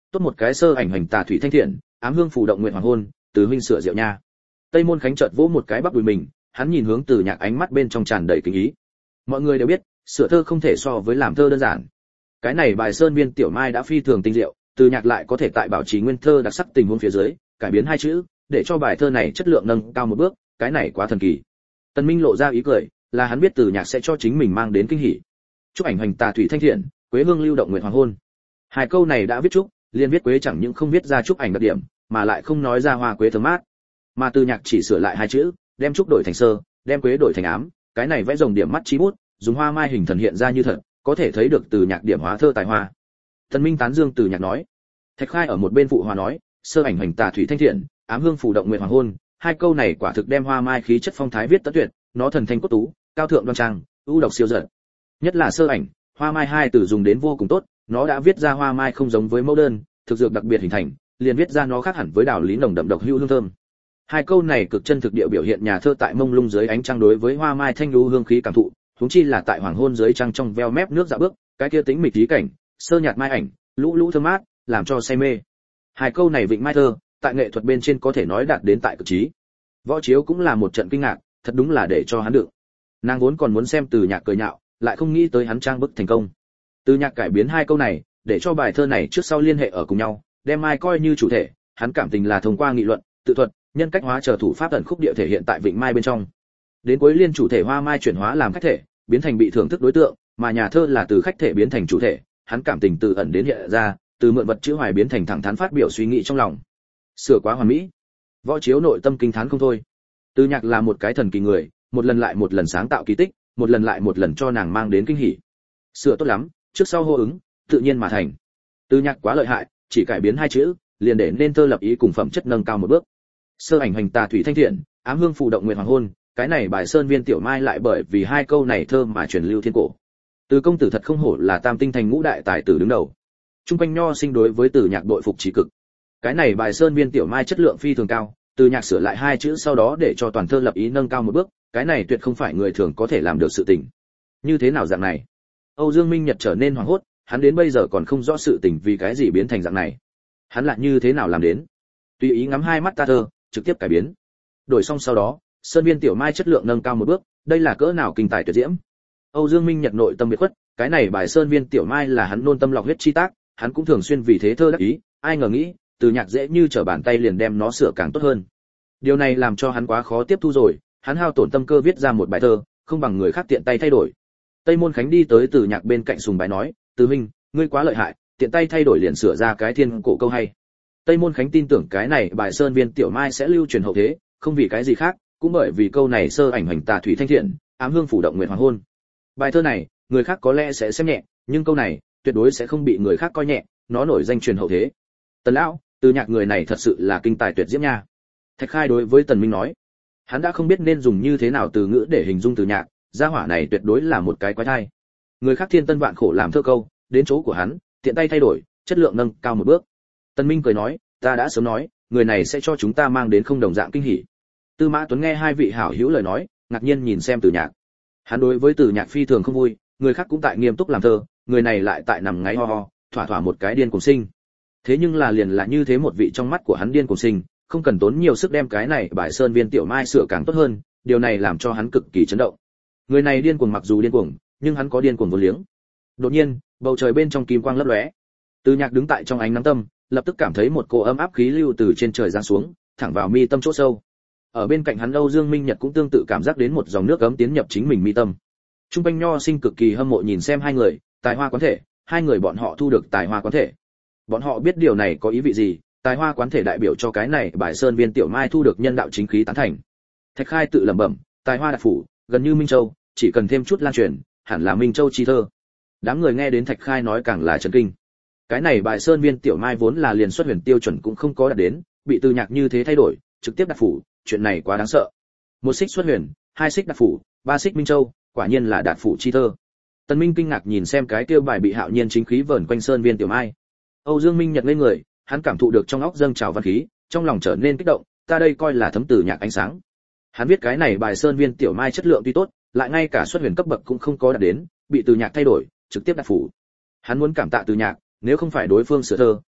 tốt một cái sơ ảnh hành tà thủy thanh thiện, ám hương phù động nguyện hoàng hôn, từ huynh sửa rượu nha. Tây Môn Khánh chợt vỗ một cái bắp đùi mình, hắn nhìn hướng Từ Nhạc, ánh mắt bên trong tràn đầy kính ý. Mọi người đều biết, sửa thơ không thể so với làm thơ đơn giản. Cái này bài Sơn Viên Tiểu Mai đã phi thường tinh diệu, Từ Nhạc lại có thể tại bảo trì nguyên thơ đặc sắc tình huống phía dưới, cải biến hai chữ, để cho bài thơ này chất lượng nâng cao một bước, cái này quá thần kỳ. Tần Minh lộ ra ý cười, là hắn biết Từ Nhạc sẽ cho chính mình mang đến kinh hỉ. Chúc ảnh hành tà thủy thanh thiện, quế hương lưu động nguyện hoàng hôn. Hai câu này đã viết chúc, liên viết quế chẳng những không viết ra chúc ảnh đặc điểm, mà lại không nói ra hoa quế thơm mát. Mà Từ Nhạc chỉ sửa lại hai chữ, đem chúc đổi thành sơ, đem quế đổi thành ám, cái này vẽ rồng điểm mắt chí bút, dùng hoa mai hình thần hiện ra như thật, có thể thấy được Từ Nhạc điểm hóa thơ tài hoa. Tần Minh tán dương Từ Nhạc nói. Thạch Khai ở một bên phụ hòa nói, sơ ảnh hành tà thủy thanh thiện, ám hương phủ động nguyện hoàng hôn, hai câu này quả thực đem hoa mai khí chất phong thái viết tất tuyệt, nó thần thanh cốt tú, cao thượng đoan trang, ưu độc siêu dật. Nhất là sơ ảnh, hoa mai hai từ dùng đến vô cùng tốt, nó đã viết ra hoa mai không giống với mẫu đơn, thực dược đặc biệt hình thành, liền viết ra nó khác hẳn với đạo lý nồng đậm độc hữu hương thơm. Hai câu này cực chân thực địa biểu hiện nhà thơ tại mông lung dưới ánh trăng đối với hoa mai thanh lưu hương khí cảm thụ, huống chi là tại hoàng hôn dưới trăng trong veo mép nước dạo bước, cái kia tính mịch tí cảnh, sơ nhạt mai ảnh, lũ lũ thơm mát, làm cho say mê. Hai câu này vịnh mai thơ, tại nghệ thuật bên trên có thể nói đạt đến tại cực trí. Võ Chiếu cũng là một trận kinh ngạc, thật đúng là để cho hắn đựng. Nàng vốn còn muốn xem Từ Nhạc cười nhạo, lại không nghĩ tới hắn trang bức thành công. Từ Nhạc cải biến hai câu này, để cho bài thơ này trước sau liên hệ ở cùng nhau, đem mai coi như chủ thể, hắn cảm tình là thông qua nghị luận, tự thuật, nhân cách hóa chờ thủ pháp ẩn khúc địa thể hiện tại vịnh mai bên trong. Đến cuối liên chủ thể hoa mai chuyển hóa làm khách thể, biến thành bị thưởng thức đối tượng, mà nhà thơ là từ khách thể biến thành chủ thể, hắn cảm tình từ ẩn đến hiện ra, từ mượn vật chữ hoài biến thành thẳng thắn phát biểu suy nghĩ trong lòng. Sửa quá hoàn mỹ. Võ Chiếu nội tâm kinh thán không thôi. Từ Nhạc là một cái thần kỳ người, một lần lại một lần sáng tạo kỳ tích, một lần lại một lần cho nàng mang đến kinh hỉ. Sửa tốt lắm, trước sau hô ứng, tự nhiên mà thành. Từ Nhạc quá lợi hại, chỉ cải biến hai chữ, liền để nên thơ lập ý cùng phẩm chất nâng cao một bước. Sơ ảnh hành tà thủy thanh thiện, ám hương phù động nguyện hoàng hôn, cái này bài Sơn Viên Tiểu Mai lại bởi vì hai câu này thơ mà truyền lưu thiên cổ. Từ công tử thật không hổ là tam tinh thành ngũ đại tài tử đứng đầu. Trung quanh nho sinh đối với Từ Nhạc đội phục trí cực. Cái này bài Sơn Viên Tiểu Mai chất lượng phi thường cao, Từ Nhạc sửa lại hai chữ sau đó để cho toàn thơ lập ý nâng cao một bước, cái này tuyệt không phải người thường có thể làm được sự tình. Như thế nào dạng này? Âu Dương Minh Nhật trở nên hoảng hốt, hắn đến bây giờ còn không rõ sự tình vì cái gì biến thành dạng này. Hắn lại như thế nào làm đến? Tùy ý ngắm hai mắt ta thơ, trực tiếp cải biến. Đổi xong sau đó, Sơn Viên Tiểu Mai chất lượng nâng cao một bước, đây là cỡ nào kinh tài tuyệt diễm. Âu Dương Minh Nhật nội tâm biệt khuất, cái này bài Sơn Viên Tiểu Mai là hắn nôn tâm lọc huyết chi tác, hắn cũng thường xuyên vì thế thơ đắc ý, ai ngờ nghĩ, Từ Nhạc dễ như trở bàn tay liền đem nó sửa càng tốt hơn. Điều này làm cho hắn quá khó tiếp thu rồi, hắn hao tổn tâm cơ viết ra một bài thơ, không bằng người khác tiện tay thay đổi. Tây Môn Khánh đi tới Từ Nhạc bên cạnh sùng bái nói, "Từ huynh, ngươi quá lợi hại, tiện tay thay đổi liền sửa ra cái thiên cổ câu hay." Tây Môn Khánh tin tưởng cái này bài Sơn Viên Tiểu Mai sẽ lưu truyền hậu thế, không vì cái gì khác, cũng bởi vì câu này sơ ảnh hành tà thủy thanh thiện, ám hương phủ động nguyện hoàng hôn. Bài thơ này, người khác có lẽ sẽ xem nhẹ, nhưng câu này tuyệt đối sẽ không bị người khác coi nhẹ, nó nổi danh truyền hậu thế. Tần lão, Từ Nhạc người này thật sự là kinh tài tuyệt diễm nha. Thạch Khai đối với Tần Minh nói, hắn đã không biết nên dùng như thế nào từ ngữ để hình dung Từ Nhạc, gia hỏa này tuyệt đối là một cái quái thai. Người khác thiên tân vạn khổ làm thơ câu, đến chỗ của hắn, tiện tay thay đổi, chất lượng nâng cao một bước. Tần Minh cười nói, ta đã sớm nói, người này sẽ cho chúng ta mang đến không đồng dạng kinh hỉ. Tư Mã Tuấn nghe hai vị hảo hữu lời nói, ngạc nhiên nhìn xem Từ Nhạc. Hắn đối với Từ Nhạc phi thường không vui, người khác cũng tại nghiêm túc làm thơ, người này lại tại nằm ngáy ho ho, thỏa thỏa một cái điên cuồng sinh. Thế nhưng là liền là như thế một vị trong mắt của hắn điên cuồng sinh, không cần tốn nhiều sức đem cái này bài Sơn Viên Tiểu Mai sửa càng tốt hơn, điều này làm cho hắn cực kỳ chấn động. Người này điên cuồng mặc dù điên cuồng, nhưng hắn có điên cuồng vô liếng. Đột nhiên, bầu trời bên trong kim quang lấp lóe. Từ Nhạc đứng tại trong ánh nắng tâm, lập tức cảm thấy một cỗ ấm áp khí lưu từ trên trời giáng xuống, thẳng vào mi tâm chỗ sâu. Ở bên cạnh hắn Âu Dương Minh Nhật cũng tương tự cảm giác đến một dòng nước ấm tiến nhập chính mình mi tâm. Trung quanh nho sinh cực kỳ hâm mộ nhìn xem hai người, tài hoa quán thể, hai người bọn họ thu được tài hoa quán thể. Bọn họ biết điều này có ý vị gì, tài hoa quán thể đại biểu cho cái này bài Sơn Viên Tiểu Mai thu được nhân đạo chính khí tán thành. Thạch Khai tự lẩm bẩm, tài hoa đạt phủ, gần như Minh Châu, chỉ cần thêm chút lan truyền, hẳn là Minh Châu chi thơ. Đám người nghe đến Thạch Khai nói càng là chấn kinh. Cái này bài Sơn Viên Tiểu Mai vốn là liền xuất huyền tiêu chuẩn cũng không có đạt đến, bị Từ Nhạc như thế thay đổi, trực tiếp đạt phủ, chuyện này quá đáng sợ. Một xích xuất huyền, hai xích đạt phủ, ba xích Minh Châu, quả nhiên là đạt phủ chi thơ. Tần Minh kinh ngạc nhìn xem cái tiêu bài bị hạo nhiên chính khí vờn quanh Sơn Viên Tiểu Mai. Âu Dương Minh Nhật lên người, hắn cảm thụ được trong óc dâng trào văn khí, trong lòng trở nên kích động, ta đây coi là thấm Từ Nhạc ánh sáng. Hắn viết cái này bài Sơn Viên Tiểu Mai chất lượng tuy tốt, lại ngay cả xuất huyền cấp bậc cũng không có đạt đến, bị Từ Nhạc thay đổi, trực tiếp đạt phủ. Hắn muốn cảm tạ Từ Nhạc, nếu không phải đối phương sửa thơ,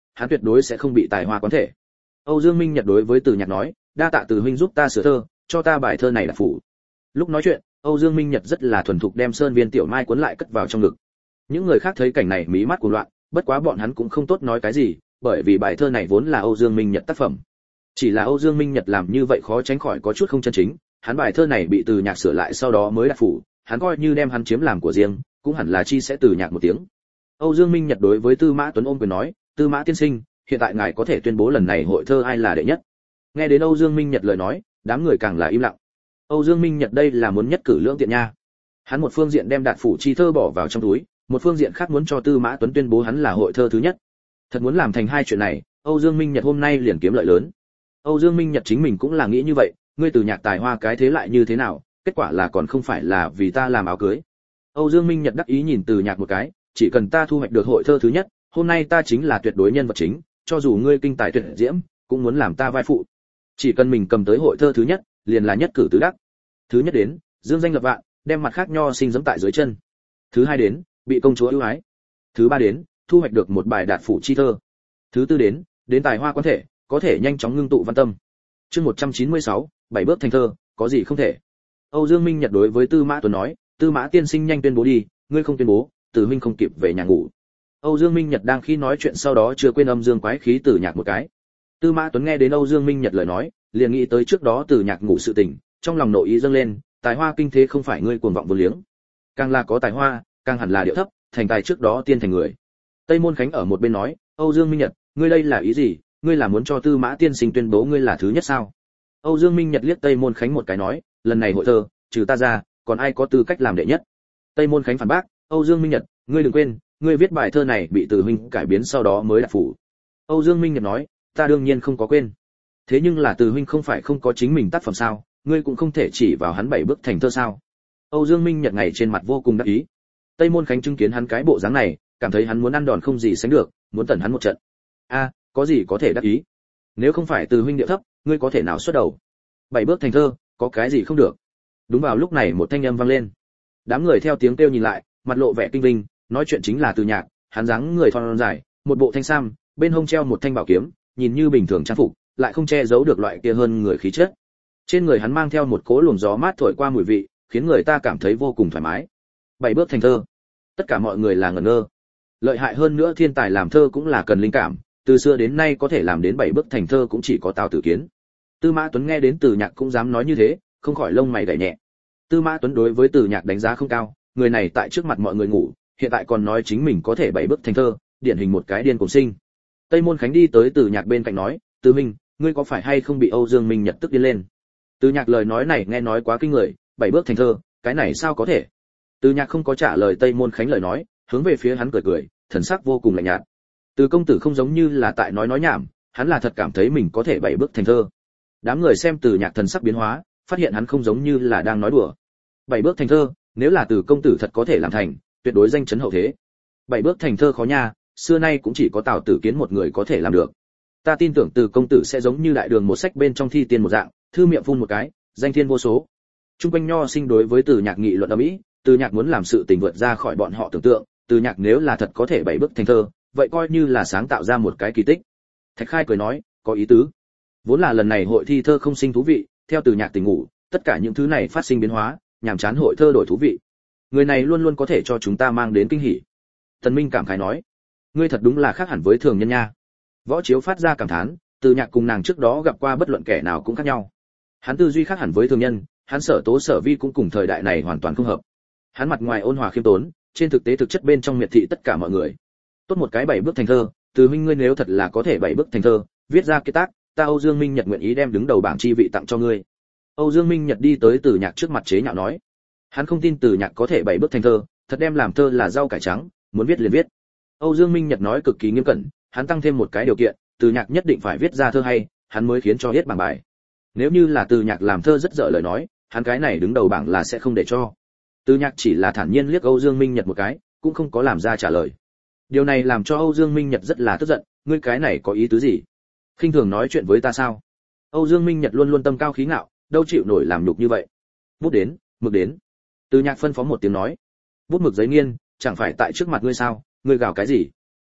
hắn tuyệt đối sẽ không bị tài hoa quán thể. Âu Dương Minh Nhật đối với Từ Nhạc nói, đa tạ Từ huynh giúp ta sửa thơ, cho ta bài thơ này là phủ. Lúc nói chuyện, Âu Dương Minh Nhật rất là thuần thục đem Sơn Viên Tiểu Mai cuốn lại cất vào trong ngực. Những người khác thấy cảnh này mí mắt cuồng loạn, bất quá bọn hắn cũng không tốt nói cái gì, bởi vì bài thơ này vốn là Âu Dương Minh Nhật tác phẩm. Chỉ là Âu Dương Minh Nhật làm như vậy khó tránh khỏi có chút không chân chính, hắn bài thơ này bị Từ Nhạc sửa lại sau đó mới đặt phủ, hắn coi như đem hắn chiếm làm của riêng, cũng hẳn là chi sẽ Từ Nhạc một tiếng. Âu Dương Minh Nhật đối với Tư Mã Tuấn ôm quyền nói, Tư Mã tiên sinh, hiện tại ngài có thể tuyên bố lần này hội thơ ai là đệ nhất. Nghe đến Âu Dương Minh Nhật lời nói, đám người càng là im lặng. Âu Dương Minh Nhật đây là muốn nhất cử lưỡng tiện nha. Hắn một phương diện đem đạt phủ chi thơ bỏ vào trong túi, một phương diện khác muốn cho Tư Mã Tuấn tuyên bố hắn là hội thơ thứ nhất. Thật muốn làm thành hai chuyện này, Âu Dương Minh Nhật hôm nay liền kiếm lợi lớn. Âu Dương Minh Nhật chính mình cũng là nghĩ như vậy, ngươi Từ Nhạc tài hoa cái thế lại như thế nào, kết quả là còn không phải là vì ta làm áo cưới. Âu Dương Minh Nhật đắc ý nhìn Từ Nhạc một cái, chỉ cần ta thu hoạch được hội thơ thứ nhất, hôm nay ta chính là tuyệt đối nhân vật chính, cho dù ngươi kinh tài tuyệt diễm, cũng muốn làm ta vai phụ. Chỉ cần mình cầm tới hội thơ thứ nhất, liền là nhất cử tứ đắc. Thứ nhất đến, dương danh lập vạn, đem mặt khác nho sinh giẫm tại dưới chân. Thứ hai đến, bị công chúa ưu ái. Thứ ba đến, thu hoạch được một bài đạt phủ chi thơ. Thứ tư đến tài hoa quan thể, có thể nhanh chóng ngưng tụ văn tâm. Chương 196, bảy bước thành thơ, có gì không thể. Âu Dương Minh Nhật đối với Tư Mã Tuấn nói, Tư Mã tiên sinh nhanh tuyên bố đi, ngươi không tuyên bố, Từ huynh không kịp về nhà ngủ. Âu Dương Minh Nhật đang khi nói chuyện sau đó chưa quên âm dương quái khí Từ Nhạc một cái. Tư Mã Tuấn nghe đến Âu Dương Minh Nhật lời nói, liền nghĩ tới trước đó Từ Nhạc ngủ sự tình, trong lòng nội ý dâng lên, tài hoa kinh thế không phải ngươi cuồng vọng vô liếng. Càng là có tài hoa, càng hẳn là điệu thấp, thành tài trước đó tiên thành người. Tây Môn Khánh ở một bên nói, Âu Dương Minh Nhật, ngươi đây là ý gì, ngươi là muốn cho Tư Mã tiên sinh tuyên bố ngươi là thứ nhất sao? Âu Dương Minh Nhật liếc Tây Môn Khánh một cái nói, lần này hội thơ, trừ ta ra, còn ai có tư cách làm đệ nhất? Tây Môn Khánh phản bác, Âu Dương Minh Nhật, ngươi đừng quên, ngươi viết bài thơ này bị Từ huynh cải biến sau đó mới đặt phủ. Âu Dương Minh Nhật nói, ta đương nhiên không có quên. Thế nhưng là Từ huynh không phải không có chính mình tác phẩm sao, ngươi cũng không thể chỉ vào hắn bảy bước thành thơ sao? Âu Dương Minh Nhật ngày trên mặt vô cùng đắc ý. Tây Môn Khánh chứng kiến hắn cái bộ dáng này, cảm thấy hắn muốn ăn đòn không gì sánh được, muốn tẩn hắn một trận. A, có gì có thể đắc ý? Nếu không phải Từ huynh điệu thấp, ngươi có thể nào xuất đầu? Bảy bước thành thơ, có cái gì không được? Đúng vào lúc này một thanh âm vang lên. Đám người theo tiếng kêu nhìn lại, mặt lộ vẻ kinh vinh, nói chuyện chính là Từ Nhạc, hắn dáng người thon dài, một bộ thanh sam, bên hông treo một thanh bảo kiếm, nhìn như bình thường trang phục, lại không che giấu được loại kia hơn người khí chất. Trên người hắn mang theo một cỗ luồng gió mát thổi qua mùi vị, khiến người ta cảm thấy vô cùng thoải mái. Bảy bước thành thơ. Tất cả mọi người là ngẩn ngơ. Lợi hại hơn nữa thiên tài làm thơ cũng là cần linh cảm, từ xưa đến nay có thể làm đến bảy bước thành thơ cũng chỉ có Tào Tử Kiến. Tư Mã Tuấn nghe đến Từ Nhạc cũng dám nói như thế, không khỏi lông mày gảy nhẹ. Tư Mã Tuấn đối với Từ Nhạc đánh giá không cao, người này tại trước mặt mọi người ngủ, hiện tại còn nói chính mình có thể bảy bước thành thơ, điển hình một cái điên cuồng sinh. Tây Môn Khánh đi tới Từ Nhạc bên cạnh nói, Từ Minh, ngươi có phải hay không bị Âu Dương Minh Nhật tức điên lên? Từ Nhạc lời nói này nghe nói quá kinh người, bảy bước thành thơ, cái này sao có thể? Từ Nhạc không có trả lời Tây Môn Khánh lời nói, hướng về phía hắn cười cười, thần sắc vô cùng lạnh nhạt. Từ công tử không giống như là tại nói nhảm, hắn là thật cảm thấy mình có thể bảy bước thành thơ. Đám người xem Từ Nhạc thần sắc biến hóa, phát hiện hắn không giống như là đang nói đùa. Bảy bước thành thơ, nếu là Từ công tử thật có thể làm thành, tuyệt đối danh chấn hậu thế. Bảy bước thành thơ khó nha, xưa nay cũng chỉ có Tào Tử Kiến một người có thể làm được. Ta tin tưởng Từ công tử sẽ giống như đại đường một sách bên trong thi tiên một dạng, thư miệng phun một cái, danh thiên vô số. Trung quanh nho sinh đối với Từ Nhạc nghị luận ầm ĩ, Từ Nhạc muốn làm sự tình vượt ra khỏi bọn họ tưởng tượng, Từ Nhạc nếu là thật có thể bảy bước thành thơ, vậy coi như là sáng tạo ra một cái kỳ tích. Thạch Khai cười nói, có ý tứ. Vốn là lần này hội thi thơ không sinh thú vị, theo Từ Nhạc tỉnh ngủ, tất cả những thứ này phát sinh biến hóa, nhàm chán hội thơ đổi thú vị. Người này luôn luôn có thể cho chúng ta mang đến kinh hỉ. Tần Minh cảm khái nói, ngươi thật đúng là khác hẳn với thường nhân nha. Võ Chiếu phát ra cảm thán, Từ Nhạc cùng nàng trước đó gặp qua bất luận kẻ nào cũng khác nhau. Hắn tư duy khác hẳn với thường nhân, hắn Sở Tố Sở Vi cũng cùng thời đại này hoàn toàn không hợp. Hắn mặt ngoài ôn hòa khiêm tốn, trên thực tế thực chất bên trong miệt thị tất cả mọi người. Tốt một cái bảy bước thành thơ, Từ Minh ngươi nếu thật là có thể bảy bước thành thơ, viết ra cái tác, ta Âu Dương Minh Nhật nguyện ý đem đứng đầu bảng chi vị tặng cho ngươi. Âu Dương Minh Nhật đi tới Từ Nhạc trước mặt chế nhạo nói, hắn không tin Từ Nhạc có thể bảy bước thành thơ, thật đem làm thơ là rau cải trắng, muốn viết liền viết. Âu Dương Minh Nhật nói cực kỳ nghiêm cẩn, hắn tăng thêm một cái điều kiện, Từ Nhạc nhất định phải viết ra thơ hay, hắn mới khiến cho hết bảng bài. Nếu như là Từ Nhạc làm thơ rất dở lời nói, hắn cái này đứng đầu bảng là sẽ không để cho. Từ Nhạc chỉ là thản nhiên liếc Âu Dương Minh Nhật một cái, cũng không có làm ra trả lời. Điều này làm cho Âu Dương Minh Nhật rất là tức giận, ngươi cái này có ý tứ gì? Khinh thường nói chuyện với ta sao? Âu Dương Minh Nhật luôn luôn tâm cao khí ngạo, đâu chịu nổi làm nhục như vậy. Bút đến, mực đến. Từ Nhạc phân phó một tiếng nói, bút mực giấy nghiên, chẳng phải tại trước mặt ngươi sao? Ngươi gào cái gì?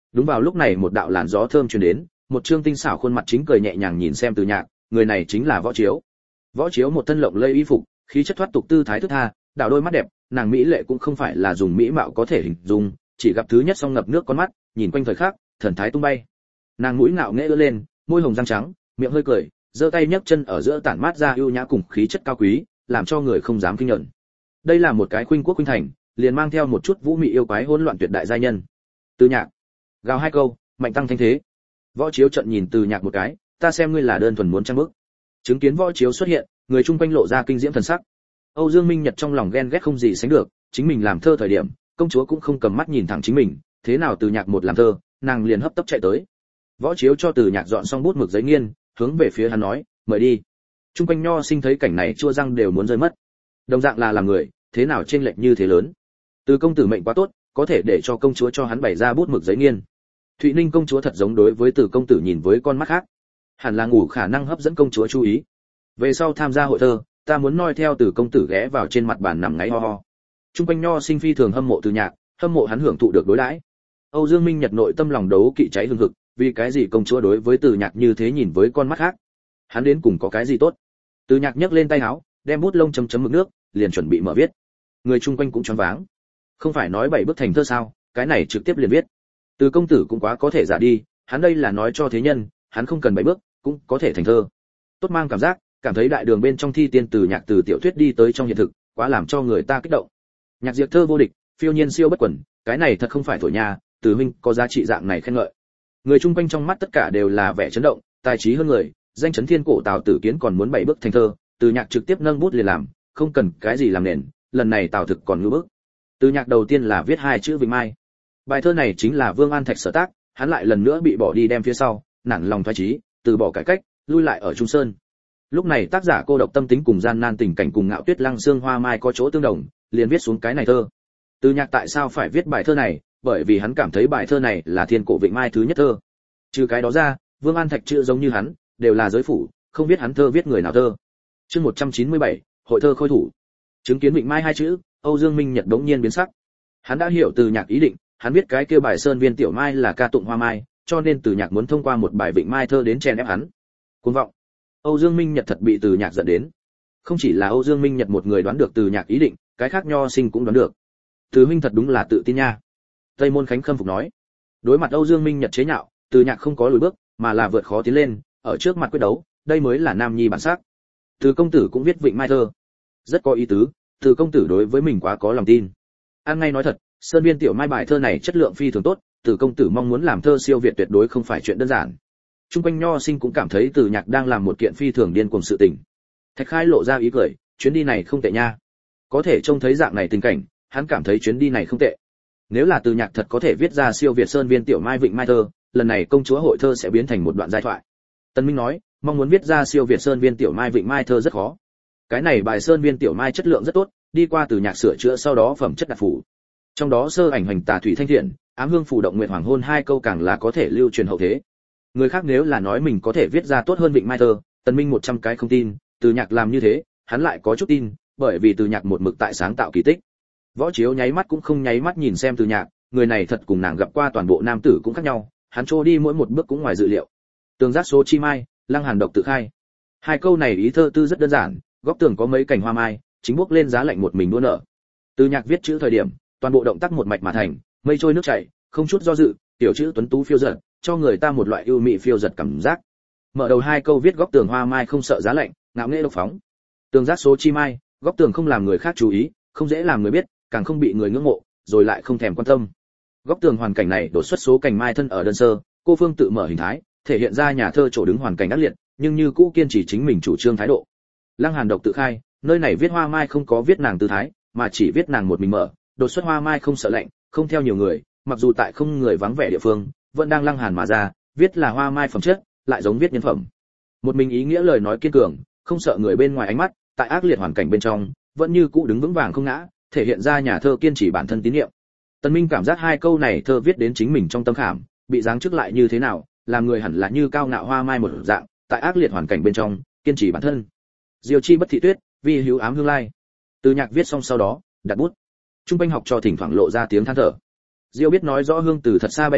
Đúng vào lúc này một đạo làn gió thơm truyền đến, một trương tinh xảo khuôn mặt chính cười nhẹ nhàng nhìn xem Từ Nhạc, người này chính là Võ Chiếu. Võ Chiếu một thân lộng lẫy y phục, khí chất thoát tục tư thái thức tha, đảo đôi mắt đẹp, nàng mỹ lệ cũng không phải là dùng mỹ mạo có thể hình dung, chỉ gặp thứ nhất song ngập nước con mắt, nhìn quanh thời khắc, thần thái tung bay. Nàng mũi ngạo nghễ ưỡn lên, môi hồng răng trắng, miệng hơi cười, giơ tay nhấc chân ở giữa tản mát ra ưu nhã cùng khí chất cao quý, làm cho người không dám kinh nhẫn. Đây là một cái khuynh quốc khuynh thành, liền mang theo một chút vũ mị yêu quái hỗn loạn tuyệt đại giai nhân. Từ Nhạc, gào hai câu, mạnh tăng thanh thế. Võ Chiếu trận nhìn Từ Nhạc một cái, ta xem ngươi là đơn thuần muốn trang bức. Chứng kiến Võ Chiếu xuất hiện, người chung quanh lộ ra kinh diễm thần sắc. Âu Dương Minh Nhật trong lòng ghen ghét không gì sánh được, chính mình làm thơ thời điểm, công chúa cũng không cầm mắt nhìn thẳng chính mình, thế nào Từ Nhạc một làm thơ, nàng liền hấp tấp chạy tới. Võ Chiếu cho Từ Nhạc dọn xong bút mực giấy nghiên, hướng về phía hắn nói, mời đi. Trung quanh nho sinh thấy cảnh này chua răng đều muốn rơi mất. Đồng dạng là làm người, thế nào chênh lệch như thế lớn. Từ công tử mệnh quá tốt, có thể để cho công chúa cho hắn bày ra bút mực giấy nghiên. Thụy Ninh công chúa thật giống đối với Từ công tử nhìn với con mắt khác, hẳn là ngủ khả năng hấp dẫn công chúa chú ý. Về sau tham gia hội thơ, ta muốn noi theo Từ công tử ghé vào trên mặt bàn nằm ngáy ho ho. Trung quanh nho sinh phi thường hâm mộ Từ Nhạc, hâm mộ hắn hưởng thụ được đối đãi. Âu Dương Minh Nhật nội tâm lòng đấu kỵ cháy hừng hực, vì cái gì công chúa đối với Từ Nhạc như thế nhìn với con mắt khác? Hắn đến cùng có cái gì tốt? Từ Nhạc nhấc lên tay áo, đem bút lông chấm chấm mực nước, liền chuẩn bị mở viết. Người chung quanh cũng choáng váng. Không phải nói 7 bức thành thơ sao, cái này trực tiếp liền viết. Từ công tử cũng quá có thể giả đi, hắn đây là nói cho thế nhân, hắn không cần 7 bước, cũng có thể thành thơ. Tốt mang cảm giác, cảm thấy đại đường bên trong thi tiên Từ Nhạc từ tiểu thuyết đi tới trong hiện thực, quá làm cho người ta kích động. Nhạc diệt thơ vô địch, phiêu nhiên siêu bất quần, cái này thật không phải thổi nha, Từ huynh có giá trị dạng này khen ngợi. Người chung quanh trong mắt tất cả đều là vẻ chấn động, tài trí hơn người, danh chấn thiên cổ Tào Tử Kiến còn muốn 7 bước thành thơ, Từ Nhạc trực tiếp nâng bút liền làm, không cần cái gì làm nền, lần này Tào thực còn ngư bức. Từ Nhạc đầu tiên là viết 2 chữ Vịnh Mai. Bài thơ này chính là Vương An Thạch sở tác, hắn lại lần nữa bị bỏ đi đem phía sau, nản lòng thoái chí, từ bỏ cải cách, lui lại ở Trung Sơn. Lúc này tác giả cô độc tâm tính cùng gian nan tình cảnh cùng Ngạo Tuyết Lăng Xương Hoa Mai có chỗ tương đồng, liền viết xuống cái này thơ. Từ Nhạc tại sao phải viết bài thơ này? Bởi vì hắn cảm thấy bài thơ này là thiên cổ Vịnh Mai thứ nhất thơ. Trừ cái đó ra, Vương An Thạch chữ giống như hắn, đều là giới phủ, không biết hắn thơ viết người nào thơ. Chương 197, hội thơ khôi thủ. Chứng kiến Vịnh Mai 2 chữ, Âu Dương Minh Nhật bỗng nhiên biến sắc. Hắn đã hiểu Từ Nhạc ý định, hắn viết cái kia bài Sơn Viên Tiểu Mai là ca tụng Hoa Mai, cho nên Từ Nhạc muốn thông qua một bài Vịnh Mai thơ đến chèn ép hắn. Cuồng vọng. Âu Dương Minh Nhật thật bị Từ Nhạc giận đến. Không chỉ là Âu Dương Minh Nhật một người đoán được Từ Nhạc ý định, cái khác nho sinh cũng đoán được. Từ huynh thật đúng là tự tin nha. Tây Môn Khánh khâm phục nói. Đối mặt Âu Dương Minh Nhật chế nhạo, Từ Nhạc không có lùi bước, mà là vượt khó tiến lên, ở trước mặt quyết đấu, đây mới là nam nhi bản sắc. Từ công tử cũng viết Vịnh Mai thơ, rất có ý tứ. Từ công tử đối với mình quá có lòng tin. An ngay nói thật, Sơn Viên Tiểu Mai bài thơ này chất lượng phi thường tốt, Từ công tử mong muốn làm thơ siêu việt tuyệt đối không phải chuyện đơn giản. Trung quanh nho sinh cũng cảm thấy Từ Nhạc đang làm một kiện phi thường điên cuồng sự tình. Thạch Khai lộ ra ý cười, chuyến đi này không tệ nha. Có thể trông thấy dạng này tình cảnh, hắn cảm thấy chuyến đi này không tệ. Nếu là Từ Nhạc thật có thể viết ra siêu việt Sơn Viên Tiểu Mai Vịnh Mai thơ, lần này công chúa hội thơ sẽ biến thành một đoạn giai thoại. Tân Minh nói, mong muốn viết ra siêu việt Sơn Viên Tiểu Mai Vịnh Mai thơ rất khó. Cái này bài Sơn Viên Tiểu Mai chất lượng rất tốt, đi qua Từ Nhạc sửa chữa sau đó phẩm chất đạt phủ. Trong đó sơ ảnh hoành tà thủy thanh thiện, ám hương phủ động nguyệt hoàng hôn 2 câu càng là có thể lưu truyền hậu thế. Người khác nếu là nói mình có thể viết ra tốt hơn Vịnh Mai thơ, Tân Minh 100 cái không tin, Từ Nhạc làm như thế, hắn lại có chút tin, bởi vì Từ Nhạc một mực tại sáng tạo kỳ tích. Võ Chiếu nháy mắt cũng không nháy mắt nhìn xem Từ Nhạc, người này thật cùng nàng gặp qua toàn bộ nam tử cũng khác nhau, hắn trôi đi mỗi một bước cũng ngoài dự liệu. Tường giác số chi mai, lăng hàn độc tự khai. 2 câu này ý thơ tư rất đơn giản, góc tường có mấy cành hoa mai, chính bước lên giá lạnh một mình đua nở. Từ Nhạc viết chữ thời điểm, toàn bộ động tác một mạch mà thành, mây trôi nước chảy, không chút do dự, tiểu chữ tuấn tú phiêu dật, cho người ta một loại ưu mị phiêu dật cảm giác. Mở đầu 2 câu viết góc tường hoa mai không sợ giá lạnh, ngạo nghễ độc phóng. Tường giác số chi mai, góc tường không làm người khác chú ý, không dễ làm người biết, càng không bị người ngưỡng mộ, rồi lại không thèm quan tâm. Góc tường hoàn cảnh này đột xuất số cành mai thân ở đơn sơ, cô phương tự mở hình thái, thể hiện ra nhà thơ chỗ đứng hoàn cảnh ác liệt, nhưng như cũ kiên trì chính mình chủ trương thái độ. Lăng hàn độc tự khai, nơi này viết hoa mai không có viết nàng tư thái, mà chỉ viết nàng một mình mở, đột xuất hoa mai không sợ lạnh, không theo nhiều người, mặc dù tại không người vắng vẻ địa phương, vẫn đang lăng hàn mà ra, viết là hoa mai phẩm chất, lại giống viết nhân phẩm. Một mình ý nghĩa lời nói kiên cường, không sợ người bên ngoài ánh mắt, tại ác liệt hoàn cảnh bên trong, vẫn như cũ đứng vững vàng không ngã, thể hiện ra nhà thơ kiên trì bản thân tín niệm. Tần Minh cảm giác 2 câu này thơ viết đến chính mình trong tâm khảm, bị giáng chức lại như thế nào, làm người hẳn là như cao ngạo hoa mai một dạng, tại ác liệt hoàn cảnh bên trong, kiên trì bản thân. Diêu chi bất thị tuyết, vi hữu ám hương lai. Từ Nhạc viết xong sau đó, đặt bút. Trung quanh học trò thỉnh thoảng lộ ra tiếng than thở. Diêu biết nói rõ hương từ thật xa bay tới,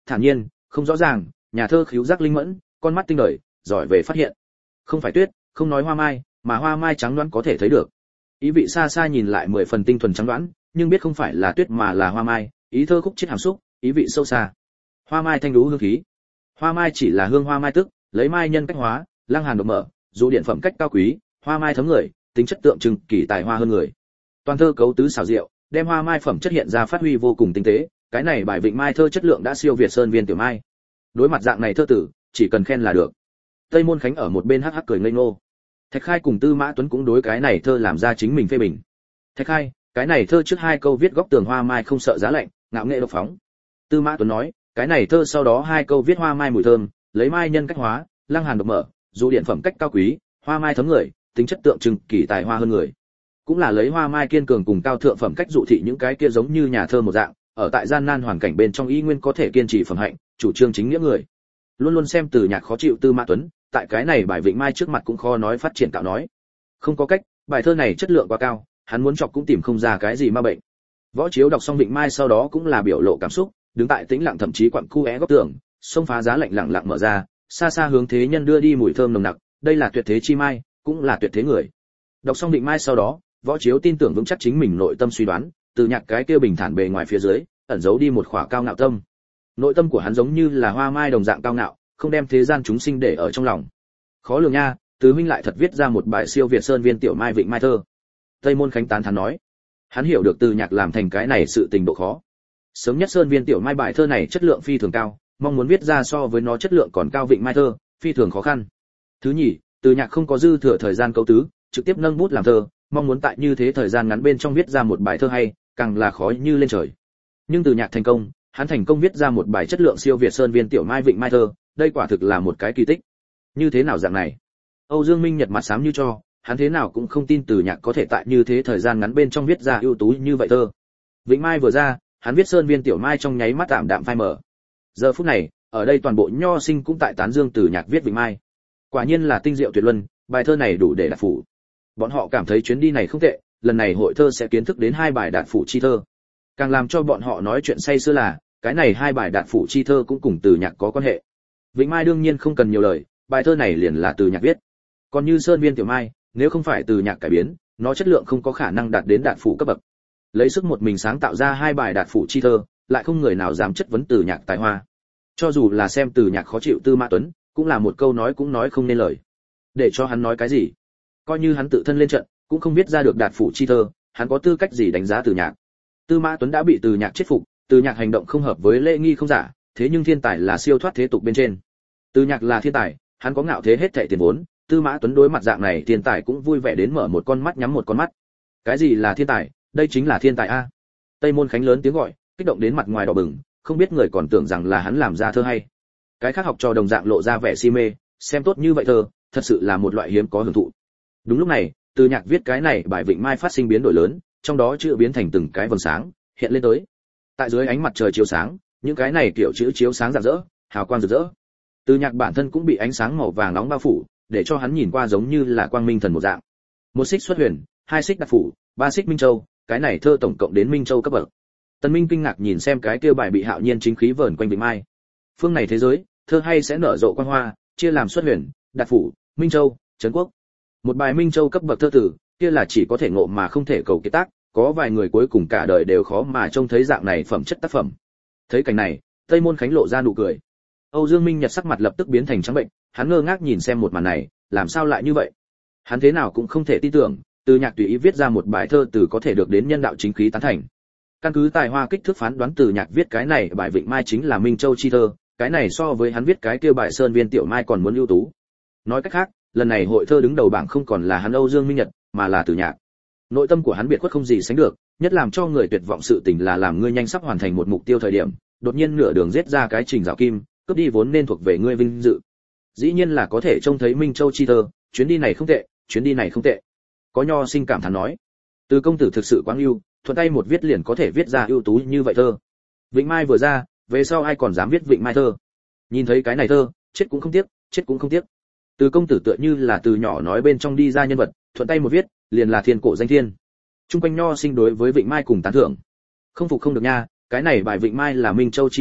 thản nhiên, không rõ ràng, nhà thơ khíu giác linh mẫn, con mắt tinh đời, giỏi về phát hiện. Không phải tuyết, không nói hoa mai, mà hoa mai trắng đoán có thể thấy được. Ý vị xa xa nhìn lại 10 phần tinh thuần trắng đoán, nhưng biết không phải là tuyết mà là hoa mai, ý thơ khúc chiết hàm xúc, ý vị sâu xa. Hoa mai thanh đú hương khí. Hoa mai chỉ là hương hoa mai tức, lấy mai nhân cách hóa, lăng hàn độc mở, dù điện phẩm cách cao quý, hoa mai thấm người, tính chất tượng trưng kỳ tài hoa hơn người. Toàn thơ cấu tứ xảo diệu, đem hoa mai phẩm chất hiện ra phát huy vô cùng tinh tế, cái này bài Vịnh Mai thơ chất lượng đã siêu việt Sơn Viên Tiểu Mai. Đối mặt dạng này thơ tử, chỉ cần khen là được. Tây Môn Khánh ở một bên hắc hắc cười ngây ngô. Thạch Khai cùng Tư Mã Tuấn cũng đối cái này thơ làm ra chính mình phê bình. Thạch Khai, cái này thơ trước hai câu viết góc tường hoa mai không sợ giá lạnh, ngạo nghệ độc phóng. Tư Mã Tuấn nói, cái này thơ sau đó hai câu viết hoa mai mùi thơm, lấy mai nhân cách hóa, lăng hàn độc mở, dù điện phẩm cách cao quý, hoa mai thấm người, tính chất tượng trưng kỳ tài hoa hơn người. Cũng là lấy hoa mai kiên cường cùng cao thượng phẩm cách dụ thị những cái kia giống như nhà thơ một dạng, ở tại gian nan hoàn cảnh bên trong y nguyên có thể kiên trì phẩm hạnh, chủ trương chính nghĩa người. Luôn luôn xem từ nhạc khó chịu Tư Mã Tuấn, tại cái này bài Vịnh Mai trước mặt cũng khó nói phát triển cạo nói. Không có cách, bài thơ này chất lượng quá cao, hắn muốn chọc cũng tìm không ra cái gì ma bệnh. Võ Chiếu đọc xong Vịnh Mai sau đó cũng là biểu lộ cảm xúc, đứng tại tĩnh lặng thậm chí quặn cu é góc tường, sông phá giá lạnh lặng lặng mở ra, xa xa hướng thế nhân đưa đi mùi thơm nồng nặc, đây là tuyệt thế chi mai, cũng là tuyệt thế người. Đọc xong Vịnh Mai sau đó, Võ Chiếu tin tưởng vững chắc chính mình nội tâm suy đoán, từ nhạc cái kia bình thản bề ngoài phía dưới, ẩn giấu đi một khỏa cao ngạo tâm. Nội tâm của hắn giống như là hoa mai đồng dạng cao ngạo, không đem thế gian chúng sinh để ở trong lòng. Khó lường nha, Từ huynh lại thật viết ra một bài siêu việt Sơn Viên Tiểu Mai Vịnh Mai thơ. Tây Môn Khánh tán thán nói, hắn hiểu được từ nhạc làm thành cái này sự tình độ khó. Sớm nhất Sơn Viên Tiểu Mai bài thơ này chất lượng phi thường cao, mong muốn viết ra so với nó chất lượng còn cao Vịnh Mai thơ, phi thường khó khăn. Thứ nhì, từ nhạc không có dư thừa thời gian cấu tứ, trực tiếp nâng bút làm thơ, mong muốn tại như thế thời gian ngắn bên trong viết ra một bài thơ hay, càng là khó như lên trời. Nhưng từ nhạc thành công, hắn thành công viết ra một bài chất lượng siêu việt Sơn Viên Tiểu Mai Vịnh Mai thơ, đây quả thực là một cái kỳ tích. Như thế nào dạng này? Âu Dương Minh Nhật mặt xám như cho, hắn thế nào cũng không tin từ nhạc có thể tại như thế thời gian ngắn bên trong viết ra ưu tú như vậy thơ. Vịnh Mai vừa ra, hắn viết Sơn Viên Tiểu Mai trong nháy mắt tạm đạm phai mở. Giờ phút này, ở đây toàn bộ nho sinh cũng tại tán dương từ nhạc viết Vịnh Mai. Quả nhiên là tinh diệu tuyệt luân, bài thơ này đủ để đạt phủ. Bọn họ cảm thấy chuyến đi này không tệ, lần này hội thơ sẽ kiến thức đến hai bài đạt phủ chi thơ. Càng làm cho bọn họ nói chuyện say sưa là, cái này hai bài đạt phủ chi thơ cũng cùng từ nhạc có quan hệ. Vịnh Mai đương nhiên không cần nhiều lời, bài thơ này liền là từ nhạc viết. Còn như Sơn Viên Tiểu Mai, nếu không phải từ nhạc cải biến, nó chất lượng không có khả năng đạt đến đạt phủ cấp bậc. Lấy sức một mình sáng tạo ra hai bài đạt phủ chi thơ, lại không người nào dám chất vấn từ nhạc tài hoa. Cho dù là xem từ nhạc khó chịu Tư Mã Tuấn, cũng là một câu nói cũng nói không nên lời. Để cho hắn nói cái gì? Coi như hắn tự thân lên trận, cũng không biết ra được đạt phủ chi thơ, hắn có tư cách gì đánh giá từ nhạc? Tư Mã Tuấn đã bị từ nhạc chết phục, từ nhạc hành động không hợp với lễ nghi không giả, thế nhưng thiên tài là siêu thoát thế tục bên trên. Từ nhạc là thiên tài, hắn có ngạo thế hết thảy tiền vốn, Tư Mã Tuấn đối mặt dạng này thiên tài cũng vui vẻ đến mở một con mắt nhắm một con mắt. Cái gì là thiên tài? Đây chính là thiên tài a. Tây Môn Khánh lớn tiếng gọi, kích động đến mặt ngoài đỏ bừng, không biết người còn tưởng rằng là hắn làm ra thơ hay. Cái khác học trò đồng dạng lộ ra vẻ si mê, xem tốt như vậy thơ, thật sự là một loại hiếm có hưởng thụ. Đúng lúc này, Từ nhạc viết cái này bài Vịnh Mai phát sinh biến đổi lớn, trong đó chữ biến thành từng cái vầng sáng, hiện lên tới. Tại dưới ánh mặt trời chiếu sáng, những cái này kiểu chữ chiếu sáng rạng rỡ, hào quang rực rỡ. Từ nhạc bản thân cũng bị ánh sáng màu vàng nóng bao phủ, để cho hắn nhìn qua giống như là quang minh thần một dạng. Một xích xuất huyền, hai xích đặt phủ, ba xích minh châu, cái này thơ tổng cộng đến minh châu cấp bậc. Tần Minh kinh ngạc nhìn xem cái kia bài bị hạo nhiên chính khí vờn quanh Vịnh Mai. Phương này thế giới, thơ hay sẽ nở rộ quang hoa, chia làm xuất huyền, đặt phủ, minh châu, trấn quốc. Một bài minh châu cấp bậc thơ tử, kia là chỉ có thể ngộ mà không thể cầu kiệt tác, có vài người cuối cùng cả đời đều khó mà trông thấy dạng này phẩm chất tác phẩm. Thấy cảnh này, Tây Môn Khánh lộ ra nụ cười. Âu Dương Minh Nhật sắc mặt lập tức biến thành trắng bệnh, hắn ngơ ngác nhìn xem một màn này, làm sao lại như vậy? Hắn thế nào cũng không thể tin tưởng, Từ nhạc tùy ý viết ra một bài thơ từ có thể được đến nhân đạo chính khí tán thành. Căn cứ tài hoa kích thước phán đoán Từ nhạc viết cái này bài Vịnh Mai chính là Minh Châu chi thơ, cái này so với hắn viết cái kia bài Sơn Viên Tiểu Mai còn muốn ưu tú. Nói cách khác, lần này hội thơ đứng đầu bảng không còn là hắn Âu Dương Minh Nhật, mà là Từ nhạc. Nội tâm của hắn biệt khuất không gì sánh được, nhất làm cho người tuyệt vọng sự tình là làm ngươi nhanh sắp hoàn thành một mục tiêu thời điểm, đột nhiên nửa đường giết ra cái Trình Giảo Kim, cướp đi vốn nên thuộc về ngươi vinh dự. Dĩ nhiên là có thể trông thấy Minh Châu chi thơ, chuyến đi này không tệ, chuyến đi này không tệ. Có nho sinh cảm thán nói, Từ công tử thực sự quang ưu, thuận tay một viết liền có thể viết ra ưu tú như vậy thơ. Vịnh Mai vừa ra, về sau ai còn dám viết Vịnh Mai thơ? Nhìn thấy cái này thơ, chết cũng không tiếc, chết cũng không tiếc. Từ công tử tựa như là từ nhỏ nói bên trong đi ra nhân vật, thuận tay một viết, liền là thiên cổ danh thiên. Trung quanh nho sinh đối với Vịnh Mai cùng tán thưởng. Không phục không được nha, cái này bài Vịnh Mai là Minh Châu chi thơ,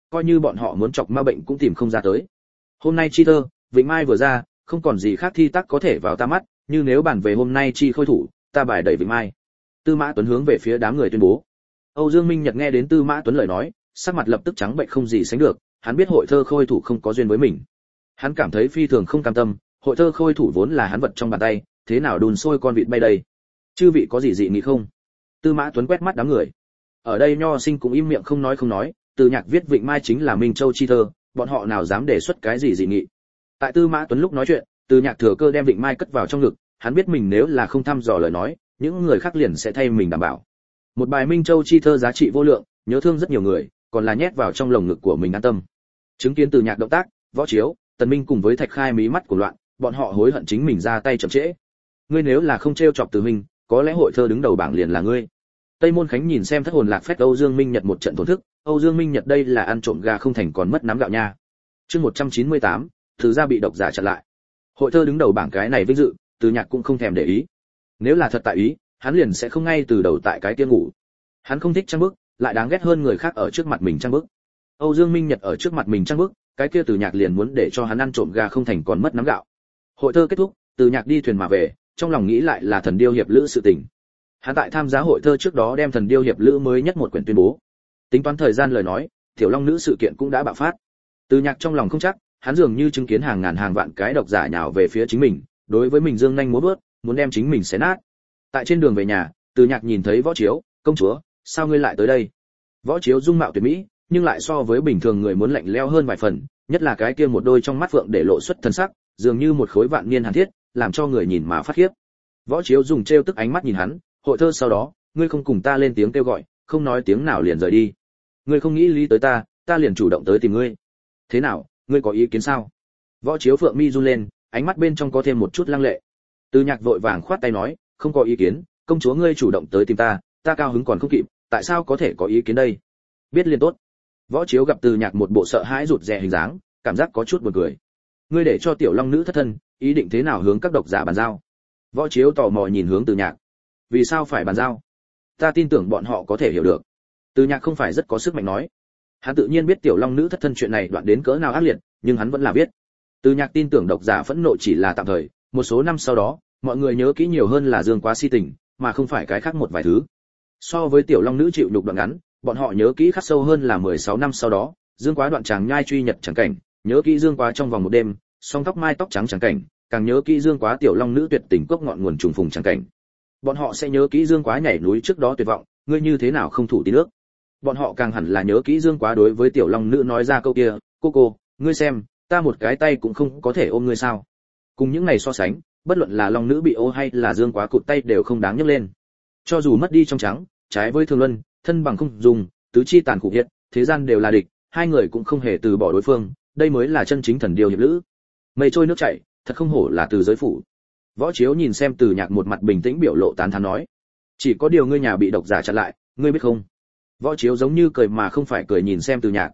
coi như bọn họ muốn chọc ma bệnh cũng tìm không ra tới. Hôm nay chi thơ, Vịnh Mai vừa ra, không còn gì khác thi tác có thể vào ta mắt, như nếu bàn về hôm nay chi khôi thủ, ta bài đẩy Vịnh Mai. Tư Mã Tuấn hướng về phía đám người tuyên bố. Âu Dương Minh Nhật nghe đến Tư Mã Tuấn lời nói, sắc mặt lập tức trắng bệch không gì sánh được, hắn biết hội thơ khôi thủ không có duyên với mình. Hắn cảm thấy phi thường không cam tâm, hội thơ khôi thủ vốn là hắn vật trong bàn tay, thế nào đùn sôi con vịt bay đây? Chư vị có gì dị nghị không? Tư Mã Tuấn quét mắt đám người. Ở đây Nho Sinh cũng im miệng không nói, Từ Nhạc viết Vịnh Mai chính là Minh Châu chi thơ, bọn họ nào dám đề xuất cái gì dị nghị. Tại Tư Mã Tuấn lúc nói chuyện, Từ Nhạc thừa cơ đem Vịnh Mai cất vào trong ngực, hắn biết mình nếu là không thăm dò lời nói, những người khác liền sẽ thay mình đảm bảo. Một bài Minh Châu chi thơ giá trị vô lượng, nhớ thương rất nhiều người, còn là nhét vào trong lồng ngực của mình an tâm. Chứng kiến Từ Nhạc động tác, Võ Chiếu, Tần Minh cùng với Thạch Khai mí mắt của loạn, bọn họ hối hận chính mình ra tay chậm trễ. Ngươi nếu là không trêu chọc Từ Minh, có lẽ hội thơ đứng đầu bảng liền là ngươi. Tây Môn Khánh nhìn xem thất hồn lạc phách Âu Dương Minh Nhật một trận thổn thức, Âu Dương Minh Nhật đây là ăn trộm gà không thành còn mất nắm gạo nha. Chương 198, Từ gia bị độc giả chặn lại. Hội thơ đứng đầu bảng cái này vinh dự, Từ Nhạc cũng không thèm để ý. Nếu là thật tại ý, hắn liền sẽ không ngay từ đầu tại cái kia ngủ. Hắn không thích trang bức, lại đáng ghét hơn người khác ở trước mặt mình trang bức. Âu Dương Minh Nhật ở trước mặt mình trang bức, cái kia Từ Nhạc liền muốn để cho hắn ăn trộm gà không thành còn mất nắm gạo. Hội thơ kết thúc, Từ Nhạc đi thuyền mà về, trong lòng nghĩ lại là Thần Điêu hiệp lữ sự tình. Hắn tại tham gia hội thơ trước đó đem Thần Điêu hiệp lữ mới nhất một quyển tuyên bố. Tính toán thời gian lời nói, Tiểu Long nữ sự kiện cũng đã bạo phát. Từ Nhạc trong lòng không chắc, hắn dường như chứng kiến hàng ngàn hàng vạn cái độc giả nhào về phía chính mình, đối với mình dương nhanh múa vớt, muốn đem chính mình xé nát. Tại trên đường về nhà, Từ Nhạc nhìn thấy Võ Chiếu, công chúa, sao ngươi lại tới đây? Võ Chiếu dung mạo tuyệt mỹ, nhưng lại so với bình thường người muốn lạnh lẽo hơn vài phần, nhất là cái kia một đôi trong mắt phượng để lộ xuất thần sắc, dường như một khối vạn niên hàn thiết, làm cho người nhìn mà phát khiếp. Võ Chiếu dùng trêu tức ánh mắt nhìn hắn, hội thơ sau đó, ngươi không cùng ta lên tiếng kêu gọi, không nói tiếng nào liền rời đi. Ngươi không nghĩ lý tới ta, ta liền chủ động tới tìm ngươi. Thế nào, ngươi có ý kiến sao? Võ Chiếu phượng mi run lên, ánh mắt bên trong có thêm một chút lăng lệ. Từ Nhạc vội vàng khoát tay nói, không có ý kiến, công chúa ngươi chủ động tới tìm ta, ta cao hứng còn không kịp, tại sao có thể có ý kiến đây? Biết liền tốt. Võ Chiếu gặp Từ Nhạc một bộ sợ hãi rụt rè hình dáng, cảm giác có chút buồn cười. Ngươi để cho Tiểu Long nữ thất thân, ý định thế nào hướng các độc giả bàn giao? Võ Chiếu tò mò nhìn hướng Từ Nhạc. Vì sao phải bàn giao? Ta tin tưởng bọn họ có thể hiểu được. Từ Nhạc không phải rất có sức mạnh nói. Hắn tự nhiên biết Tiểu Long nữ thất thân chuyện này đoạn đến cỡ nào ác liệt, nhưng hắn vẫn là biết. Từ Nhạc tin tưởng độc giả phẫn nộ chỉ là tạm thời, một số năm sau đó, mọi người nhớ kỹ nhiều hơn là Dương Quá si tình, mà không phải cái khác một vài thứ. So với Tiểu Long nữ chịu nhục đoạn ngắn, bọn họ nhớ kỹ khắc sâu hơn là 16 năm sau đó, Dương Quá đoạn chàng nhai truy nhật chẳng cảnh, nhớ kỹ Dương Quá trong vòng một đêm, song tóc mai tóc trắng chẳng cảnh, càng nhớ kỹ Dương Quá Tiểu Long nữ tuyệt tình cốc ngọn nguồn trùng phùng chẳng cảnh. Bọn họ sẽ nhớ kỹ Dương Quá nhảy núi trước đó tuyệt vọng, ngươi như thế nào không thủ tín nước. Bọn họ càng hẳn là nhớ kỹ Dương Quá đối với Tiểu Long nữ nói ra câu kia, cô, ngươi xem, ta một cái tay cũng không có thể ôm ngươi sao? Cùng những ngày so sánh, bất luận là Long nữ bị ô hay là Dương Quá cụt tay đều không đáng nhắc lên. Cho dù mất đi trong trắng, trái với thường luân, thân bằng không dùng, tứ chi tàn khủng hiện, thế gian đều là địch, hai người cũng không hề từ bỏ đối phương, đây mới là chân chính thần điêu hiệp lữ. Mây trôi nước chảy, thật không hổ là từ giới phủ. Võ Chiếu nhìn xem Từ Nhạc một mặt bình tĩnh biểu lộ tán thán nói, chỉ có điều ngươi nhà bị độc giả chặn lại, ngươi biết không? Võ Chiếu giống như cười mà không phải cười nhìn xem Từ Nhạc.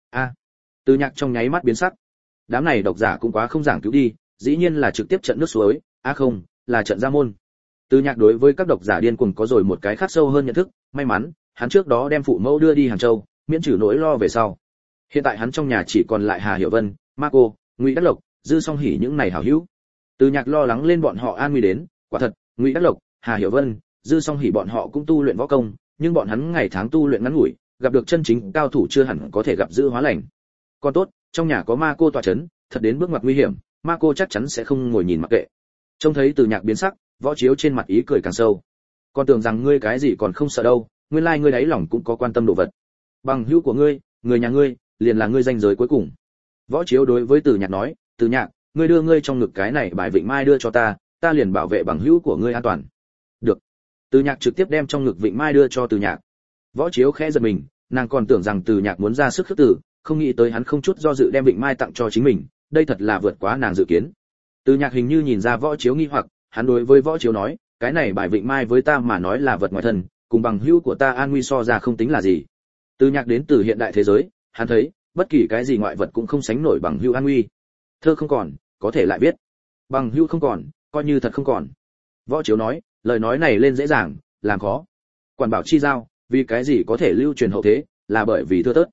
Từ Nhạc trong nháy mắt biến sắc. Đám này độc giả cũng quá không giảng cứu đi, dĩ nhiên là trực tiếp trận nước suối, không, là trận ra môn. Từ Nhạc đối với các độc giả điên cuồng có rồi một cái khác sâu hơn nhận thức, may mắn, hắn trước đó đem phụ mẫu đưa đi Hàng Châu, miễn trừ nỗi lo về sau. Hiện tại hắn trong nhà chỉ còn lại Hà Hiểu Vân, Marco, Ngụy Đắc Lộc, Dư Song Hỉ những này hảo hữu. Từ Nhạc lo lắng lên bọn họ an nguy đến, quả thật, Ngụy Đắc Lộc, Hà Hiểu Vân, Dư Song Hỉ bọn họ cũng tu luyện võ công, nhưng bọn hắn ngày tháng tu luyện ngắn ngủi, gặp được chân chính cao thủ chưa hẳn có thể gặp giữ hóa lành. Còn tốt, trong nhà có Ma Cô tọa chấn, thật đến bước ngoặt nguy hiểm, Ma Cô chắc chắn sẽ không ngồi nhìn mặc kệ. Trông thấy Từ Nhạc biến sắc, Võ Chiếu trên mặt ý cười càng sâu. Con tưởng rằng ngươi cái gì còn không sợ đâu, nguyên lai ngươi đáy lòng cũng có quan tâm đồ vật. Bằng hữu của ngươi, người nhà ngươi, liền là ngươi danh giới cuối cùng. Võ Chiếu đối với Từ Nhạc nói, Từ Nhạc, ngươi đưa ngươi trong ngực cái này bài Vịnh Mai đưa cho ta, ta liền bảo vệ bằng hữu của ngươi an toàn. Được. Từ Nhạc trực tiếp đem trong ngực Vịnh Mai đưa cho Từ Nhạc. Võ Chiếu khẽ giật mình, nàng còn tưởng rằng Từ Nhạc muốn ra sức khước từ, không nghĩ tới hắn không chút do dự đem Vịnh Mai tặng cho chính mình, đây thật là vượt quá nàng dự kiến. Từ Nhạc hình như nhìn ra Võ Chiếu nghi hoặc, hắn đối với Võ Chiếu nói, cái này bài Vịnh Mai với ta mà nói là vật ngoài thân, cùng bằng hữu của ta an nguy so ra không tính là gì. Từ Nhạc đến từ hiện đại thế giới, hắn thấy, bất kỳ cái gì ngoại vật cũng không sánh nổi bằng hữu an nguy. Thơ không còn, có thể lại biết. Bằng hữu không còn, coi như thật không còn. Võ Chiếu nói, lời nói này lên dễ dàng, làm khó. Quản bảo chi giao, vì cái gì có thể lưu truyền hậu thế, là bởi vì thưa tớt.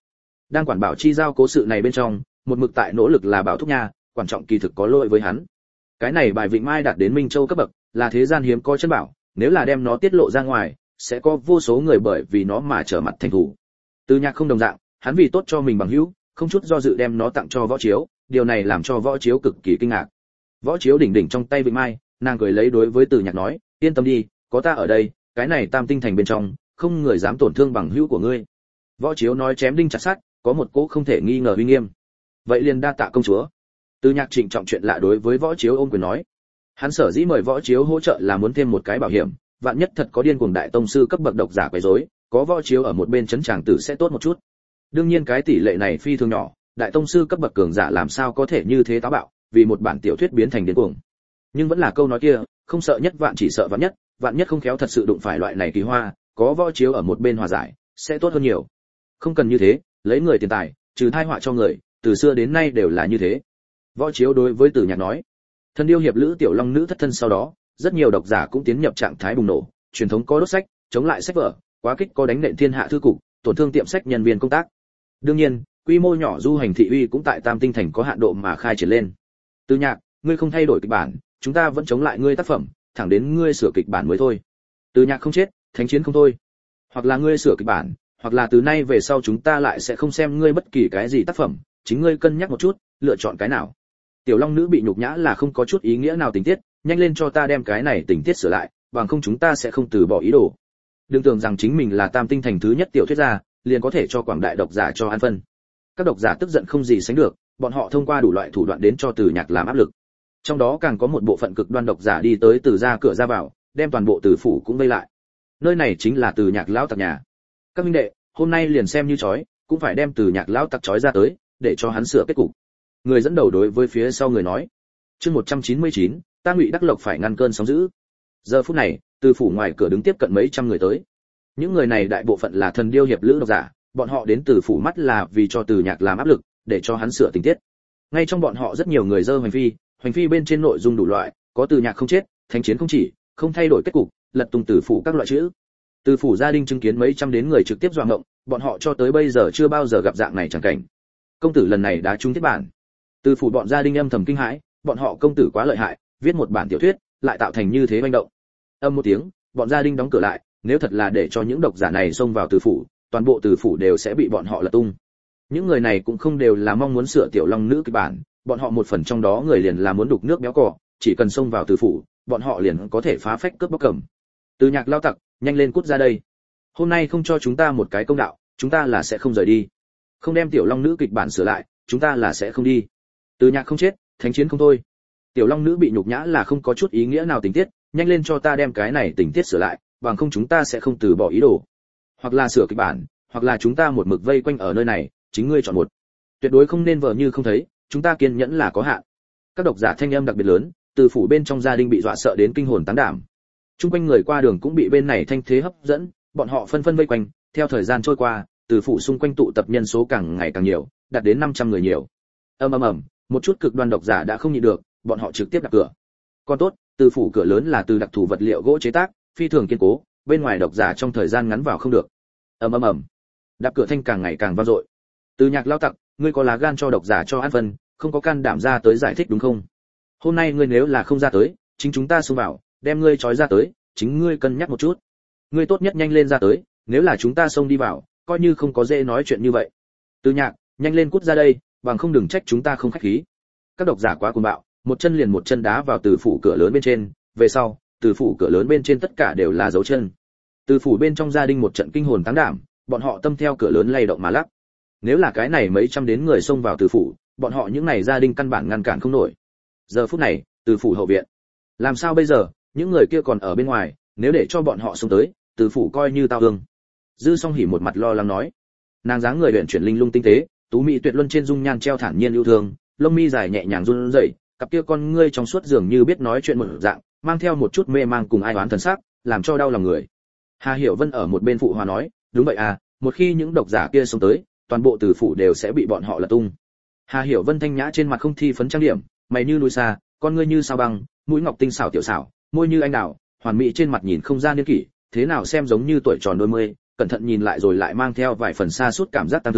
đang quản bảo chi giao cố sự này bên trong, một mực tại nỗ lực là Bảo Thúc Nha, quan trọng kỳ thực có lỗi với hắn. Cái này bài Vịnh Mai đạt đến Minh Châu cấp bậc, là thế gian hiếm có chân bảo, nếu là đem nó tiết lộ ra ngoài, sẽ có vô số người bởi vì nó mà trở mặt thành thù. Từ Nhạc không đồng dạng, hắn vì tốt cho mình bằng hữu, không chút do dự đem nó tặng cho Võ Chiếu, điều này làm cho Võ Chiếu cực kỳ kinh ngạc. Võ Chiếu đỉnh đỉnh trong tay Vịnh Mai, nàng cười lấy đối với Từ Nhạc nói, yên tâm đi, có ta ở đây, cái này Tam Tinh thành bên trong, không người dám tổn thương bằng hữu của ngươi. Võ Chiếu nói chém đinh chặt sắt, có một cỗ không thể nghi ngờ uy nghiêm. Vậy liền đa tạ công chúa. Từ Nhạc trịnh trọng chuyện lạ đối với Võ Chiếu ôm quyền nói. Hắn sở dĩ mời Võ Chiếu hỗ trợ là muốn thêm một cái bảo hiểm, vạn nhất thật có điên cuồng đại tông sư cấp bậc độc giả quấy rối, có Võ Chiếu ở một bên chấn chàng tử sẽ tốt một chút. Đương nhiên cái tỷ lệ này phi thường nhỏ, đại tông sư cấp bậc cường giả làm sao có thể như thế táo bạo, vì một bản tiểu thuyết biến thành điên cuồng. Nhưng vẫn là câu nói kia, không sợ nhất vạn chỉ sợ vạn nhất không khéo thật sự đụng phải loại này kỳ hoa, có Võ Chiếu ở một bên hòa giải, sẽ tốt hơn nhiều. Không cần như thế, lấy người tiền tài, trừ tai họa cho người, từ xưa đến nay đều là như thế. Võ Chiếu đối với Từ Nhạc nói. Thần điêu hiệp lữ tiểu long nữ thất thân sau đó, rất nhiều độc giả cũng tiến nhập trạng thái bùng nổ, truyền thống có đốt sách, chống lại sách vở, quá kích có đánh nện thiên hạ thư cục, tổn thương tiệm sách nhân viên công tác. Đương nhiên, quy mô nhỏ du hành thị uy cũng tại Tam Tinh thành có hạn độ mà khai triển lên. Từ Nhạc, ngươi không thay đổi kịch bản, chúng ta vẫn chống lại ngươi tác phẩm, thẳng đến ngươi sửa kịch bản mới thôi. Từ Nhạc không chết, thánh chiến không thôi. Hoặc là ngươi sửa kịch bản, hoặc là từ nay về sau chúng ta lại sẽ không xem ngươi bất kỳ cái gì tác phẩm, chính ngươi cân nhắc một chút, lựa chọn cái nào. Tiểu Long nữ bị nhục nhã là không có chút ý nghĩa nào tình tiết, nhanh lên cho ta đem cái này tình tiết sửa lại, bằng không chúng ta sẽ không từ bỏ ý đồ. Đừng tưởng rằng chính mình là Tam Tinh thành thứ nhất tiểu thuyết gia, liền có thể cho quảng đại độc giả cho an phân. Các độc giả tức giận không gì sánh được, bọn họ thông qua đủ loại thủ đoạn đến cho Từ Nhạc làm áp lực. Trong đó càng có một bộ phận cực đoan độc giả đi tới từ ra cửa ra vào, đem toàn bộ Từ phủ cũng vây lại. Nơi này chính là Từ Nhạc lão tặc nhà. Các huynh đệ, hôm nay liền xem như chói, cũng phải đem Từ Nhạc lão tặc chói ra tới, để cho hắn sửa kết cục. Người dẫn đầu đối với phía sau người nói. Chương 199, ta Ngụy Đắc Lộc phải ngăn cơn sóng dữ. Giờ phút này, Từ phủ ngoài cửa đứng tiếp cận mấy trăm người tới. Những người này đại bộ phận là thần điêu hiệp lữ độc giả, bọn họ đến Từ phủ mắt là vì cho Từ Nhạc làm áp lực, để cho hắn sửa tình tiết. Ngay trong bọn họ rất nhiều người dơ hoành phi bên trên nội dung đủ loại, có Từ Nhạc không chết, thánh chiến không chỉ, không thay đổi kết cục, lật tung Từ phủ các loại chữ. Từ phủ gia đình chứng kiến mấy trăm đến người trực tiếp dọa ngộng, bọn họ cho tới bây giờ chưa bao giờ gặp dạng này chẳng cảnh. Công tử lần này đã trúng thiết bản. Từ phủ bọn gia đình âm thầm kinh hãi, bọn họ công tử quá lợi hại, viết một bản tiểu thuyết, lại tạo thành như thế manh động. Âm một tiếng, bọn gia đình đóng cửa lại, nếu thật là để cho những độc giả này xông vào Từ phủ, toàn bộ Từ phủ đều sẽ bị bọn họ lật tung. Những người này cũng không đều là mong muốn sửa tiểu long nữ kịch bản, bọn họ một phần trong đó người liền là muốn đục nước béo cò, chỉ cần xông vào Từ phủ, bọn họ liền có thể phá phách cướp bóc cầm. Từ Nhạc lao tặc, nhanh lên cút ra đây. Hôm nay không cho chúng ta một cái công đạo, chúng ta là sẽ không rời đi. Không đem tiểu long nữ kịch bản sửa lại, chúng ta là sẽ không đi. Từ Nhạc không chết, thánh chiến không thôi. Tiểu long nữ bị nhục nhã là không có chút ý nghĩa nào tình tiết, nhanh lên cho ta đem cái này tình tiết sửa lại, bằng không chúng ta sẽ không từ bỏ ý đồ. Hoặc là sửa kịch bản, hoặc là chúng ta một mực vây quanh ở nơi này, chính ngươi chọn một. Tuyệt đối không nên vờ như không thấy, chúng ta kiên nhẫn là có hạn. Các độc giả thanh âm đặc biệt lớn, Từ phủ bên trong gia đình bị dọa sợ đến kinh hồn tán đảm. Trung quanh người qua đường cũng bị bên này thanh thế hấp dẫn, bọn họ phân phân vây quanh, theo thời gian trôi qua, Từ phủ xung quanh tụ tập nhân số càng ngày càng nhiều, đạt đến 500 người nhiều. Ầm, một chút cực đoan độc giả đã không nhịn được, bọn họ trực tiếp đập cửa. Còn tốt, Từ phủ cửa lớn là từ đặc thù vật liệu gỗ chế tác, phi thường kiên cố, bên ngoài độc giả trong thời gian ngắn vào không được. Ầm, đập cửa thanh càng ngày càng vang dội. Từ Nhạc lao tặc, ngươi có lá gan cho độc giả cho an phân, không có can đảm ra tới giải thích đúng không? Hôm nay ngươi nếu là không ra tới, chính chúng ta xông vào, đem ngươi trói ra tới, chính ngươi cân nhắc một chút. Ngươi tốt nhất nhanh lên ra tới, nếu là chúng ta xông đi vào, coi như không có dễ nói chuyện như vậy. Từ Nhạc, nhanh lên cút ra đây, bằng không đừng trách chúng ta không khách khí. Các độc giả quá cuồng bạo, một chân liền một chân đá vào Từ phủ cửa lớn bên trên, về sau, Từ phủ cửa lớn bên trên tất cả đều là dấu chân. Từ phủ bên trong gia đình một trận kinh hồn táng đảm, bọn họ tâm theo cửa lớn lay động mà lắc. Nếu là cái này mấy trăm đến người xông vào Từ phủ, bọn họ những này gia đình căn bản ngăn cản không nổi. Giờ phút này, Từ phủ hậu viện, làm sao bây giờ, những người kia còn ở bên ngoài, nếu để cho bọn họ xông tới, Từ phủ coi như tao hương. Dư Song Hỉ một mặt lo lắng nói. Nàng dáng người luyện chuyển linh lung tinh tế, tú mỹ tuyệt luân trên dung nhan treo thản nhiên yêu thương, lông mi dài nhẹ nhàng run rẩy, cặp kia con ngươi trong suốt dường như biết nói chuyện một dạng, mang theo một chút mê mang cùng ai oán thần sắc, làm cho đau lòng người. Hà Hiểu Vân ở một bên phụ hòa nói, đúng vậy à, một khi những độc giả kia xông tới, toàn bộ Từ phủ đều sẽ bị bọn họ lật tung. Hà Hiểu Vân thanh nhã trên mặt không thi phấn trang điểm, mày như núi xa, con ngươi như sao băng, mũi ngọc tinh xảo tiểu xảo, môi như anh đào, hoàn mỹ trên mặt nhìn không ra niên kỷ, thế nào xem giống như tuổi tròn đôi mươi, cẩn thận nhìn lại rồi lại mang theo vài phần xa suốt cảm giác tăng thương,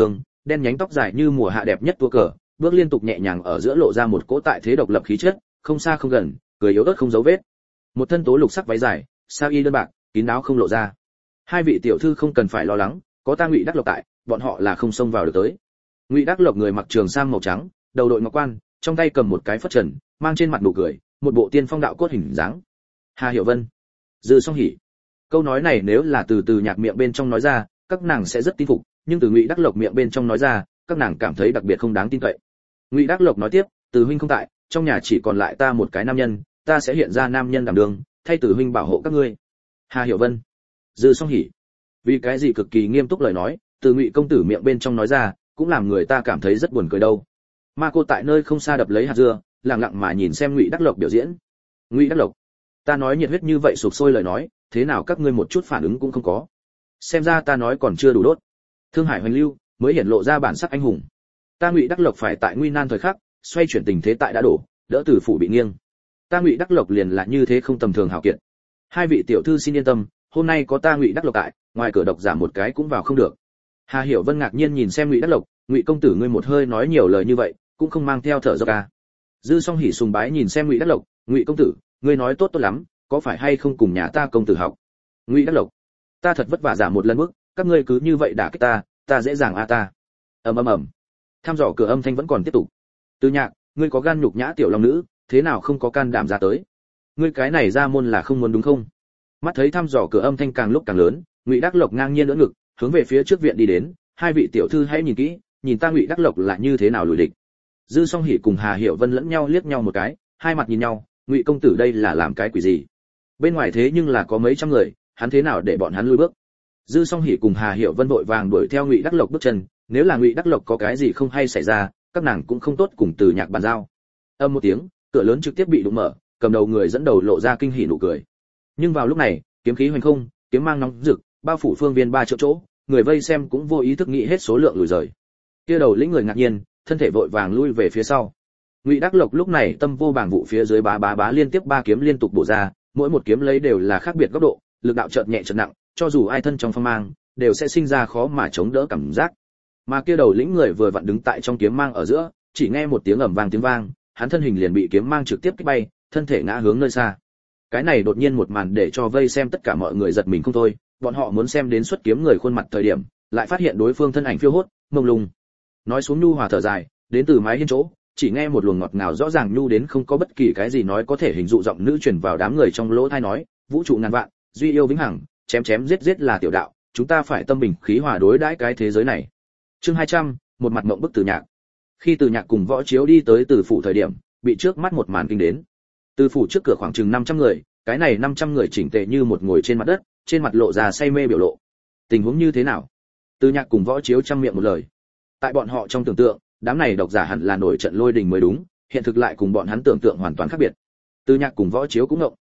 đen nhánh tóc dài như mùa hạ đẹp nhất tua cờ, bước liên tục nhẹ nhàng ở giữa lộ ra một cỗ tại thế độc lập khí chất, không xa không gần, cười yếu ớt không dấu vết. Một thân tố lục sắc váy dài, sa y đơn bạc, kín đáo không lộ ra. Hai vị tiểu thư không cần phải lo lắng, có ta Ngụy Đắc Lộc tại, bọn họ là không xông vào được tới. Ngụy Đắc Lộc người mặc trường sam màu trắng, đầu đội ngọc quan, trong tay cầm một cái phất trần, mang trên mặt nụ cười, một bộ tiên phong đạo cốt hình dáng. Hà Hiểu Vân, Dư Song Hỉ. Câu nói này nếu là từ Nhạc miệng bên trong nói ra, các nàng sẽ rất tin phục, nhưng từ Ngụy Đắc Lộc miệng bên trong nói ra, các nàng cảm thấy đặc biệt không đáng tin cậy. Ngụy Đắc Lộc nói tiếp, Từ huynh không tại, trong nhà chỉ còn lại ta một cái nam nhân, ta sẽ hiện ra nam nhân đảm đường, thay Từ huynh bảo hộ các ngươi. Hà Hiểu Vân, Dư Song Hỉ. Vì cái gì cực kỳ nghiêm túc lời nói, từ Ngụy công tử miệng bên trong nói ra, cũng làm người ta cảm thấy rất buồn cười đâu. Ma cô tại nơi không xa đập lấy hạt dưa, lặng lặng mà nhìn xem Ngụy Đắc Lộc biểu diễn. Ngụy Đắc Lộc, ta nói nhiệt huyết như vậy sục sôi lời nói, thế nào các ngươi một chút phản ứng cũng không có. Xem ra ta nói còn chưa đủ đốt. Thương Hải hoành lưu, mới hiển lộ ra bản sắc anh hùng. Ta Ngụy Đắc Lộc phải tại nguy nan thời khắc, xoay chuyển tình thế tại đã đổ, đỡ Từ phủ bị nghiêng. Ta Ngụy Đắc Lộc liền là như thế không tầm thường hảo kiệt. Hai vị tiểu thư xin yên tâm, hôm nay có ta Ngụy Đắc Lộc tại, ngoài cửa độc giả một cái cũng vào không được. Hà Hiểu Vân ngạc nhiên nhìn xem Ngụy Đắc Lộc, Ngụy công tử ngươi một hơi nói nhiều lời như vậy, cũng không mang theo thở dốc à? Dư Song Hỉ sùng bái nhìn xem Ngụy Đắc Lộc, Ngụy công tử, ngươi nói tốt lắm, có phải hay không cùng nhà ta công tử học? Ngụy Đắc Lộc, ta thật vất vả giả một lần bước, các ngươi cứ như vậy đả kích ta dễ dàng a ta. Ầm. Tham dò cửa âm thanh vẫn còn tiếp tục. Từ Nhạc, ngươi có gan nhục nhã tiểu long nữ, thế nào không có can đảm ra tới? Ngươi cái này ra môn là không muốn đúng không? Mắt thấy thăm dò cửa âm thanh càng lúc càng lớn, Ngụy Đắc Lộc ngang nhiên đỡ ngực, hướng về phía trước viện đi đến, hai vị tiểu thư hãy nhìn kỹ, nhìn ta Ngụy Đắc Lộc là như thế nào lùi địch. Dư Song Hỉ cùng Hà Hiểu Vân lẫn nhau liếc nhau một cái, hai mặt nhìn nhau, Ngụy công tử đây là làm cái quỷ gì? Bên ngoài thế nhưng là có mấy trăm người, hắn thế nào để bọn hắn lùi bước? Dư Song Hỉ cùng Hà Hiểu Vân vội vàng đuổi theo Ngụy Đắc Lộc bước chân, nếu là Ngụy Đắc Lộc có cái gì không hay xảy ra, các nàng cũng không tốt cùng Từ Nhạc bàn giao. Âm một tiếng, cửa lớn trực tiếp bị đụng mở, cầm đầu người dẫn đầu lộ ra kinh hỉ nụ cười. Nhưng vào lúc này, kiếm khí hoành không, kiếm mang nóng rực, bao phủ phương viên 3 triệu chỗ, người vây xem cũng vô ý thức nghĩ hết số lượng lùi rời. Kia đầu lĩnh người ngạc nhiên, thân thể vội vàng lui về phía sau. Ngụy Đắc Lộc lúc này tâm vô bảng vụ phía dưới bá liên tiếp 3 kiếm liên tục bổ ra, mỗi một kiếm lấy đều là khác biệt góc độ, lực đạo chợt nhẹ chợt nặng, cho dù ai thân trong phong mang, đều sẽ sinh ra khó mà chống đỡ cảm giác. Mà kia đầu lĩnh người vừa vặn đứng tại trong kiếm mang ở giữa, chỉ nghe một tiếng ầm vang tiếng vang, hắn thân hình liền bị kiếm mang trực tiếp kích bay, thân thể ngã hướng nơi xa. Cái này đột nhiên một màn để cho vây xem tất cả mọi người giật mình không thôi, bọn họ muốn xem đến xuất kiếm người khuôn mặt thời điểm, lại phát hiện đối phương thân ảnh phiêu hốt, mông lung. Nói xuống nhu hòa thở dài, đến từ mái hiên chỗ, chỉ nghe một luồng ngọt ngào rõ ràng nhu đến không có bất kỳ cái gì nói có thể hình dụ giọng nữ truyền vào đám người trong lỗ tai nói, vũ trụ ngàn vạn, duy yêu vĩnh hằng, chém giết là tiểu đạo, chúng ta phải tâm bình khí hòa đối đãi cái thế giới này. Chương 200, một mặt mộng bức Từ Nhạc. Khi Từ Nhạc cùng Võ Chiếu đi tới Từ phủ thời điểm, bị trước mắt một màn kinh đến. Từ phủ trước cửa khoảng chừng 500 người, cái này 500 người chỉnh tề như một ngồi trên mặt đất, trên mặt lộ ra say mê biểu lộ. Tình huống như thế nào? Từ Nhạc cùng Võ Chiếu trăm miệng một lời. Tại bọn họ trong tưởng tượng, đám này độc giả hẳn là nổi trận lôi đình mới đúng, hiện thực lại cùng bọn hắn tưởng tượng hoàn toàn khác biệt. Từ Nhạc cùng Võ Chiếu cũng ngộng.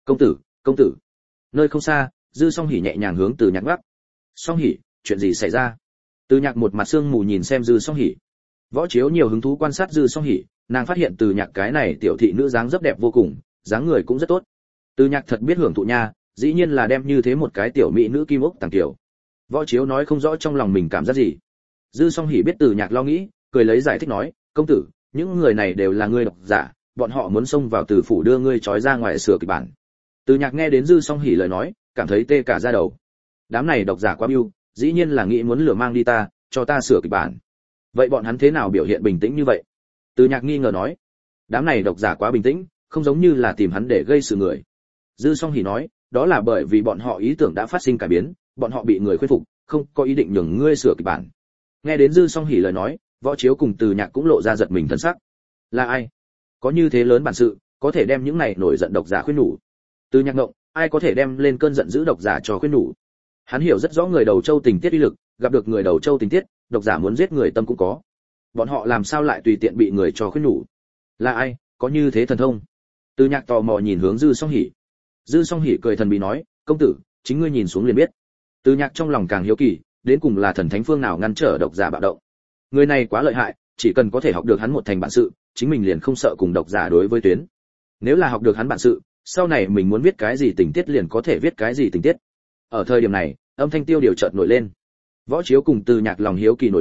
Công tử. Nơi không xa, Dư Song Hỉ nhẹ nhàng hướng Từ Nhạc gắt. Song Hỉ, chuyện gì xảy ra? Từ Nhạc một mặt sương mù nhìn xem Dư Song Hỉ. Võ Chiếu nhiều hứng thú quan sát Dư Song Hỉ, nàng phát hiện Từ Nhạc cái này tiểu thị nữ dáng rất đẹp vô cùng, dáng người cũng rất tốt. Từ Nhạc thật biết hưởng thụ nha, dĩ nhiên là đem như thế một cái tiểu mỹ nữ kim ốc tàng tiểu. Võ Chiếu nói không rõ trong lòng mình cảm giác gì. Dư Song Hỉ biết Từ Nhạc lo nghĩ, cười lấy giải thích nói, công tử, những người này đều là người độc giả, bọn họ muốn xông vào Từ phủ đưa ngươi trói ra ngoài sửa kịch bản. Từ Nhạc nghe đến Dư Song Hỉ lời nói, cảm thấy tê cả da đầu. Đám này độc giả quá biêu, dĩ nhiên là nghĩ muốn lừa mang đi ta, cho ta sửa kịch bản. Vậy bọn hắn thế nào biểu hiện bình tĩnh như vậy? Từ Nhạc nghi ngờ nói, đám này độc giả quá bình tĩnh, không giống như là tìm hắn để gây sự người. Dư Song Hỉ nói, đó là bởi vì bọn họ ý tưởng đã phát sinh cải biến, bọn họ bị người khuyên phục, không có ý định nhường ngươi sửa kịch bản. Nghe đến Dư Song Hỉ lời nói, Võ Chiếu cùng Từ Nhạc cũng lộ ra giật mình thần sắc. Là ai? Có như thế lớn bản sự, có thể đem những này nổi giận độc giả khuyên nhủ. Từ Nhạc ngộng, ai có thể đem lên cơn giận dữ độc giả cho khuyên nhủ? Hắn hiểu rất rõ người đầu châu tình tiết uy lực, gặp được người đầu châu tình tiết, độc giả muốn giết người tâm cũng có. Bọn họ làm sao lại tùy tiện bị người cho khuyên nhủ? Là ai, có như thế thần thông? Từ Nhạc tò mò nhìn hướng Dư Song Hỉ. Dư Song Hỉ cười thần bí nói, công tử, chính ngươi nhìn xuống liền biết. Từ Nhạc trong lòng càng hiếu kỳ, đến cùng là thần thánh phương nào ngăn trở độc giả bạo động? Người này quá lợi hại, chỉ cần có thể học được hắn một thành bản sự, chính mình liền không sợ cùng độc giả đối với tuyến. Nếu là học được hắn bản sự, sau này mình muốn viết cái gì tình tiết liền có thể viết cái gì tình tiết. Ở thời điểm này, âm thanh tiêu điều chợt nổi lên. Võ Chiếu cùng Từ Nhạc lòng hiếu kỳ nổi lên,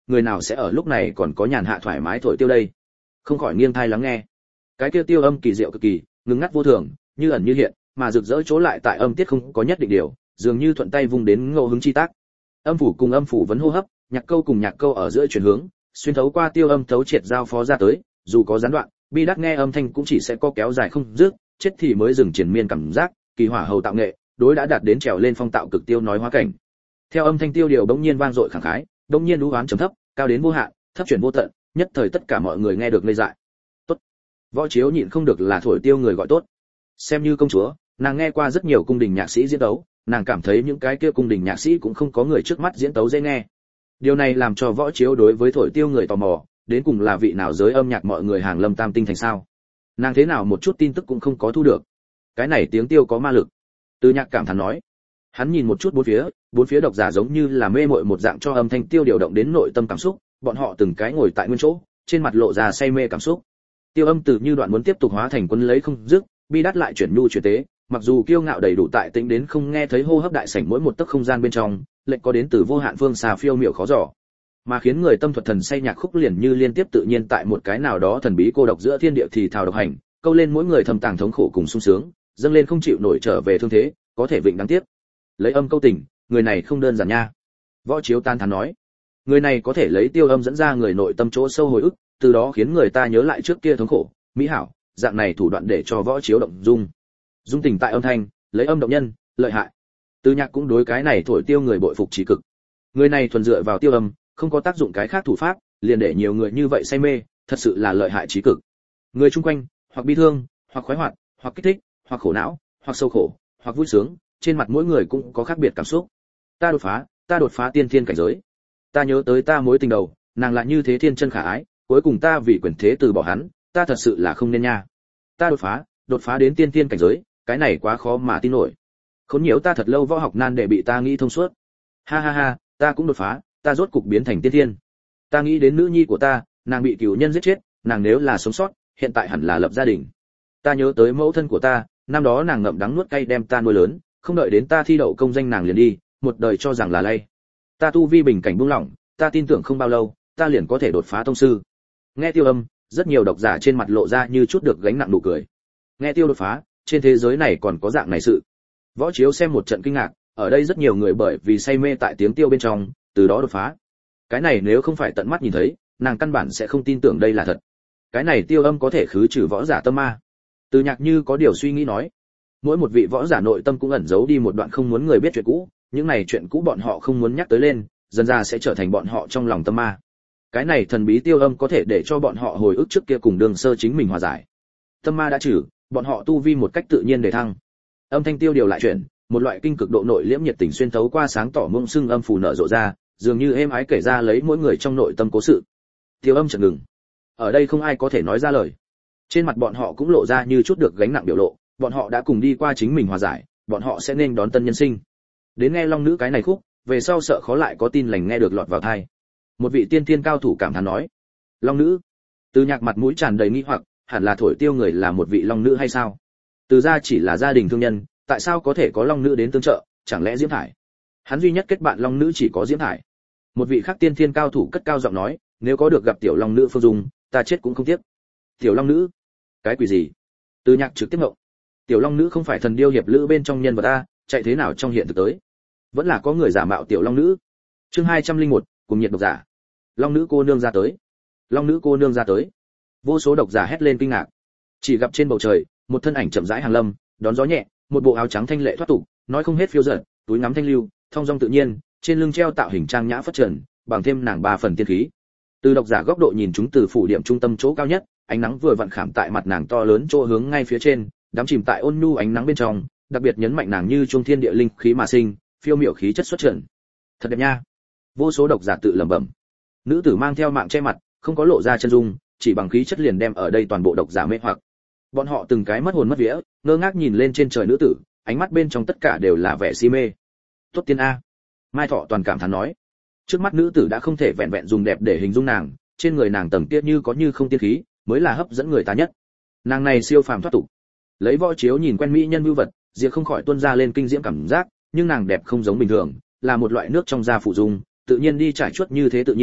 người nào sẽ ở lúc này còn có nhàn hạ thoải mái thổi tiêu đây. Không khỏi nghiêng tai lắng nghe. Cái kia tiêu âm kỳ diệu cực kỳ, ngưng ngắt vô thường, như ẩn như hiện, mà rực rỡ chỗ lại tại âm tiết không có nhất định điều, dường như thuận tay vung đến ngẫu hứng chi tác. Âm phủ cùng âm phủ vấn hô hấp, nhạc câu cùng nhạc câu ở giữa chuyển hướng, xuyên thấu qua tiêu âm thấu triệt giao phó ra tới, dù có gián đoạn, bi đát nghe âm thanh cũng chỉ sẽ có kéo dài không dứt, chết thì mới dừng triển miên cảm giác, kỳ hỏa hầu tạo nghệ, đối đã đạt đến trèo lên phong tạo cực tiêu nói hóa cảnh. Theo âm thanh tiêu điều bỗng nhiên vang dội khẳng khái, bỗng nhiên lũ oán trầm thấp, cao đến vô hạn, thấp chuyển vô tận, nhất thời tất cả mọi người nghe được ngây dại. Tốt. Võ Chiếu nhịn không được là thổi tiêu người gọi tốt. Xem như công chúa, nàng nghe qua rất nhiều cung đình nhạc sĩ diễn tấu, nàng cảm thấy những cái kia cung đình nhạc sĩ cũng không có người trước mắt diễn tấu dễ nghe. Điều này làm cho Võ Chiếu đối với thổi tiêu người tò mò, đến cùng là vị nào giới âm nhạc mọi người hàng lâm tam tinh thành sao? Nàng thế nào một chút tin tức cũng không có thu được. Cái này tiếng tiêu có ma lực. Từ Nhạc cảm thán nói. Hắn nhìn một chút bốn phía độc giả giống như là mê muội một dạng cho âm thanh tiêu điều động đến nội tâm cảm xúc, bọn họ từng cái ngồi tại nguyên chỗ, trên mặt lộ ra say mê cảm xúc. Tiêu âm từ như đoạn muốn tiếp tục hóa thành quân lấy không dứt, bi đát lại chuyển nhu chuyển tế, mặc dù kiêu ngạo đầy đủ tại tính đến không nghe thấy hô hấp đại sảnh mỗi một tấc không gian bên trong, lệnh có đến từ vô hạn phương xa phiêu miểu khó dò, mà khiến người tâm thuật thần say nhạc khúc liền như liên tiếp tự nhiên tại một cái nào đó thần bí cô độc giữa thiên địa thì thào độc hành, câu lên mỗi người thầm tàng thống khổ cùng sung sướng, dâng lên không chịu nổi trở về thương thế, có thể vịnh đáng tiếc. Lấy âm câu tình, người này không đơn giản nha. Võ Chiếu tan thán nói, người này có thể lấy tiêu âm dẫn ra người nội tâm chỗ sâu hồi ức, từ đó khiến người ta nhớ lại trước kia thống khổ, mỹ hảo, dạng này thủ đoạn để cho Võ Chiếu động dung. Dung tình tại âm thanh, lấy âm động nhân, lợi hại. Từ Nhạc cũng đối cái này thổi tiêu người bội phục chí cực. Người này thuần dựa vào tiêu âm, không có tác dụng cái khác thủ pháp, liền để nhiều người như vậy say mê, thật sự là lợi hại chí cực. Người chung quanh, hoặc bi thương, hoặc khoái hoạt, hoặc kích thích, hoặc khổ não, hoặc sâu khổ, hoặc vui sướng, trên mặt mỗi người cũng có khác biệt cảm xúc. Ta đột phá tiên thiên cảnh giới. Ta nhớ tới ta mối tình đầu, nàng lại như thế thiên chân khả ái, cuối cùng ta vì quyền thế từ bỏ hắn, ta thật sự là không nên nha. Ta đột phá đến tiên thiên cảnh giới, cái này quá khó mà tin nổi. Khốn nhiễu ta thật lâu võ học nan để bị ta nghĩ thông suốt. Ha ha ha, ta cũng đột phá, ta rốt cục biến thành tiên thiên. Ta nghĩ đến nữ nhi của ta, nàng bị cửu nhân giết chết, nàng nếu là sống sót, hiện tại hẳn là lập gia đình. Ta nhớ tới mẫu thân của ta, năm đó nàng ngậm đắng nuốt cay đem ta nuôi lớn, không đợi đến ta thi đậu công danh nàng liền đi, một đời cho rằng là lay. Ta tu vi bình cảnh buông lỏng, ta tin tưởng không bao lâu, ta liền có thể đột phá tông sư. Nghe tiêu âm, rất nhiều độc giả trên mặt lộ ra như chút được gánh nặng nụ cười. Nghe tiêu đột phá, trên thế giới này còn có dạng này sự. Võ Chiếu xem một trận kinh ngạc, ở đây rất nhiều người bởi vì say mê tại tiếng tiêu bên trong, từ đó đột phá. Cái này nếu không phải tận mắt nhìn thấy, nàng căn bản sẽ không tin tưởng đây là thật. Cái này tiêu âm có thể khứ trừ võ giả tâm ma. Từ Nhạc như có điều suy nghĩ nói, mỗi một vị võ giả nội tâm cũng ẩn giấu đi một đoạn không muốn người biết chuyện cũ, những này chuyện cũ bọn họ không muốn nhắc tới lên, dần ra sẽ trở thành bọn họ trong lòng tâm ma. Cái này thần bí tiêu âm có thể để cho bọn họ hồi ức trước kia cùng đường sơ chính mình hòa giải. Tâm ma đã trừ, bọn họ tu vi một cách tự nhiên để thăng. Âm thanh tiêu điều lại chuyển, một loại kinh cực độ nội liễm nhiệt tình xuyên thấu qua sáng tỏ mông sưng âm phù nở rộ ra, dường như êm ái kể ra lấy mỗi người trong nội tâm cố sự. Tiêu âm chợt ngừng. Ở đây không ai có thể nói ra lời. Trên mặt bọn họ cũng lộ ra như chút được gánh nặng biểu lộ, bọn họ đã cùng đi qua chính mình hòa giải, bọn họ sẽ nên đón tân nhân sinh. Đến nghe long nữ cái này khúc, về sau sợ khó lại có tin lành nghe được lọt vào tai. Một vị tiên thiên cao thủ cảm thán nói, long nữ. Từ Nhạc mặt mũi tràn đầy nghi hoặc, hẳn là thổi tiêu người là một vị long nữ hay sao? Từ gia chỉ là gia đình thương nhân, tại sao có thể có long nữ đến tương trợ, chẳng lẽ Diễm Thải? Hắn duy nhất kết bạn long nữ chỉ có Diễm Thải. Một vị khác tiên thiên cao thủ cất cao giọng nói, nếu có được gặp tiểu long nữ Phương Dung, ta chết cũng không tiếc. Tiểu long nữ? Cái quỷ gì? Từ Nhạc trực tiếp ngộng. Tiểu long nữ không phải thần điêu hiệp lữ bên trong nhân vật ta, chạy thế nào trong hiện thực tới? Vẫn là có người giả mạo tiểu long nữ. Chương 201, cùng nhiệt độc giả. Long nữ cô nương ra tới. Long nữ cô nương ra tới. Vô số độc giả hét lên kinh ngạc. Chỉ gặp trên bầu trời, một thân ảnh chậm rãi hàng lâm, đón gió nhẹ, một bộ áo trắng thanh lệ thoát tục, nói không hết phiêu dật, túi ngắm thanh lưu, thong dong tự nhiên, trên lưng treo tạo hình trang nhã phất trần, bằng thêm nàng ba phần tiên khí. Từ độc giả góc độ nhìn chúng từ phủ điểm trung tâm chỗ cao nhất, ánh nắng vừa vặn khảm tại mặt nàng to lớn chỗ hướng ngay phía trên, đắm chìm tại ôn nhu ánh nắng bên trong, đặc biệt nhấn mạnh nàng như trung thiên địa linh khí mà sinh, phiêu miểu khí chất xuất trần. Thật đẹp nha. Vô số độc giả tự lẩm bẩm. Nữ tử mang theo mạng che mặt, không có lộ ra chân dung, chỉ bằng khí chất liền đem ở đây toàn bộ độc giả mê hoặc. Bọn họ từng cái mất hồn mất vía, ngơ ngác nhìn lên trên trời nữ tử, ánh mắt bên trong tất cả đều là vẻ si mê. Tốt tiên a. Mai Thọ toàn cảm thán nói. Trước mắt nữ tử đã không thể vẹn vẹn dùng đẹp để hình dung nàng, trên người nàng tầng tiết như có như không tiên khí, mới là hấp dẫn người ta nhất. Nàng này siêu phàm thoát tục. Lấy Võ Chiếu nhìn quen mỹ nhân vưu vật, Diệp không khỏi tuôn ra lên kinh diễm cảm giác, nhưng nàng đẹp không giống bình thường, là một loại nước trong da phụ dung, tự nhiên đi trải chuốt như thế tự nhiên,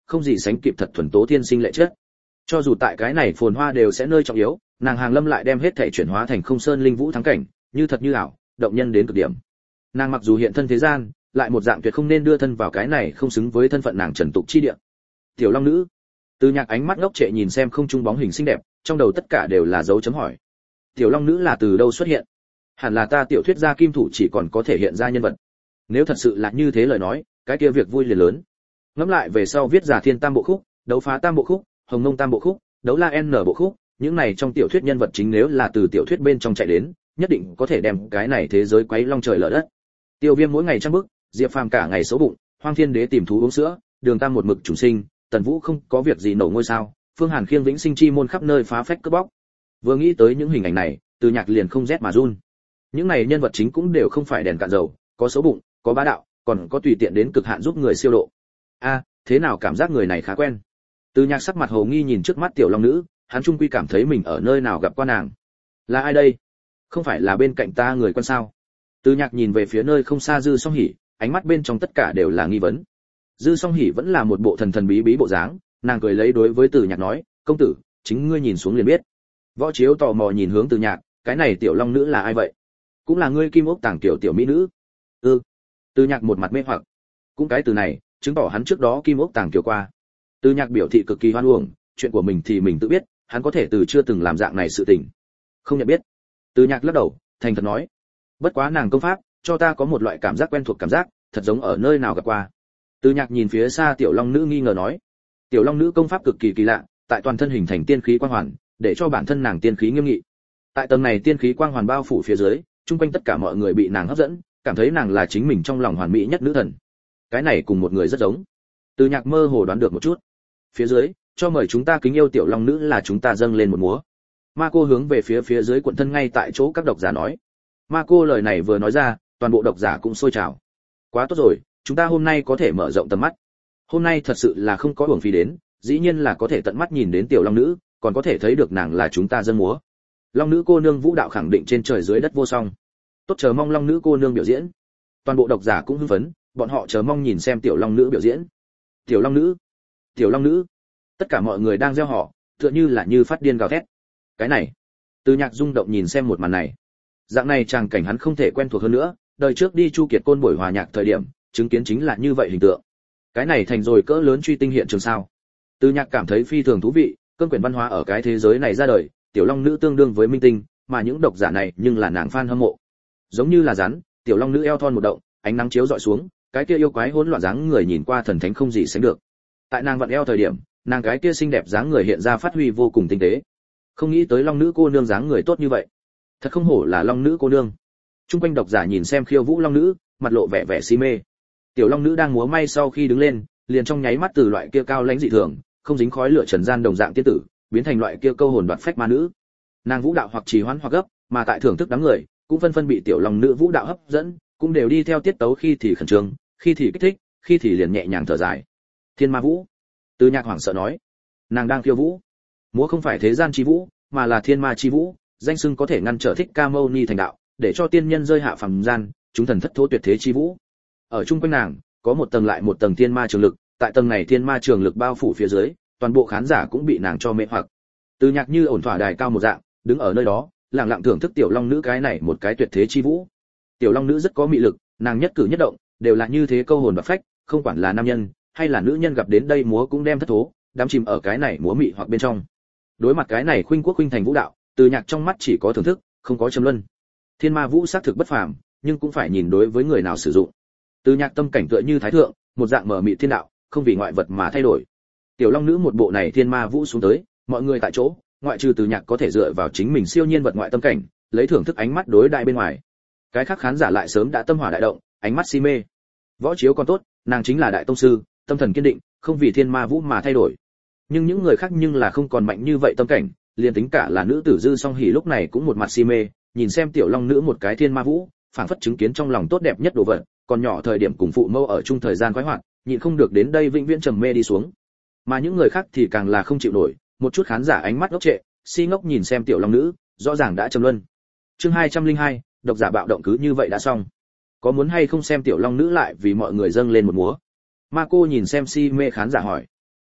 không gì sánh kịp thật thuần tố thiên sinh lệ chất. Cho dù tại cái này phồn hoa đều sẽ nơi trọng yếu, nàng Hàng Lâm lại đem hết thể chuyển hóa thành không sơn linh vũ thắng cảnh, như thật như ảo, động nhân đến cực điểm. Nàng mặc dù hiện thân thế gian, lại một dạng tuyệt không nên đưa thân vào cái này không xứng với thân phận nàng trần tục chi địa. Tiểu Long Nữ. Từ Nhạc ánh mắt ngốc trệ nhìn xem không trung bóng hình xinh đẹp, trong đầu tất cả đều là dấu chấm hỏi. Tiểu Long Nữ là từ đâu xuất hiện? Hẳn là ta tiểu thuyết gia kim thủ chỉ còn có thể hiện ra nhân vật. Nếu thật sự là như thế lời nói, cái kia việc vui liền lớn. Ngẫm lại về sau viết giả thiên tam bộ khúc, đấu phá tam bộ khúc, hồng nông tam bộ khúc, đấu la n bộ khúc, những này trong tiểu thuyết nhân vật chính nếu là từ tiểu thuyết bên trong chạy đến, nhất định có thể đem cái này thế giới quấy long trời lở đất. Tiêu Viêm mỗi ngày trăm bước, Diệp Phàm cả ngày xấu bụng, Hoang Thiên Đế tìm thú uống sữa, Đường Tam một mực trùng sinh, Tần Vũ không có việc gì nổ ngôi sao, Phương Hàn khiêng vĩnh sinh chi môn khắp nơi phá phách cướp bóc. Vừa nghĩ tới những hình ảnh này, Từ Nhạc liền không rét mà run. Những này nhân vật chính cũng đều không phải đèn cạn dầu, có xấu bụng, có bá đạo, còn có tùy tiện đến cực hạn giúp người siêu độ. A, thế nào cảm giác người này khá quen. Từ Nhạc sắc mặt hồ nghi nhìn trước mắt Tiểu Long Nữ, hắn trung quy cảm thấy mình ở nơi nào gặp qua nàng. Là ai đây? Không phải là bên cạnh ta người quen sao? Từ Nhạc nhìn về phía nơi không xa Dư Song Hỉ, ánh mắt bên trong tất cả đều là nghi vấn. Dư Song Hỉ vẫn là một bộ thần thần bí bí bộ dáng, nàng cười lấy đối với Từ Nhạc nói, "Công tử, chính ngươi nhìn xuống liền biết." Võ Chiếu tò mò nhìn hướng Từ Nhạc, "Cái này Tiểu Long Nữ là ai vậy? Cũng là ngươi Kim Ốc Tàng tiểu mỹ nữ?" "Ừ." Từ Nhạc một mặt mê hoặc. Cũng cái từ này, chứng tỏ hắn trước đó Kim Ốc Tàng tiểu qua. Từ Nhạc biểu thị cực kỳ hoan uổng, chuyện của mình thì mình tự biết, hắn có thể từ chưa từng làm dạng này sự tình. Không nhận biết. Từ Nhạc lắc đầu, thành thật nói, bất quá nàng công pháp, cho ta có một loại cảm giác quen thuộc cảm giác, thật giống ở nơi nào gặp qua. Từ Nhạc nhìn phía xa Tiểu Long Nữ nghi ngờ nói, Tiểu Long Nữ công pháp cực kỳ kỳ lạ, tại toàn thân hình thành tiên khí quang hoàn, để cho bản thân nàng tiên khí nghiêm nghị. Tại tầng này tiên khí quang hoàn bao phủ phía dưới, chung quanh tất cả mọi người bị nàng hấp dẫn, cảm thấy nàng là chính mình trong lòng hoàn mỹ nhất nữ thần. Cái này cùng một người rất giống. Từ Nhạc mơ hồ đoán được một chút. Phía dưới, cho mời chúng ta kính yêu Tiểu Long Nữ là chúng ta dâng lên một múa. Ma Cô hướng về phía dưới quận thân ngay tại chỗ các độc giả nói. Ma Cô lời này vừa nói ra, toàn bộ độc giả cũng sôi trào. Quá tốt rồi, chúng ta hôm nay có thể mở rộng tầm mắt. Hôm nay thật sự là không có uổng phí đến, dĩ nhiên là có thể tận mắt nhìn đến Tiểu Long Nữ, còn có thể thấy được nàng là chúng ta dâng múa. Long Nữ cô nương vũ đạo khẳng định trên trời dưới đất vô song. Tốt, chờ mong Long Nữ cô nương biểu diễn. Toàn bộ độc giả cũng hưng phấn, bọn họ chờ mong nhìn xem Tiểu Long Nữ biểu diễn. Tiểu Long Nữ, Tiểu Long Nữ. Tất cả mọi người đang reo hò, tựa như là như phát điên gào thét. Cái này, Từ Nhạc rung động nhìn xem một màn này. Dạng này tràng cảnh hắn không thể quen thuộc hơn nữa, đời trước đi Chu Kiệt Côn buổi hòa nhạc thời điểm, chứng kiến chính là như vậy hình tượng. Cái này thành rồi cỡ lớn truy tinh hiện trường sao? Từ Nhạc cảm thấy phi thường thú vị, cơn quyển văn hóa ở cái thế giới này ra đời, Tiểu Long Nữ tương đương với minh tinh, mà những độc giả này nhưng là nàng fan hâm mộ. Giống như là rắn, Tiểu Long Nữ eo thon một động, ánh nắng chiếu dọi xuống, cái kia yêu quái hỗn loạn dáng người nhìn qua thần thánh không gì sánh được. Tại nàng vặn eo thời điểm, nàng cái kia xinh đẹp dáng người hiện ra phát huy vô cùng tinh tế. Không nghĩ tới Long Nữ cô nương dáng người tốt như vậy, thật không hổ là Long Nữ cô nương. Trung quanh độc giả nhìn xem khiêu vũ Long Nữ, mặt lộ vẻ vẻ si mê. Tiểu Long Nữ đang múa may sau khi đứng lên, liền trong nháy mắt từ loại kia cao lãnh dị thường, không dính khói lửa trần gian đồng dạng tiên tử, biến thành loại kia câu hồn đoạt phách ma nữ. Nàng vũ đạo hoặc trì hoãn hoặc gấp, mà tại thưởng thức đám người, cũng phân phân bị Tiểu Long Nữ vũ đạo hấp dẫn, cũng đều đi theo tiết tấu, khi thì khẩn trương, khi thì kích thích, khi thì liền nhẹ nhàng thở dài. Thiên Ma Vũ. Từ Nhạc hoảng sợ nói, nàng đang khiêu vũ. Múa không phải thế gian chi vũ, mà là thiên ma chi vũ, danh xưng có thể ngăn trở Thích Ca Mâu Ni thành đạo, để cho tiên nhân rơi hạ phàm gian, chúng thần thất thố tuyệt thế chi vũ. Ở trung quanh nàng, có một tầng lại một tầng thiên ma trường lực, tại tầng này thiên ma trường lực bao phủ phía dưới, toàn bộ khán giả cũng bị nàng cho mê hoặc. Từ Nhạc như ổn thỏa đài cao một dạng, đứng ở nơi đó, lặng lặng thưởng thức Tiểu Long Nữ cái này một cái tuyệt thế chi vũ. Tiểu Long Nữ rất có mị lực, nàng nhất cử nhất động đều là như thế câu hồn và phách, không quản là nam nhân hay là nữ nhân gặp đến đây múa cũng đem thất thố, đắm chìm ở cái này múa mị hoặc bên trong. Đối mặt cái này khuynh quốc khuynh thành vũ đạo, Từ Nhạc trong mắt chỉ có thưởng thức, không có trầm luân. Thiên Ma Vũ xác thực bất phàm, nhưng cũng phải nhìn đối với người nào sử dụng. Từ Nhạc tâm cảnh tựa như thái thượng, một dạng mở mị thiên đạo, không vì ngoại vật mà thay đổi. Tiểu Long Nữ một bộ này Thiên Ma Vũ xuống tới, mọi người tại chỗ, ngoại trừ Từ Nhạc có thể dựa vào chính mình siêu nhiên vật ngoại tâm cảnh, lấy thưởng thức ánh mắt đối đại bên ngoài. Cái khác khán giả lại sớm đã tâm hỏa đại động, ánh mắt si mê. Võ Chiếu còn tốt, nàng chính là đại tông sư, tâm thần kiên định, không vì Thiên Ma Vũ mà thay đổi. Nhưng những người khác nhưng là không còn mạnh như vậy tâm cảnh, liền tính cả là nữ tử Dư Song Hỉ lúc này cũng một mặt si mê, nhìn xem Tiểu Long Nữ một cái Thiên Ma Vũ, phảng phất chứng kiến trong lòng tốt đẹp nhất đồ vật, còn nhỏ thời điểm cùng phụ mẫu ở chung thời gian khoái hoạt, nhịn không được đến đây vĩnh viễn trầm mê đi xuống. Mà những người khác thì càng là không chịu nổi, một chút khán giả ánh mắt ngốc trệ, si ngốc nhìn xem Tiểu Long Nữ, rõ ràng đã trầm luân. Chương 202, độc giả bạo động cứ như vậy đã xong. Có muốn hay không xem Tiểu Long Nữ lại vì mọi người dâng lên một múa? Ma Cô nhìn xem si mê khán giả hỏi.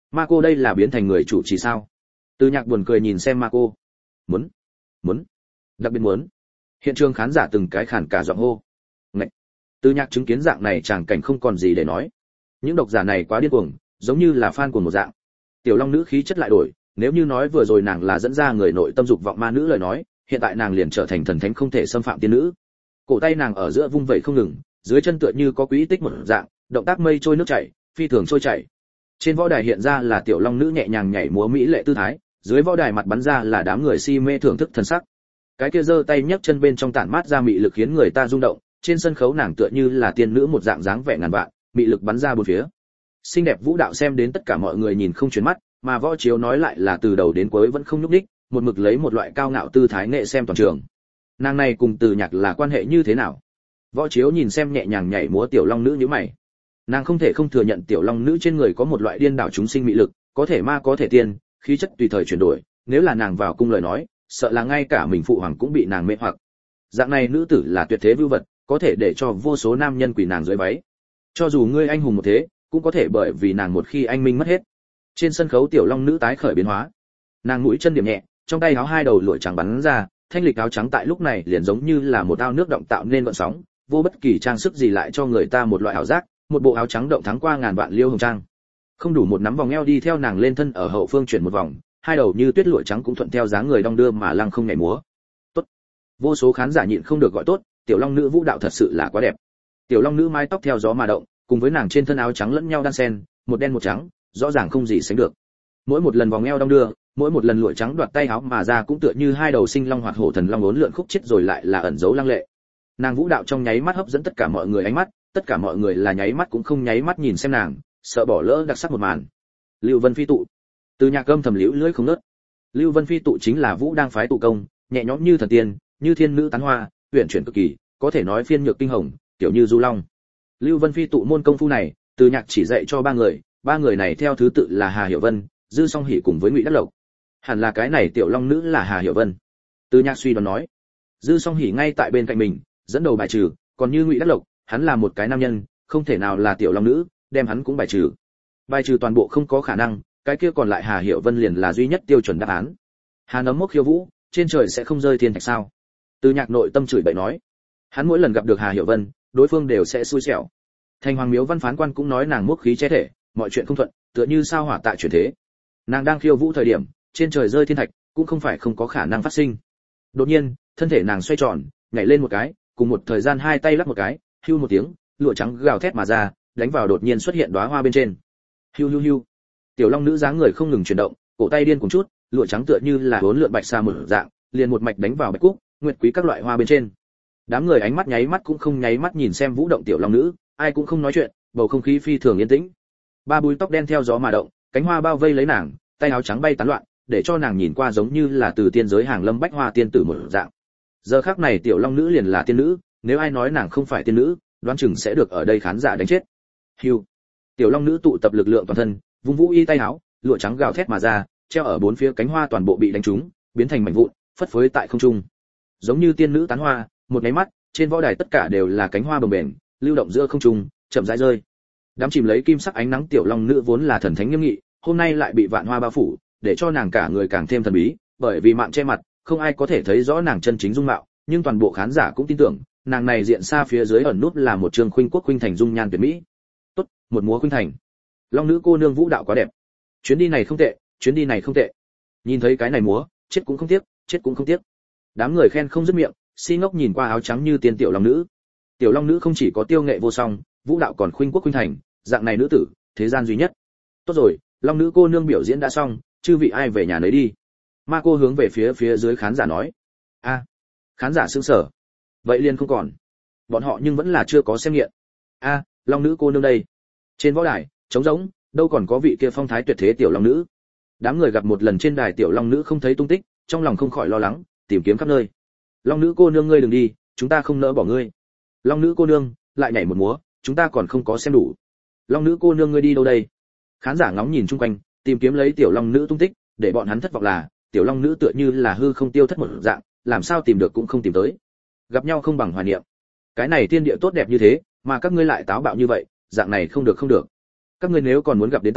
Ma cô đây là biến thành người chủ trì sao? Từ Nhạc buồn cười nhìn xem Ma cô. Muốn, đặc biệt muốn. Hiện trường khán giả từng cái khản cả giọng hô. Ngậy. Từ Nhạc chứng kiến dạng này tràng cảnh không còn gì để nói. Những độc giả này quá điên cuồng, giống như là fan của một dạng. Tiểu Long nữ khí chất lại đổi, nếu như nói vừa rồi nàng là dẫn ra người nội tâm dục vọng ma nữ lời nói, hiện tại nàng liền trở thành thần thánh không thể xâm phạm tiên nữ. Cổ tay nàng ở giữa vung vẩy không ngừng, dưới chân tựa như có quỹ tích một dạng, động tác mây trôi nước chảy, phi thường trôi chảy. Trên võ đài hiện ra là tiểu long nữ nhẹ nhàng nhảy múa mỹ lệ tư thái, dưới võ đài mặt bắn ra là đám người si mê thưởng thức thần sắc. Cái kia giơ tay nhấc chân bên trong tản mát ra mị lực khiến người ta rung động, trên sân khấu nàng tựa như là tiên nữ một dạng dáng vẻ ngàn vạn, mị lực bắn ra bốn phía. Xinh đẹp vũ đạo xem đến tất cả mọi người nhìn không chuyển mắt, mà võ chiếu nói lại là từ đầu đến cuối vẫn không nhúc nhích, một mực lấy một loại cao ngạo tư thái nghệ xem toàn trường. Nàng này cùng Từ Nhạc là quan hệ như thế nào? Võ chiếu nhìn xem nhẹ nhàng nhảy múa tiểu long nữ như mày. Nàng không thể không thừa nhận tiểu long nữ trên người có một loại điên đảo chúng sinh mị lực, có thể ma có thể tiên, khí chất tùy thời chuyển đổi, nếu là nàng vào cung lời nói, sợ là ngay cả mình phụ hoàng cũng bị nàng mê hoặc. Dạng này nữ tử là tuyệt thế vưu vật, có thể để cho vô số nam nhân quỳ nàng dưới váy. Cho dù ngươi anh hùng một thế, cũng có thể bởi vì nàng một khi anh minh mất hết. Trên sân khấu tiểu long nữ tái khởi biến hóa. Nàng mũi chân điểm nhẹ, trong tay áo hai đầu lụa trắng bắn ra, thanh lịch áo trắng tại lúc này liền giống như là một ao nước động tạo nên gợn sóng, vô bất kỳ trang sức gì lại cho người ta một loại ảo giác, một bộ áo trắng động thắng qua ngàn vạn liêu hồng trang. Không đủ một nắm vòng eo đi theo nàng lên thân ở hậu phương chuyển một vòng, hai đầu như tuyết lụa trắng cũng thuận theo dáng người đong đưa mà lăng không nhảy múa. Tốt. Vô số khán giả nhịn không được gọi tốt, tiểu long nữ vũ đạo thật sự là quá đẹp. Tiểu long nữ mái tóc theo gió mà động, cùng với nàng trên thân áo trắng lẫn nhau đan xen, một đen một trắng, rõ ràng không gì sánh được. Mỗi một lần vòng eo đong đưa, mỗi một lần lụa trắng đoạt tay áo mà ra cũng tựa như hai đầu sinh long hoạt hổ thần long uốn lượn khúc chết rồi lại là ẩn giấu lăng lệ. Nàng vũ đạo trong nháy mắt hấp dẫn tất cả mọi người ánh mắt, tất cả mọi người là nháy mắt cũng không nháy mắt nhìn xem nàng, sợ bỏ lỡ đặc sắc một màn. Lưu Vân Phi tụ. Từ Nhạc âm thầm liễu lưỡi không ngớt. Lưu Vân Phi tụ chính là vũ đang phái tụ công, nhẹ nhõm như thần tiên, như thiên nữ tán hoa, huyền chuyển cực kỳ, có thể nói phiên nhược kinh hồng, kiểu như du long. Lưu Vân Phi tụ môn công phu này, Từ Nhạc chỉ dạy cho ba người này theo thứ tự là Hà Hiểu Vân, Dư Song Hỉ cùng với Ngụy Đắc Lộc. Hẳn là cái này tiểu long nữ là Hà Hiểu Vân. Từ Nhạc suy đoán nói. Dư Song Hỉ ngay tại bên cạnh mình, dẫn đầu bài trừ, còn như Ngụy Đắc Lộc, hắn là một cái nam nhân, không thể nào là tiểu long nữ, đem hắn cũng bài trừ. Bài trừ toàn bộ không có khả năng, cái kia còn lại Hà Hiểu Vân liền là duy nhất tiêu chuẩn đáp án. Hà Nấm Mốc khiêu vũ, trên trời sẽ không rơi thiên thạch sao? Từ Nhạc nội tâm chửi bậy nói. Hắn mỗi lần gặp được Hà Hiểu Vân, đối phương đều sẽ xui xẻo. Thành Hoàng Miếu văn phán quan cũng nói nàng mốc khí che thể, mọi chuyện không thuận, tựa như sao hỏa tại chuyển thế. Nàng đang khiêu vũ thời điểm, trên trời rơi thiên thạch, cũng không phải không có khả năng phát sinh. Đột nhiên, thân thể nàng xoay tròn, nhảy lên một cái, cùng một thời gian hai tay lắc một cái, hưu một tiếng, lụa trắng gào thét mà ra, đánh vào đột nhiên xuất hiện đóa hoa bên trên. Hưu hưu hưu. Tiểu long nữ dáng người không ngừng chuyển động, cổ tay điên cuồng chút, lụa trắng tựa như là bốn lượn bạch sa mở dạng, liền một mạch đánh vào bạch cúc, nguyệt quý các loại hoa bên trên. Đám người ánh mắt nháy mắt cũng không nháy mắt nhìn xem vũ động tiểu long nữ, ai cũng không nói chuyện, bầu không khí phi thường yên tĩnh. Ba búi tóc đen theo gió mà động, cánh hoa bao vây lấy nàng, tay áo trắng bay tán loạn, để cho nàng nhìn qua giống như là từ tiên giới hàng lâm bách hoa tiên tử một dạng. Giờ khắc này tiểu long nữ liền là tiên nữ, nếu ai nói nàng không phải tiên nữ, đoán chừng sẽ được ở đây khán giả đánh chết. Hưu. Tiểu long nữ tụ tập lực lượng toàn thân, vung vũ y tay áo, lụa trắng gào thét mà ra, treo ở bốn phía cánh hoa toàn bộ bị đánh trúng, biến thành mảnh vụn, phất phới tại không trung. Giống như tiên nữ tán hoa, một cái mắt, trên võ đài tất cả đều là cánh hoa bồng bềnh, lưu động giữa không trung, chậm rãi rơi. Đám chìm lấy kim sắc ánh nắng tiểu long nữ vốn là thần thánh nghiêm nghị, hôm nay lại bị vạn hoa bao phủ, để cho nàng cả người càng thêm thần bí, bởi vì mạng che mặt, không ai có thể thấy rõ nàng chân chính dung mạo, nhưng toàn bộ khán giả cũng tin tưởng, nàng này diện xa phía dưới ẩn núp là một trường khuynh quốc khuynh thành dung nhan tuyệt mỹ. Tốt, một múa khuynh thành. Long nữ cô nương vũ đạo quá đẹp. Chuyến đi này không tệ, chuyến đi này không tệ. Nhìn thấy cái này múa, chết cũng không tiếc, chết cũng không tiếc. Đám người khen không dứt miệng, si ngốc nhìn qua áo trắng như tiên tiểu long nữ. Tiểu long nữ không chỉ có tiêu nghệ vô song, vũ đạo còn khuynh quốc khuynh thành, dạng này nữ tử, thế gian duy nhất. Tốt rồi, long nữ cô nương biểu diễn đã xong, chư vị ai về nhà nấy đi. Ma cô hướng về phía dưới khán giả nói. A, khán giả sững sờ. Vậy liền không còn. Bọn họ nhưng vẫn là chưa có xem nghiện. A, long nữ cô nương đây. Trên võ đài, trống rỗng, đâu còn có vị kia phong thái tuyệt thế tiểu long nữ. Đám người gặp một lần trên đài tiểu long nữ không thấy tung tích, trong lòng không khỏi lo lắng, tìm kiếm khắp nơi. Long nữ cô nương ngươi đừng đi, chúng ta không nỡ bỏ ngươi. Long nữ cô nương, lại nhảy một múa, chúng ta còn không có xem đủ. Long nữ cô nương ngươi đi đâu đây? Khán giả ngóng nhìn chung quanh, tìm kiếm lấy tiểu long nữ tung tích, để bọn hắn thất vọng là, tiểu long nữ tựa như là hư không tiêu thất một dạng, làm sao tìm được cũng không tìm tới. Gặp nhau không bằng hoài niệm. Cái này tiên địa tốt đẹp như thế, mà các ngươi lại táo bạo như vậy, dạng này không được không được. Các ngươi nếu còn muốn gặp đến ta,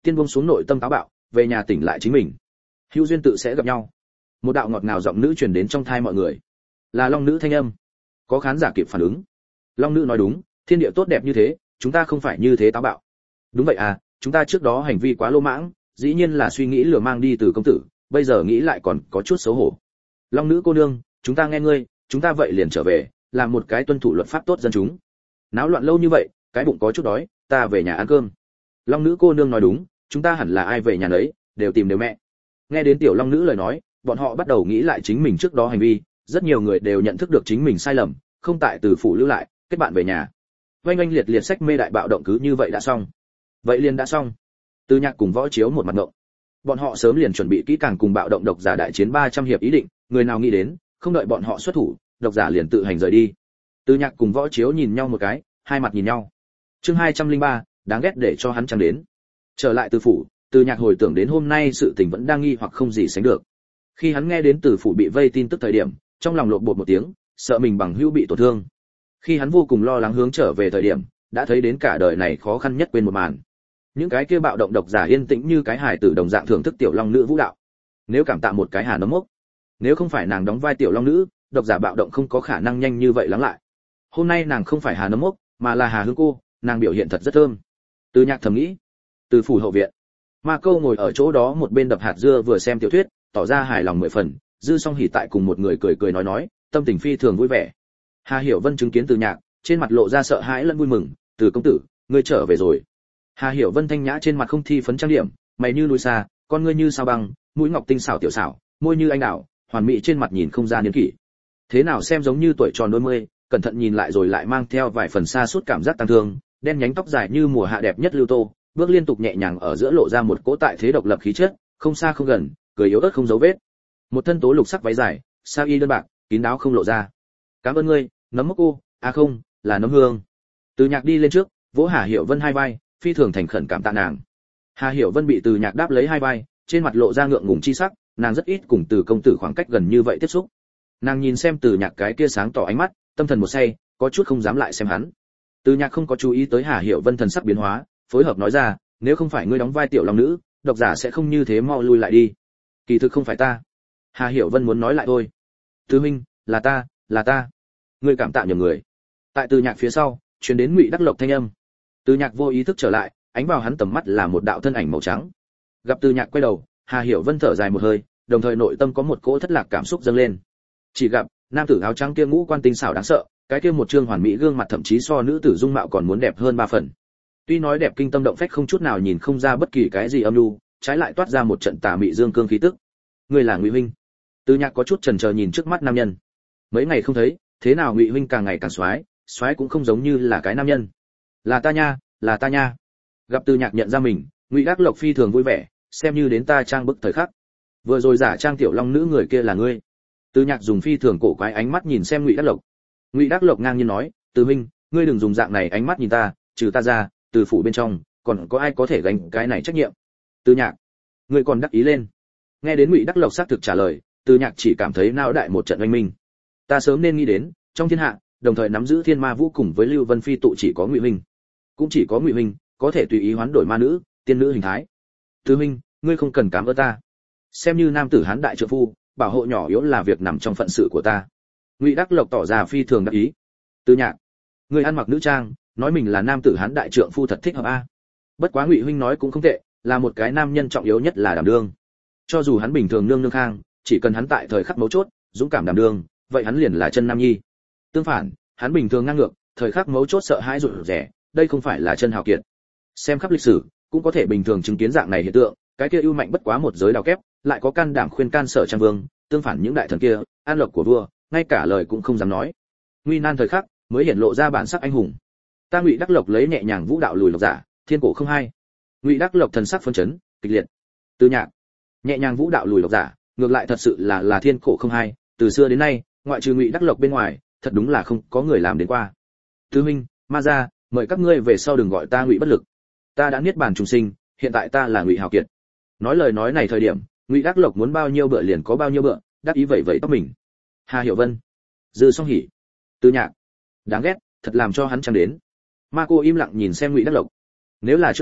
tiên buông xuống nội tâm táo bạo, về nhà tỉnh lại chính mình. Hữu duyên tự sẽ gặp nhau. Một đạo ngọt ngào giọng nữ truyền đến trong tai mọi người. Là Long nữ thanh âm. Có khán giả kịp phản ứng. Long nữ nói đúng, thiên địa tốt đẹp như thế, chúng ta không phải như thế táo bạo. Đúng vậy à, chúng ta trước đó hành vi quá lô mãng, dĩ nhiên là suy nghĩ lừa mang đi từ công tử, bây giờ nghĩ lại còn có chút xấu hổ. Long nữ cô nương, chúng ta nghe ngươi, chúng ta vậy liền trở về, làm một cái tuân thủ luật pháp tốt dân chúng. Náo loạn lâu như vậy, cái bụng có chút đói, ta về nhà ăn cơm. Long nữ cô nương nói đúng, chúng ta hẳn là ai về nhà nấy, đều tìm đều mẹ. Nghe đến tiểu long nữ lời nói, bọn họ bắt đầu nghĩ lại chính mình trước đó hành vi, rất nhiều người đều nhận thức được chính mình sai lầm, không tại từ phủ lưu lại, kết bạn về nhà. Oanh oanh liệt liệt sách mê đại bạo động cứ như vậy đã xong. Vậy liền đã xong. Từ Nhạc cùng Võ Chiếu một mặt ngộng. Bọn họ sớm liền chuẩn bị kỹ càng cùng bạo động độc giả đại chiến 300 hiệp ý định, người nào nghĩ đến, không đợi bọn họ xuất thủ, độc giả liền tự hành rời đi. Từ Nhạc cùng Võ Chiếu nhìn nhau một cái, hai mặt nhìn nhau. Chương 203, đáng ghét để cho hắn chẳng đến. Trở lại từ phủ, Từ Nhạc hồi tưởng đến hôm nay sự tình vẫn đang nghi hoặc không gì sánh được. Khi hắn nghe đến từ phủ bị vây tin tức thời điểm, trong lòng lộn bột một tiếng, sợ mình bằng hữu bị tổn thương. Khi hắn vô cùng lo lắng hướng trở về thời điểm, đã thấy đến cả đời này khó khăn nhất quên một màn. Những cái kia bạo động độc giả yên tĩnh như cái hài tử đồng dạng thưởng thức tiểu long nữ vũ đạo. Nếu cảm tạ một cái Hà Nấm Mốc, nếu không phải nàng đóng vai tiểu long nữ, độc giả bạo động không có khả năng nhanh như vậy lắng lại. Hôm nay nàng không phải Hà Nấm Mốc, mà là Hà Hương cô, nàng biểu hiện thật rất thơm. Từ Nhạc thầm nghĩ. Từ phủ hậu viện, Ma Câu ngồi ở chỗ đó một bên đập hạt dưa vừa xem tiểu thuyết, tỏ ra hài lòng 10 phần, Dư Song Hỉ tại cùng một người cười cười nói, tâm tình phi thường vui vẻ. Hà Hiểu Vân chứng kiến Từ Nhạc, trên mặt lộ ra sợ hãi lẫn vui mừng, "Từ công tử, ngươi trở về rồi." Hà Hiểu Vân thanh nhã trên mặt không thi phấn trang điểm, mày như núi xa, con ngươi như sao băng, mũi ngọc tinh xảo tiểu xảo, môi như anh đào, hoàn mỹ trên mặt nhìn không ra niên kỷ. Thế nào xem giống như tuổi tròn đôi mươi, cẩn thận nhìn lại rồi lại mang theo vài phần xa suốt cảm giác tăng thương, đen nhánh tóc dài như mùa hạ đẹp nhất lưu tô, bước liên tục nhẹ nhàng ở giữa lộ ra một cỗ tại thế độc lập khí chất, không xa không gần, cười yếu ớt không dấu vết. Một thân tố lục sắc váy dài, sa y đơn bạc, kín đáo không lộ ra. "Cảm ơn ngươi, Nấm Mốc cô." "À không, là Nấm Hương." Từ Nhạc đi lên trước, vỗ Hà Hiểu Vân hai vai, phi thường thành khẩn cảm tạ nàng. Hà Hiểu Vân bị Từ Nhạc đáp lấy hai vai, trên mặt lộ ra ngượng ngùng chi sắc, nàng rất ít cùng Từ công tử khoảng cách gần như vậy tiếp xúc. Nàng nhìn xem Từ Nhạc cái kia sáng tỏ ánh mắt, tâm thần một say, có chút không dám lại xem hắn. Từ Nhạc không có chú ý tới Hà Hiểu Vân thần sắc biến hóa, phối hợp nói ra, "Nếu không phải ngươi đóng vai tiểu long nữ, độc giả sẽ không như thế mau lui lại đi." "Kỳ thực không phải ta." Hà Hiểu Vân muốn nói lại thôi. "Từ huynh, là ta. Ngươi cảm tạ nhầm người." Tại Từ Nhạc phía sau, truyền đến Ngụy Đắc Lộc thanh âm. Từ Nhạc vô ý thức trở lại, ánh vào hắn tầm mắt là một đạo thân ảnh màu trắng. Gặp Từ Nhạc quay đầu, Hà Hiểu Vân thở dài một hơi, đồng thời nội tâm có một cỗ thất lạc cảm xúc dâng lên. Chỉ gặp nam tử áo trắng kia ngũ quan tinh xảo đáng sợ, cái kia một trương hoàn mỹ gương mặt thậm chí so nữ tử dung mạo còn muốn đẹp hơn 3 phần. Tuy nói đẹp kinh tâm động phách không chút nào nhìn không ra bất kỳ cái gì âm lưu, trái lại toát ra một trận tà mị dương cương khí tức. "Ngươi là Ngụy huynh?" Từ Nhạc có chút chần chờ nhìn trước mắt nam nhân. Mấy ngày không thấy, thế nào Ngụy huynh càng ngày càng soái cũng không giống như là cái nam nhân. Là ta nha." Gặp Từ Nhạc nhận ra mình, Ngụy Đắc Lộc phi thường vui vẻ, "Xem như đến ta trang bức thời khắc. Vừa rồi giả trang tiểu long nữ người kia là ngươi." Từ Nhạc dùng phi thường cổ quái ánh mắt nhìn xem Ngụy Đắc Lộc. Ngụy Đắc Lộc ngang nhiên nói, "Từ huynh, ngươi đừng dùng dạng này ánh mắt nhìn ta, trừ ta ra, từ phủ bên trong, còn có ai có thể gánh cái này trách nhiệm?" "Từ Nhạc, ngươi còn đắc ý lên." Nghe đến Ngụy Đắc Lộc xác thực trả lời, Từ Nhạc chỉ cảm thấy não đại một trận oanh minh. "Ta sớm nên nghĩ đến, trong thiên hạ, đồng thời nắm giữ Thiên Ma Vũ cùng với Lưu Vân Phi tụ chỉ có Ngụy huynh. Cũng chỉ có Ngụy huynh có thể tùy ý hoán đổi ma nữ, tiên nữ hình thái. Từ huynh, ngươi không cần cảm ơn ta. Xem như nam tử hán đại trượng phu, bảo hộ nhỏ yếu là việc nằm trong phận sự của ta." Ngụy Đắc Lộc tỏ ra phi thường đắc ý. "Từ Nhạc, ngươi ăn mặc nữ trang, nói mình là nam tử hán đại trượng phu thật thích hợp a. Bất quá Ngụy huynh nói cũng không tệ, là một cái nam nhân trọng yếu nhất là đảm đương. Cho dù hắn bình thường nương nương khang, chỉ cần hắn tại thời khắc mấu chốt, dũng cảm đảm đương, vậy hắn liền là chân nam nhi. Tương phản, hắn bình thường ngang ngược, thời khắc mấu chốt sợ hãi rụt rè, đây không phải là chân hào kiệt. Xem khắp lịch sử, cũng có thể bình thường chứng kiến dạng này hiện tượng, cái kia ưu mạnh bất quá một giới đào kép, lại có can đảm khuyên can Sở Trang Vương, tương phản những đại thần kia, an lộc của vua, ngay cả lời cũng không dám nói. Nguy nan thời khắc, mới hiện lộ ra bản sắc anh hùng. Ta Ngụy Đắc Lộc lấy nhẹ nhàng vũ đạo lùi lộc giả, thiên cổ không hai." Ngụy Đắc Lộc thần sắc phấn chấn, kịch liệt. Từ Nhạc, nhẹ nhàng vũ đạo lùi lộc giả, ngược lại thật sự là thiên cổ không hai, từ xưa đến nay, ngoại trừ Ngụy Đắc Lộc bên ngoài, thật đúng là không có người làm đến qua. "Tứ huynh, ma gia, mời các ngươi về sau đừng gọi ta Ngụy bất lực. Ta đã niết bàn trùng sinh, hiện tại ta là Ngụy hào kiệt." Nói lời nói này thời điểm, Ngụy Đắc Lộc muốn bao nhiêu bữa liền có bao nhiêu bữa, đắc ý vậy tóc mình. Hà Hiểu Vân, Dư Song Hỉ, Từ Nhạc, đáng ghét, thật làm cho hắn chẳng đến. Ma cô im lặng nhìn xem Ngụy Đắc Lộc. Nếu là trước đó,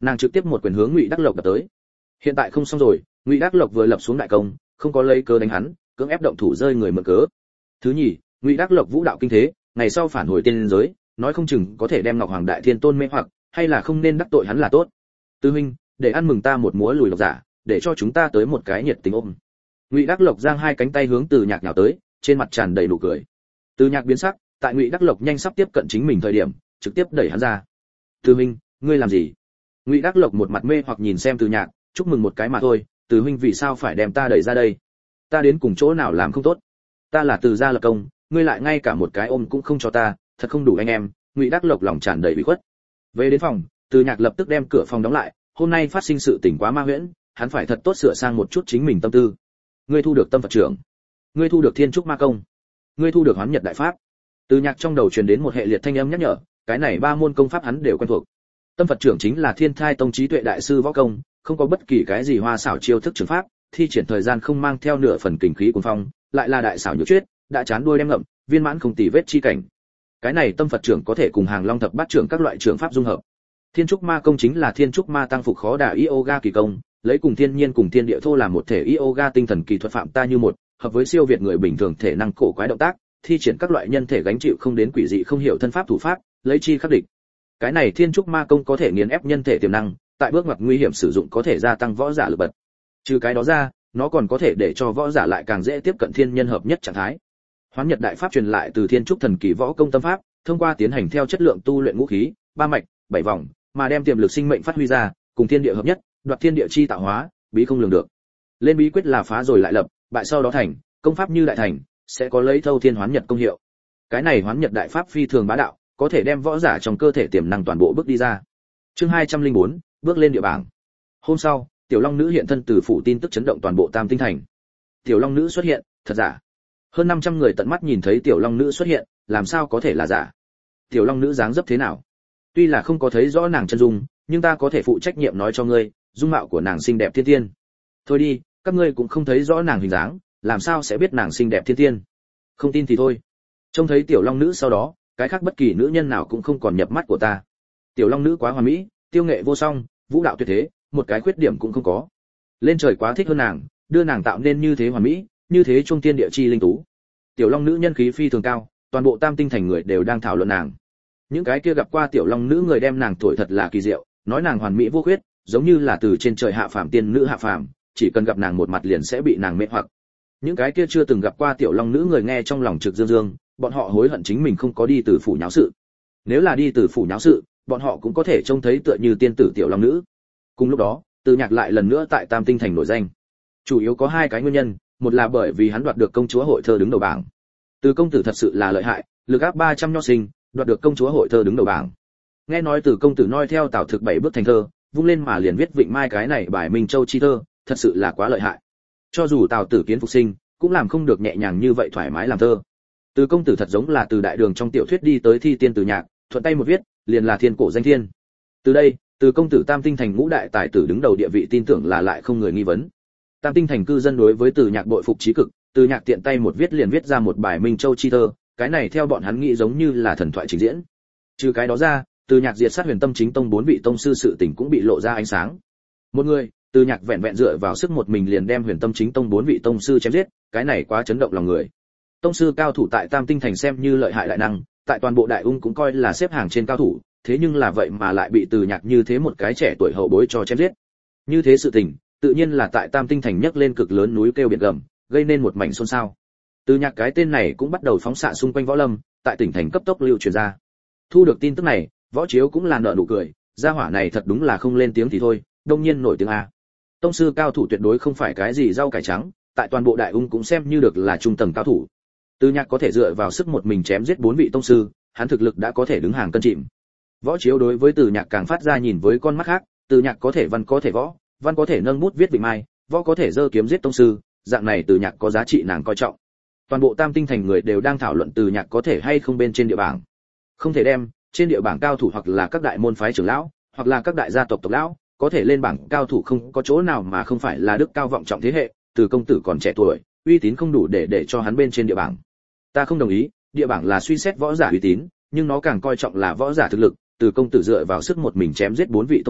Nàng trực tiếp một quyền hướng Ngụy Đắc Lộc đập tới. Hiện tại không xong rồi, Ngụy Đắc Lộc vừa lập xuống đại công, không có lấy cớ đánh hắn, cưỡng ép động thủ rơi người mượn cớ. Thứ nhì, Ngụy Đắc Lộc vũ đạo kinh thế, ngày sau phản hồi tiên giới, nói không chừng có thể đem Ngọc Hoàng Đại Thiên Tôn mê hoặc, hay là không nên đắc tội hắn là tốt. Tư huynh, để ăn mừng ta một múa lùi Lộc giả, để cho chúng ta tới một cái nhiệt tình ôm. Ngụy Đắc Lộc giang hai cánh tay hướng Từ Nhạc nhào tới, trên mặt tràn đầy nụ cười. Từ Nhạc biến sắc, tại Ngụy Đắc Lộc nhanh sắp tiếp cận chính mình thời điểm, trực tiếp đẩy hắn ra. Từ huynh, ngươi làm gì? Ngụy Đắc Lộc một mặt mê hoặc nhìn xem Từ Nhạc, chúc mừng một cái mà thôi, Từ huynh vì sao phải đem ta đẩy ra đây? Ta đến cùng chỗ nào làm không tốt? Ta là Từ gia lập công, ngươi lại ngay cả một cái ôm cũng không cho ta, thật không đủ anh em. Ngụy Đắc Lộc lòng tràn đầy ủy khuất. Về đến phòng, Từ Nhạc lập tức đem cửa phòng đóng lại, hôm nay phát sinh sự tình quá ma huyễn, hắn phải thật tốt sửa sang một chút chính mình tâm tư. Ngươi thu được Tâm Phật trưởng, ngươi thu được Thiên Trúc Ma công, ngươi thu được Hoán Nhật Đại Pháp. Từ Nhạc trong đầu truyền đến một hệ liệt thanh âm nhắc nhở, cái này ba môn công pháp hắn đều quen thuộc. Tâm Phật trưởng chính là Thiên Thai Tông trí tuệ đại sư võ công, không có bất kỳ cái gì hoa xảo chiêu thức trường pháp, thi triển thời gian không mang theo nửa phần kình khí cuồng phong, lại là đại xảo nhược chuyết, đã chán đuôi đem ngậm, viên mãn không tì vết chi cảnh. Cái này Tâm Phật trưởng có thể cùng Hàng Long Thập Bát trưởng các loại trưởng pháp dung hợp. Thiên Trúc Ma công chính là Thiên Trúc Ma tăng phục khó đả yoga kỳ công, lấy cùng thiên nhiên cùng thiên địa thô làm một thể yoga tinh thần kỳ thuật phạm ta như một, hợp với siêu việt người bình thường thể năng cổ quái động tác, thi triển các loại nhân thể gánh chịu không đến quỷ dị không hiểu thân pháp thủ pháp, lấy chi khắc địch. Cái này Thiên Trúc Ma công có thể nghiền ép nhân thể tiềm năng, tại bước ngoặt nguy hiểm sử dụng có thể gia tăng võ giả lực bật. Trừ cái đó ra, nó còn có thể để cho võ giả lại càng dễ tiếp cận thiên nhân hợp nhất trạng thái. Hoán Nhật Đại Pháp truyền lại từ Thiên Trúc thần kỳ võ công tâm pháp, thông qua tiến hành theo chất lượng tu luyện ngũ khí, ba mạch, bảy vòng, mà đem tiềm lực sinh mệnh phát huy ra, cùng thiên địa hợp nhất, đoạt thiên địa chi tạo hóa, bí không lường được. Lên bí quyết là phá rồi lại lập, bại sau đó thành, công pháp như đại thành, sẽ có lấy thâu thiên hoán nhật công hiệu. Cái này Hoán Nhật Đại Pháp phi thường bá đạo, có thể đem võ giả trong cơ thể tiềm năng toàn bộ bước đi ra. Chương 204, bước lên địa bảng. Hôm sau, Tiểu Long nữ hiện thân từ phủ tin tức chấn động toàn bộ Tam Tinh thành. Tiểu Long nữ xuất hiện, thật giả? Hơn 500 người tận mắt nhìn thấy Tiểu Long nữ xuất hiện, làm sao có thể là giả? Tiểu Long nữ dáng dấp thế nào? Tuy là không có thấy rõ nàng chân dung, nhưng ta có thể phụ trách nhiệm nói cho ngươi, dung mạo của nàng xinh đẹp thiên tiên. Thôi đi, các ngươi cũng không thấy rõ nàng hình dáng, làm sao sẽ biết nàng xinh đẹp thiên tiên? Không tin thì thôi. Trông thấy Tiểu Long nữ sau đó, cái khác bất kỳ nữ nhân nào cũng không còn nhập mắt của ta. Tiểu Long nữ quá hoàn mỹ, tiêu nghệ vô song, vũ đạo tuyệt thế, một cái khuyết điểm cũng không có. Lên trời quá thích hơn nàng, đưa nàng tạo nên như thế hoàn mỹ, như thế trung tiên địa chi linh tú. Tiểu Long nữ nhân khí phi thường cao, toàn bộ Tam Tinh thành người đều đang thảo luận nàng. Những cái kia gặp qua Tiểu Long nữ người đem nàng thổi thật là kỳ diệu, nói nàng hoàn mỹ vô khuyết, giống như là từ trên trời hạ phàm tiên nữ hạ phàm, chỉ cần gặp nàng một mặt liền sẽ bị nàng mê hoặc. Những cái kia chưa từng gặp qua Tiểu Long nữ người nghe trong lòng trực dương dương, bọn họ hối hận chính mình không có đi từ phủ nháo sự. Nếu là đi từ phủ nháo sự, bọn họ cũng có thể trông thấy tựa như tiên tử Tiểu Long nữ. Cùng lúc đó, Từ Nhạc lại lần nữa tại Tam Tinh thành nổi danh. Chủ yếu có hai cái nguyên nhân, một là bởi vì hắn đoạt được công chúa hội thơ đứng đầu bảng. Từ công tử thật sự là lợi hại, lực áp 300 nho sinh, đoạt được công chúa hội thơ đứng đầu bảng. Nghe nói Từ công tử noi theo Tào Thực 7 bước thành thơ, vung lên mà liền viết Vịnh Mai cái này bài Minh Châu chi thơ, thật sự là quá lợi hại. Cho dù Tào Tử Kiến phục sinh, cũng làm không được nhẹ nhàng như vậy thoải mái làm thơ. Từ công tử thật giống là từ đại đường trong tiểu thuyết đi tới thi tiên Từ Nhạc, thuận tay một viết, liền là thiên cổ danh thiên. Từ đây, Từ công tử Tam Tinh thành ngũ đại tài tử đứng đầu địa vị tin tưởng là lại không người nghi vấn. Tam Tinh thành cư dân đối với Từ Nhạc bội phục chí cực, Từ Nhạc tiện tay một viết liền viết ra một bài Minh Châu chi thơ, cái này theo bọn hắn nghĩ giống như là thần thoại trình diễn. Trừ cái đó ra, Từ Nhạc diệt sát Huyền Tâm Chính Tông 4 vị tông sư sự tình cũng bị lộ ra ánh sáng. Một người, Từ Nhạc vẹn vẹn dựa vào sức một mình liền đem Huyền Tâm Chính Tông 4 vị tông sư chém giết, cái này quá chấn động lòng người. Tông sư cao thủ tại Tam Tinh thành xem như lợi hại đại năng, tại toàn bộ Đại Ung cũng coi là xếp hàng trên cao thủ, thế nhưng là vậy mà lại bị Từ Nhạc như thế một cái trẻ tuổi hậu bối cho chém giết. Như thế sự tình, tự nhiên là tại Tam Tinh thành nhấc lên cực lớn núi kêu biển gầm, gây nên một mảnh xôn xao. Từ Nhạc cái tên này cũng bắt đầu phóng xạ xung quanh võ lâm, tại tỉnh thành cấp tốc lưu truyền ra. Thu được tin tức này, Võ Chiếu cũng là nở nụ cười, gia hỏa này thật đúng là không lên tiếng thì thôi, đông nhiên nổi tiếng a. Tông sư cao thủ tuyệt đối không phải cái gì rau cải trắng, tại toàn bộ Đại Ung cũng xem như được là trung tầng cao thủ. Từ Nhạc có thể dựa vào sức một mình chém giết 4 vị tông sư, hắn thực lực đã có thể đứng hàng cân chìm. Võ Chiếu đối với Từ Nhạc càng phát ra nhìn với con mắt khác, Từ Nhạc có thể văn có thể võ, văn có thể nâng bút viết Vịnh Mai, võ có thể giơ kiếm giết tông sư, dạng này Từ Nhạc có giá trị nàng coi trọng. Toàn bộ Tam Tinh thành người đều đang thảo luận Từ Nhạc có thể hay không bên trên địa bảng. Không thể đem, trên địa bảng cao thủ hoặc là các đại môn phái trưởng lão, hoặc là các đại gia tộc tộc lão, có thể lên bảng cao thủ không có chỗ nào mà không phải là đức cao vọng trọng thế hệ, Từ công tử còn trẻ tuổi, uy tín không đủ để cho hắn bên trên địa bảng. Ta không đồng ý, địa bảng là suy xét võ giả uy tín, nhưng nó càng coi trọng là võ giả thực lực, Từ công tử dựa vào sức một mình chém giết 4 vị tông sư,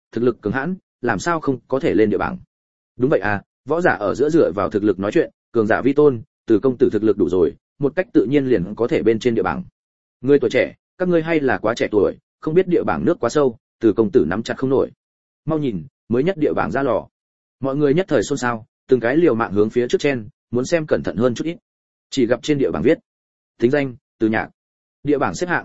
thực lực cường hãn, làm sao không có thể lên địa bảng. Đúng vậy à, võ giả ở giữa dựa vào thực lực nói chuyện, cường giả vi tôn, Từ công tử thực lực đủ rồi, một cách tự nhiên liền có thể bên trên địa bảng. Ngươi tuổi trẻ, các ngươi hay là quá trẻ tuổi, không biết địa bảng nước quá sâu, Từ công tử nắm chặt không nổi. Mau nhìn, mới nhất địa bảng ra lò. Mọi người nhất thời xôn xao, từng cái liều mạng hướng phía trước chen, muốn xem cẩn thận hơn chút ít. Chỉ gặp trên địa bảng viết: Tính danh: Từ Nhạc. Địa bảng xếp hạng: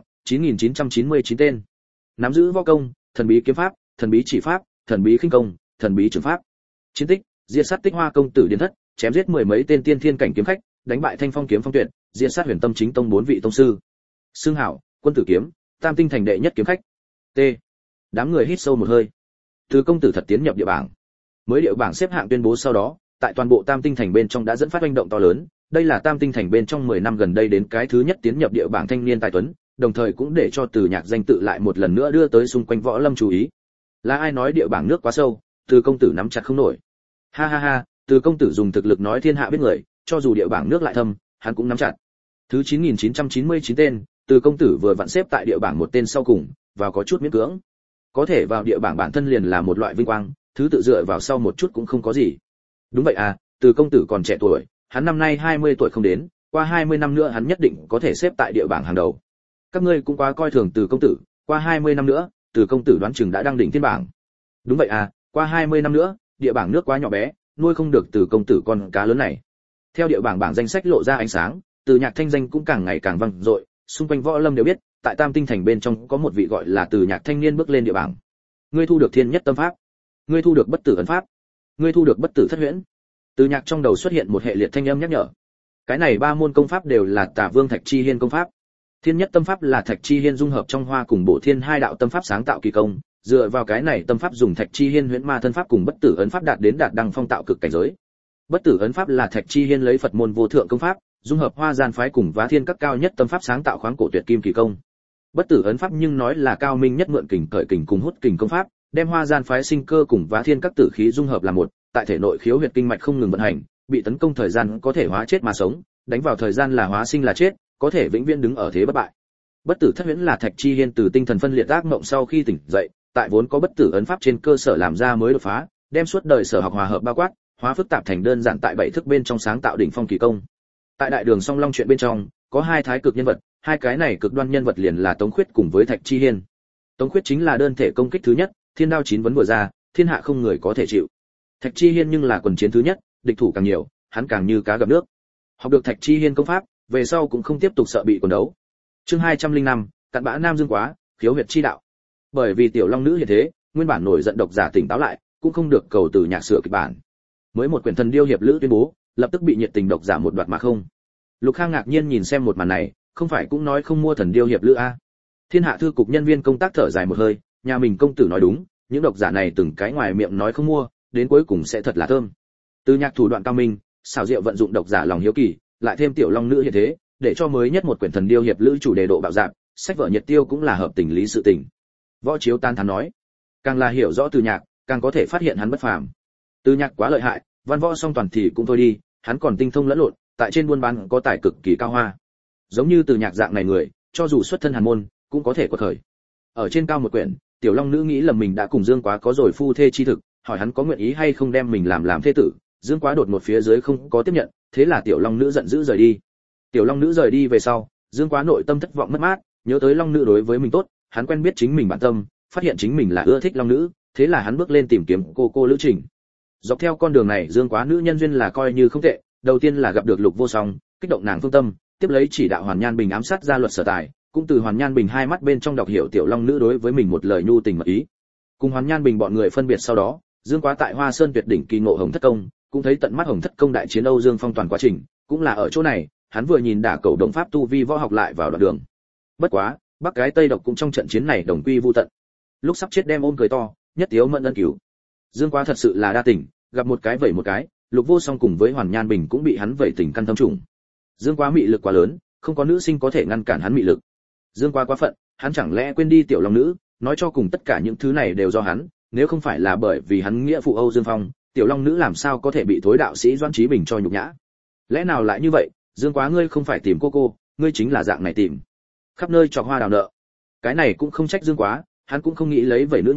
9999 tên. Nắm giữ võ công: thần bí kiếm pháp, thần bí chỉ pháp, thần bí khinh công, thần bí trường pháp. Chiến tích: diệt sát Tích Hoa công tử Điền Thất, chém giết mười mấy tên tiên thiên cảnh kiếm khách, đánh bại Thanh Phong kiếm phong tuyệt, diệt sát Huyền Tâm Chính Tông 4 vị tông sư. Xương hảo: Quân tử kiếm, Tam tinh thành đệ nhất kiếm khách. T. Đám người hít sâu một hơi. Từ công tử thật tiến nhập địa bảng. Mới địa bảng xếp hạng tuyên bố sau đó, tại toàn bộ Tam tinh thành bên trong đã dẫn phát hành động to lớn, đây là Tam tinh thành bên trong 10 năm gần đây đến cái thứ nhất tiến nhập địa bảng thanh niên tài tuấn, đồng thời cũng để cho Từ Nhạc danh tự lại một lần nữa đưa tới xung quanh võ lâm chú ý. Là ai nói địa bảng nước quá sâu, Từ công tử nắm chặt không nổi. Ha ha ha, Từ công tử dùng thực lực nói thiên hạ biết người, cho dù địa bảng nước lại thâm, hắn cũng nắm chặt. Thứ 9999 tên, Từ công tử vừa vặn xếp tại địa bảng một tên sau cùng, vào có chút miễn cưỡng. Có thể vào địa bảng bản thân liền là một loại vinh quang, thứ tự dựa vào sau một chút cũng không có gì. Đúng vậy à, Từ công tử còn trẻ tuổi, hắn năm nay 20 tuổi không đến, qua 20 năm nữa hắn nhất định có thể xếp tại địa bảng hàng đầu. Các ngươi cũng quá coi thường Từ công tử, qua 20 năm nữa, Từ công tử đoán chừng đã đăng đỉnh thiên bảng. Đúng vậy à, qua 20 năm nữa, địa bảng nước quá nhỏ bé, nuôi không được Từ công tử con cá lớn này. Theo địa bảng bảng danh sách lộ ra ánh sáng, Từ Nhạc thanh danh cũng càng ngày càng vang dội, xung quanh võ lâm đều biết, tại Tam tinh thành bên trong có một vị gọi là Từ Nhạc thanh niên bước lên địa bảng. Ngươi thu được thiên nhất tâm pháp, ngươi thu được bất tử ấn pháp, ngươi thu được bất tử thất huyễn. Từ Nhạc trong đầu xuất hiện một hệ liệt thanh âm nhắc nhở. Cái này ba môn công pháp đều là Tả Vương Thạch Chi Hiên công pháp. Thiên nhất tâm pháp là Thạch Chi Hiên dung hợp trong Hoa cùng Bổ Thiên hai đạo tâm pháp sáng tạo kỳ công, dựa vào cái này tâm pháp dùng Thạch Chi Hiên huyễn ma thân pháp cùng bất tử ấn pháp đạt đến đạt đăng phong tạo cực cảnh giới. Bất tử ấn pháp là Thạch Chi Hiên lấy Phật môn vô thượng công pháp, dung hợp Hoa Gian phái cùng Vá Thiên các cao nhất tâm pháp sáng tạo khoáng cổ tuyệt kim kỳ công. Bất tử ấn pháp nhưng nói là cao minh nhất mượn kình cởi kình cùng hút kình công pháp, đem Hoa Gian phái sinh cơ cùng Vá Thiên các tử khí dung hợp làm một, tại thể nội khiếu huyệt kinh mạch không ngừng vận hành, bị tấn công thời gian có thể hóa chết mà sống, đánh vào thời gian là hóa sinh là chết, có thể vĩnh viễn đứng ở thế bất bại. Bất tử thất huyễn là Thạch Chi Hiên từ tinh thần phân liệt ác mộng sau khi tỉnh dậy, tại vốn có bất tử ấn pháp trên cơ sở làm ra mới đột phá, đem suốt đời sở học hòa hợp bao quát, hóa phức tạp thành đơn giản tại bảy thức bên trong sáng tạo đỉnh phong kỳ công. Tại đại đường song long chuyện bên trong, có hai thái cực nhân vật, hai cái này cực đoan nhân vật liền là Tống Khuyết cùng với Thạch Chi Hiên. Tống Khuyết chính là đơn thể công kích thứ nhất, thiên đao chín vấn vừa ra, thiên hạ không người có thể chịu. Thạch Chi Hiên nhưng là quần chiến thứ nhất, địch thủ càng nhiều, hắn càng như cá gặp nước. Học được Thạch Chi Hiên công pháp, về sau cũng không tiếp tục sợ bị quần đấu. Chương 205, cặn bã nam dương quá, khiếu huyệt chi đạo. Bởi vì tiểu long nữ hiện thế, nguyên bản nổi giận độc giả tỉnh táo lại, cũng không được cầu Từ Nhạc sửa kịch bản. Mới một quyển thần điêu hiệp lữ tuyên bố, lập tức bị nhiệt tình độc giả một đoạt mà không. Lục Khang ngạc nhiên nhìn xem một màn này, không phải cũng nói không mua thần điêu hiệp lữ a? Thiên Hạ thư cục nhân viên công tác thở dài một hơi, nhà mình công tử nói đúng, những độc giả này từng cái ngoài miệng nói không mua, đến cuối cùng sẽ thật là thơm. Từ Nhạc thủ đoạn cao minh, xảo diệu vận dụng độc giả lòng hiếu kỳ, lại thêm tiểu long nữ hiện thế, để cho mới nhất một quyển thần điêu hiệp lữ chủ đề độ bạo dạn, sách vở nhiệt tiêu cũng là hợp tình lý sự tình. Võ Chiếu tan thán nói, càng là hiểu rõ Từ Nhạc, càng có thể phát hiện hắn bất phàm. Từ Nhạc quá lợi hại, văn võ song toàn thì cũng thôi đi, hắn còn tinh thông lẫn lộn, tại trên buôn bán có tài cực kỳ cao hoa. Giống như Từ Nhạc dạng này người, cho dù xuất thân hàn môn, cũng có thể quật khởi. Ở trên cao một quyển, tiểu long nữ nghĩ lầm mình đã cùng Dương Quá có rồi phu thê chi thực, hỏi hắn có nguyện ý hay không đem mình làm thê tử. Dương Quá đột một phía dưới không có tiếp nhận, thế là tiểu long nữ giận dữ rời đi. Tiểu long nữ rời đi về sau, Dương Quá nội tâm thất vọng mất mát, nhớ tới long nữ đối với mình tốt, hắn quen biết chính mình bản tâm, phát hiện chính mình là ưa thích long nữ, thế là hắn bước lên tìm kiếm cô Lữ Trình. Dọc theo con đường này, Dương Quá nữ nhân duyên là coi như không tệ, đầu tiên là gặp được Lục Vô Song, kích động nàng phương tâm, tiếp lấy chỉ đạo Hoàn Nhan Bình ám sát ra luật sở tài, cũng từ Hoàn Nhan Bình hai mắt bên trong đọc hiểu tiểu long nữ đối với mình một lời nhu tình mật ý. Cùng Hoàn Nhan Bình bọn người phân biệt sau đó, Dương Quá tại Hoa Sơn tuyệt đỉnh kỳ ngộ Hồng Thất Công, cũng thấy tận mắt Hồng Thất Công đại chiến Âu Dương Phong toàn quá trình, cũng là ở chỗ này, hắn vừa nhìn đả cầu động pháp tu vi võ học lại vào đoạn đường. Bất quá, Bắc cái Tây độc cũng trong trận chiến này đồng quy vu tận. Lúc sắp chết đem ôm cười to, nhất tiếu mẫn ân cứu. Dương Quá thật sự là đa tình, gặp một cái vẩy một cái, Lục Vô Song cùng với Hoàn Nhan Bình cũng bị hắn vẩy tình căn thâm trùng. Dương Quá mị lực quá lớn, không có nữ sinh có thể ngăn cản hắn mị lực. Dương Quá quá phận, hắn chẳng lẽ quên đi tiểu long nữ, nói cho cùng tất cả những thứ này đều do hắn, nếu không phải là bởi vì hắn nghĩa phụ Âu Dương Phong, tiểu long nữ làm sao có thể bị thối đạo sĩ Doãn Chí Bình cho nhục nhã. Lẽ nào lại như vậy? Dương Quá ngươi không phải tìm cô, ngươi chính là dạng này tìm. Khắp nơi chọc hoa đào nợ. Cái này cũng không trách Dương Quá, hắn cũng không nghĩ lấy vẩy nữ nhân,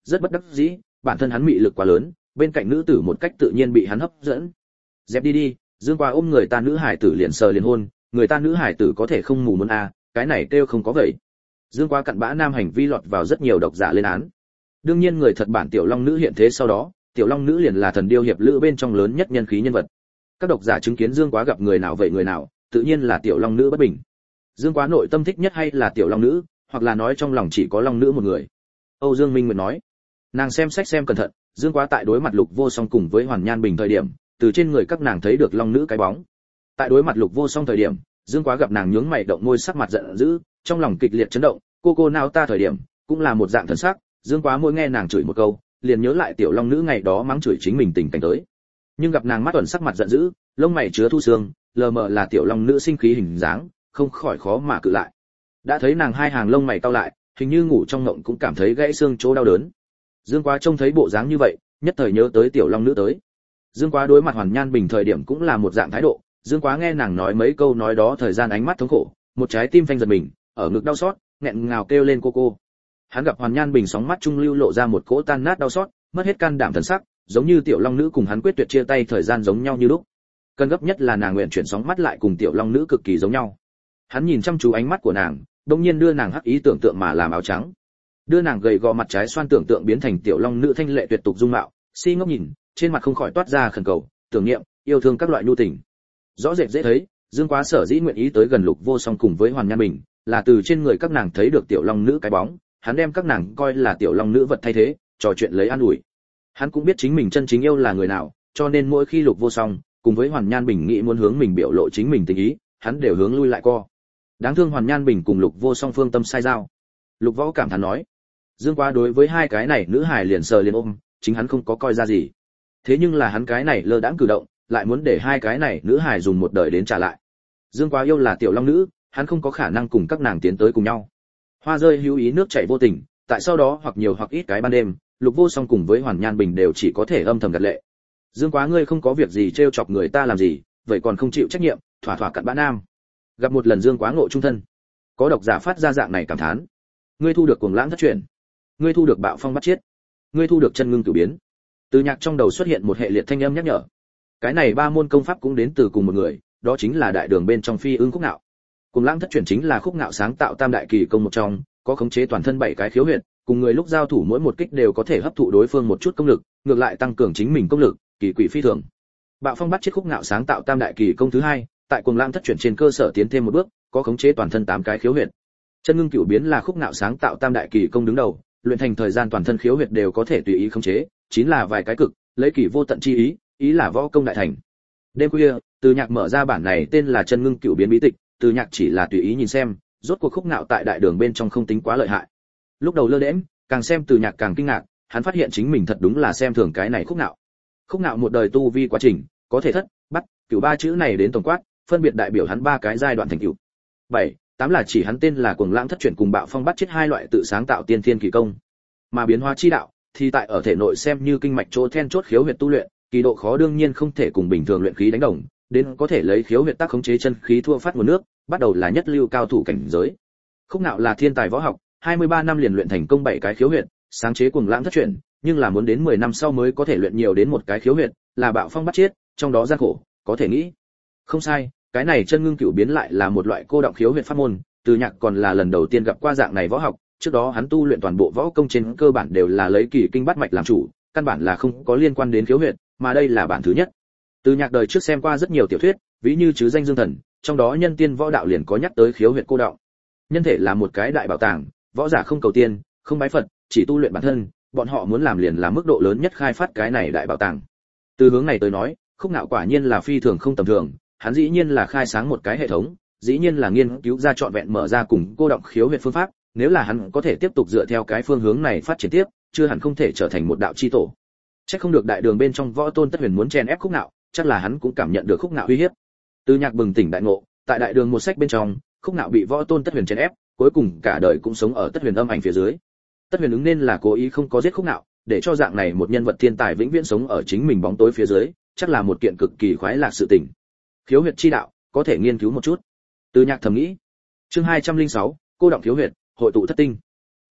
rất bất đắc dĩ, bản thân hắn mị lực quá lớn, bên cạnh nữ tử một cách tự nhiên bị hắn hấp dẫn. Dẹp đi đi, Dương Quá ôm người ta nữ hải tử liền sờ liền hôn, người ta nữ hải tử có thể không mù muốn cái này kêu không có vậy. Dương Quá cặn bã nam hành vi lọt vào rất nhiều độc giả lên án. Đương nhiên người thật bản tiểu long nữ hiện thế sau đó, tiểu long nữ liền là thần điêu hiệp lữ bên trong lớn nhất nhân khí nhân vật. Các độc giả chứng kiến Dương Quá gặp người nào vậy người nào, tự nhiên là tiểu long nữ bất bình. Dương Quá nội tâm thích nhất hay là tiểu long nữ, hoặc là nói trong lòng chỉ có long nữ một người. Âu Dương Minh Nguyệt nói, nàng xem sách xem cẩn thận, Dương Quá tại đối mặt Lục Vô Song cùng với Hoàn Nhan Bình thời điểm, từ trên người các nàng thấy được long nữ cái bóng. Tại đối mặt Lục Vô Song thời điểm, Dương Quá gặp nàng nhướng mày động môi sắc mặt giận dữ, trong lòng kịch liệt chấn động, cô nào ta thời điểm, cũng là một dạng thần sắc, Dương Quá mỗi nghe nàng chửi một câu, liền nhớ lại tiểu long nữ ngày đó mắng chửi chính mình tình cảnh tới. Nhưng gặp nàng mắt tuần sắc mặt giận dữ, lông mày chứa thu xương, lờ mờ là tiểu long nữ sinh khí hình dáng, không khỏi khó mà cự lại. Đã thấy nàng hai hàng lông mày cau lại, hình như ngủ trong ngộng cũng cảm thấy gãy xương chỗ đau đớn. Dương Quá trông thấy bộ dáng như vậy, nhất thời nhớ tới tiểu long nữ tới. Dương Quá đối mặt Hoàn Nhan Bình thời điểm cũng là một dạng thái độ, Dương Quá nghe nàng nói mấy câu nói đó thời gian ánh mắt thống khổ, một trái tim phanh giật mình, ở ngực đau xót, nghẹn ngào kêu lên cô. Hắn gặp Hoàn Nhan Bình sóng mắt trung lưu lộ ra một cỗ tan nát đau xót, mất hết can đảm thần sắc, giống như tiểu long nữ cùng hắn quyết tuyệt chia tay thời gian giống nhau như lúc. Cần gấp nhất là nàng nguyện chuyển sóng mắt lại cùng tiểu long nữ cực kỳ giống nhau. Hắn nhìn chăm chú ánh mắt của nàng, đột nhiên đưa nàng hắc ý tưởng tượng mà làm áo trắng, đưa nàng gầy gò mặt trái xoan tưởng tượng biến thành tiểu long nữ thanh lệ tuyệt tục dung mạo, si ngốc nhìn, trên mặt không khỏi toát ra khẩn cầu, tưởng niệm, yêu thương các loại nhu tình. Rõ rệt dễ thấy, Dương Quá sở dĩ nguyện ý tới gần Lục Vô Song cùng với Hoàn Nhan Bình, là từ trên người các nàng thấy được tiểu long nữ cái bóng, hắn đem các nàng coi là tiểu long nữ vật thay thế, trò chuyện lấy an ủi. Hắn cũng biết chính mình chân chính yêu là người nào, cho nên mỗi khi Lục Vô Song cùng với Hoàn Nhan Bình nghĩ muốn hướng mình biểu lộ chính mình tình ý, hắn đều hướng lui lại co. Đáng thương Hoàn Nhan Bình cùng Lục Vô Song phương tâm sai giao. Lục Võ cảm thán nói, Dương Quá đối với hai cái này nữ hài liền sờ liền ôm, chính hắn không có coi ra gì. Thế nhưng là hắn cái này lơ đãng cử động, lại muốn để hai cái này nữ hài dùng một đời đến trả lại. Dương Quá yêu là tiểu long nữ, hắn không có khả năng cùng các nàng tiến tới cùng nhau. Hoa rơi hữu ý nước chảy vô tình, tại sau đó hoặc nhiều hoặc ít cái ban đêm, Lục Vô Song cùng với Hoàn Nhan Bình đều chỉ có thể âm thầm gật lệ. Dương Quá ngươi không có việc gì trêu chọc người ta làm gì, vậy còn không chịu trách nhiệm, thỏa thỏa cặn bã nam. Gặp một lần Dương Quá ngộ trung thân, có độc giả phát ra dạng này cảm thán. Ngươi thu được cuồng lãng thất truyền, ngươi thu được bạo phong bắt chiết, ngươi thu được chân ngưng cửu biến. Từ nhạc trong đầu xuất hiện một hệ liệt thanh âm nhắc nhở. Cái này ba môn công pháp cũng đến từ cùng một người, đó chính là đại đường bên trong Phi Ưng Khúc Nạo. Cuồng lãng thất truyền chính là Khúc Nạo sáng tạo tam đại kỳ công một trong, có khống chế toàn thân 7 cái khiếu huyệt, cùng người lúc giao thủ mỗi một kích đều có thể hấp thụ đối phương một chút công lực, ngược lại tăng cường chính mình công lực, kỳ quỷ phi thường. Bạo phong bắt chiết Khúc Nạo sáng tạo tam đại kỳ công thứ hai, tại cuồng lãng thất truyền trên cơ sở tiến thêm một bước, có khống chế toàn thân 8 cái khiếu huyệt. Chân ngưng cửu biến là Khúc Nạo sáng tạo tam đại kỳ công đứng đầu, luyện thành thời gian toàn thân khiếu huyệt đều có thể tùy ý khống chế, chính là vài cái cực, lấy kỳ vô tận chi ý, ý là võ công đại thành. Đêm khuya, Từ Nhạc mở ra bản này tên là Chân ngưng cửu biến bí tịch, Từ Nhạc chỉ là tùy ý nhìn xem, rốt cuộc Khúc Nạo tại đại đường bên trong không tính quá lợi hại. Lúc đầu lơ đễnh, càng xem Từ Nhạc càng kinh ngạc, hắn phát hiện chính mình thật đúng là xem thường cái này Khúc Nạo. Khúc Nạo một đời tu vi quá trình, có thể thất, bắt, cửu ba chữ này đến tổng quát, phân biệt đại biểu hắn ba cái giai đoạn thành cửu. 7, 8 là chỉ hắn tên là cuồng lãng thất truyền cùng bạo phong bắt chiết hai loại tự sáng tạo tiên thiên kỳ công. Mà biến hóa chi đạo thì tại ở thể nội xem như kinh mạch chỗ then chốt khiếu huyệt tu luyện, kỳ độ khó đương nhiên không thể cùng bình thường luyện khí đánh đồng, đến có thể lấy khiếu huyệt tác khống chế chân khí thua phát nguồn nước, bắt đầu là nhất lưu cao thủ cảnh giới. Khúc Nạo là thiên tài võ học, 23 năm liền luyện thành công 7 cái khiếu huyệt, sáng chế cuồng lãng thất truyền, nhưng là muốn đến 10 năm sau mới có thể luyện nhiều đến một cái khiếu huyệt, là bạo phong bắt chiết, trong đó gian khổ, có thể nghĩ. Không sai, cái này chân ngưng cửu biến lại là một loại cô động khiếu huyệt pháp môn, Từ Nhạc còn là lần đầu tiên gặp qua dạng này võ học, trước đó hắn tu luyện toàn bộ võ công trên cơ bản đều là lấy kỳ kinh bát mạch làm chủ, căn bản là không có liên quan đến khiếu huyệt, mà đây là bản thứ nhất. Từ Nhạc đời trước xem qua rất nhiều tiểu thuyết, ví như Chứ danh Dương Thần, trong đó nhân tiên võ đạo liền có nhắc tới khiếu huyệt cô động. Nhân thể là một cái đại bảo tàng, võ giả không cầu tiên, không bái Phật, chỉ tu luyện bản thân, bọn họ muốn làm liền là mức độ lớn nhất khai phát cái này đại bảo tàng. Từ hướng này tới nói, Khúc Nạo quả nhiên là phi thường không tầm thường, hắn dĩ nhiên là khai sáng một cái hệ thống, dĩ nhiên là nghiên cứu ra trọn vẹn mở ra cùng cô động khiếu huyệt phương pháp, nếu là hắn có thể tiếp tục dựa theo cái phương hướng này phát triển tiếp, chưa hẳn không thể trở thành một đạo chi tổ. Chắc không được đại đường bên trong võ tôn Tất Huyền muốn chen ép Khúc Nạo, chắc là hắn cũng cảm nhận được Khúc Nạo uy hiếp. Từ Nhạc bừng tỉnh đại ngộ, tại đại đường một sách bên trong, Khúc Nạo bị võ tôn Tất Huyền chen ép, cuối cùng cả đời cũng sống ở Tất Huyền âm ảnh phía dưới. Tất Huyền ứng nên là cố ý không có giết Khúc Nạo, để cho dạng này một nhân vật thiên tài vĩnh viễn sống ở chính mình bóng tối phía dưới, chắc là một kiện cực kỳ khoái lạc sự tình. Khiếu huyệt chi đạo, có thể nghiên cứu một chút. Từ Nhạc thầm nghĩ. Chương 206, cô động khiếu huyệt, hội tụ thất tinh.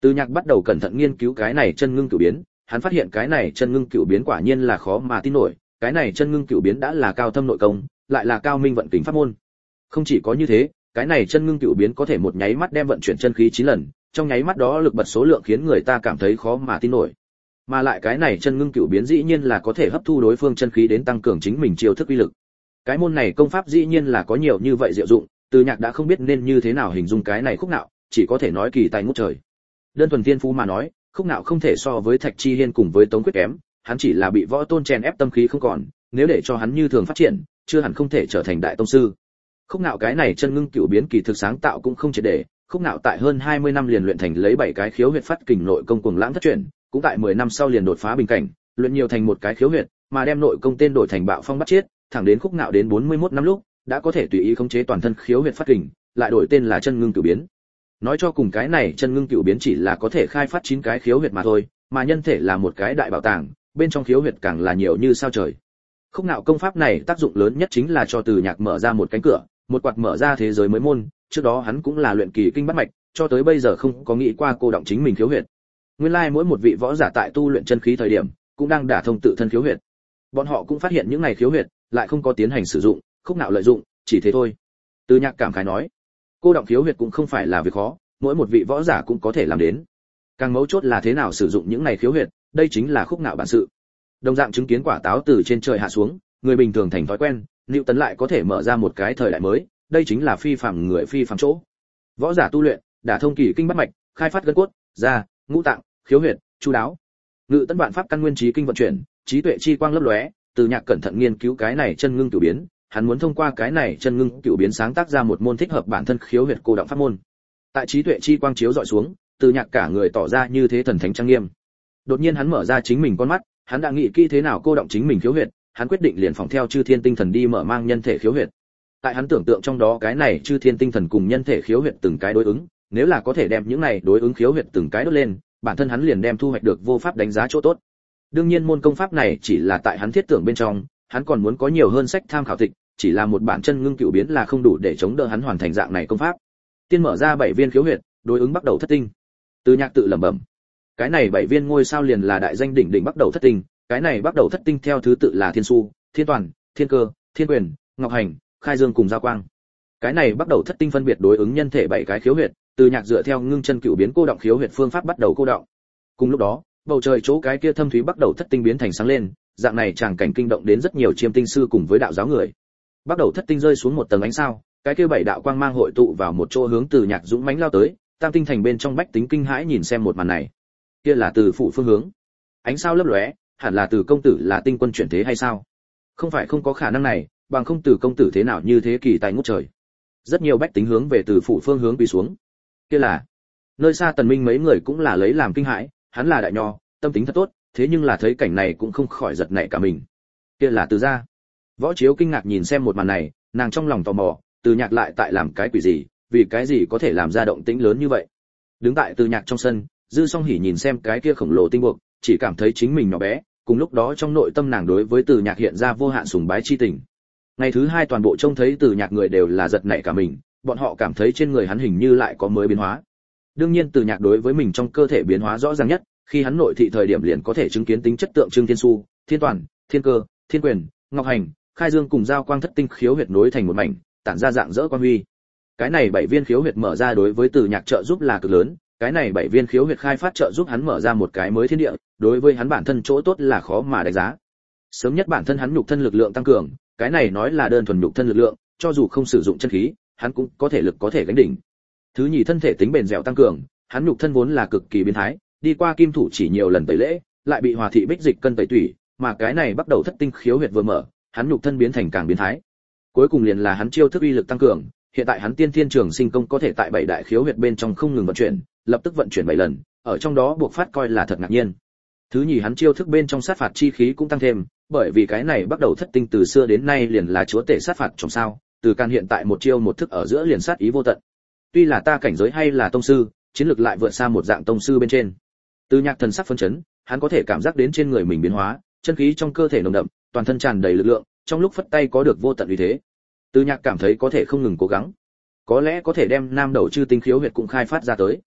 Từ Nhạc bắt đầu cẩn thận nghiên cứu cái này chân ngưng cửu biến, hắn phát hiện cái này chân ngưng cửu biến quả nhiên là khó mà tin nổi, cái này chân ngưng cửu biến đã là cao thâm nội công, lại là cao minh vận kính pháp môn. Không chỉ có như thế, cái này chân ngưng cửu biến có thể một nháy mắt đem vận chuyển chân khí 9 lần, trong nháy mắt đó lực bật số lượng khiến người ta cảm thấy khó mà tin nổi. Mà lại cái này chân ngưng cửu biến dĩ nhiên là có thể hấp thu đối phương chân khí đến tăng cường chính mình chiêu thức uy lực. Cái môn này công pháp dĩ nhiên là có nhiều như vậy diệu dụng, Từ Nhạc đã không biết nên như thế nào hình dung cái này Khúc Nạo, chỉ có thể nói kỳ tài ngút trời. Đơn thuần tiên phú mà nói, Khúc Nạo không thể so với Thạch Chi Hiên cùng với Tống Quyết kém, hắn chỉ là bị võ tôn chèn ép tâm khí không còn, nếu để cho hắn như thường phát triển, chưa hẳn không thể trở thành đại tông sư. Khúc Nạo cái này chân ngưng cửu biến kỳ thực sáng tạo cũng không triệt để, Khúc Nạo tại hơn 20 năm liền luyện thành lấy 7 cái khiếu huyệt phát kình nội công cuồng lãng thất chuyển, cũng tại 10 năm sau liền đột phá bình cảnh, luyện nhiều thành một cái khiếu huyệt, mà đem nội công tên đổi thành Bạo Phong Bắt Chiết, thẳng đến Khúc Nạo đến 41 năm lúc, đã có thể tùy ý khống chế toàn thân khiếu huyệt phát kình, lại đổi tên là chân ngưng cửu biến. Nói cho cùng cái này chân ngưng cửu biến chỉ là có thể khai phát 9 cái khiếu huyệt mà thôi, mà nhân thể là một cái đại bảo tàng, bên trong khiếu huyệt càng là nhiều như sao trời. Khúc Nạo công pháp này tác dụng lớn nhất chính là cho Từ Nhạc mở ra một cánh cửa, một quạt mở ra thế giới mới môn, trước đó hắn cũng là luyện kỳ kinh bát mạch, cho tới bây giờ không có nghĩ qua cô động chính mình khiếu huyệt. Nguyên lai mỗi một vị võ giả tại tu luyện chân khí thời điểm, cũng đang đả thông tự thân khiếu huyệt. Bọn họ cũng phát hiện những này khiếu huyệt, lại không có tiến hành sử dụng, Khúc Nạo lợi dụng, chỉ thế thôi. Từ Nhạc cảm khái nói, cô động khiếu huyệt cũng không phải là việc khó, mỗi một vị võ giả cũng có thể làm đến. Càng mấu chốt là thế nào sử dụng những này khiếu huyệt, đây chính là Khúc Nạo bản sự. Đồng dạng chứng kiến quả táo từ trên trời hạ xuống, người bình thường thành thói quen, Lưu Tấn lại có thể mở ra một cái thời đại mới, đây chính là phi phàm người phi phàm chỗ. Võ giả tu luyện, đả thông kỳ kinh bát mạch, khai phát gân cốt, da, ngũ tạng, khiếu huyệt, chu đáo. Ngự Tấn vạn pháp căn nguyên trí kinh vận chuyển, trí tuệ chi quang lấp lóe, Từ Nhạc cẩn thận nghiên cứu cái này chân ngưng cửu biến, hắn muốn thông qua cái này chân ngưng cửu biến sáng tác ra một môn thích hợp bản thân khiếu huyệt cô động pháp môn. Tại trí tuệ chi quang chiếu dọi xuống, Từ Nhạc cả người tỏ ra như thế thần thánh trang nghiêm. Đột nhiên hắn mở ra chính mình con mắt, hắn đã nghĩ kỹ thế nào cô động chính mình khiếu huyệt, hắn quyết định liền phỏng theo Chư Thiên Tinh Thần đi mở mang nhân thể khiếu huyệt. Tại hắn tưởng tượng trong đó cái này Chư Thiên Tinh Thần cùng nhân thể khiếu huyệt từng cái đối ứng, nếu là có thể đem những này đối ứng khiếu huyệt từng cái đốt lên, bản thân hắn liền đem thu hoạch được vô pháp đánh giá chỗ tốt. Đương nhiên môn công pháp này chỉ là tại hắn thiết tưởng bên trong, hắn còn muốn có nhiều hơn sách tham khảo tịch, chỉ là một bản chân ngưng cửu biến là không đủ để chống đỡ hắn hoàn thành dạng này công pháp. Tiên mở ra 7 viên khiếu huyệt, đối ứng bắt đầu thất tinh. Từ Nhạc tự lẩm bẩm, cái này 7 viên ngôi sao liền là đại danh đỉnh đỉnh bắt đầu thất tinh, cái này bắt đầu thất tinh theo thứ tự là Thiên Su, Thiên Toàn, Thiên Cơ, Thiên Quyền, Ngọc Hành, Khai Dương cùng Giao Quang. Cái này bắt đầu thất tinh phân biệt đối ứng nhân thể 7 cái khiếu huyệt, Từ Nhạc dựa theo ngưng chân cửu biến cô động khiếu huyệt phương pháp bắt đầu cô động. Cùng lúc đó, bầu trời chỗ cái kia thâm thúy bắt đầu thất tinh biến thành sáng lên, dạng này tràng cảnh kinh động đến rất nhiều chiêm tinh sư cùng với đạo giáo người. Bắt đầu thất tinh rơi xuống một tầng ánh sao, cái kia 7 đạo quang mang hội tụ vào một chỗ hướng Từ Nhạc dũng mãnh lao tới, Tam Tinh Thành bên trong bách tính kinh hãi nhìn xem một màn này. Kia là từ phụ phương hướng. Ánh sao lấp lóe, hẳn là Từ công tử là tinh quân chuyển thế hay sao? Không phải không có khả năng này, bằng không Từ công tử thế nào như thế kỳ tài ngút trời. Rất nhiều bách tính hướng về từ phụ phương hướng quỳ xuống. Kia là nơi xa Tần Minh mấy người cũng là lấy làm kinh hãi, hắn là đại nho, tâm tính thật tốt, thế nhưng là thấy cảnh này cũng không khỏi giật nảy cả mình. Kia là Từ gia. Võ Chiếu kinh ngạc nhìn xem một màn này, nàng trong lòng tò mò, Từ Nhạc lại tại làm cái quỷ gì, vì cái gì có thể làm ra động tĩnh lớn như vậy. Đứng tại Từ Nhạc trong sân, Dư Song Hỉ nhìn xem cái kia khổng lồ tinh buộc, chỉ cảm thấy chính mình nhỏ bé, cùng lúc đó trong nội tâm nàng đối với Từ Nhạc hiện ra vô hạn sùng bái chi tình. Ngày thứ 2 toàn bộ trông thấy Từ Nhạc người đều là giật nảy cả mình, bọn họ cảm thấy trên người hắn hình như lại có mới biến hóa. Đương nhiên Từ Nhạc đối với mình trong cơ thể biến hóa rõ ràng nhất, khi hắn nội thị thời điểm liền có thể chứng kiến tính chất tượng trưng Thiên Su, Thiên Toàn, Thiên Cơ, Thiên Quyền, Ngọc Hành, Khai Dương cùng Giao Quang thất tinh khiếu huyệt nối thành một mảnh, tản ra dạng dỡ quang huy. Cái này 7 viên khiếu huyệt mở ra đối với Từ Nhạc trợ giúp là cực lớn, cái này 7 viên khiếu huyệt khai phát trợ giúp hắn mở ra một cái mới thiên địa, đối với hắn bản thân chỗ tốt là khó mà đánh giá. Sớm nhất bản thân hắn nhục thân lực lượng tăng cường, cái này nói là đơn thuần nhục thân lực lượng, cho dù không sử dụng chân khí, hắn cũng có thể lực có thể gánh đỉnh. Thứ nhì thân thể tính bền dẻo tăng cường, hắn nhục thân vốn là cực kỳ biến thái, đi qua kim thủ chỉ nhiều lần tẩy lễ, lại bị hòa thị bích dịch cân tẩy tủy, mà cái này bắt đầu thất tinh khiếu huyệt vừa mở, hắn nhục thân biến thành càng biến thái. Cuối cùng liền là hắn chiêu thức uy lực tăng cường, hiện tại hắn tiên thiên trường sinh công có thể tại 7 đại khiếu huyệt bên trong không ngừng vận chuyển, lập tức vận chuyển 7 lần, ở trong đó buộc phát coi là thật ngạc nhiên. Thứ nhì hắn chiêu thức bên trong sát phạt chi khí cũng tăng thêm, bởi vì cái này bắt đầu thất tinh từ xưa đến nay liền là chúa tể sát phạt trong sao, từ can hiện tại một chiêu một thức ở giữa liền sát ý vô tận. Tuy là ta cảnh giới hay là tông sư, chiến lược lại vượt xa một dạng tông sư bên trên. Từ Nhạc thần sắc phấn chấn, hắn có thể cảm giác đến trên người mình biến hóa, chân khí trong cơ thể nồng đậm, toàn thân tràn đầy lực lượng, trong lúc phất tay có được vô tận uy thế. Từ Nhạc cảm thấy có thể không ngừng cố gắng, có lẽ có thể đem nam đầu chư tinh khiếu huyệt cũng khai phát ra tới.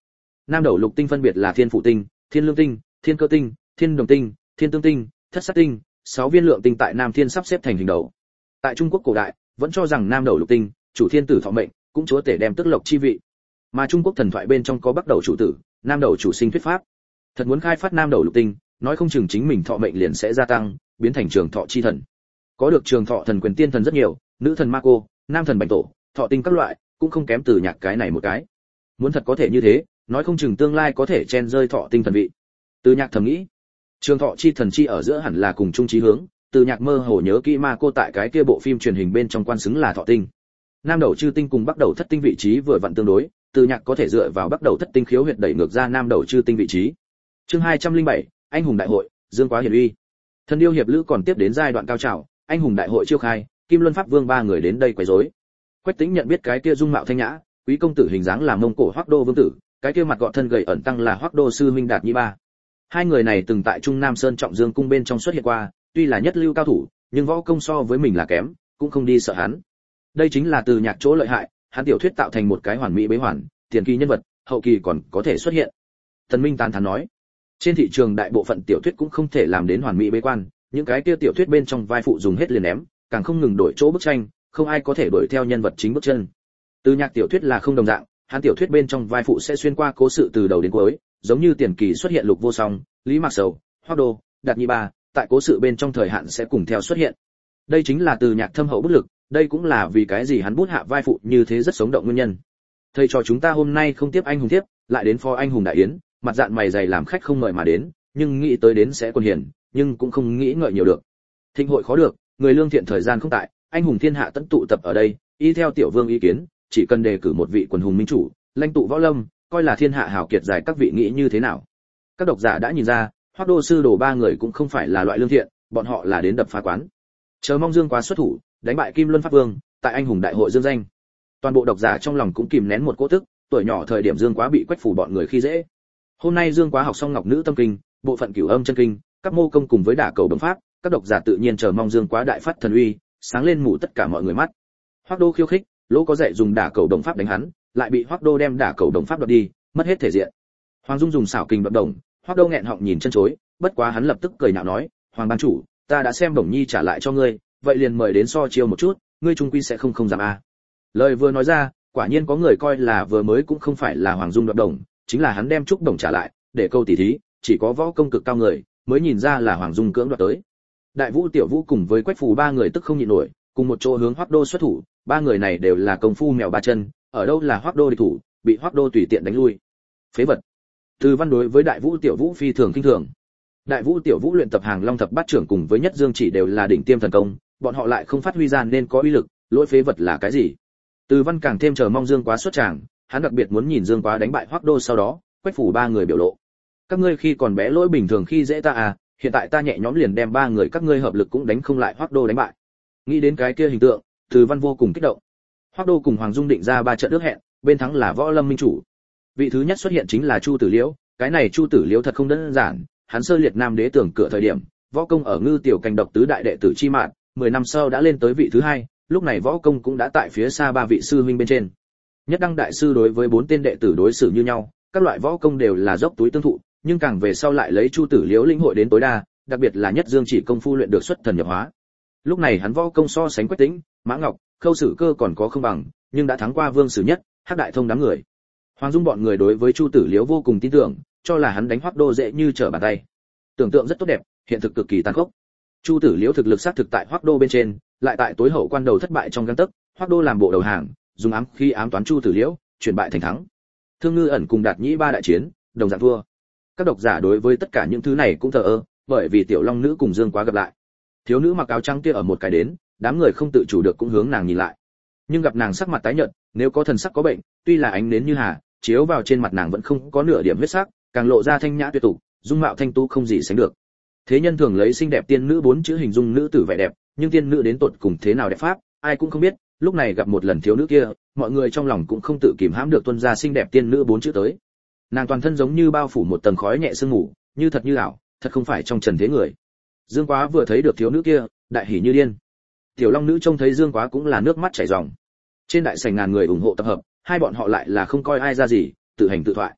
nam đầu lục tinh phân biệt là thiên phụ tinh, thiên lương tinh, thiên cơ tinh, thiên đồng tinh, thiên tương tinh, thất sát tinh, 6 viên lượng tinh tại nam thiên sắp xếp thành hình đầu. Tại Trung Quốc cổ đại vẫn cho rằng nam đầu lục tinh chủ thiên tử thọ mệnh, cũng chúa tể đem tức lộc chi vị, mà Trung Quốc thần thoại bên trong có bắc đầu chủ tử, nam đầu chủ sinh thuyết pháp. Thật muốn khai phát nam đầu lục tinh, nói không chừng chính mình thọ mệnh liền sẽ gia tăng, biến thành trường thọ chi thần. Có được trường thọ thần quyền tiên thần rất nhiều, nữ thần ma cô, nam thần bạch tổ, thọ tinh các loại, cũng không kém Từ Nhạc cái này một cái. Muốn thật có thể như thế, nói không chừng tương lai có thể chen rơi thọ tinh thần vị. Từ Nhạc thầm nghĩ, trường thọ chi thần chi ở giữa hẳn là cùng chung chí hướng. Từ Nhạc mơ hồ nhớ kỹ ma cô tại cái kia bộ phim truyền hình bên trong quan xứng là thọ tinh. Nam đầu chư tinh cùng bắc đầu thất tinh vị trí vừa vặn tương đối, Từ Nhạc có thể dựa vào bắc đầu thất tinh khiếu huyệt đẩy ngược ra nam đầu chư tinh vị trí. Chương 207, anh hùng đại hội, Dương Quá hiển uy. Thần điêu hiệp lữ còn tiếp đến giai đoạn cao trào, anh hùng đại hội chiêu khai, Kim Luân Pháp Vương ba người đến đây quấy rối. Quách Tĩnh nhận biết cái kia dung mạo thanh nhã, quý công tử hình dáng là Mông Cổ Hoắc Đô vương tử, cái kia mặt gọn thân gầy ẩn tăng là Hoắc Đô sư huynh Đạt Nhĩ Ba. Hai người này từng tại Trung Nam Sơn Trọng Dương cung bên trong xuất hiện qua, tuy là nhất lưu cao thủ, nhưng võ công so với mình là kém, cũng không đi sợ hắn. Đây chính là Từ Nhạc chỗ lợi hại, hắn tiểu thuyết tạo thành một cái hoàn mỹ bế hoàn, tiền kỳ nhân vật, hậu kỳ còn có thể xuất hiện. Tần Minh tán thán nói, trên thị trường đại bộ phận tiểu thuyết cũng không thể làm đến hoàn mỹ bế quan, những cái kia tiểu thuyết bên trong vai phụ dùng hết liền ném, càng không ngừng đổi chỗ bức tranh, không ai có thể đuổi theo nhân vật chính bước chân. Từ Nhạc tiểu thuyết là không đồng dạng, hắn tiểu thuyết bên trong vai phụ sẽ xuyên qua cố sự từ đầu đến cuối, giống như tiền kỳ xuất hiện Lục Vô Song, Lý Mạc Sầu, Hoắc Đô, Đạt Nhĩ Ba, tại cố sự bên trong thời hạn sẽ cùng theo xuất hiện. Đây chính là Từ Nhạc thâm hậu bút lực, đây cũng là vì cái gì hắn bút hạ vai phụ như thế rất sống động nguyên nhân. Thầy trò chúng ta hôm nay không tiếp anh hùng tiếp, lại đến phó anh hùng đại yến, mặt dạn mày dày làm khách không mời mà đến, nhưng nghĩ tới đến sẽ còn hiền, nhưng cũng không nghĩ ngợi nhiều được. Thịnh hội khó được, người lương thiện thời gian không tại, anh hùng thiên hạ tận tụ tập ở đây, y theo tiểu vương ý kiến, chỉ cần đề cử một vị quần hùng minh chủ, lãnh tụ võ lâm, coi là thiên hạ hảo kiệt giải, các vị nghĩ như thế nào? Các độc giả đã nhìn ra, Hoắc Đô sư đồ ba người cũng không phải là loại lương thiện, bọn họ là đến đập phá quán. Chờ mong Dương Quá xuất thủ, đánh bại Kim Luân Pháp Vương, tại anh hùng đại hội dương danh. Toàn bộ độc giả trong lòng cũng kìm nén một cỗ tức, tuổi nhỏ thời điểm Dương Quá bị Quách phủ bọn người khi dễ. Hôm nay Dương Quá học xong Ngọc Nữ Tâm Kinh, bộ phận Cửu Âm Chân Kinh, các mô công cùng với đả cầu bấm pháp, các độc giả tự nhiên chờ mong Dương Quá đại phát thần uy, sáng lên mù tất cả mọi người mắt. Hoắc Đô khiêu khích, Lỗ có dạy dùng đả cầu đồng pháp đánh hắn, lại bị Hoắc Đô đem đả cầu đồng pháp đoạt đi, mất hết thể diện. Hoàng Dung dùng xảo kình đoạt đồng, Hoắc Đô nghẹn họng nhìn chân chối, bất quá hắn lập tức cười nhạo nói, Hoàng ban chủ, ta đã xem Đồng Nhi trả lại cho ngươi, vậy liền mời đến so chiêu một chút, ngươi trung quy sẽ không dám a. Lời vừa nói ra, quả nhiên có người coi là vừa mới cũng không phải là Hoàng Dung đoạt đồng, chính là hắn đem trúc đồng trả lại, để câu tỉ thí, chỉ có võ công cực cao người mới nhìn ra là Hoàng Dung cưỡng đoạt tới. Đại Vũ Tiểu Vũ cùng với Quách Phù ba người tức không nhịn nổi, cùng một chỗ hướng Hoắc Đô xuất thủ, ba người này đều là công phu mèo ba chân, ở đâu là Hoắc Đô địch thủ, bị Hoắc Đô tùy tiện đánh lui. Phế vật. Từ Văn đối với Đại Vũ Tiểu Vũ phi thường kinh thường. Đại Vũ Tiểu Vũ luyện tập Hàng Long thập bát trưởng cùng với Nhất Dương chỉ đều là đỉnh tiêm thần công, bọn họ lại không phát huy ra nên có uy lực, lỗi phế vật là cái gì? Từ Văn càng thêm chờ mong Dương Quá xuất tràng, hắn đặc biệt muốn nhìn Dương Quá đánh bại Hoắc Đô sau đó, Quách Phủ ba người biểu lộ. Các ngươi khi còn bé lỗi bình thường khi dễ ta à, hiện tại ta nhẹ nhõm liền đem ba người các ngươi hợp lực cũng đánh không lại Hoắc Đô đánh bại. Nghĩ đến cái kia hình tượng, Từ Văn vô cùng kích động. Hoắc Đô cùng Hoàng Dung định ra 3 trận ước hẹn, bên thắng là Võ Lâm minh chủ. Vị thứ nhất xuất hiện chính là Chu Tử Liễu, cái này Chu Tử Liễu thật không đơn giản, hắn sơ liệt Nam Đế tưởng cửa thời điểm, võ công ở Ngư Tiểu Cành độc tứ đại đệ tử chi mạn, 10 năm sau đã lên tới vị thứ hai, lúc này võ công cũng đã tại phía xa 3 vị sư huynh bên trên. Nhất Đăng đại sư đối với 4 tên đệ tử đối xử như nhau, các loại võ công đều là dốc túi tương thụ, nhưng càng về sau lại lấy Chu Tử Liễu lĩnh hội đến tối đa, đặc biệt là Nhất Dương chỉ công phu luyện được xuất thần nhập hóa. Lúc này hắn võ công so sánh Quách Tĩnh, Mã Ngọc, Khâu Sử Cơ còn có không bằng, nhưng đã thắng qua Vương Sử Nhất, Hắc Đại Thông đám người. Hoàng Dung bọn người đối với Chu Tử Liễu vô cùng tin tưởng, cho là hắn đánh Hoắc Đô dễ như trở bàn tay. Tưởng tượng rất tốt đẹp, hiện thực cực kỳ tàn khốc. Chu Tử Liễu thực lực xác thực tại Hoắc Đô bên trên, lại tại tối hậu quan đầu thất bại trong gang tấc, Hoắc Đô làm bộ đầu hàng, dùng ám khí ám toán Chu Tử Liễu, chuyển bại thành thắng. Thương Ngư ẩn cùng Đạt Nhĩ Ba đại chiến, đồng dạng thua. Các độc giả đối với tất cả những thứ này cũng thờ ơ, bởi vì Tiểu Long nữ cùng Dương Quá gặp lại. Thiếu nữ mặc áo trắng kia ở một cái đến, đám người không tự chủ được cũng hướng nàng nhìn lại. Nhưng gặp nàng sắc mặt tái nhợt, nếu có thần sắc có bệnh, tuy là ánh nến như hà, chiếu vào trên mặt nàng vẫn không có nửa điểm huyết sắc, càng lộ ra thanh nhã tuyệt tục, dung mạo thanh tú không gì sánh được. Thế nhân thường lấy xinh đẹp tiên nữ 4 chữ hình dung nữ tử vẻ đẹp, nhưng tiên nữ đến tột cùng thế nào đẹp pháp, ai cũng không biết. Lúc này gặp một lần thiếu nữ kia, mọi người trong lòng cũng không tự kìm hãm được tuôn ra xinh đẹp tiên nữ 4 chữ tới. Nàng toàn thân giống như bao phủ một tầng khói nhẹ sương mù, như thật như ảo, thật không phải trong trần thế người. Dương Quá vừa thấy được thiếu nữ kia, đại hỉ như điên. Tiểu Long nữ trông thấy Dương Quá cũng là nước mắt chảy ròng. Trên đại sảnh ngàn người ủng hộ tập hợp, hai bọn họ lại là không coi ai ra gì, tự hành tự thoại.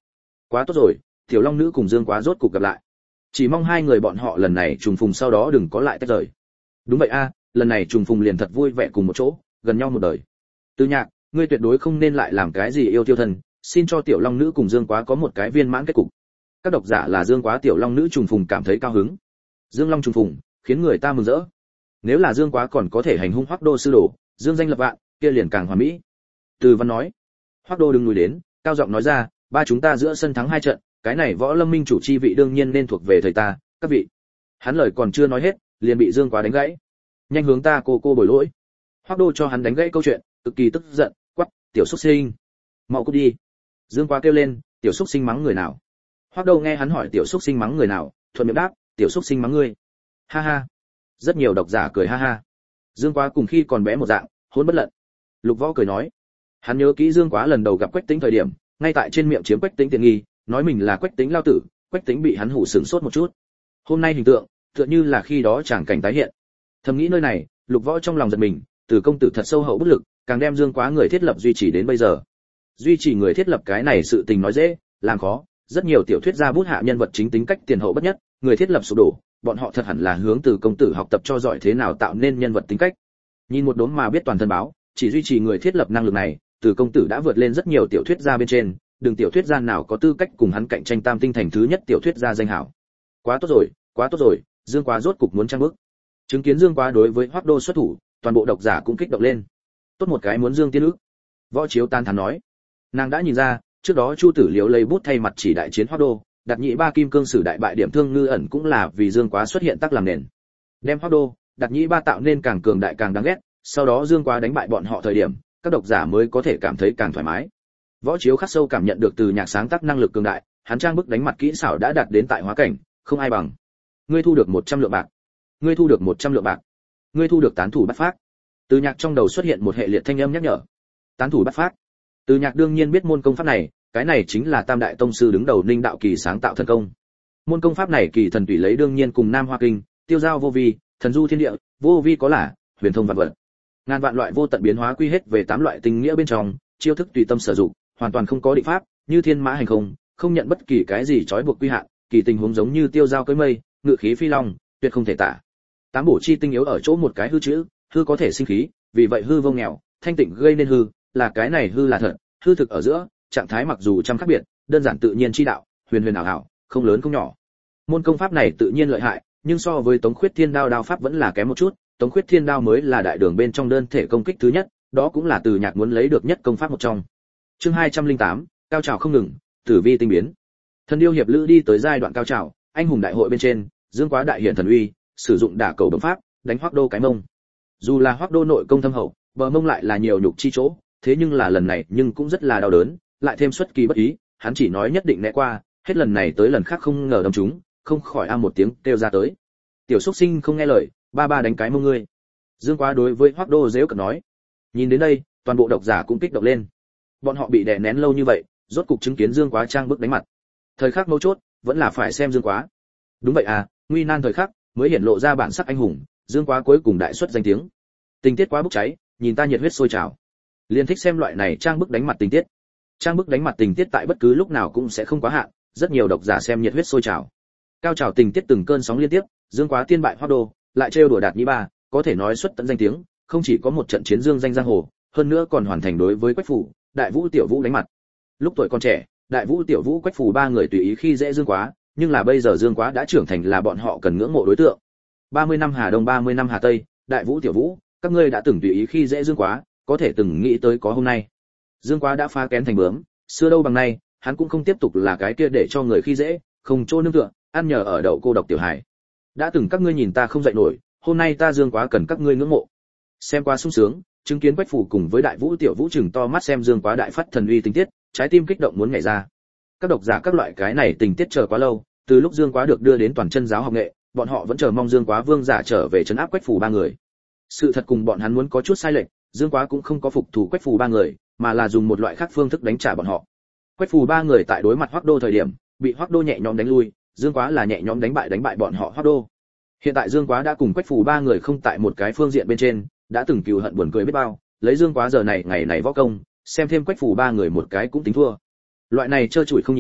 Quá tốt rồi, Tiểu Long nữ cùng Dương Quá rốt cục gặp lại. Chỉ mong hai người bọn họ lần này trùng phùng sau đó đừng có lại tách rời. Đúng vậy a, lần này trùng phùng liền thật vui vẻ cùng một chỗ, gần nhau một đời. Từ Nhạc, ngươi tuyệt đối không nên lại làm cái gì yêu tiêu thần, xin cho Tiểu Long nữ cùng Dương Quá có một cái viên mãn kết cục. Các độc giả là Dương Quá Tiểu Long nữ trùng phùng cảm thấy cao hứng. Dương Long trùng phùng, khiến người ta mừng rỡ. Nếu là Dương Quá còn có thể hành hung Hoắc Đô sư đồ, dương danh lập vạn, kia liền càng hoàn mỹ. Từ Văn nói. Hoắc Đô đừng lùi đến, cao giọng nói ra, ba chúng ta giữa sân thắng 2 trận, cái này Võ Lâm Minh chủ chi vị đương nhiên nên thuộc về thầy ta, các vị. Hắn lời còn chưa nói hết, liền bị Dương Quá đánh gãy. Nhanh hướng ta cô bồi lỗi. Hoắc Đô cho hắn đánh gãy câu chuyện, cực kỳ tức giận, quát, tiểu xuất sinh, mau cút đi. Dương Quá kêu lên, tiểu xuất sinh mắng người nào? Hoắc Đô nghe hắn hỏi tiểu xuất sinh mắng người nào, thuận miệng đáp, tiểu xuất sinh mắng ngươi. Ha ha. Rất nhiều độc giả cười ha ha. Dương Quá cùng khi còn bé một dạng, hỗn bất lận. Lục Võ cười nói, hắn nhớ kỹ Dương Quá lần đầu gặp Quách Tĩnh thời điểm, ngay tại trên miệng chiếm Quách Tĩnh tiện nghi, nói mình là Quách Tĩnh lao tử, Quách Tĩnh bị hắn hù sững sốt một chút. Hôm nay hình tượng, tựa như là khi đó chẳng cảnh tái hiện. Thầm nghĩ nơi này, Lục Võ trong lòng giật mình, Từ công tử thật sâu hậu bất lực, càng đem Dương Quá người thiết lập duy trì đến bây giờ. Duy trì người thiết lập cái này sự tình nói dễ, làm khó, rất nhiều tiểu thuyết gia bút hạ nhân vật chính tính cách tiền hậu bất nhất, người thiết lập sụp đổ, bọn họ thật hẳn là hướng Từ công tử học tập cho giỏi thế nào tạo nên nhân vật tính cách. Nhìn một đốm mà biết toàn thân báo, chỉ duy trì người thiết lập năng lực này, Từ công tử đã vượt lên rất nhiều tiểu thuyết gia bên trên, đừng tiểu thuyết gia nào có tư cách cùng hắn cạnh tranh tam tinh thành thứ nhất tiểu thuyết gia danh hảo. Quá tốt rồi, Dương Quá rốt cục muốn trang bức. Chứng kiến Dương Quá đối với Hoắc Đô xuất thủ, toàn bộ độc giả cũng kích động lên. Tốt một cái muốn Dương tiên ức. Võ Chiếu tan thán nói, nàng đã nhìn ra, trước đó Chu Tử Liễu lấy bút thay mặt chỉ đại chiến Hoắc Đô, Đạt Nhĩ ba kim cương sử đại bại điểm thương ngư ẩn cũng là vì Dương Quá xuất hiện tác làm nền. Đem Hoắc Đô, Đạt Nhĩ ba tạo nên càng cường đại càng đáng ghét, sau đó Dương Quá đánh bại bọn họ thời điểm, các độc giả mới có thể cảm thấy càng thoải mái. Võ Chiếu khắc sâu cảm nhận được Từ Nhạc sáng tác năng lực cường đại, hắn trang bức đánh mặt kỹ xảo đã đạt đến tại hóa cảnh, không ai bằng. Ngươi thu được 100 lượng bạc. Ngươi thu được 100 lượng bạc. Ngươi thu được tán thủ bắt phát. Từ Nhạc trong đầu xuất hiện một hệ liệt thanh âm nhắc nhở. Tán thủ bắt phát. Từ Nhạc đương nhiên biết môn công pháp này, cái này chính là Tam đại tông sư đứng đầu Ninh Đạo Kỳ sáng tạo thần công. Môn công pháp này kỳ thần tùy lấy đương nhiên cùng Nam Hoa Kinh, tiêu giao vô vi, thần du thiên địa, vô vi có lạ, huyền thông vạn vật. Ngàn vạn loại vô tận biến hóa quy hết về 8 loại tinh nghĩa bên trong, chiêu thức tùy tâm sử dụng, hoàn toàn không có định pháp, như thiên mã hành không, không nhận bất kỳ cái gì trói buộc quy hạn, kỳ tình huống giống như tiêu giao cưỡi mây, ngự khí phi long, tuyệt không thể tả. Tám bổ chi tinh yếu ở chỗ một cái hư chữ, hư có thể sinh khí, vì vậy hư vô nghèo, thanh tịnh gây nên hư, là cái này hư là thật, hư thực ở giữa, trạng thái mặc dù trăm khác biệt, đơn giản tự nhiên chi đạo, huyền huyền ảo ảo, không lớn không nhỏ. Môn công pháp này tự nhiên lợi hại, nhưng so với Tống Khuyết Thiên Đao đao pháp vẫn là kém một chút, Tống Khuyết Thiên Đao mới là đại đường bên trong đơn thể công kích thứ nhất, đó cũng là Từ Nhạc muốn lấy được nhất công pháp một trong. Chương 208, cao trào không ngừng, tử vi tinh biến. Thần điêu hiệp lữ đi tới giai đoạn cao trào, anh hùng đại hội bên trên, Dương Quá đại hiển thần uy, sử dụng đả cầu bấm pháp, đánh Hoắc Đô cái mông. Dù là Hoắc Đô nội công thâm hậu, bờ mông lại là nhiều nhục chi chỗ, thế nhưng là lần này nhưng cũng rất là đau đớn, lại thêm xuất kỳ bất ý, hắn chỉ nói nhất định né qua, hết lần này tới lần khác không ngờ đâm trúng, không khỏi a một tiếng kêu ra tới. Tiểu xuất sinh không nghe lời, ba ba đánh cái mông ngươi. Dương Quá đối với Hoắc Đô giễu cợt nói. Nhìn đến đây, toàn bộ độc giả cũng kích động lên. Bọn họ bị đè nén lâu như vậy, rốt cục chứng kiến Dương Quá trang bức đánh mặt. Thời khắc mấu chốt, vẫn là phải xem Dương Quá. Đúng vậy à, nguy nan thời khắc mới hiện lộ ra bản sắc anh hùng, Dương Quá cuối cùng đại xuất danh tiếng. Tình tiết quá bốc cháy, nhìn ta nhiệt huyết sôi trào. Liên thích xem loại này trang bức đánh mặt tình tiết. Trang bức đánh mặt tình tiết tại bất cứ lúc nào cũng sẽ không quá hạn, rất nhiều độc giả xem nhiệt huyết sôi trào. Cao trào tình tiết từng cơn sóng liên tiếp, Dương Quá tiên bại Hoắc Đô, lại trêu đùa Đạt Nhĩ ba, có thể nói xuất tận danh tiếng, không chỉ có một trận chiến dương danh giang hồ, hơn nữa còn hoàn thành đối với Quách Phủ, Đại Vũ Tiểu Vũ đánh mặt. Lúc tuổi còn trẻ, Đại Vũ Tiểu Vũ Quách Phủ ba người tùy ý khi dễ Dương Quá, nhưng là bây giờ Dương Quá đã trưởng thành là bọn họ cần ngưỡng mộ đối tượng. 30 năm Hà Đông 30 năm Hà Tây, Đại Vũ Tiểu Vũ, các ngươi đã từng tùy ý khi dễ Dương Quá, có thể từng nghĩ tới có hôm nay. Dương Quá đã phá kén thành bướm, xưa đâu bằng nay, hắn cũng không tiếp tục là cái kia để cho người khi dễ, không chỗ nương tựa, ăn nhờ ở đậu cô độc tiểu hải. Đã từng các ngươi nhìn ta không dậy nổi, hôm nay ta Dương Quá cần các ngươi ngưỡng mộ. Xem qua sung sướng, chứng kiến Quách Phủ cùng với Đại Vũ Tiểu Vũ chừng to mắt xem Dương Quá đại phát thần uy tình tiết, trái tim kích động muốn nhảy ra. Các độc giả các loại cái này tình tiết chờ quá lâu, từ lúc Dương Quá được đưa đến toàn chân giáo học nghệ, bọn họ vẫn chờ mong Dương Quá vương giả trở về trấn áp Quách Phủ ba người. Sự thật cùng bọn hắn muốn có chút sai lệch, Dương Quá cũng không có phục thủ Quách Phủ ba người, mà là dùng một loại khác phương thức đánh trả bọn họ. Quách Phủ ba người tại đối mặt Hoắc Đô thời điểm, bị Hoắc Đô nhẹ nhõm đánh lui, Dương Quá là nhẹ nhõm đánh bại bọn họ Hoắc Đô. Hiện tại Dương Quá đã cùng Quách Phủ ba người không tại một cái phương diện bên trên, đã từng cừu hận buồn cười biết bao, lấy Dương Quá giờ này ngày này võ công, xem thêm Quách Phủ ba người một cái cũng tính thua. Loại này trơ trụi không nhìn,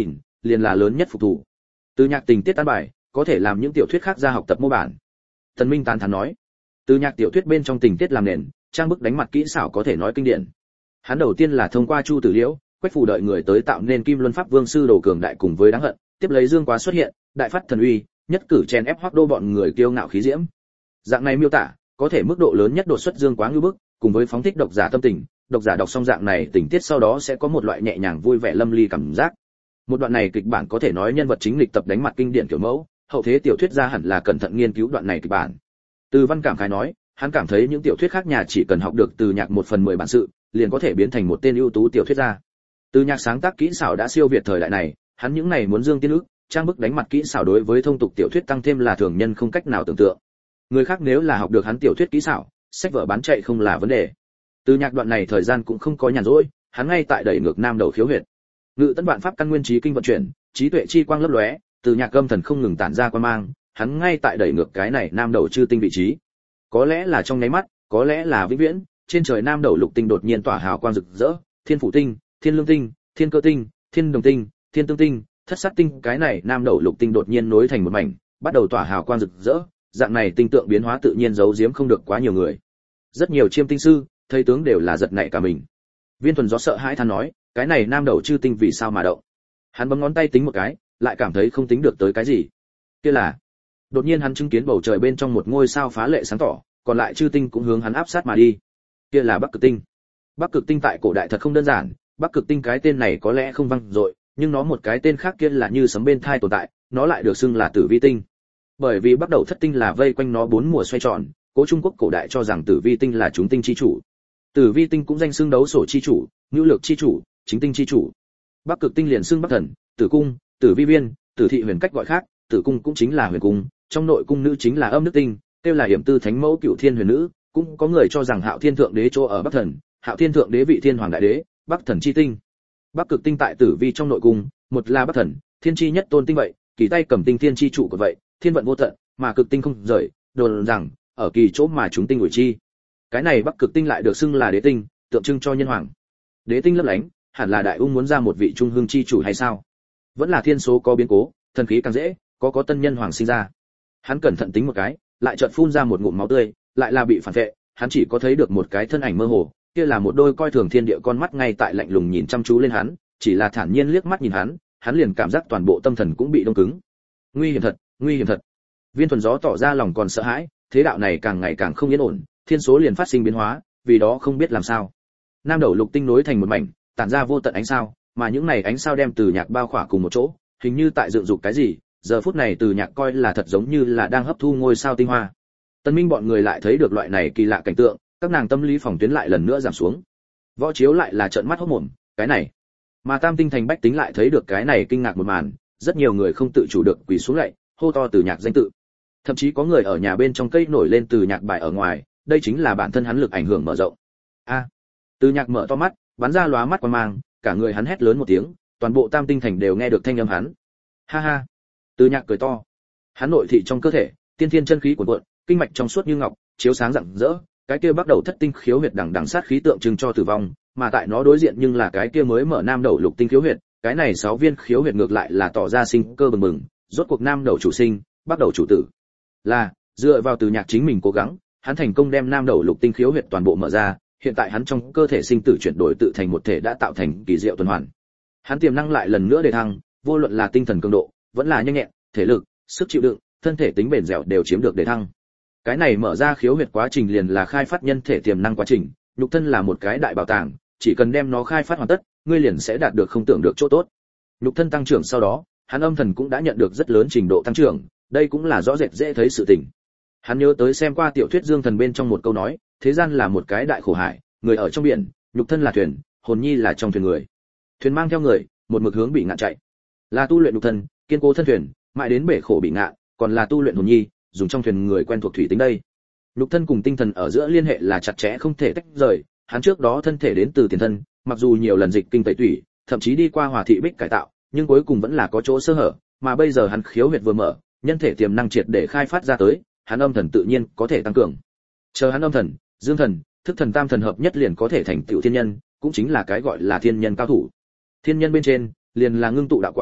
liền là lớn nhất phục thủ. Từ Nhạc tình tiết an bài, có thể làm những tiểu thuyết khác ra học tập mô bản. Tần Minh tán thán nói, Từ Nhạc tiểu thuyết bên trong tình tiết làm nền, trang bức đánh mặt kỹ xảo có thể nói kinh điển. Hắn đầu tiên là thông qua Chu Tử Liễu, Quách Phủ đợi người tới tạo nên Kim Luân Pháp Vương sư đồ cường đại cùng với đáng hận, tiếp lấy Dương Quá xuất hiện, đại phát thần uy, nhất cử chèn ép Hoắc Đô bọn người kiêu ngạo khí diễm. Dạng này miêu tả, có thể mức độ lớn nhất đột xuất Dương Quá ngưu bức, cùng với phóng thích độc giả tâm tình, độc giả đọc xong dạng này tình tiết sau đó sẽ có một loại nhẹ nhàng vui vẻ lâm ly cảm giác. Một đoạn này kịch bản có thể nói nhân vật chính lịch tập đánh mặt kinh điển kiểu mẫu, hậu thế tiểu thuyết gia hẳn là cẩn thận nghiên cứu đoạn này kịch bản. Từ Văn cảm khái nói, hắn cảm thấy những tiểu thuyết khác nhà chỉ cần học được Từ Nhạc 1/10 bản sự, liền có thể biến thành một tên ưu tú tiểu thuyết gia. Từ Nhạc sáng tác kỹ xảo đã siêu việt thời đại này, hắn những này muốn dương tiên ức, trang bức đánh mặt kỹ xảo đối với thông tục tiểu thuyết tăng thêm là thường nhân không cách nào tưởng tượng. Người khác nếu là học được hắn tiểu thuyết kỹ xảo, sách vở bán chạy không là vấn đề. Từ Nhạc đoạn này thời gian cũng không có nhàn rỗi, hắn ngay tại đẩy ngược nam đầu khiếu huyệt. Ngự tấn vạn pháp căn nguyên trí kinh vận chuyển, trí tuệ chi quang lấp lóe, Từ Nhạc âm thần không ngừng tản ra quang mang, hắn ngay tại đẩy ngược cái này nam đầu chư tinh vị trí. Có lẽ là trong nháy mắt, có lẽ là vĩnh viễn, trên trời nam đầu lục tinh đột nhiên tỏa hào quang rực rỡ, Thiên Phủ tinh, Thiên Lương tinh, Thiên Cơ tinh, Thiên Đồng tinh, Thiên Tương tinh, Thất Sát tinh, cái này nam đầu lục tinh đột nhiên nối thành một mảnh, bắt đầu tỏa hào quang rực rỡ, dạng này tinh tượng biến hóa tự nhiên giấu giếm không được quá nhiều người. Rất nhiều chiêm tinh sư, thấy tướng đều là giật nảy cả mình. Viên Thuần Gió sợ hãi than nói, cái này nam đầu chư tinh vì sao mà động? Hắn bấm ngón tay tính một cái, lại cảm thấy không tính được tới cái gì. Kia là, đột nhiên hắn chứng kiến bầu trời bên trong một ngôi sao phá lệ sáng tỏ, còn lại chư tinh cũng hướng hắn áp sát mà đi. Kia là Bắc Cực tinh. Bắc Cực tinh tại cổ đại thật không đơn giản, Bắc Cực tinh cái tên này có lẽ không vang dội, nhưng nó một cái tên khác kia là như sấm bên thai tồn tại, nó lại được xưng là Tử Vi tinh. Bởi vì bắt đầu thất tinh là vây quanh nó bốn mùa xoay tròn, Cố Trung Quốc cổ đại cho rằng Tử Vi tinh là chúng tinh chi chủ. Tử Vi tinh cũng danh xưng đấu sổ chi chủ, ngũ lược chi chủ, chính tinh chi chủ. Bắc Cực tinh liền xưng Bắc Thần, Tử cung, Tử Vi viên, Tử thị huyền cách gọi khác, Tử cung cũng chính là huyền cung, trong nội cung nữ chính là âm nước tinh, kêu là Hiểm Tư Thánh Mẫu Cửu Thiên huyền nữ, cũng có người cho rằng Hạo Thiên thượng đế chỗ ở Bắc Thần, Hạo Thiên thượng đế vị Thiên Hoàng đại đế, Bắc Thần chi tinh. Bắc Cực tinh tại Tử Vi trong nội cung, một là Bắc Thần, thiên chi nhất tôn tinh vậy, kỳ tay cầm tinh thiên chi chủ của vậy, thiên vận vô tận, mà cực tinh không rời, đồn rằng ở kỳ chỗ mà chúng tinh ủi chi. Cái này Bắc Cực tinh lại được xưng là đế tinh, tượng trưng cho nhân hoàng. Đế tinh lấp lánh, hẳn là đại ung muốn ra một vị trung hương chi chủ hay sao? Vẫn là thiên số có biến cố, thần khí càng dễ, có tân nhân hoàng sinh ra. Hắn cẩn thận tính một cái, lại chợt phun ra một ngụm máu tươi, lại là bị phản vệ, hắn chỉ có thấy được một cái thân ảnh mơ hồ, kia là một đôi coi thường thiên địa con mắt ngay tại lạnh lùng nhìn chăm chú lên hắn, chỉ là thản nhiên liếc mắt nhìn hắn liền cảm giác toàn bộ tâm thần cũng bị đông cứng. Nguy hiểm thật, nguy hiểm thật. Viên Thuần Gió tỏ ra lòng còn sợ hãi, thế đạo này càng ngày càng không yên ổn, thiên số liền phát sinh biến hóa, vì đó không biết làm sao. Nam đầu lục tinh nối thành một mảnh, tản ra vô tận ánh sao, mà những này ánh sao đem Từ Nhạc bao khỏa cùng một chỗ, hình như tại dựng dục cái gì, giờ phút này Từ Nhạc coi là thật giống như là đang hấp thu ngôi sao tinh hoa. Tân Minh bọn người lại thấy được loại này kỳ lạ cảnh tượng, các nàng tâm lý phòng tuyến lại lần nữa giảm xuống. Võ Chiếu lại là trợn mắt hốt mồm, cái này. Mà Tam Tinh thành bách tính lại thấy được cái này kinh ngạc một màn, rất nhiều người không tự chủ được quỳ xuống lạy, hô to Từ Nhạc danh tự. Thậm chí có người ở nhà bên trong cây nổi lên Từ Nhạc bài ở ngoài, đây chính là bản thân hắn lực ảnh hưởng mở rộng. A. Từ Nhạc mở to mắt, bắn ra lóa mắt qua mang, cả người hắn hét lớn một tiếng, toàn bộ Tam Tinh thành đều nghe được thanh âm hắn. Ha ha. Từ Nhạc cười to. Hắn nội thị trong cơ thể, tiên thiên chân khí cuồn cuộn, kinh mạch trong suốt như ngọc, chiếu sáng rạng rỡ, cái kia bắt đầu thất tinh khiếu huyệt đằng đằng sát khí tượng trưng cho tử vong, mà tại nó đối diện nhưng là cái kia mới mở nam đầu lục tinh khiếu huyệt, cái này 6 viên khiếu huyệt ngược lại là tỏ ra sinh cơ bừng bừng, rốt cuộc nam đầu chủ sinh, bắt đầu chủ tử. Là, dựa vào Từ Nhạc chính mình cố gắng, hắn thành công đem nam đầu lục tinh khiếu huyệt toàn bộ mở ra, hiện tại hắn trong cơ thể sinh tử chuyển đổi tự thành một thể đã tạo thành kỳ diệu tuần hoàn. Hắn tiềm năng lại lần nữa đề thăng, vô luận là tinh thần cường độ, vẫn là nhanh nhẹn, thể lực, sức chịu đựng, thân thể tính bền dẻo đều chiếm được đề thăng. Cái này mở ra khiếu huyệt quá trình liền là khai phát nhân thể tiềm năng quá trình, nhục thân là một cái đại bảo tàng, chỉ cần đem nó khai phát hoàn tất, ngươi liền sẽ đạt được không tưởng được chỗ tốt. Nhục thân tăng trưởng sau đó, hắn âm thần cũng đã nhận được rất lớn trình độ tăng trưởng, đây cũng là rõ rệt dễ thấy sự tình. Hắn nhớ tới xem qua tiểu thuyết Dương Thần bên trong một câu nói, thế gian là một cái đại khổ hải, người ở trong biển, nhục thân là thuyền, hồn nhi là trong thuyền người. Thuyền mang theo người, một mực hướng bị ngạn chạy. Là tu luyện nhục thân, kiên cố thân thuyền, mãi đến bể khổ bị ngạn, còn là tu luyện hồn nhi, dùng trong thuyền người quen thuộc thủy tính đây. Nhục thân cùng tinh thần ở giữa liên hệ là chặt chẽ không thể tách rời, hắn trước đó thân thể đến từ tiền thân, mặc dù nhiều lần dịch kinh tẩy tủy, thậm chí đi qua Hòa thị bích cải tạo, nhưng cuối cùng vẫn là có chỗ sơ hở, mà bây giờ hắn khiếu huyệt vừa mở, nhân thể tiềm năng triệt để khai phát ra tới, hắn âm thần tự nhiên có thể tăng cường. Chờ hắn âm thần, dương thần, thức thần tam thần hợp nhất liền có thể thành tựu thiên nhân, cũng chính là cái gọi là thiên nhân cao thủ. Thiên nhân bên trên, liền là ngưng tụ đạo quả,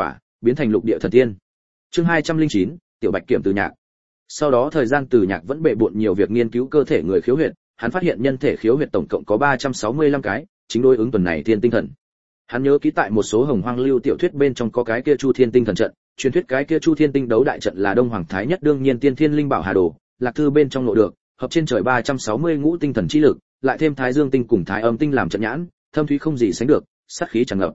biến thành lục địa thần tiên. Chương 209, tiểu bạch kiểm từ nhạc. Sau đó thời gian từ nhạc vẫn bệ bội nhiều việc nghiên cứu cơ thể người khiếu huyệt, hắn phát hiện nhân thể khiếu huyệt tổng cộng có 365 cái, chính đối ứng tuần này thiên tinh thần. Hắn nhớ ký tại một số hồng hoang lưu tiểu thuyết bên trong có cái kia Chu Thiên Tinh thần trận, truyền thuyết cái kia Chu Thiên Tinh đấu đại trận là Đông Hoàng Thái Nhất đương nhiên tiên thiên linh bảo hà đồ, lạc thư bên trong nội được, hợp trên trời 360 ngũ tinh thần chi lực, lại thêm Thái Dương tinh cùng Thái Âm tinh làm trận nhãn, thâm thúy không gì sánh được, sát khí tràn ngập.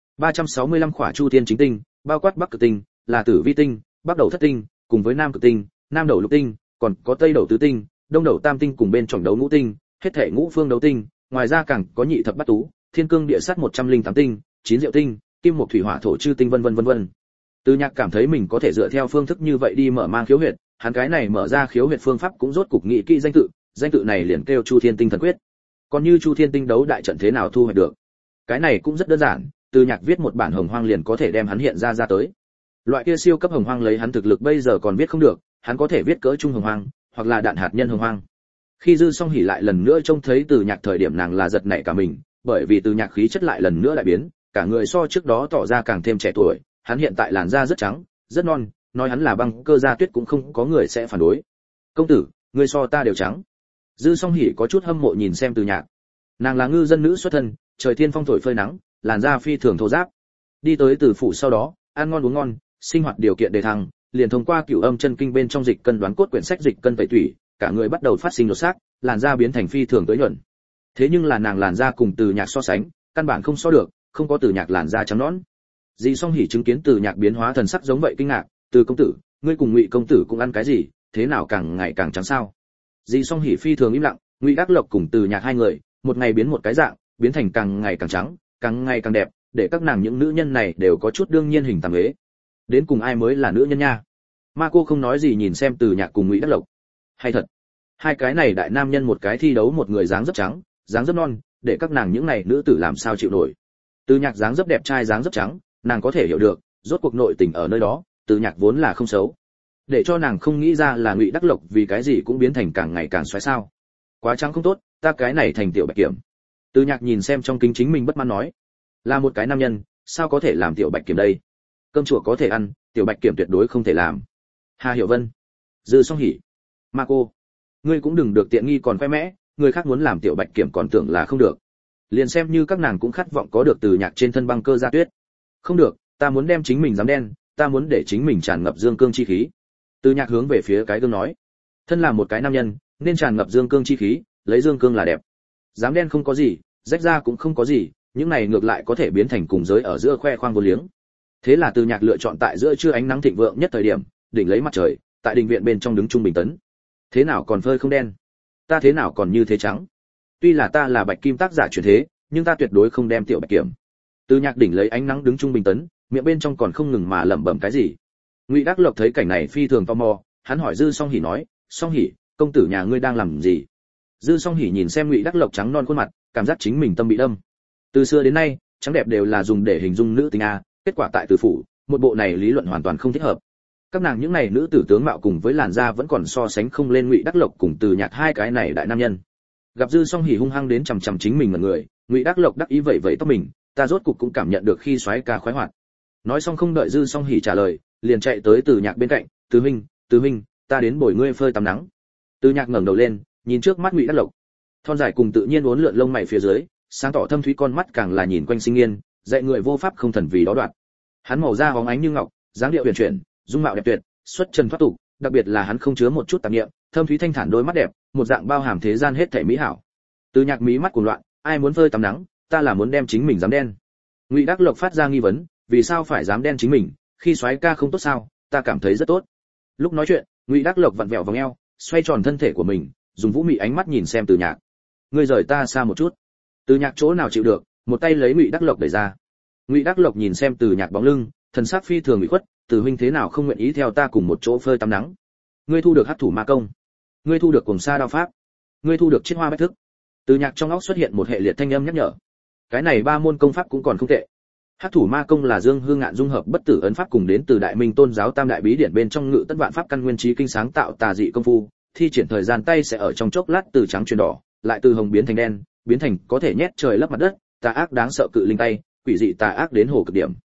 365 khỏa Chu Thiên chính tinh, bao quát Bắc Cực tinh, là Tử Vi tinh, Bắc Đầu thất tinh, cùng với Nam Cực tinh, Nam Đầu lục tinh, còn có Tây Đầu tứ tinh, Đông Đầu tam tinh cùng bên trong đấu ngũ tinh, hết thể ngũ phương đấu tinh, ngoài ra càng có nhị thập bát tú, thiên cương địa sát 108 tinh, chín diệu tinh, kim mộc thủy hỏa thổ chư tinh vân vân. Từ Nhạc cảm thấy mình có thể dựa theo phương thức như vậy đi mở mang khiếu huyệt, hắn cái này mở ra khiếu huyệt phương pháp cũng rốt cục nghĩ kỹ danh tự này liền kêu Chu Thiên Tinh thần quyết. Còn như Chu Thiên Tinh đấu đại trận thế nào thu hoạch được? Cái này cũng rất đơn giản, Từ Nhạc viết một bản hồng hoang liền có thể đem hắn hiện ra tới. Loại kia siêu cấp hồng hoang lấy hắn thực lực bây giờ còn viết không được, hắn có thể viết cỡ trung hồng hoang, hoặc là đạn hạt nhân hồng hoang. Khi Dư Song Hỉ lại lần nữa trông thấy Từ Nhạc thời điểm nàng là giật nảy cả mình, bởi vì Từ Nhạc khí chất lại lần nữa lại biến, cả người so trước đó tỏ ra càng thêm trẻ tuổi, hắn hiện tại làn da rất trắng, rất non, nói hắn là băng cơ gia tuyết cũng không có người sẽ phản đối. "Công tử, ngươi so ta đều trắng." Dư Song Hỉ có chút hâm mộ nhìn xem Từ Nhạc. Nàng là ngư dân nữ xuất thân, trời thiên phong thổi phơi nắng, làn da phi thường thô ráp. Đi tới Từ phủ sau đó, ăn ngon uống ngon, sinh hoạt điều kiện đề thăng, liền thông qua Cửu Âm chân kinh bên trong dịch cân đoán cốt quyển sách dịch cân tẩy thủy, cả người bắt đầu phát sinh đột xác, làn da biến thành phi thường tới nhuận. Thế nhưng là nàng làn da cùng Từ Nhạc so sánh, căn bản không so được, không có Từ Nhạc làn da trắng nõn. Dì Song Hỉ chứng kiến Từ Nhạc biến hóa thần sắc giống vậy kinh ngạc, "Từ công tử, ngươi cùng Ngụy công tử cũng ăn cái gì, thế nào càng ngày càng trắng sao?" Dì Song Hỉ phi thường im lặng, Ngụy Đắc Lộc cùng Từ Nhạc hai người, một ngày biến một cái dạng, biến thành càng ngày càng trắng, càng ngày càng đẹp, để các nàng những nữ nhân này đều có chút đương nhiên hình tầm ế. Đến cùng ai mới là nữ nhân nha? Ma cô không nói gì nhìn xem Từ Nhạc cùng Ngụy Đắc Lộc. Hay thật, hai cái này đại nam nhân một cái thi đấu một người dáng dấp trắng, dáng dấp non, để các nàng những này nữ tử làm sao chịu nổi. Từ Nhạc dáng dấp đẹp trai dáng dấp trắng, nàng có thể hiểu được, rốt cuộc nội tình ở nơi đó, Từ Nhạc vốn là không xấu. Để cho nàng không nghĩ ra là Ngụy Đắc Lộc vì cái gì cũng biến thành càng ngày càng xoáy sao? Quá trắng không tốt, ta cái này thành tiểu bạch kiểm. Từ Nhạc nhìn xem trong kính chính mình bất mãn nói, là một cái nam nhân, sao có thể làm tiểu bạch kiểm đây? Cơm chùa có thể ăn, tiểu bạch kiểm tuyệt đối không thể làm. Hà Hiểu Vân, Dư Song Hỉ, Ma cô, ngươi cũng đừng được tiện nghi còn khoe mẽ, người khác muốn làm tiểu bạch kiểm còn tưởng là không được. Liền xem như các nàng cũng khát vọng có được Từ Nhạc trên thân băng cơ gia tuyết. Không được, ta muốn đem chính mình dám đen, ta muốn để chính mình tràn ngập dương cương chi khí. Từ Nhạc hướng về phía cái gương nói, thân là một cái nam nhân, nên tràn ngập dương cương chi khí, lấy dương cương là đẹp. Dám đen không có gì, rách ra cũng không có gì, những này ngược lại có thể biến thành cùng giới ở giữa khoe khoang vô liếng. Thế là Từ Nhạc lựa chọn tại giữa trưa ánh nắng thịnh vượng nhất thời điểm, đỉnh lấy mặt trời, tại đình viện bên trong đứng trung bình tấn. Thế nào còn phơi không đen? Ta thế nào còn như thế trắng? Tuy là ta là bạch kim tác giả truyền thế, nhưng ta tuyệt đối không đem tiểu bạch kiểm. Từ Nhạc đỉnh lấy ánh nắng đứng trung bình tấn, miệng bên trong còn không ngừng mà lẩm bẩm cái gì. Ngụy Đắc Lộc thấy cảnh này phi thường tò mò, hắn hỏi Dư Song Hỉ nói, "Song Hỉ, công tử nhà ngươi đang làm gì?" Dư Song Hỉ nhìn xem Ngụy Đắc Lộc trắng non khuôn mặt, cảm giác chính mình tâm bị đâm. Từ xưa đến nay, trắng đẹp đều là dùng để hình dung nữ tính a, kết quả tại Từ phủ, một bộ này lý luận hoàn toàn không thích hợp. Các nàng những này nữ tử tướng mạo cùng với làn da vẫn còn so sánh không lên Ngụy Đắc Lộc cùng Từ Nhạc hai cái này đại nam nhân. Gặp Dư Song Hỉ hung hăng đến chằm chằm chính mình mà người, Ngụy Đắc Lộc đắc ý vậy vậy tóc mình, ta rốt cục cũng cảm nhận được khi soái ca khoái hoạt. Nói xong không đợi Dư Song Hỉ trả lời, liền chạy tới Từ Nhạc bên cạnh, Từ huynh, ta đến bồi ngươi phơi tắm nắng." Từ Nhạc ngẩng đầu lên, nhìn trước mắt Ngụy Đắc Lộc. Thon dài cùng tự nhiên uốn lượn lông mày phía dưới, sáng tỏ thâm thúy con mắt càng là nhìn quanh sinh nghiên, dạy người vô pháp không thần vì đó đoạt. Hắn màu da hóng ánh như ngọc, dáng điệu huyền chuyển, dung mạo đẹp tuyệt, xuất trần thoát tục, đặc biệt là hắn không chứa một chút tạp niệm, thâm thúy thanh thản đôi mắt đẹp, một dạng bao hàm thế gian hết thảy mỹ hảo. Từ Nhạc mí mắt cuồng loạn, ai muốn phơi tắm nắng, ta là muốn đem chính mình dám đen. Ngụy Đắc Lộc phát ra nghi vấn, vì sao phải dám đen chính mình, khi soái ca không tốt sao? Ta cảm thấy rất tốt. Lúc nói chuyện, Ngụy Đắc Lộc vặn vẹo vòng eo, xoay tròn thân thể của mình, dùng vũ mị ánh mắt nhìn xem Từ Nhạc. Ngươi rời ta xa một chút. Từ Nhạc chỗ nào chịu được, một tay lấy Ngụy Đắc Lộc đẩy ra. Ngụy Đắc Lộc nhìn xem Từ Nhạc bóng lưng, thần sắc phi thường ủy khuất, Từ huynh thế nào không nguyện ý theo ta cùng một chỗ phơi tắm nắng? Ngươi thu được Hắc Thủ Ma công, ngươi thu được Cuồng Sa đao pháp, ngươi thu được Chiết Hoa bách thức. Từ Nhạc trong óc xuất hiện một hệ liệt thanh âm nhắc nhở. Cái này ba môn công pháp cũng còn không tệ. Hắc Thủ Ma công là Dương Hương Ngạn dung hợp bất tử ấn pháp cùng đến từ Đại Minh Tôn giáo Tam đại bí điển bên trong Ngự Tất Vạn pháp căn nguyên trí kinh sáng tạo tà dị công phu, thi triển thời gian tay sẽ ở trong chốc lát từ trắng chuyển đỏ, lại từ hồng biến thành đen, biến thành có thể nhét trời lấp mặt đất, tà ác đáng sợ cự linh tay, quỷ dị tà ác đến hồ cực điểm.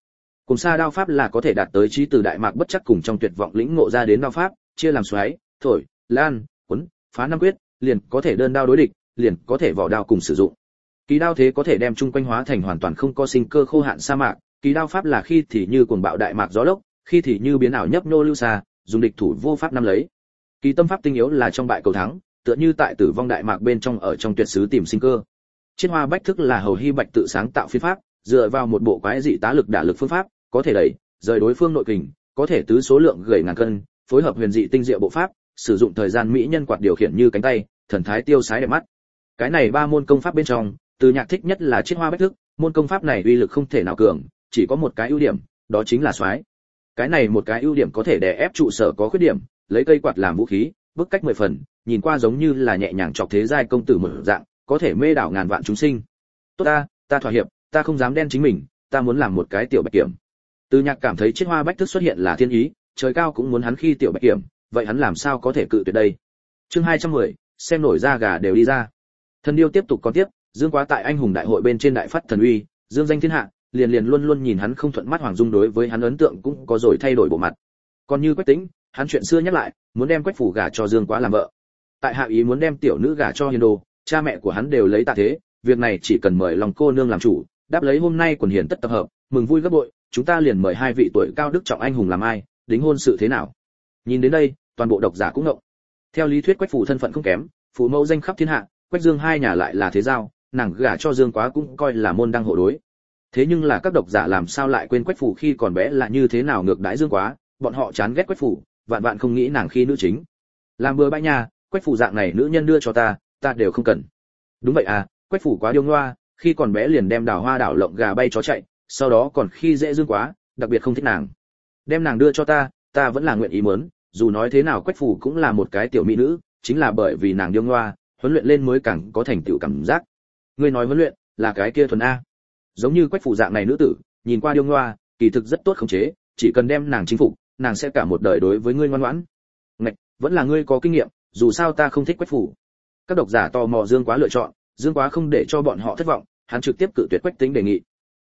Cùng xa đao pháp là có thể đạt tới trí từ đại mạc bất chắc cùng trong tuyệt vọng lĩnh ngộ ra đến đao pháp, chia làm xoáy, thổi, lan, quấn, phá năm quyết, liền có thể đơn đao đối địch, liền có thể vỏ đao cùng sử dụng. Kỳ đao thế có thể đem chung quanh hóa thành hoàn toàn không có sinh cơ khô hạn sa mạc, kỳ đao pháp là khi thì như cuồng bạo đại mạc gió lốc, khi thì như biến ảo nhấp nhô lưu xa, dùng địch thủ vô pháp nắm lấy. Kỳ tâm pháp tinh yếu là trong bại cầu thắng, tựa như tại tử vong đại mạc bên trong ở trong tuyệt xứ tìm sinh cơ. Chiết hoa bách thức là hầu hy bạch tự sáng tạo phiên pháp, dựa vào một bộ quái dị tá lực đả lực phương pháp, có thể đẩy rời đối phương nội kình, có thể tứ số lượng gầy ngàn cân, phối hợp huyền dị tinh diệu bộ pháp, sử dụng thời gian mỹ nhân quạt điều khiển như cánh tay, thần thái tiêu sái đẹp mắt. Cái này ba môn công pháp bên trong, Từ Nhạc thích nhất là chiết hoa bách thức, môn công pháp này uy lực không thể nào cường, chỉ có một cái ưu điểm, đó chính là xoái. Cái này một cái ưu điểm có thể đè ép trụ sở có khuyết điểm, lấy cây quạt làm vũ khí, bức cách 10 phần, nhìn qua giống như là nhẹ nhàng chọc thế giai công tử mở dạng, có thể mê đảo ngàn vạn chúng sinh. Tốt ta thỏa hiệp, ta không dám đen chính mình, ta muốn làm một cái tiểu bạch kiểm. Từ Nhạc cảm thấy chiết hoa bách thức xuất hiện là thiên ý, trời cao cũng muốn hắn khi tiểu bạch kiểm, vậy hắn làm sao có thể cự tuyệt đây. Chương 210, xem nổi da gà đều đi ra. Thần điêu tiếp tục còn tiếp, Dương Quá tại anh hùng đại hội bên trên đại phát thần uy, dương danh thiên hạ, liền luôn luôn nhìn hắn không thuận mắt, Hoàng Dung đối với hắn ấn tượng cũng có rồi thay đổi bộ mặt. Còn như Quách Tĩnh, hắn chuyện xưa nhắc lại, muốn đem Quách phủ gả cho Dương Quá làm vợ. Tại hạ ý muốn đem tiểu nữ gả cho Hiền Đồ, cha mẹ của hắn đều lấy tạ thế, việc này chỉ cần mời lòng cô nương làm chủ, đáp lấy hôm nay quần hiền tất tập hợp, mừng vui gấp bội, chúng ta liền mời hai vị tuổi cao đức trọng anh hùng làm ai, đính hôn sự thế nào. Nhìn đến đây, toàn bộ độc giả cũng ngộng. Theo lý thuyết Quách phủ thân phận không kém, phủ mẫu danh khắp thiên hạ, Quách Dương hai nhà lại là thế giao, nàng gả cho Dương Quá cũng coi là môn đăng hộ đối. Thế nhưng là các độc giả làm sao lại quên Quách phủ khi còn bé là như thế nào ngược đãi Dương Quá, bọn họ chán ghét Quách phủ, vạn vạn không nghĩ nàng khi nữ chính. Làm bừa bãi nhà, Quách phủ dạng này nữ nhân đưa cho ta đều không cần. Đúng vậy à, Quách phủ quá điêu ngoa, khi còn bé liền đem đào hoa đảo lộng gà bay chó chạy, sau đó còn khi dễ Dương Quá, đặc biệt không thích nàng. Đem nàng đưa cho ta vẫn là nguyện ý muốn, dù nói thế nào Quách phủ cũng là một cái tiểu mỹ nữ, chính là bởi vì nàng điêu ngoa, huấn luyện lên mới càng có thành tựu cảm giác. Ngươi nói huấn luyện là cái kia thuần a? Giống như Quách phủ dạng này nữ tử, nhìn qua điêu ngoa, kỳ thực rất tốt khống chế, chỉ cần đem nàng chinh phục, nàng sẽ cả một đời đối với ngươi ngoan ngoãn. Ngạch, vẫn là ngươi có kinh nghiệm, dù sao ta không thích Quách phủ. Các độc giả tò mò Dương Quá lựa chọn, Dương Quá không để cho bọn họ thất vọng, hắn trực tiếp cự tuyệt Quách Tĩnh đề nghị.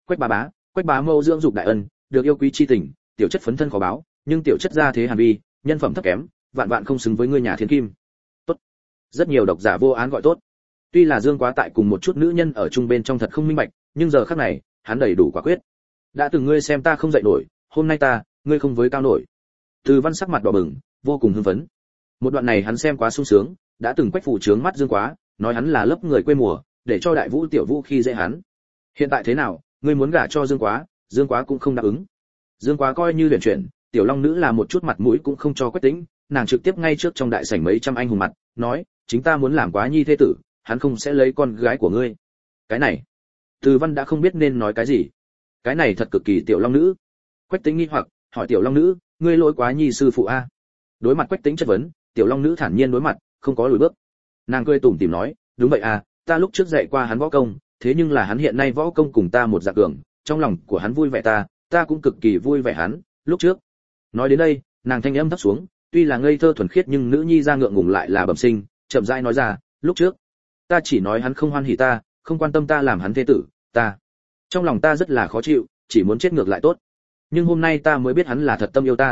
Quách bá mâu dưỡng dục đại ân, được yêu quý chi tình, tiểu chất phấn thân khó báo, nhưng tiểu chất gia thế hàn vi, nhân phẩm thấp kém, vạn vạn không xứng với ngươi nhà thiên kim. Tốt. Rất nhiều độc giả vô án gọi tốt. Tuy là Dương Quá tại cùng một chút nữ nhân ở chung bên trong thật không minh bạch, nhưng giờ khắc này, hắn đầy đủ quả quyết. Đã từng ngươi xem ta không dậy nổi, hôm nay ngươi không với cao nổi. Từ Văn sắc mặt đỏ bừng, vô cùng hưng phấn. Một đoạn này hắn xem quá sung sướng, đã từng Quách phủ trướng mắt Dương Quá, nói hắn là lớp người quê mùa, để cho đại vũ tiểu vũ khi dễ hắn. Hiện tại thế nào, ngươi muốn gả cho Dương Quá cũng không đáp ứng. Dương Quá coi như luyện chuyển, tiểu long nữ là một chút mặt mũi cũng không cho Quách Tĩnh, nàng trực tiếp ngay trước trong đại sảnh mấy trăm anh hùng mặt, nói, chính ta muốn làm Quá nhi thế tử, hắn không sẽ lấy con gái của ngươi. Cái này, Từ Văn đã không biết nên nói cái gì. Cái này thật cực kỳ tiểu long nữ. Quách Tĩnh nghi hoặc, hỏi tiểu long nữ, ngươi lỗi Quá nhi sư phụ a? Đối mặt Quách Tĩnh chất vấn, tiểu long nữ thản nhiên đối mặt, không có lùi bước. Nàng cười tủm tỉm nói, đúng vậy à, ta lúc trước dạy qua hắn võ công, thế nhưng là hắn hiện nay võ công cùng ta một dạng cường, trong lòng của hắn vui vẻ ta cũng cực kỳ vui vẻ hắn, lúc trước. Nói đến đây, nàng thanh âm thấp xuống, tuy là ngây thơ thuần khiết nhưng nữ nhi ra ngượng ngùng lại là bẩm sinh, chậm rãi nói ra, lúc trước, ta chỉ nói hắn không hoan hỉ ta, không quan tâm ta làm hắn thế tử, trong lòng ta rất là khó chịu, chỉ muốn chết ngược lại tốt. Nhưng hôm nay ta mới biết hắn là thật tâm yêu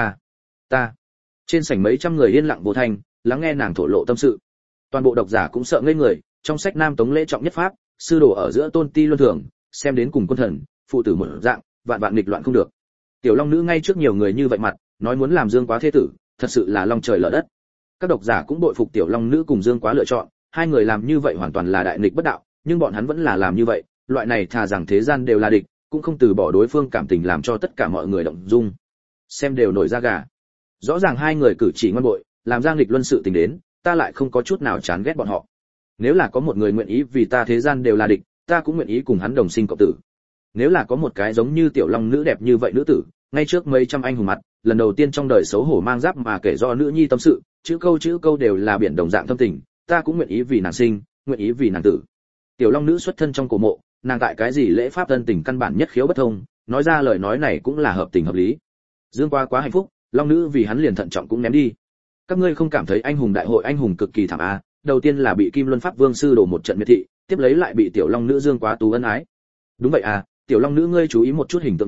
ta. Trên sảnh mấy trăm người yên lặng vô thanh, lắng nghe nàng thổ lộ tâm sự. Toàn bộ độc giả cũng sợ ngây người, trong sách Nam Tống lễ trọng nhất pháp, sư đồ ở giữa tôn ti luân thường, xem đến cùng quân thần, phụ tử một dạng, vạn vạn nghịch loạn không được. Tiểu long nữ ngay trước nhiều người như vậy mặt, nói muốn làm Dương Quá thế tử, thật sự là long trời lở đất. Các độc giả cũng bội phục tiểu long nữ cùng Dương Quá lựa chọn, hai người làm như vậy hoàn toàn là đại nghịch bất đạo, nhưng bọn hắn vẫn là làm như vậy, loại này thà rằng thế gian đều là địch, cũng không từ bỏ đối phương cảm tình làm cho tất cả mọi người động dung. Xem đều nổi da gà. Rõ ràng hai người cử chỉ ngoan bội, làm giang nghịch luân sự tình đến, ta lại không có chút nào chán ghét bọn họ. Nếu là có một người nguyện ý vì ta thế gian đều là địch, ta cũng nguyện ý cùng hắn đồng sinh cộng tử. Nếu là có một cái giống như tiểu long nữ đẹp như vậy nữ tử, ngay trước mấy trăm anh hùng mặt, lần đầu tiên trong đời xấu hổ mang giáp mà kể do nữ nhi tâm sự, chữ câu đều là biển đồng dạng thâm tình, ta cũng nguyện ý vì nàng sinh, nguyện ý vì nàng tử. Tiểu long nữ xuất thân trong cổ mộ, nàng tại cái gì lễ pháp thân tình căn bản nhất khiếu bất thông, nói ra lời nói này cũng là hợp tình hợp lý. Dương Quá quá hạnh phúc, long nữ vì hắn liền thận trọng cũng ném đi. Các ngươi không cảm thấy anh hùng đại hội anh hùng cực kỳ thảm à? Đầu tiên là bị Kim Luân Pháp Vương sư đổ một trận miệt thị, tiếp lấy lại bị tiểu long nữ Dương Quá tú ân ái. Đúng vậy à, tiểu long nữ ngươi chú ý một chút hình tượng nha,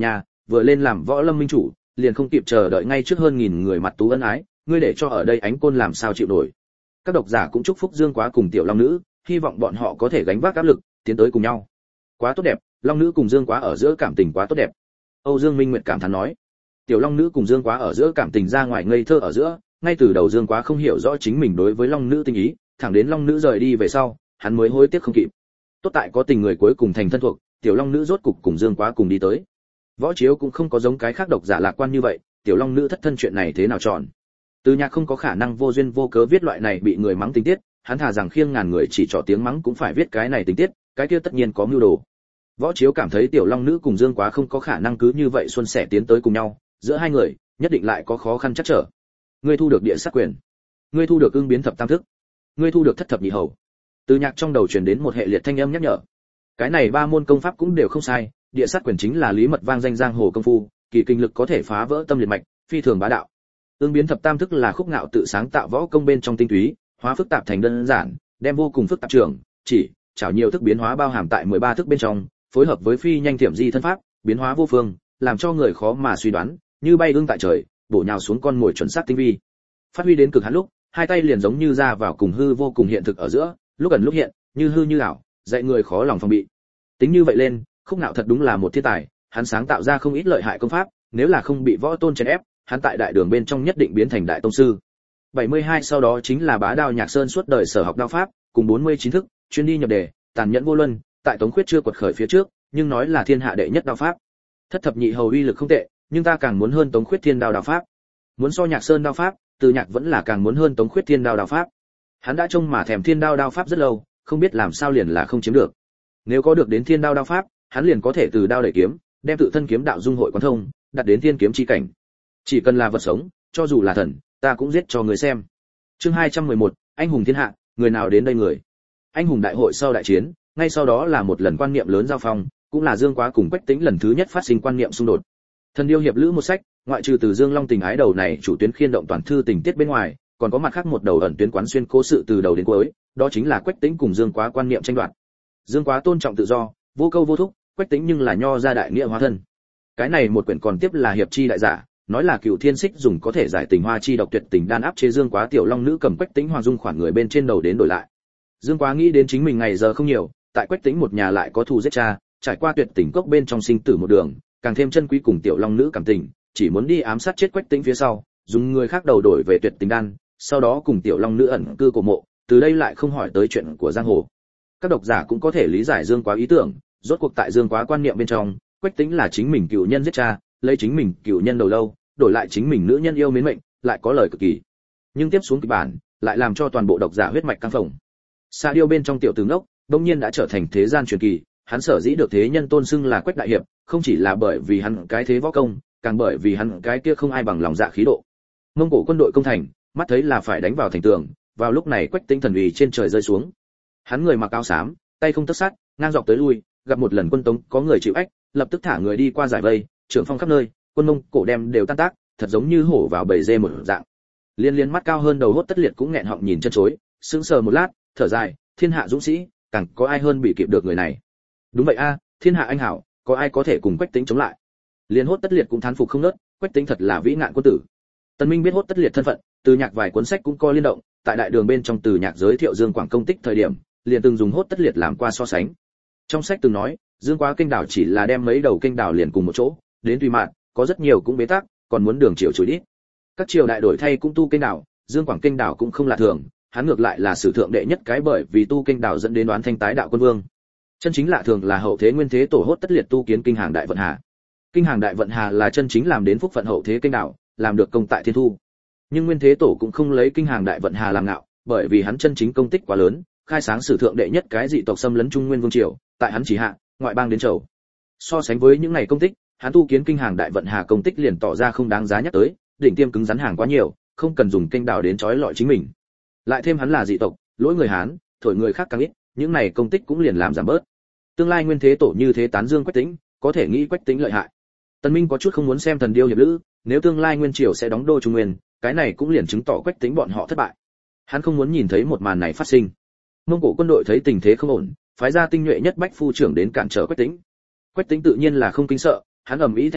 vừa lên làm võ lâm minh chủ, liền không kịp chờ đợi ngay trước hơn nghìn người mặt tú ân ái, ngươi để cho ở đây ánh côn làm sao chịu nổi. Các độc giả cũng chúc phúc Dương Quá cùng Tiểu Long Nữ, hy vọng bọn họ có thể gánh vác áp lực, tiến tới cùng nhau. Quá tốt đẹp, Long Nữ cùng Dương Quá ở giữa cảm tình quá tốt đẹp. Âu Dương Minh Nguyệt cảm thán nói. Tiểu Long Nữ cùng Dương Quá ở giữa cảm tình ra ngoài ngây thơ ở giữa, ngay từ đầu Dương Quá không hiểu rõ chính mình đối với Long Nữ tình ý, thẳng đến Long Nữ rời đi về sau, hắn mới hối tiếc không kịp. Tốt tại có tình người cuối cùng thành thân thuộc, Tiểu Long Nữ rốt cục cùng Dương Quá cùng đi tới. Võ Chiếu cũng không có giống cái khác độc giả lạc quan như vậy, Tiểu Long Nữ thất thân chuyện này thế nào chọn. Từ Nhạc không có khả năng vô duyên vô cớ viết loại này bị người mắng tình tiết, hắn thà rằng khiêng ngàn người chỉ trỏ tiếng mắng cũng phải viết cái này tình tiết, cái kia tất nhiên có mưu đồ. Võ Chiếu cảm thấy Tiểu Long Nữ cùng Dương Quá không có khả năng cứ như vậy xuân sẻ tiến tới cùng nhau, giữa hai người nhất định lại có khó khăn chắc trở. Ngươi thu được địa sát quyền, ngươi thu được ưng biến thập tam thức, ngươi thu được thất thập nhị hầu. Từ Nhạc trong đầu truyền đến một hệ liệt thanh âm nhắc nhở. Cái này ba môn công pháp cũng đều không sai, địa sát quyền chính là lý mật vang danh giang hồ công phu, kỳ kinh lực có thể phá vỡ tâm liệt mạch, phi thường bá đạo. Ưng biến thập tam thức là Khúc Ngạo tự sáng tạo võ công bên trong tinh túy, hóa phức tạp thành đơn giản, đem vô cùng phức tạp trường, chỉ, chảo nhiều thức biến hóa bao hàm tại 13 thức bên trong, phối hợp với phi nhanh thiểm di thân pháp, biến hóa vô phương, làm cho người khó mà suy đoán, như bay ưng tại trời, bổ nhào xuống con mồi chuẩn xác tinh vi. Phát huy đến cực hạn lúc, hai tay liền giống như ra vào cùng hư vô cùng hiện thực ở giữa, lúc ẩn lúc hiện, như hư như ảo, dạy người khó lòng phòng bị. Tính như vậy lên, Khúc Ngạo thật đúng là một thiên tài, hắn sáng tạo ra không ít lợi hại công pháp, nếu là không bị võ tôn chèn ép, hắn tại đại đường bên trong nhất định biến thành đại tông sư. 72 sau đó chính là Bá Đao Nhạc Sơn suốt đời sở học đao pháp, cùng 49 thức, chuyên đi nhập đề, tàn nhẫn vô luân, tại Tống Khuyết chưa quật khởi phía trước, nhưng nói là thiên hạ đệ nhất đao pháp. Thất thập nhị hầu uy lực không tệ, nhưng ta càng muốn hơn Tống Khuyết thiên đao đao pháp. Muốn so Nhạc Sơn đao pháp, Từ Nhạc vẫn là càng muốn hơn Tống Khuyết thiên đao đao pháp. Hắn đã trông mà thèm thiên đao đao pháp rất lâu, không biết làm sao liền là không chiếm được. Nếu có được đến thiên đao đao pháp, hắn liền có thể từ đao đẩy kiếm, đem tự thân kiếm đạo dung hội quán thông, đạt đến thiên kiếm chi cảnh. Chỉ cần là vật sống, cho dù là thần, ta cũng giết cho người xem. Chương 211, anh hùng thiên hạ, người nào đến đây người. Anh hùng đại hội sau đại chiến, ngay sau đó là một lần quan niệm lớn giao phong, cũng là Dương Quá cùng Quách Tĩnh lần thứ nhất phát sinh quan niệm xung đột. Thần điêu hiệp lữ một sách, ngoại trừ từ Dương Long tình ái đầu này chủ tuyến khiên động toàn thư tình tiết bên ngoài, còn có mặt khác một đầu ẩn tuyến quán xuyên cố sự từ đầu đến cuối, đó chính là Quách Tĩnh cùng Dương Quá quan niệm tranh đoạt. Dương Quá tôn trọng tự do, vô câu vô thúc, Quách Tĩnh nhưng là nho gia đại nghĩa hóa thân. Cái này một quyển còn tiếp là hiệp chi đại giả, nói là Cửu Thiên Xích dùng có thể giải tình hoa chi độc tuyệt tình đan áp chế Dương Quá Tiểu Long Nữ cầm Quách Tĩnh Hoàng Dung khoản người bên trên đầu đến đổi lại. Dương Quá nghĩ đến chính mình ngày giờ không nhiều, tại Quách Tĩnh một nhà lại có thù giết cha, trải qua tuyệt tình cốc bên trong sinh tử một đường, càng thêm chân quý cùng Tiểu Long Nữ cảm tình, chỉ muốn đi ám sát chết Quách Tĩnh phía sau, dùng người khác đầu đổi về tuyệt tình đan, sau đó cùng Tiểu Long Nữ ẩn cư cổ mộ, từ đây lại không hỏi tới chuyện của giang hồ. Các độc giả cũng có thể lý giải Dương Quá ý tưởng, rốt cuộc tại Dương Quá quan niệm bên trong, Quách Tĩnh là chính mình cựu nhân giết cha, lấy chính mình cựu nhân đầu lâu, đổi lại chính mình nữ nhân yêu mến mệnh, lại có lời cực kỳ. Nhưng tiếp xuống kịch bản, lại làm cho toàn bộ độc giả huyết mạch căng phồng. Sa Điêu bên trong tiểu tướng đốc, đương nhiên đã trở thành thế gian truyền kỳ, hắn sở dĩ được thế nhân tôn xưng là Quách đại hiệp, không chỉ là bởi vì hắn cái thế võ công, càng bởi vì hắn cái kia không ai bằng lòng dạ khí độ. Mông Cổ quân đội công thành, mắt thấy là phải đánh vào thành tường, vào lúc này Quách Tĩnh thần uy trên trời rơi xuống. Hắn người mặc áo xám, tay không tấc sắt, ngang dọc tới lui, gặp một lần quân Tống có người chịu ách, lập tức thả người đi qua giải vây, trưởng phong khắp nơi, quân Mông Cổ đem đều tan tác, thật giống như hổ vào bầy dê một dạng. Liên Liên mắt cao hơn đầu hốt Tất Liệt cũng nghẹn họng nhìn chân chối, sững sờ một lát, thở dài, thiên hạ dũng sĩ, càng có ai hơn bị kịp được người này. Đúng vậy a, thiên hạ anh hảo, có ai có thể cùng Quách Tĩnh chống lại. Liên hốt Tất Liệt cũng thán phục không ngớt, Quách Tĩnh thật là vĩ ngạn quân tử. Tần Minh biết hốt Tất Liệt thân phận, Từ Nhạc vài cuốn sách cũng có liên động, tại đại đường bên trong Từ Nhạc giới thiệu Dương Quảng công tích thời điểm, liền từng dùng hốt Tất Liệt làm qua so sánh. Trong sách từng nói, Dương Quá kênh đảo chỉ là đem mấy đầu kênh đảo liền cùng một chỗ, đến tùy mạn, có rất nhiều cũng bế tắc, còn muốn đường triều chối đi. Các triều đại đổi thay cũng tu kênh đảo, Dương Quảng kênh đảo cũng không là thường, hắn ngược lại là sử thượng đệ nhất cái bởi vì tu kênh đảo dẫn đến đoán thanh tái đạo quân vương. Chân chính lạ thường là hậu thế nguyên thế tổ hốt Tất Liệt tu kiến kinh hàng đại vận hà. Kinh hàng đại vận hà là chân chính làm đến phúc phận hậu thế kênh đảo, làm được công tại thiên thu. Nhưng nguyên thế tổ cũng không lấy kinh hàng đại vận hà làm ngạo, bởi vì hắn chân chính công tích quá lớn, khai sáng sử thượng đệ nhất cái dị tộc xâm lấn trung nguyên vương triều, tại hắn chỉ hạ, ngoại bang đến chầu. So sánh với những ngày công tích, hắn tu kiến kinh hàng đại vận hà công tích liền tỏ ra không đáng giá nhắc tới, đỉnh tiêm cứng rắn hàng quá nhiều, không cần dùng kênh đào đến trói lọi chính mình. Lại thêm hắn là dị tộc, lỗi người Hán, thổi người khác càng ít, những này công tích cũng liền làm giảm bớt. Tương lai nguyên thế tổ như thế tán dương Quách Tĩnh, có thể nghĩ Quách Tĩnh lợi hại. Tần Minh có chút không muốn xem thần điêu hiệp lữ, nếu tương lai nguyên triều sẽ đóng đô trung nguyên, cái này cũng liền chứng tỏ Quách Tĩnh bọn họ thất bại. Hắn không muốn nhìn thấy một màn này phát sinh. Mông Cổ quân đội thấy tình thế không ổn, phái ra tinh nhuệ nhất bách phu trưởng đến cản trở Quách Tĩnh. Quách Tĩnh tự nhiên là không kinh sợ, hắn ầm ĩ thét giải,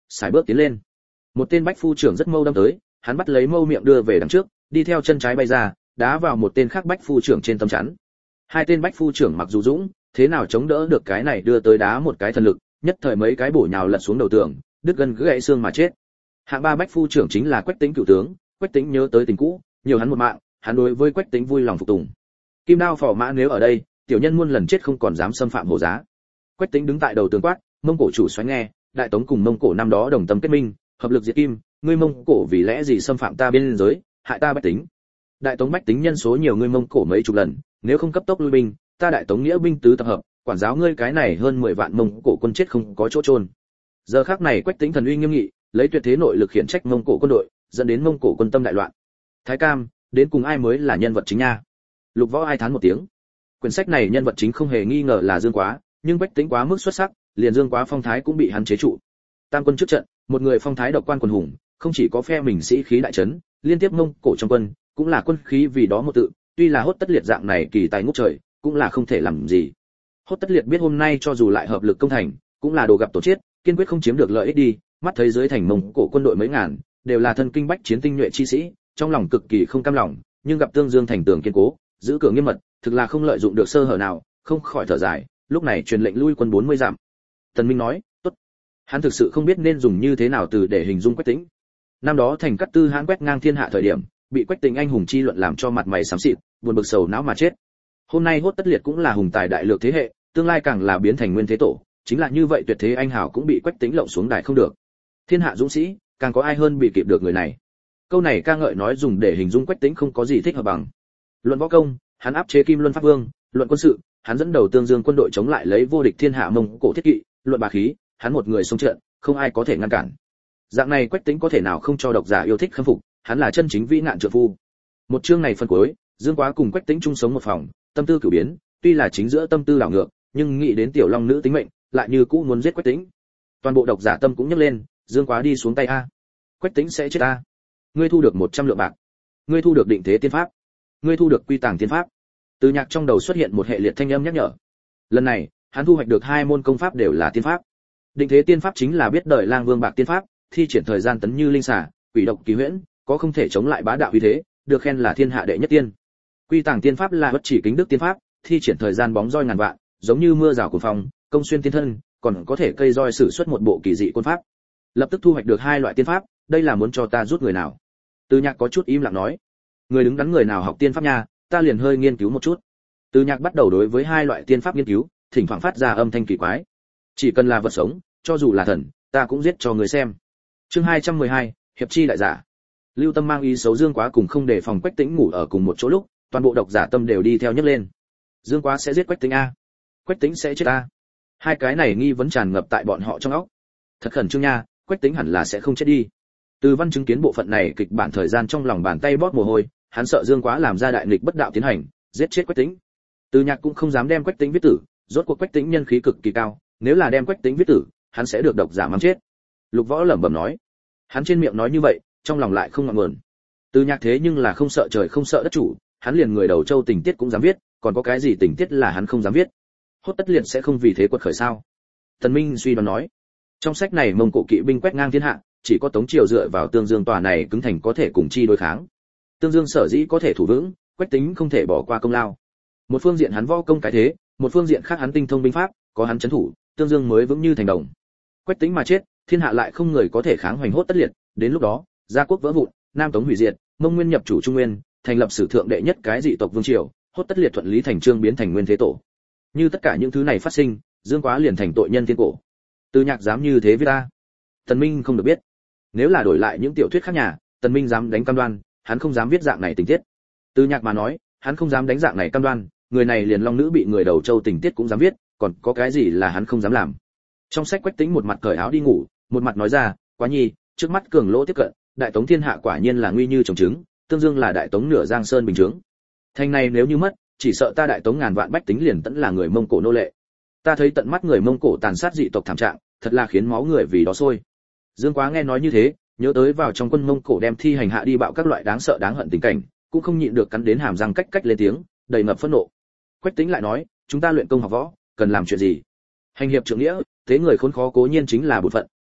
sải bước tiến lên. Một tên bách phu trưởng rất mâu đâm tới, hắn bắt lấy mâu miệng đưa về đằng trước, đi theo chân trái bay ra, đá vào một tên khác bách phu trưởng trên tấm chắn. Hai tên bách phu trưởng mặc dù dũng, thế nào chống đỡ được cái này đưa tới đá một cái thần lực, nhất thời mấy cái bổ nhào lật xuống đầu tường, đứt gân gãy xương mà chết. Hạng ba bách phu trưởng chính là Quách Tĩnh cửu tướng, Quách Tĩnh nhớ tới tình cũ, nhiều hắn một mạng, hắn đối với Quách Tĩnh vui lòng phục tùng. Kim Đao phò mã nếu ở đây, tiểu nhân muôn lần chết không còn dám xâm phạm Hồ Giá. Quách Tĩnh đứng tại đầu tường quát, Mông Cổ chủ xoáy nghe, Đại Tống cùng Mông Cổ năm đó đồng tâm kết minh, hợp lực diệt Kim, ngươi Mông Cổ vì lẽ gì xâm phạm ta biên giới, hại ta bách tính. Đại Tống bách tính nhân số nhiều ngươi Mông Cổ mấy chục lần, nếu không cấp tốc lui binh, ta Đại Tống nghĩa binh tứ tập hợp, quản giáo ngươi cái này hơn 10 vạn Mông Cổ quân chết không có chỗ chôn. Giờ khắc này Quách Tĩnh thần uy nghiêm nghị, lấy tuyệt thế nội lực khiển trách Mông Cổ quân đội, dẫn đến Mông Cổ quân tâm đại loạn. Thái Cam, đến cùng ai mới là nhân vật chính nha? Lục Võ ai thán một tiếng. Quyển sách này nhân vật chính không hề nghi ngờ là Dương Quá, nhưng Quách Tĩnh quá mức xuất sắc, liền Dương Quá phong thái cũng bị hắn chế trụ. Tam quân trước trận, một người phong thái độc quan quần hùng, không chỉ có phe mình sĩ khí đại trấn, liên tiếp Mông Cổ trong quân, cũng là quân khí vì đó một tự, tuy là Hốt Tất Liệt dạng này kỳ tài ngút trời, cũng là không thể làm gì. Hốt Tất Liệt biết hôm nay cho dù lại hợp lực công thành, cũng là đồ gặp tổ chết, kiên quyết không chiếm được lợi ích đi, mắt thấy dưới thành Mông Cổ quân đội mấy ngàn, đều là thân kinh bách chiến tinh nhuệ chi sĩ, trong lòng cực kỳ không cam lòng, nhưng gặp Tương Dương thành tường kiên cố, giữ cửa nghiêm mật, thực là không lợi dụng được sơ hở nào, không khỏi thở dài, lúc này truyền lệnh lui quân 40 dặm. Tần Minh nói, tốt. Hắn thực sự không biết nên dùng như thế nào từ để hình dung Quách Tĩnh. Năm đó thành Cát Tư Hãn quét ngang thiên hạ thời điểm, bị Quách Tĩnh anh hùng chi luận làm cho mặt mày xám xịt, buồn bực sầu não mà chết. Hôm nay Hốt Tất Liệt cũng là hùng tài đại lược thế hệ, tương lai càng là biến thành nguyên thế tổ, chính là như vậy tuyệt thế anh hào cũng bị Quách Tĩnh lộng xuống đài không được. Thiên hạ dũng sĩ, càng có ai hơn bị kịp được người này. Câu này ca ngợi nói dùng để hình dung Quách Tĩnh không có gì thích hợp bằng. Luận võ công, hắn áp chế Kim Luân Pháp Vương, luận quân sự, hắn dẫn đầu Tương Dương quân đội chống lại lấy vô địch thiên hạ Mông Cổ thiết kỵ, luận bá khí, hắn một người xông trận, không ai có thể ngăn cản. Dạng này Quách Tĩnh có thể nào không cho độc giả yêu thích khâm phục, hắn là chân chính vĩ nạn trượng phu. Một chương này phân cuối, Dương Quá cùng Quách Tĩnh chung sống một phòng, tâm tư cửu biến, tuy là chính giữa tâm tư đảo ngược, nhưng nghĩ đến tiểu long nữ tính mệnh, lại như cũ muốn giết Quách Tĩnh. Toàn bộ độc giả tâm cũng nhấc lên, Dương Quá đi xuống tay a. Quách Tĩnh sẽ chết a. Ngươi thu được 100 lượng bạc. Ngươi thu được định thế tiên pháp. Ngươi thu được quy tàng tiên pháp. Từ Nhạc trong đầu xuất hiện một hệ liệt thanh âm nhắc nhở. Lần này, hắn thu hoạch được 2 môn công pháp đều là tiên pháp. Định thế tiên pháp chính là biết đời lang vương bạc tiên pháp, thi triển thời gian tấn như linh xà, quỷ độc kỳ huyễn, có không thể chống lại bá đạo uy thế, được khen là thiên hạ đệ nhất tiên. Quy tàng tiên pháp là bất chỉ kính đức tiên pháp, thi triển thời gian bóng roi ngàn vạn, giống như mưa rào cuồng phong, công xuyên tiên thân, còn có thể cây roi sử xuất một bộ kỳ dị quân pháp. Lập tức thu hoạch được 2 loại tiên pháp, đây là muốn cho ta rút người nào? Từ Nhạc có chút im lặng nói, người đứng đắn người nào học tiên pháp nha, ta liền hơi nghiên cứu một chút. Từ Nhạc bắt đầu đối với 2 loại tiên pháp nghiên cứu, thỉnh thoảng phát ra âm thanh kỳ quái. Chỉ cần là vật sống, cho dù là thần, ta cũng giết cho người xem. Chương 212, hiệp chi đại giả. Lưu Tâm mang ý xấu Dương Quá cùng không để phòng Quách Tĩnh ngủ ở cùng một chỗ lúc, toàn bộ độc giả tâm đều đi theo nhấc lên. Dương Quá sẽ giết Quách Tĩnh a? Quách Tĩnh sẽ chết a? Hai cái này nghi vấn tràn ngập tại bọn họ trong óc. Thật khẩn trương nha, Quách Tĩnh hẳn là sẽ không chết đi. Từ Văn chứng kiến bộ phận này kịch bản thời gian trong lòng bàn tay bóp mồ hôi, hắn sợ Dương Quá làm ra đại nghịch bất đạo tiến hành, giết chết Quách Tĩnh. Từ Nhạc cũng không dám đem Quách Tĩnh viết tử, rốt cuộc Quách Tĩnh nhân khí cực kỳ cao, nếu là đem Quách Tĩnh viết tử, hắn sẽ được độc giả mắng chết. Lục Võ lẩm bẩm nói, hắn trên miệng nói như vậy, trong lòng lại không ngọn nguồn. Từ Nhạc thế nhưng là không sợ trời không sợ đất chủ, hắn liền người đầu châu tình tiết cũng dám viết, còn có cái gì tình tiết là hắn không dám viết? Hốt Tất Liệt sẽ không vì thế quật khởi sao? Tần Minh suy đoán nói, trong sách này Mông Cổ kỵ binh quét ngang thiên hạ, chỉ có Tống triều dựa vào Tương Dương tòa này cứng thành có thể cùng chi đối kháng. Tương Dương sở dĩ có thể thủ vững, Quách Tĩnh không thể bỏ qua công lao. Một phương diện hắn võ công cái thế, một phương diện khác hắn tinh thông binh pháp, có hắn trấn thủ, Tương Dương mới vững như thành đồng. Quách Tĩnh mà chết, thiên hạ lại không người có thể kháng hoành Hốt Tất Liệt, đến lúc đó, gia quốc vỡ vụn, Nam Tống hủy diệt, Mông Nguyên nhập chủ Trung Nguyên, thành lập sử thượng đệ nhất cái dị tộc vương triều, Hốt Tất Liệt thuận lý thành chương biến thành nguyên thế tổ. Như tất cả những thứ này phát sinh, Dương Quá liền thành tội nhân thiên cổ. Từ Nhạc dám như thế với ta? Tần Minh không được biết. Nếu là đổi lại những tiểu thuyết khác nhà, Tần Minh dám đánh cam đoan, hắn không dám viết dạng này tình tiết. Từ Nhạc mà nói, hắn không dám đánh dạng này cam đoan, người này liền long nữ bị người đầu châu tình tiết cũng dám viết, còn có cái gì là hắn không dám làm? Trong sách Quách Tĩnh một mặt cởi áo đi ngủ, một mặt nói ra, Quá nhi, trước mắt cường lỗ tiếp cận, đại tống thiên hạ quả nhiên là nguy như trồng trứng, Tương Dương là đại tống nửa giang sơn bình chứng. Thành này nếu như mất, chỉ sợ ta đại tống ngàn vạn bách tính liền tẫn là người Mông Cổ nô lệ. Ta thấy tận mắt người Mông Cổ tàn sát dị tộc thảm trạng, thật là khiến máu người vì đó sôi. Dương Quá nghe nói như thế, nhớ tới vào trong quân Mông Cổ đem thi hành hạ đi bạo các loại đáng sợ đáng hận tình cảnh, cũng không nhịn được cắn đến hàm răng cách cách lên tiếng, đầy ngập phẫn nộ. Quách Tĩnh lại nói, chúng ta luyện công học võ, cần làm chuyện gì? Hành hiệp trượng nghĩa, thế người khốn khó cố nhiên chính là bổn phận,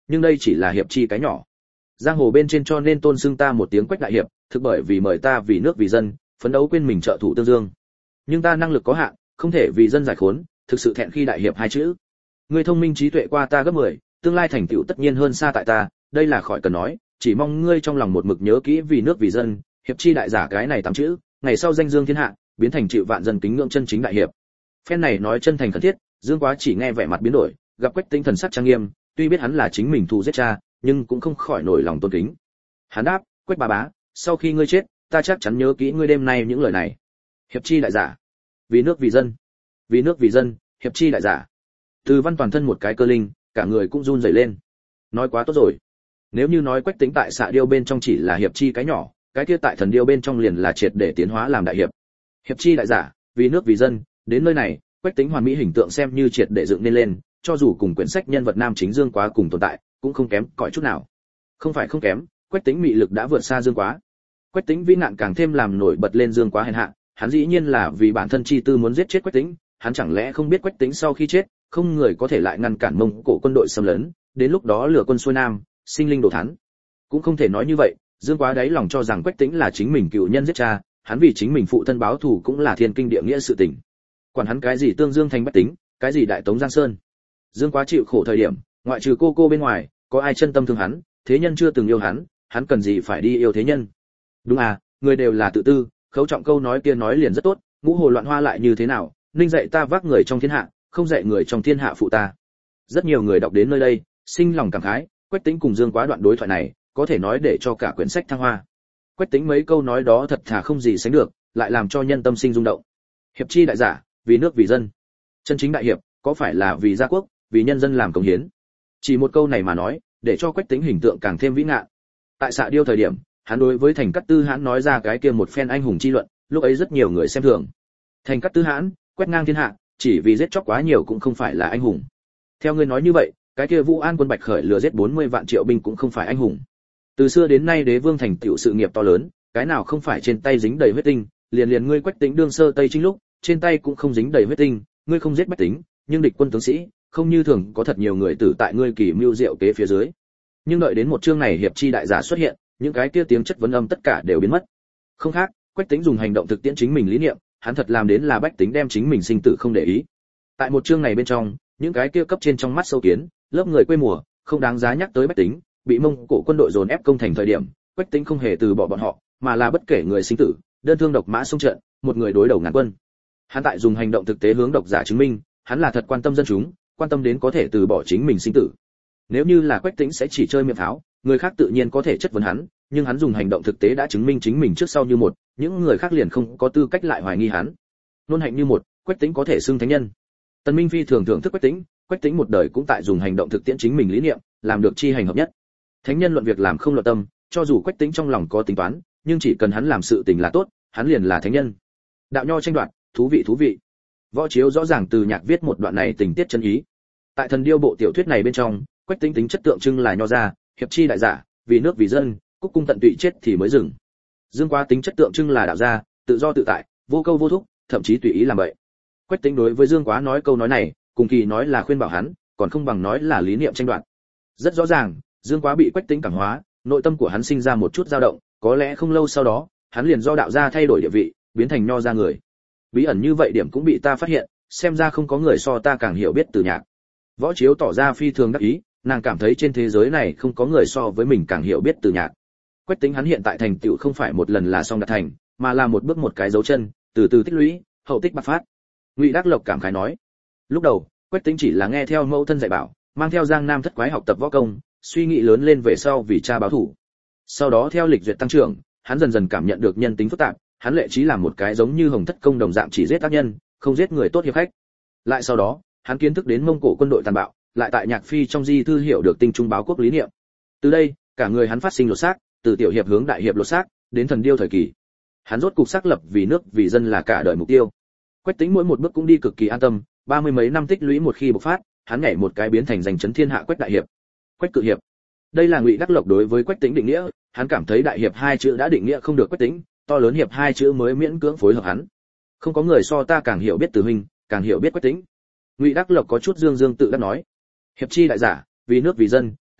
nhưng đây chỉ là hiệp chi cái nhỏ. Giang hồ bên trên cho nên tôn xưng ta một tiếng Quách đại hiệp, thực bởi vì mời ta vì nước vì dân, phấn đấu quên mình trợ thủ tương dương. Nhưng ta năng lực có hạn, không thể vì dân giải khốn, thực sự thẹn khi đại hiệp hai chữ. Ngươi thông minh trí tuệ qua ta gấp 10, tương lai thành tựu tất nhiên hơn xa tại ta, đây là khỏi cần nói, chỉ mong ngươi trong lòng một mực nhớ kỹ vì nước vì dân, hiệp chi đại giả cái này tám chữ, ngày sau danh dương thiên hạ, biến thành chịu vạn dân kính ngưỡng chân chính đại hiệp. Phen này nói chân thành khẩn thiết, Dương Quá chỉ nghe vẻ mặt biến đổi, gặp Quách Tĩnh thần sắc trang nghiêm, tuy biết hắn là chính mình thù giết cha, nhưng cũng không khỏi nổi lòng tôn kính. Hắn đáp, Quách bá bá, sau khi ngươi chết, ta chắc chắn nhớ kỹ ngươi đêm nay những lời này. Hiệp chi đại giả, vì nước vì dân, vì nước vì dân, hiệp chi đại giả. Từ Văn toàn thân một cái cơ linh, cả người cũng run rẩy lên. Nói quá tốt rồi. Nếu như nói Quách Tĩnh tại Xạ Điêu bên trong chỉ là hiệp chi cái nhỏ, cái kia tại Thần Điêu bên trong liền là triệt để tiến hóa làm đại hiệp. Hiệp chi đại giả, vì nước vì dân, đến nơi này, Quách Tĩnh hoàn mỹ hình tượng xem như triệt để dựng nên lên, cho dù cùng quyển sách nhân vật nam chính Dương Quá cùng tồn tại, cũng không kém cỏi chút nào. Không phải không kém, Quách Tĩnh mị lực đã vượt xa Dương Quá. Quách Tĩnh vĩ nạn càng thêm làm nổi bật lên Dương Quá hèn hạ, hắn dĩ nhiên là vì bản thân chi tư muốn giết chết Quách Tĩnh, hắn chẳng lẽ không biết Quách Tĩnh sau khi chết, không người có thể lại ngăn cản Mông Cổ quân đội xâm lấn, đến lúc đó lửa quân xuôi nam, sinh linh đồ thán. Cũng không thể nói như vậy, Dương Quá đáy lòng cho rằng Quách Tĩnh là chính mình cựu nhân giết cha, hắn vì chính mình phụ thân báo thù cũng là thiên kinh địa nghĩa sự tình. Quản hắn cái gì tương dương thành bách tính, cái gì đại tống giang sơn. Dương Quá chịu khổ thời điểm, ngoại trừ cô bên ngoài, có ai chân tâm thương hắn, thế nhân chưa từng yêu hắn cần gì phải đi yêu thế nhân. Đúng à, người đều là tự tư, Khấu Trọng câu nói kia nói liền rất tốt, ngũ hồ loạn hoa lại như thế nào, ninh dạy ta vác người trong thiên hạ, không dạy người trong thiên hạ phụ ta. Rất nhiều người đọc đến nơi đây, sinh lòng cảm khái, Quách Tĩnh cùng Dương Quá đoạn đối thoại này, có thể nói để cho cả quyển sách thăng hoa. Quách Tĩnh mấy câu nói đó thật thà không gì sánh được, lại làm cho nhân tâm sinh rung động. Hiệp chi đại giả, vì nước vì dân. Chân chính đại hiệp, có phải là vì gia quốc, vì nhân dân làm công hiến? Chỉ một câu này mà nói, để cho Quách Tĩnh hình tượng càng thêm vĩ ngạn. Tại Xạ Điêu thời điểm, hắn đối với Thành Cát Tư Hãn nói ra cái kia một phen anh hùng chi luận, lúc ấy rất nhiều người xem thường. Thành Cát Tư Hãn, quét ngang thiên hạ, chỉ vì giết chóc quá nhiều cũng không phải là anh hùng. Theo ngươi nói như vậy, cái kia Vũ An quân Bạch Khởi lừa giết 40 vạn triệu binh cũng không phải anh hùng. Từ xưa đến nay đế vương thành tựu sự nghiệp to lớn, cái nào không phải trên tay dính đầy huyết tinh, liền ngươi Quách Tĩnh đương sơ Tây Trinh lúc, trên tay cũng không dính đầy huyết tinh, ngươi không giết bách tính, nhưng địch quân tướng sĩ, không như thường có thật nhiều người tử tại ngươi kỳ mưu diệu kế phía dưới. Nhưng đợi đến một chương này hiệp chi đại giả xuất hiện, những cái kia tiếng chất vấn âm tất cả đều biến mất. Không khác, Quách Tĩnh dùng hành động thực tiễn chính mình lý niệm, hắn thật làm đến là bách tính đem chính mình sinh tử không để ý. Tại một chương này bên trong, những cái kia cấp trên trong mắt sâu kiến, lớp người quê mùa, không đáng giá nhắc tới bách tính, bị Mông Cổ quân đội dồn ép công thành thời điểm, Quách Tĩnh không hề từ bỏ bọn họ, mà là bất kể người sinh tử, đơn thương độc mã xông trận, một người đối đầu ngàn quân. Hắn tại dùng hành động thực tế hướng độc giả chứng minh, hắn là thật quan tâm dân chúng, quan tâm đến có thể từ bỏ chính mình sinh tử. Nếu như là Quách Tĩnh sẽ chỉ chơi miệng pháo, người khác tự nhiên có thể chất vấn hắn, nhưng hắn dùng hành động thực tế đã chứng minh chính mình trước sau như một, những người khác liền không có tư cách lại hoài nghi hắn. Luôn hạnh như một, Quách Tĩnh có thể xưng thánh nhân. Tần Minh Phi thường thưởng thức Quách Tĩnh một đời cũng tại dùng hành động thực tiễn chính mình lý niệm, làm được chi hành hợp nhất. Thánh nhân luận việc làm không luận tâm, cho dù Quách Tĩnh trong lòng có tính toán, nhưng chỉ cần hắn làm sự tình là tốt, hắn liền là thánh nhân. Đạo nho tranh đoạt, thú vị. Võ Chiếu rõ ràng từ nhạc viết một đoạn này tình tiết chân ý. Tại Thần Điêu bộ tiểu thuyết này bên trong, Quách Tĩnh tính chất tượng trưng là nho gia, hiệp chi đại giả, vì nước vì dân, cúc cung tận tụy chết thì mới dừng. Dương Quá tính chất tượng trưng là đạo gia, tự do tự tại, vô câu vô thúc, thậm chí tùy ý làm vậy. Quách Tĩnh đối với Dương Quá nói câu nói này, cùng kỳ nói là khuyên bảo hắn, còn không bằng nói là lý niệm tranh đoạt. Rất rõ ràng, Dương Quá bị Quách Tĩnh cảm hóa, nội tâm của hắn sinh ra một chút dao động, có lẽ không lâu sau đó, hắn liền do đạo gia thay đổi địa vị, biến thành nho gia người. Bí ẩn như vậy điểm cũng bị ta phát hiện, xem ra không có người so ta càng hiểu biết Từ Nhạc. Võ Chiếu tỏ ra phi thường đắc ý, nàng cảm thấy trên thế giới này không có người so với mình càng hiểu biết Từ Nhạc. Quách Tĩnh hắn hiện tại thành tựu không phải một lần là xong đạt thành, mà là một bước một cái dấu chân, từ từ tích lũy, hậu tích bạc phát. Ngụy Đắc Lộc cảm khái nói, lúc đầu Quách Tĩnh chỉ là nghe theo mẫu thân dạy bảo, mang theo Giang Nam thất quái học tập võ công, suy nghĩ lớn lên về sau vì cha báo thủ. Sau đó theo lịch duyệt tăng trưởng, hắn dần dần cảm nhận được nhân tính phức tạp, hắn lệ trí làm một cái giống như Hồng Thất Công đồng dạng chỉ giết tác nhân, không giết người tốt hiệp khách. Lại sau đó, hắn kiến thức đến Mông Cổ quân đội tàn bạo, lại tại Nhạc Phi trong di thư hiểu được tinh trung báo quốc lý niệm. Từ đây, cả người hắn phát sinh lột xác, từ tiểu hiệp hướng đại hiệp lột xác, đến Thần Điêu thời kỳ. Hắn rốt cục xác lập vì nước vì dân là cả đời mục tiêu. Quách Tĩnh mỗi một bước cũng đi cực kỳ an tâm, 30 mấy năm tích lũy một khi bộc phát, hắn nhảy một cái biến thành giành chấn thiên hạ Quách đại hiệp, Quách cự hiệp. Đây là Ngụy Đắc Lộc đối với Quách Tĩnh định nghĩa, hắn cảm thấy đại hiệp hai chữ đã định nghĩa không được Quách Tĩnh, to lớn hiệp hai chữ mới miễn cưỡng phối hợp hắn. Không có người so ta càng hiểu biết Từ huynh, càng hiểu biết Quách Tĩnh. Ngụy Đắc Lộc có chút dương dương tự đắc nói, hiệp chi đại giả, vì nước vì dân,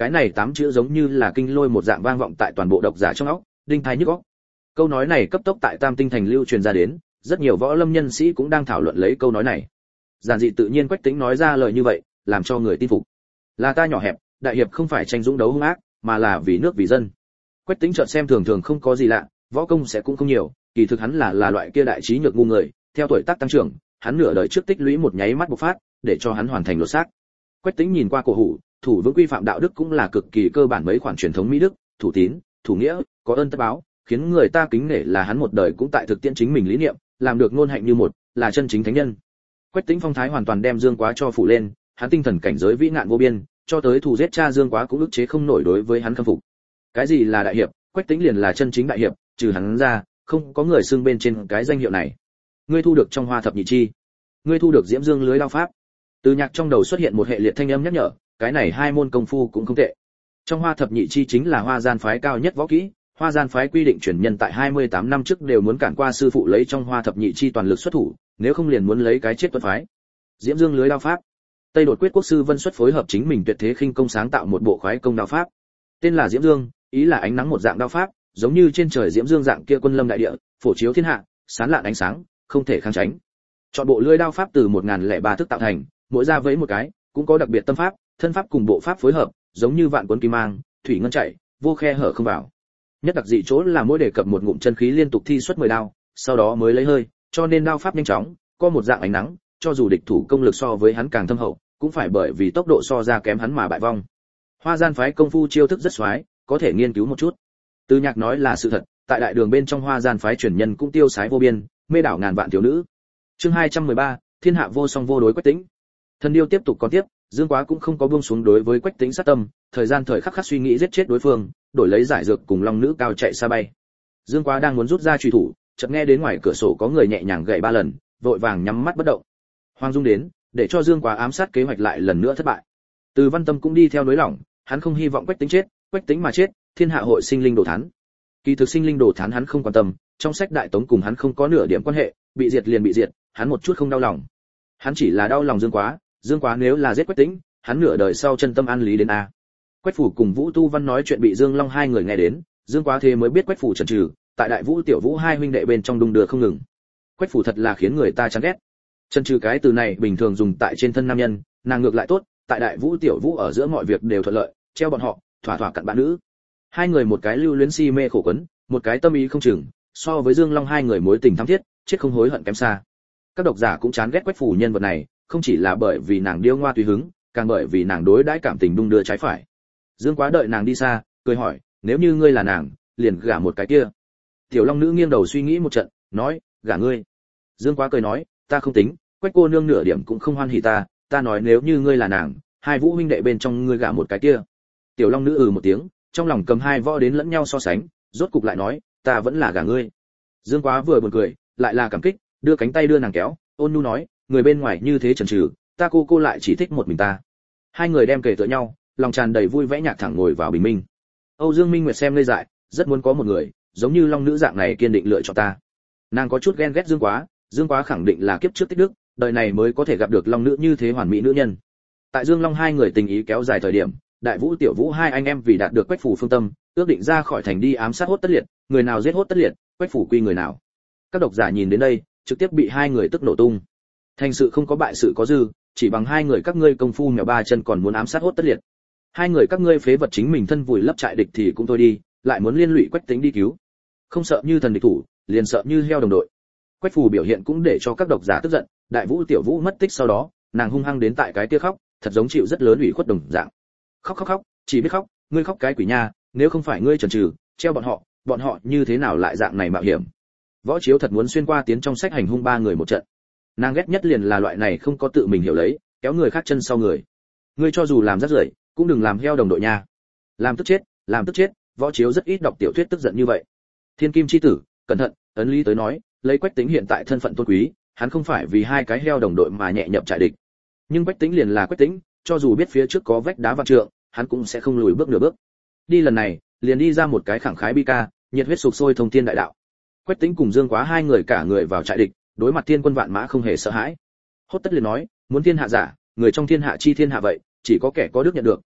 cái này 8 chữ giống như là kinh lôi một dạng vang vọng tại toàn bộ độc giả trong óc, đinh tai nhức óc. Câu nói này cấp tốc tại Tam Tinh thành lưu truyền ra đến, rất nhiều võ lâm nhân sĩ cũng đang thảo luận lấy câu nói này. Giản dị tự nhiên Quách Tĩnh nói ra lời như vậy, làm cho người tin phục. Là ta nhỏ hẹp, đại hiệp không phải tranh dũng đấu hung ác, mà là vì nước vì dân. Quách Tĩnh chợt xem thường thường không có gì lạ, võ công sẽ cũng không nhiều, kỳ thực hắn là loại kia đại trí nhược ngu người, theo tuổi tác tăng trưởng, hắn nửa đời trước tích lũy một nháy mắt bộc phát, để cho hắn hoàn thành lột xác. Quách Tĩnh nhìn qua cổ hủ, thủ vững quy phạm đạo đức cũng là cực kỳ cơ bản mấy khoản truyền thống mỹ đức, thủ tín, thủ nghĩa, có ơn tất báo, khiến người ta kính nể là hắn một đời cũng tại thực tiễn chính mình lý niệm, làm được ngôn hạnh như một, là chân chính thánh nhân. Quách Tĩnh phong thái hoàn toàn đem Dương Quá cho phủ lên, hắn tinh thần cảnh giới vĩ ngạn vô biên, cho tới thù giết cha Dương Quá cũng ức chế không nổi đối với hắn khâm phục. Cái gì là đại hiệp? Quách Tĩnh liền là chân chính đại hiệp, trừ hắn ra, không có người xưng bên trên cái danh hiệu này. Ngươi thu được trong Hoa thập nhị chi, ngươi thu được Diễm Dương lưới đao pháp. Từ Nhạc trong đầu xuất hiện một hệ liệt thanh âm nhắc nhở, cái này hai môn công phu cũng không tệ. Trong Hoa thập nhị chi chính là Hoa gian phái cao nhất võ kỹ, Hoa gian phái quy định truyền nhân tại 28 năm trước đều muốn cản qua sư phụ lấy trong Hoa thập nhị chi toàn lực xuất thủ, nếu không liền muốn lấy cái chết tuân phái. Diễm Dương lưới đao pháp. Tây Đột Quyết quốc sư Vân Xuất phối hợp chính mình tuyệt thế khinh công sáng tạo một bộ khoái công đao pháp. Tên là Diễm Dương, ý là ánh nắng một dạng đao pháp, giống như trên trời Diễm Dương dạng kia quân lâm đại địa, phổ chiếu thiên hạ, sáng lạn ánh sáng, không thể kháng tránh. Chọn bộ lưỡi đao pháp từ 1003 thức tạo thành, mỗi ra vẫy một cái, cũng có đặc biệt tâm pháp, thân pháp cùng bộ pháp phối hợp, giống như vạn cuốn kim mang, thủy ngân chạy, vô khe hở không vào. Nhất đặc dị chỗ là mỗi đề cập một ngụm chân khí liên tục thi xuất 10 đao, sau đó mới lấy hơi, cho nên đao pháp nhanh chóng, có một dạng ánh nắng, cho dù địch thủ công lực so với hắn càng thâm hậu, cũng phải bởi vì tốc độ so ra kém hắn mà bại vong. Hoa gian phái công phu chiêu thức rất xoái, có thể nghiên cứu một chút. Từ Nhạc nói là sự thật, tại đại đường bên trong Hoa gian phái truyền nhân cũng tiêu sái vô biên, mê đảo ngàn vạn thiếu nữ. Chương 213, thiên hạ vô song vô đối Quách Tĩnh. Thần điêu tiếp tục còn tiếp, Dương Quá cũng không có buông xuống đối với Quách Tĩnh sát tâm, thời gian thời khắc khắc suy nghĩ giết chết đối phương, đổi lấy giải dược cùng long nữ cao chạy xa bay. Dương Quá đang muốn rút ra truy thủ, chợt nghe đến ngoài cửa sổ có người nhẹ nhàng gậy 3 lần, vội vàng nhắm mắt bất động. Hoàng Dung đến, để cho Dương Quá ám sát kế hoạch lại lần nữa thất bại. Từ Văn Tâm cũng đi theo nới lỏng, hắn không hy vọng Quách Tĩnh chết, Quách Tĩnh mà chết, thiên hạ hội sinh linh đồ thán. Kỳ thực sinh linh đồ thán hắn không quan tâm, trong sách đại tống cùng hắn không có nửa điểm quan hệ, bị diệt liền bị diệt, hắn một chút không đau lòng. Hắn chỉ là đau lòng Dương Quá nếu là giết Quách Tĩnh, hắn nửa đời sau chân tâm an lý đến a. Quách Phủ cùng Vũ Tu Văn nói chuyện bị Dương Long hai người nghe đến, Dương Quá thế mới biết Quách Phủ chần chừ, tại Đại Vũ Tiểu Vũ hai huynh đệ bên trong đung đưa không ngừng. Quách Phủ thật là khiến người ta chán ghét. Chần chừ cái từ này bình thường dùng tại trên thân nam nhân, nàng ngược lại tốt, tại Đại Vũ Tiểu Vũ ở giữa mọi việc đều thuận lợi, treo bọn họ, thỏa thỏa cặn bạn nữ. Hai người một cái lưu luyến si mê khổ quấn, một cái tâm ý không chừng, so với Dương Long hai người mối tình thắm thiết, chết không hối hận kém xa. Các độc giả cũng chán ghét Quách Phủ nhân vật này, không chỉ là bởi vì nàng điêu ngoa tùy hứng, càng bởi vì nàng đối đãi cảm tình đung đưa trái phải. Dương Quá đợi nàng đi xa, cười hỏi, nếu như ngươi là nàng, liền gả một cái kia. Tiểu Long nữ nghiêng đầu suy nghĩ một trận, nói, gả ngươi. Dương Quá cười nói, ta không tính, Quách cô nương nửa điểm cũng không hoan hỉ ta nói nếu như ngươi là nàng, hai Vũ huynh đệ bên trong ngươi gả một cái kia. Tiểu Long nữ một tiếng, trong lòng cầm hai võ đến lẫn nhau so sánh, rốt cục lại nói, ta vẫn là gả ngươi. Dương Quá vừa buồn cười, lại là cảm kích, đưa cánh tay đưa nàng kéo, ôn nhu nói, người bên ngoài như thế chần chừ, ta cô lại chỉ thích một mình ta. Hai người đem kề tựa nhau, lòng tràn đầy vui vẻ nhạc thẳng ngồi vào bình minh. Âu Dương Minh Nguyệt xem ngây dại, rất muốn có một người giống như Long nữ dạng này kiên định lựa chọn ta. Nàng có chút ghen ghét Dương Quá khẳng định là kiếp trước tích đức, đời này mới có thể gặp được Long nữ như thế hoàn mỹ nữ nhân. Tại Dương Long hai người tình ý kéo dài thời điểm, Đại Vũ Tiểu Vũ hai anh em vì đạt được Quách Phủ phương tâm, ước định ra khỏi thành đi ám sát Hốt Tất Liệt, người nào giết Hốt Tất Liệt, Quách Phủ quy người nào. Các độc giả nhìn đến đây, trực tiếp bị hai người tức nổ tung. Thành sự không có bại sự có dư, chỉ bằng hai người các ngươi công phu mèo ba chân còn muốn ám sát Hốt Tất Liệt. Hai người các ngươi phế vật chính mình thân vùi lấp trại địch thì cũng thôi đi, lại muốn liên lụy Quách Tĩnh đi cứu. Không sợ như thần địch thủ, liền sợ như heo đồng đội. Quách Phủ biểu hiện cũng để cho các độc giả tức giận, Đại Vũ Tiểu Vũ mất tích sau đó, nàng hung hăng đến tại cái kia khóc, thật giống chịu rất lớn ủy khuất đồng dạng. Khóc, chỉ biết khóc, ngươi khóc cái quỷ nha, nếu không phải ngươi chần chừ, treo bọn họ như thế nào lại dạng này mạo hiểm. Võ Chiếu thật muốn xuyên qua tiến trong sách hành hung ba người một trận. Nàng ghét nhất liền là loại này không có tự mình hiểu lấy, kéo người khác chân sau người. Ngươi cho dù làm rất rưởi, cũng đừng làm heo đồng đội nha. Làm tức chết, Võ Chiếu rất ít đọc tiểu thuyết tức giận như vậy. Thiên Kim chi tử, cẩn thận, ấn lý tới nói, lấy Quách Tĩnh hiện tại thân phận tôn quý, hắn không phải vì hai cái heo đồng đội mà nhẹ nhập trại địch. Nhưng Quách Tĩnh liền là Quách Tĩnh, cho dù biết phía trước có vách đá vạn trượng, hắn cũng sẽ không lùi bước nửa bước. Đi lần này, liền đi ra một cái khẳng khái bi ca, nhiệt huyết sục sôi thông thiên đại đạo. Quách Tĩnh cùng Dương Quá hai người cả người vào trại địch, đối mặt thiên quân vạn mã không hề sợ hãi. Hốt Tất Liệt nói, muốn thiên hạ giả, người trong thiên hạ chi thiên hạ vậy, chỉ có kẻ có đức nhận được,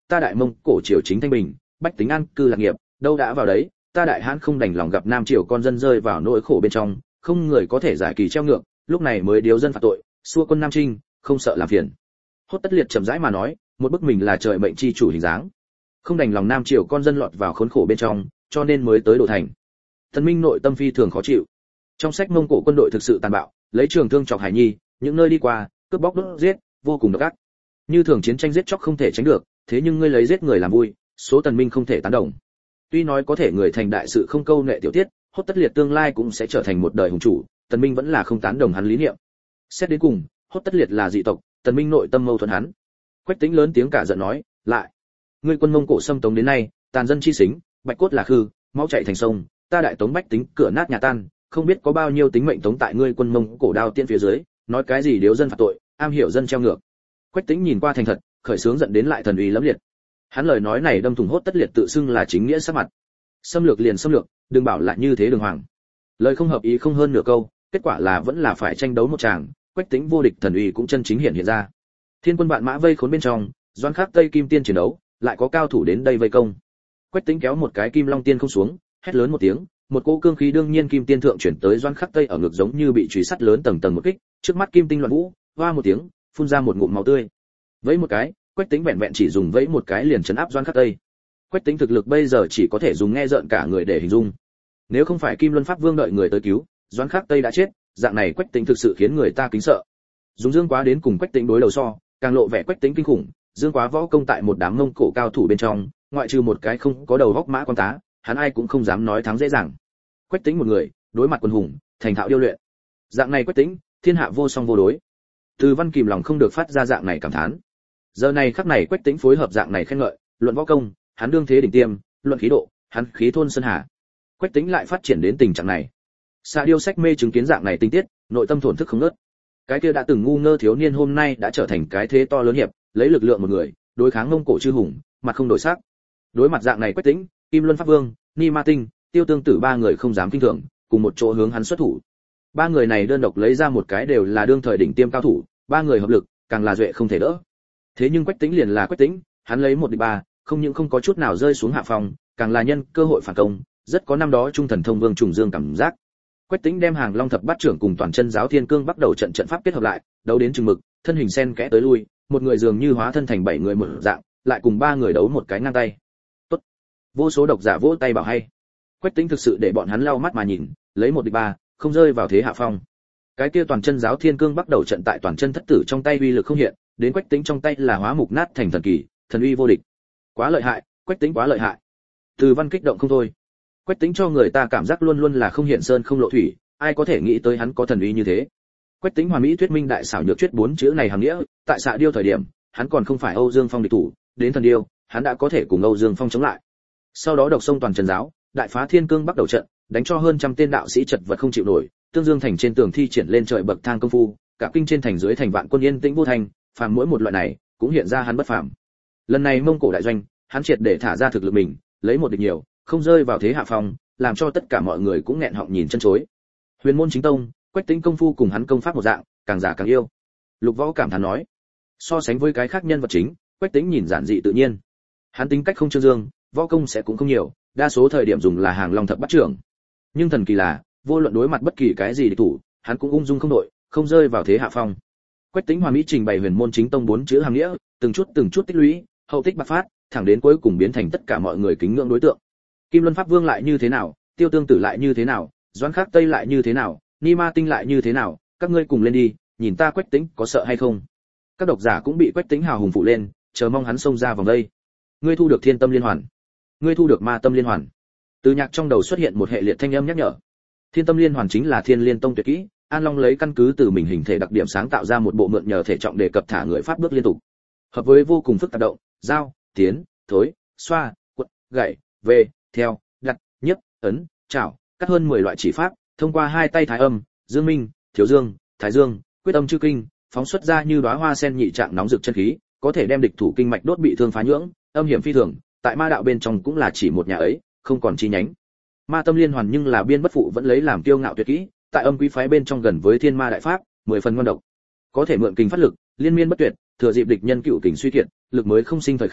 ta đại Mông Cổ triều chính thanh bình, bách tính an cư lạc nghiệp, đâu đã vào đấy, ta đại hãn không đành lòng gặp Nam triều con dân rơi vào nỗi khổ bên trong, không người có thể giải kỳ treo ngược, lúc này mới điếu dân phạt tội, xua quân Nam Trinh, không sợ làm phiền. Hốt Tất Liệt chậm rãi mà nói, một bức mình là trời mệnh chi chủ hình dáng, không đành lòng Nam triều con dân lọt vào khốn khổ bên trong, cho nên mới tới đổ thành. Tần Minh nội tâm phi thường khó chịu. Trong sách Mông Cổ quân đội thực sự tàn bạo, lấy trường thương chọc hải nhi, những nơi đi qua, cướp bóc đốt giết, vô cùng độc ác. Như thường chiến tranh giết chóc không thể tránh được, thế nhưng ngươi lấy giết người làm vui, số Tần Minh không thể tán đồng. Tuy nói có thể người thành đại sự không câu nệ tiểu tiết, Hốt Tất Liệt tương lai cũng sẽ trở thành một đời hùng chủ, Tần Minh vẫn là không tán đồng hắn lý niệm. Xét đến cùng, Hốt Tất Liệt là dị tộc, Tần Minh nội tâm mâu thuẫn hắn. Quách Tĩnh lớn tiếng cả giận nói, lại, ngươi quân Mông Cổ xâm tống đến nay, tàn dân chi xính, bạch cốt là khư, máu chảy thành sông, ta đại tống bách tính cửa nát nhà tan, không biết có bao nhiêu tính mệnh tống tại ngươi quân Mông Cổ đao tiên phía dưới, nói cái gì điếu dân phạt tội, am hiểu dân treo ngược. Quách Tĩnh nhìn qua thành thật, khởi sướng giận đến lại thần uy lẫm liệt. Hắn lời nói này đâm thủng Hốt Tất Liệt tự xưng là chính nghĩa sắc mặt. Xâm lược liền xâm lược, đừng bảo lại như thế đường hoàng. Lời không hợp ý không hơn nửa câu, kết quả là vẫn là phải tranh đấu một tràng, Quách Tĩnh vô địch thần uy cũng chân chính hiện ra. Thiên quân vạn mã vây khốn bên trong, Doãn Khắc Tây Kim Tiên chiến đấu, lại có cao thủ đến đây vây công. Quách Tĩnh kéo một cái Kim Long Tiên không xuống, hét lớn một tiếng, một cỗ cương khí đương nhiên Kim Tiên thượng chuyển tới Doãn Khắc Tây ở ngực giống như bị chùy sắt lớn tầng tầng một kích, trước mắt kim tinh loạn vũ, hoa một tiếng, phun ra một ngụm máu tươi. Vẫy một cái, Quách Tĩnh vẹn vẹn chỉ dùng vẫy một cái liền trấn áp Doãn Khắc Tây. Quách Tĩnh thực lực bây giờ chỉ có thể dùng nghe rợn cả người để hình dung. Nếu không phải Kim Luân Pháp Vương đợi người tới cứu, Doãn Khắc Tây đã chết, dạng này Quách Tĩnh thực sự khiến người ta kính sợ. Dùng Dương Quá đến cùng Quách Tĩnh đối đầu so, càng lộ vẻ Quách Tĩnh kinh khủng. Dương Quá võ công tại một đám Mông Cổ cao thủ bên trong, ngoại trừ một cái không có đầu góc Mã Quan Tá, hắn ai cũng không dám nói thắng dễ dàng. Quách Tĩnh một người, đối mặt quân hùng, thành thạo điêu luyện. Dạng này Quách Tĩnh, thiên hạ vô song vô đối. Từ Văn kìm lòng không được phát ra dạng này cảm thán. Giờ này khắc này Quách Tĩnh phối hợp dạng này khen ngợi, luận võ công, hắn đương thế đỉnh tiêm, luận khí độ, hắn khí thôn sơn hà. Quách Tĩnh lại phát triển đến tình trạng này. Sa Điêu Sách mê chứng kiến dạng này tinh tiết, nội tâm thổn thức không ngớt. Cái kia đã từng ngu ngơ thiếu niên hôm nay đã trở thành cái thế to lớn hiệp, lấy lực lượng một người, đối kháng Mông Cổ chư hùng, mặt không đổi sắc. Đối mặt dạng này Quách Tĩnh, Kim Luân Pháp Vương, Ni Ma Tinh, Tiêu Tương Tử ba người không dám kinh thường, cùng một chỗ hướng hắn xuất thủ. Ba người này đơn độc lấy ra một cái đều là đương thời đỉnh tiêm cao thủ, ba người hợp lực, càng là duệ không thể đỡ. Thế nhưng Quách Tĩnh liền là Quách Tĩnh, hắn lấy một địch ba, không những không có chút nào rơi xuống hạ phòng, càng là nhân cơ hội phản công, rất có năm đó Trung Thần Thông Vương Trùng Dương cảm giác. Quách Tĩnh đem Hàng Long Thập Bát Trưởng cùng toàn chân giáo Thiên Cương bắt đầu trận pháp kết hợp lại, đấu đến chừng mực, thân hình xen kẽ tới lui, một người dường như hóa thân thành bảy người một dạng, lại cùng ba người đấu một cái ngang tay. Tốt. Vô số độc giả vỗ tay bảo hay. Quách Tĩnh thực sự để bọn hắn lau mắt mà nhìn, lấy một địch ba, không rơi vào thế hạ phong. Cái kia toàn chân giáo Thiên Cương bắt đầu trận tại toàn chân thất tử trong tay uy lực không hiện, đến Quách Tĩnh trong tay là hóa mục nát thành thần kỳ, thần uy vô địch. Quá lợi hại, Quách Tĩnh quá lợi hại. Từ Văn kích động không thôi. Quách Tĩnh cho người ta cảm giác luôn luôn là không hiện sơn không lộ thủy, ai có thể nghĩ tới hắn có thần uy như thế. Quách Tĩnh hoàn mỹ thuyết minh đại xảo nhược chuyết bốn chữ này hàm nghĩa, tại Xạ Điêu thời điểm, hắn còn không phải Âu Dương Phong địch thủ, đến thần điêu, hắn đã có thể cùng Âu Dương Phong chống lại. Sau đó độc sông toàn chân giáo, đại phá Thiên Cương bắt đầu trận, đánh cho hơn trăm tên đạo sĩ chật vật không chịu nổi, Tương Dương thành trên tường thi triển lên trời bậc thang công phu, cả kinh trên thành dưới thành vạn quân yên tĩnh vô thành, phàm mỗi một loại này cũng hiện ra hắn bất phàm. Lần này Mông Cổ đại doanh, hắn triệt để thả ra thực lực mình, lấy một địch nhiều, không rơi vào thế hạ phong, làm cho tất cả mọi người cũng nghẹn họng nhìn chân chối. Huyền Môn Chính Tông, Quách Tĩnh công phu cùng hắn công pháp một dạng, càng giả càng yêu. Lục Võ cảm thán nói, so sánh với cái khác nhân vật chính, Quách Tĩnh nhìn giản dị tự nhiên. Hắn tính cách không trương dương, võ công sẽ cũng không nhiều, đa số thời điểm dùng là Hàng Long Thập Bát Trưởng. Nhưng thần kỳ là, vô luận đối mặt bất kỳ cái gì địch thủ, hắn cũng ung dung không đội, không rơi vào thế hạ phong. Quách Tĩnh hoàn mỹ trình bày Huyền Môn Chính Tông bốn chữ hàm nghĩa, từng chút tích lũy, hậu tích bạc phát, thẳng đến cuối cùng biến thành tất cả mọi người kính ngưỡng đối tượng. Kim Luân Pháp Vương lại như thế nào, Tiêu Tương Tử lại như thế nào, Doãn Khắc Tây lại như thế nào, Ni Ma Tinh lại như thế nào, các ngươi cùng lên đi, nhìn ta Quách Tĩnh có sợ hay không. Các độc giả cũng bị Quách Tĩnh hào hùng phụ lên, chờ mong hắn xông ra vòng đây. Ngươi thu được Thiên Tâm Liên Hoàn, ngươi thu được Ma Tâm Liên Hoàn. Từ nhạc trong đầu xuất hiện một hệ liệt thanh âm nhắc nhở. Thiên Tâm Liên Hoàn chính là Thiên Liên Tông tuyệt kỹ, An Long lấy căn cứ từ mình hình thể đặc điểm sáng tạo ra một bộ mượn nhờ thể trọng để cập thả người pháp bước liên tục. Hợp với vô cùng phức tạp động, giao, tiến, thối, xoa, quật, gậy, về, theo, đặt, nhấp, ấn, chảo, cắt hơn 10 loại chỉ pháp, thông qua hai tay thái âm, dương minh, thiếu dương, thái dương, quyết âm chư kinh, phóng xuất ra như đóa hoa sen nhị trạng nóng rực chân khí, có thể đem địch thủ kinh mạch đốt bị thương phá nhưỡng, âm hiểm phi thường, tại ma đạo bên trong cũng là chỉ một nhà ấy, không còn chi nhánh. Ma Tâm Liên Hoàn nhưng là biên bất phụ vẫn lấy làm kiêu ngạo tuyệt kỹ, tại âm quý phái bên trong gần với Thiên Ma đại pháp, 10 phần ngon độc. Có thể mượn kinh phát lực, liên miên bất tuyệt, thừa dịp địch nhân cựu kình suy kiệt, lực mới không sinh thời khắc,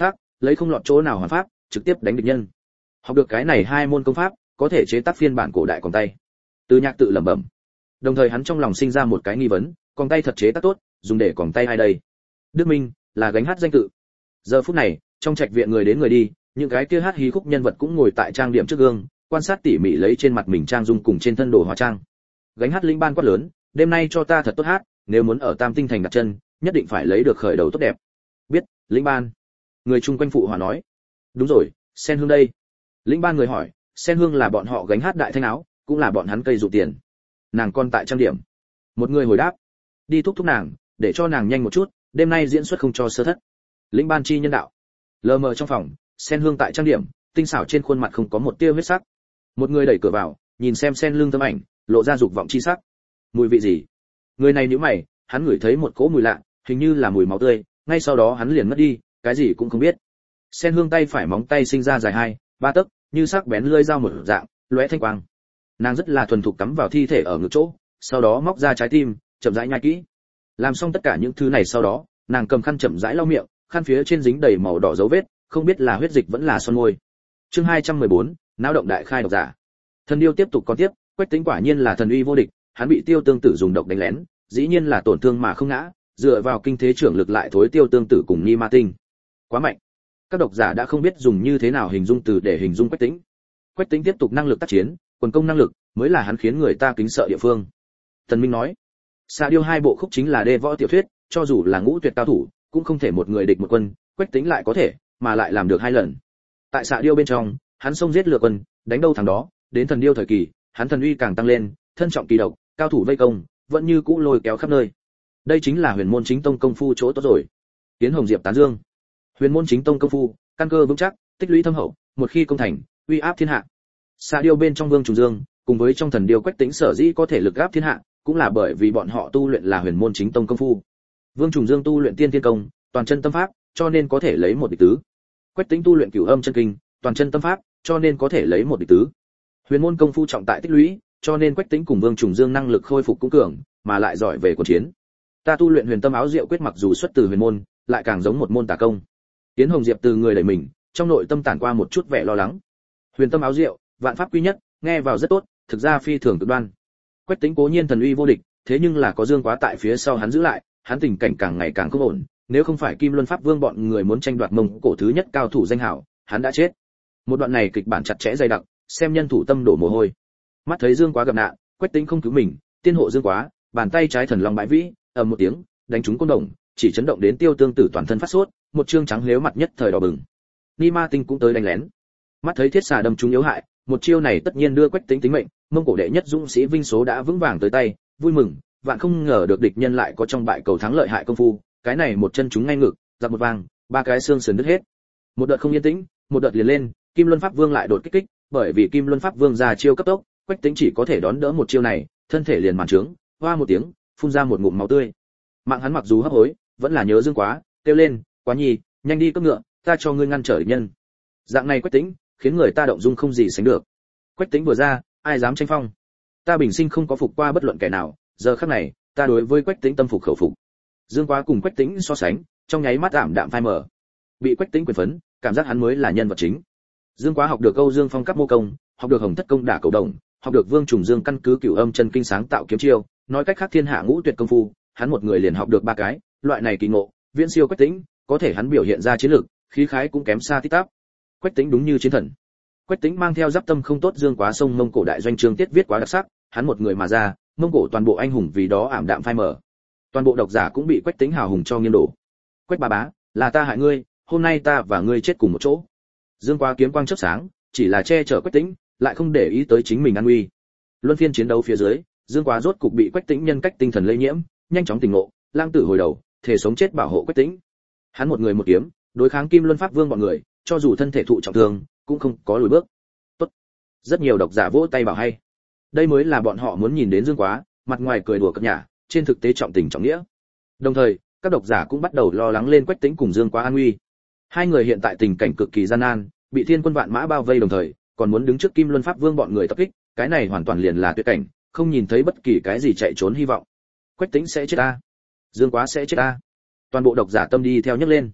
lấy không lọt chỗ nào hoàn pháp, trực tiếp đánh địch nhân. Học được cái này hai môn công pháp, có thể chế tác phiên bản cổ đại còng tay. Từ Nhạc tự lẩm bẩm. Đồng thời hắn trong lòng sinh ra một cái nghi vấn, còng tay thật chế tác tốt, dùng để còng tay ai đây? Đức Minh là gánh hát danh tự. Giờ phút này, trong trạch viện người đến người đi, những cái kia hát hí khúc nhân vật cũng ngồi tại trang điểm trước gương, quan sát tỉ mỉ lấy trên mặt mình trang dung cùng trên thân đồ hóa trang. Gánh hát linh ban quát lớn, đêm nay cho ta thật tốt hát, nếu muốn ở Tam Tinh thành đặt chân, nhất định phải lấy được khởi đầu tốt đẹp. Biết, linh ban. Người chung quanh phụ hòa nói. Đúng rồi, Sen Hương đây. Linh ban người hỏi, Sen Hương là bọn họ gánh hát đại thanh áo, cũng là bọn hắn cây dụ tiền. Nàng con tại trang điểm. Một người hồi đáp, đi thúc thúc nàng, để cho nàng nhanh một chút, đêm nay diễn xuất không cho sơ thất. Linh ban chi nhân đạo. Lờ mờ trong phòng, Sen Hương tại trang điểm, tinh xảo trên khuôn mặt không có một tia huyết sắc. Một người đẩy cửa vào, nhìn xem Sen Lương tấm ảnh, lộ ra dục vọng chi sắc. Mùi vị gì? Người này nhíu mày, hắn ngửi thấy một cỗ mùi lạ, hình như là mùi máu tươi, ngay sau đó hắn liền mất đi, cái gì cũng không biết. Sen Hương tay phải móng tay sinh ra dài 2-3 tấc, như sắc bén lưỡi dao một dạng, lóe thanh quang. Nàng rất là thuần thục cắm vào thi thể ở ngực chỗ, sau đó móc ra trái tim, chậm rãi nhai kỹ. Làm xong tất cả những thứ này sau đó, nàng cầm khăn chậm rãi lau miệng, khăn phía trên dính đầy màu đỏ dấu vết, không biết là huyết dịch vẫn là son môi. Chương 214, náo động đại khai độc giả. Thần điêu tiếp tục còn tiếp, Quách Tĩnh quả nhiên là thần uy vô địch, hắn bị Tiêu Tương Tử dùng độc đánh lén, dĩ nhiên là tổn thương mà không ngã, dựa vào kinh thế trưởng lực lại thối Tiêu Tương Tử cùng Ni Ma Tinh. Quá mạnh. Các độc giả đã không biết dùng như thế nào hình dung từ để hình dung Quách Tĩnh. Quách Tĩnh tiếp tục năng lực tác chiến, quần công năng lực mới là hắn khiến người ta kính sợ địa phương. Tần Minh nói, Xạ Điêu hai bộ khúc chính là đê võ tiểu thuyết, cho dù là ngũ tuyệt cao thủ, cũng không thể một người địch một quân, Quách Tĩnh lại có thể, mà lại làm được 2 lần. Tại Xạ Điêu bên trong, hắn xông giết lừa quân, đánh đâu thằng đó, đến Thần Điêu thời kỳ, hắn thần uy càng tăng lên, thân trọng kỳ độc, cao thủ vây công, vẫn như cũ lôi kéo khắp nơi. Đây chính là Huyền Môn Chính Tông công phu chỗ tốt rồi. Tiến Hồng Diệp tán dương. Huyền Môn Chính Tông công phu, căn cơ vững chắc, tích lũy thâm hậu, một khi công thành, uy áp thiên hạ. Xạ Điêu bên trong Vương Trùng Dương, cùng với trong Thần Điêu Quách Tĩnh sở dĩ có thể lực áp thiên hạ, cũng là bởi vì bọn họ tu luyện là Huyền Môn Chính Tông công phu. Vương Trùng Dương tu luyện Tiên Thiên công, toàn chân tâm pháp, cho nên có thể lấy một địch tứ. Quách Tĩnh tu luyện Cửu Âm chân kinh, toàn chân tâm pháp, cho nên có thể lấy một địch tứ. Huyền môn công phu trọng tại tích lũy, cho nên Quách Tĩnh cùng Vương Trùng Dương năng lực khôi phục cũng cường, mà lại giỏi về quân chiến. Ta tu luyện Huyền Tâm Áo Diệu quyết mặc dù xuất từ huyền môn, lại càng giống một môn tà công. Tiến Hồng Diệp từ người đẩy mình, trong nội tâm tản qua một chút vẻ lo lắng. Huyền Tâm Áo Diệu, vạn pháp quy nhất, nghe vào rất tốt, thực ra phi thường cực đoan. Quách Tĩnh cố nhiên thần uy vô địch, thế nhưng là có Dương Quá tại phía sau hắn giữ lại, hắn tình cảnh càng ngày càng không ổn, nếu không phải Kim Luân Pháp Vương bọn người muốn tranh đoạt Mông Cổ thứ nhất cao thủ danh hảo, hắn đã chết. Một đoạn này kịch bản chặt chẽ dày đặc, xem nhân thủ tâm đổ mồ hôi. Mắt thấy Dương Quá gặp nạn, Quách Tĩnh không cứu mình, tiên hộ Dương Quá, bàn tay trái thần long bãi vĩ, ầm một tiếng, đánh trúng côn đồng, chỉ chấn động đến Tiêu Tương Tử toàn thân phát sốt, một trương trắng lếu mặt nhất thời đỏ bừng. Ni Ma Tinh cũng tới đánh lén. Mắt thấy thiết xà đâm trúng yếu hại, một chiêu này tất nhiên đưa Quách Tĩnh tính mệnh, Mông Cổ đệ nhất dũng sĩ Vinh Số đã vững vàng tới tay, vui mừng, vạn không ngờ được địch nhân lại có trong bại cầu thắng lợi hại công phu, cái này một chân trúng ngay ngực, giặc một vang, 3 cái xương sườn đứt hết. Một đợt không yên tĩnh, một đợt liền lên, Kim Luân Pháp Vương lại đột kích, bởi vì Kim Luân Pháp Vương ra chiêu cấp tốc, Quách Tĩnh chỉ có thể đón đỡ một chiêu này, thân thể liền màn trướng, hoa một tiếng, phun ra một ngụm máu tươi. Mạng hắn mặc dù hấp hối, vẫn là nhớ Dương Quá, kêu lên, Quá Nhi, nhanh đi cưỡi ngựa, ta cho ngươi ngăn trở địch nhân. Dạng này Quách Tĩnh, khiến người ta động dung không gì sánh được. Quách Tĩnh vừa ra, ai dám tranh phong? Ta bình sinh không có phục qua bất luận kẻ nào, giờ khắc này, ta đối với Quách Tĩnh tâm phục khẩu phục. Dương Quá cùng Quách Tĩnh so sánh, trong nháy mắt ảm đạm phai mờ. Bị Quách Tĩnh quyền phấn, cảm giác hắn mới là nhân vật chính. Dương Quá học được Âu Dương Phong cấp mô công, học được Hồng Thất công đả cầu đồng, học được Vương Trùng Dương căn cứ Cửu Âm chân kinh sáng tạo kiếm chiêu, nói cách khác thiên hạ ngũ tuyệt công phu, hắn một người liền học được 3 cái, loại này kỳ ngộ, viễn siêu Quách Tĩnh, có thể hắn biểu hiện ra chiến lược, khí khái cũng kém xa Tít Tắp. Quách Tĩnh đúng như chiến thần. Quách Tĩnh mang theo giáp tâm không tốt Dương Quá sông Mông Cổ đại doanh chương tiết viết quá đặc sắc, hắn một người mà ra, Mông Cổ toàn bộ anh hùng vì đó ảm đạm phai mờ. Toàn bộ độc giả cũng bị Quách Tĩnh hào hùng cho nghiêng đổ. Quách bá bá, là ta hại ngươi, hôm nay ta và ngươi chết cùng một chỗ. Dương Quá kiếm quang chớp sáng, chỉ là che chở Quách Tĩnh, lại không để ý tới chính mình an nguy. Luân phiên chiến đấu phía dưới, Dương Quá rốt cục bị Quách Tĩnh nhân cách tinh thần lây nhiễm, nhanh chóng tỉnh ngộ, lang tử hồi đầu, thể sống chết bảo hộ Quách Tĩnh. Hắn một người một kiếm, đối kháng Kim Luân Pháp Vương bọn người, cho dù thân thể thụ trọng thương, cũng không có lùi bước. Tốt. Rất nhiều độc giả vỗ tay bảo hay. Đây mới là bọn họ muốn nhìn đến Dương Quá, mặt ngoài cười đùa cợt nhả, trên thực tế trọng tình trọng nghĩa. Đồng thời, các độc giả cũng bắt đầu lo lắng lên Quách Tĩnh cùng Dương Quá an nguy. Hai người hiện tại tình cảnh cực kỳ gian nan, bị Thiên quân vạn mã bao vây đồng thời, còn muốn đứng trước Kim Luân Pháp Vương bọn người tập kích, cái này hoàn toàn liền là tuyệt cảnh, không nhìn thấy bất kỳ cái gì chạy trốn hy vọng. Quách Tĩnh sẽ chết a, Dương Quá sẽ chết a. Toàn bộ độc giả tâm đi theo nhấc lên.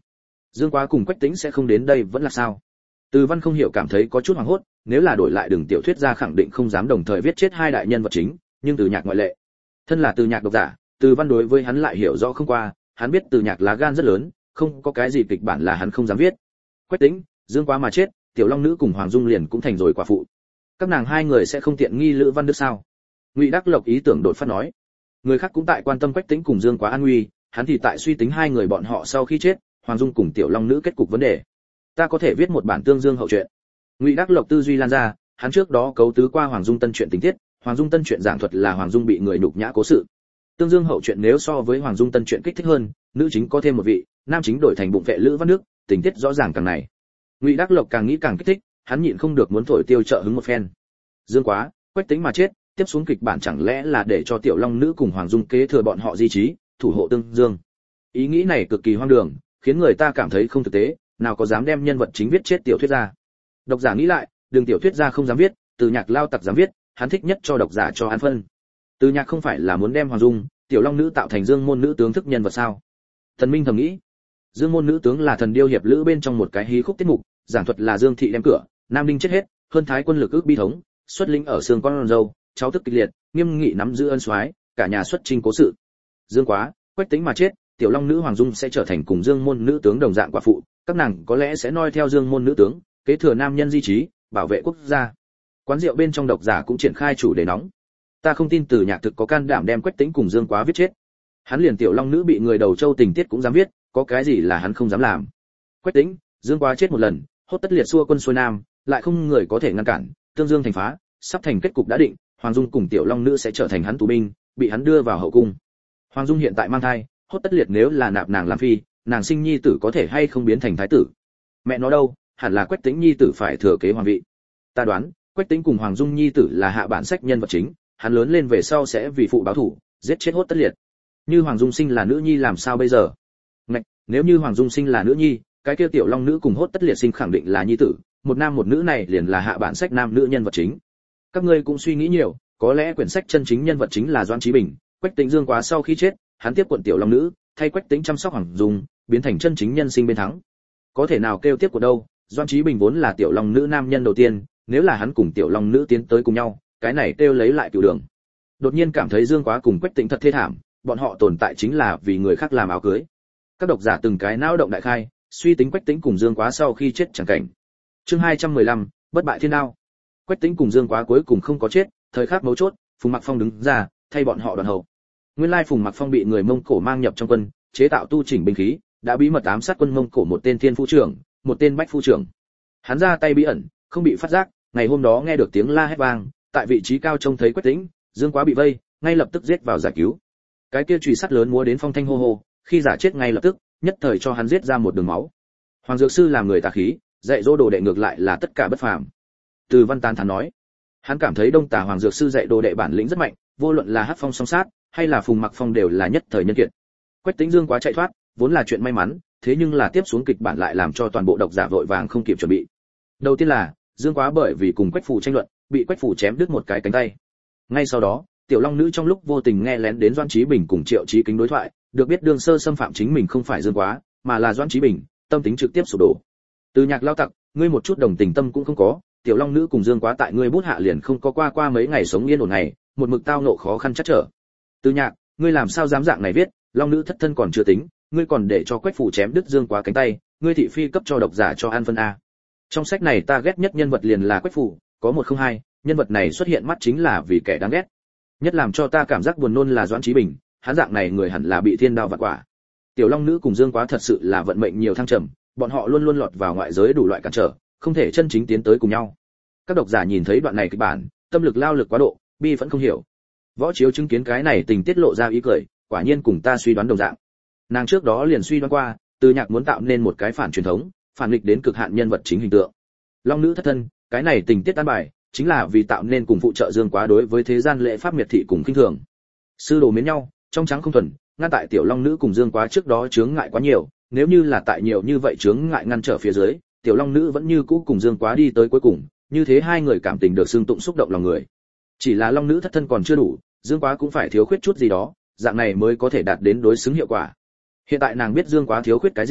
Dương Quá cùng Quách Tĩnh sẽ không đến đây vẫn là sao? Từ Văn không hiểu cảm thấy có chút hoảng hốt, nếu là đổi lại đường tiểu thuyết ra khẳng định không dám đồng thời viết chết hai đại nhân vật chính, nhưng Từ Nhạc ngoại lệ. Thân là Từ Nhạc độc giả, Từ Văn đối với hắn lại hiểu rõ không qua, hắn biết Từ Nhạc lá gan rất lớn, không có cái gì kịch bản là hắn không dám viết. Quách Tĩnh, Dương Quá mà chết, Tiểu Long nữ cùng Hoàng Dung liền cũng thành rồi quả phụ. Các nàng hai người sẽ không tiện nghi Lữ Văn Đức sao? Ngụy Đắc Lộc ý tưởng đột phát nói. Người khác cũng tại quan tâm Quách Tĩnh cùng Dương Quá an nguy, hắn thì tại suy tính hai người bọn họ sau khi chết, Hoàng Dung cùng Tiểu Long nữ kết cục vấn đề. Ta có thể viết một bản tương dương hậu truyện. Ngụy Đắc Lộc tư duy lan ra, hắn trước đó cấu tứ qua Hoàng Dung tân truyện tình tiết, Hoàng Dung tân truyện giảng thuật là Hoàng Dung bị người nhục nhã cố sự. Tương dương hậu truyện nếu so với Hoàng Dung tân truyện kích thích hơn, nữ chính có thêm một vị, nam chính đổi thành bụng vệ Lữ Văn Đức, tình tiết rõ ràng càng này. Ngụy Đắc Lộc càng nghĩ càng kích thích, hắn nhịn không được muốn thổi tiêu trợ hứng một phen. Dương Quá, Quách Tĩnh mà chết, tiếp xuống kịch bản chẳng lẽ là để cho Tiểu Long nữ cùng Hoàng Dung kế thừa bọn họ di trí, thủ hộ Tương Dương. Ý nghĩ này cực kỳ hoang đường, khiến người ta cảm thấy không thực tế, nào có dám đem nhân vật chính viết chết tiểu thuyết gia. Độc giả nghĩ lại, đường tiểu thuyết gia không dám viết, Từ Nhạc lao tặc dám viết, hắn thích nhất cho độc giả cho ăn phân. Từ Nhạc không phải là muốn đem Hoàng Dung, Tiểu Long nữ tạo thành Dương môn nữ tướng thức nhân vật sao? Thần Minh thầm nghĩ. Dương môn nữ tướng là thần điêu hiệp lữ bên trong một cái hí khúc tiết mục, giảng thuật là Dương thị đem cửa, Nam Đinh chết hết, hơn thái quân lực ước bi thống, xuất lĩnh ở xương con dâu, cháu tức kịch liệt, nghiêm nghị nắm giữ ân soái, cả nhà xuất chinh cố sự. Dương Quá, Quách Tĩnh mà chết, Tiểu Long nữ Hoàng Dung sẽ trở thành cùng Dương môn nữ tướng đồng dạng quả phụ, các nàng có lẽ sẽ noi theo Dương môn nữ tướng, kế thừa nam nhân di trí, bảo vệ quốc gia. Quán rượu bên trong độc giả cũng triển khai chủ đề nóng. Ta không tin Từ Nhạc thực có can đảm đem Quách Tĩnh cùng Dương Quá viết chết. Hắn liền Tiểu Long nữ bị người đầu châu tình tiết cũng dám viết, có cái gì là hắn không dám làm. Quách Tĩnh, Dương Quá chết một lần, hốt tất liệt xua quân xuôi nam, lại không người có thể ngăn cản, Tương Dương thành phá, sắp thành kết cục đã định, Hoàng Dung cùng Tiểu Long nữ sẽ trở thành hắn tù binh, bị hắn đưa vào hậu cung. Hoàng Dung hiện tại mang thai, hốt tất liệt nếu là nạp nàng làm phi, nàng sinh nhi tử có thể hay không biến thành thái tử. Mẹ nó đâu, hẳn là Quách Tĩnh nhi tử phải thừa kế hoàng vị. Ta đoán, Quách Tĩnh cùng Hoàng Dung nhi tử là hạ bản sách nhân vật chính, hắn lớn lên về sau sẽ vì phụ báo thù, giết chết hốt tất liệt. Như Hoàng Dung sinh là nữ nhi làm sao bây giờ? Ngạch, nếu như Hoàng Dung sinh là nữ nhi, cái kia Tiểu Long nữ cùng hốt tất liệt sinh khẳng định là nhi tử, một nam một nữ này liền là hạ bản sách nam nữ nhân vật chính. Các ngươi cũng suy nghĩ nhiều, có lẽ quyển sách chân chính nhân vật chính là Doãn Chí Bình, Quách Tĩnh Dương Quá sau khi chết, hắn tiếp quận Tiểu Long nữ, thay Quách Tĩnh chăm sóc Hoàng Dung, biến thành chân chính nhân sinh bên thắng. Có thể nào kêu tiếp của đâu, Doãn Chí Bình vốn là Tiểu Long nữ nam nhân đầu tiên, nếu là hắn cùng Tiểu Long nữ tiến tới cùng nhau, cái này kêu lấy lại cửu đường. Đột nhiên cảm thấy Dương Quá cùng Quách Tĩnh thật thê thảm, bọn họ tồn tại chính là vì người khác làm áo cưới. Các độc giả từng cái não động đại khai, suy tính Quách Tĩnh cùng Dương Quá sau khi chết chẳng cảnh. Chương 215, bất bại thiên đao. Quách Tĩnh cùng Dương Quá cuối cùng không có chết, thời khắc mấu chốt, Phùng Mặc Phong đứng ra, thay bọn họ đoàn hậu. Nguyên lai Phùng Mặc Phong bị người Mông Cổ mang nhập trong quân, chế tạo tu chỉnh binh khí, đã bí mật ám sát quân Mông Cổ một tên thiên phu trưởng, một tên bách phu trưởng. Hắn ra tay bí ẩn, không bị phát giác, ngày hôm đó nghe được tiếng la hét vang, tại vị trí cao trông thấy Quách Tĩnh, Dương Quá bị vây, ngay lập tức giết vào giải cứu. Cái kia chùy sắt lớn múa đến phong thanh hô hô, khi giả chết ngay lập tức, nhất thời cho hắn giết ra một đường máu. Hoàng Dược Sư làm người tà khí, dạy dỗ đồ đệ ngược lại là tất cả bất phàm. Từ Văn tán thán nói, hắn cảm thấy Đông Tả Hoàng Dược Sư dạy đồ đệ bản lĩnh rất mạnh, vô luận là Hắc Phong song sát, hay là Phùng Mặc Phong đều là nhất thời nhân kiệt. Quách Tĩnh Dương Quá chạy thoát, vốn là chuyện may mắn, thế nhưng là tiếp xuống kịch bản lại làm cho toàn bộ độc giả vội vàng không kịp chuẩn bị. Đầu tiên là, Dương Quá bởi vì cùng Quách Phủ tranh luận, bị Quách Phủ chém đứt một cái cánh tay. Ngay sau đó, Tiểu Long nữ trong lúc vô tình nghe lén đến Doãn Chí Bình cùng Triệu Chí Kính đối thoại, được biết đương sơ xâm phạm chính mình không phải Dương Quá, mà là Doãn Chí Bình, tâm tính trực tiếp sụp đổ. Từ Nhạc lao tặc, ngươi một chút đồng tình tâm cũng không có, Tiểu Long nữ cùng Dương Quá tại ngươi bút hạ liền không có qua mấy ngày sống yên ổn ngày, một mực tao ngộ khó khăn chắc trở. Từ Nhạc, ngươi làm sao dám dạng này viết, Long nữ thất thân còn chưa tính, ngươi còn để cho Quách Phủ chém đứt Dương Quá cánh tay, ngươi thị phi cấp cho độc giả cho an phân a. Trong sách này ta ghét nhất nhân vật liền là Quách Phủ, có một không hai, nhân vật này xuất hiện mắt chính là vì kẻ đáng ghét. Nhất làm cho ta cảm giác buồn nôn là Doãn Chí Bình, hắn dạng này người hẳn là bị thiên đao vạn quả. Tiểu Long nữ cùng Dương Quá thật sự là vận mệnh nhiều thăng trầm, bọn họ luôn luôn lọt vào ngoại giới đủ loại cản trở, không thể chân chính tiến tới cùng nhau. Các độc giả nhìn thấy đoạn này kịch bản, tâm lực lao lực quá độ, bi vẫn không hiểu. Võ Chiếu chứng kiến cái này tình tiết lộ ra ý cười, quả nhiên cùng ta suy đoán đồng dạng. Nàng trước đó liền suy đoán qua, Từ Nhạc muốn tạo nên một cái phản truyền thống, phản nghịch đến cực hạn nhân vật chính hình tượng. Long nữ thất thân, cái này tình tiết an bài, chính là vì tạo nên cùng phụ trợ Dương Quá đối với thế gian lễ pháp miệt thị cùng khinh thường. Sư đồ mến nhau, trong trắng không thuần, ngăn tại Tiểu Long nữ cùng Dương Quá trước đó chướng ngại quá nhiều, nếu như là tại nhiều như vậy chướng ngại ngăn trở phía dưới, Tiểu Long nữ vẫn như cũ cùng Dương Quá đi tới cuối cùng, như thế hai người cảm tình được xương tụng xúc động lòng người. Chỉ là Long nữ thất thân còn chưa đủ, Dương Quá cũng phải thiếu khuyết chút gì đó, dạng này mới có thể đạt đến đối xứng hiệu quả. Hiện tại nàng biết Dương Quá thiếu khuyết cái gì,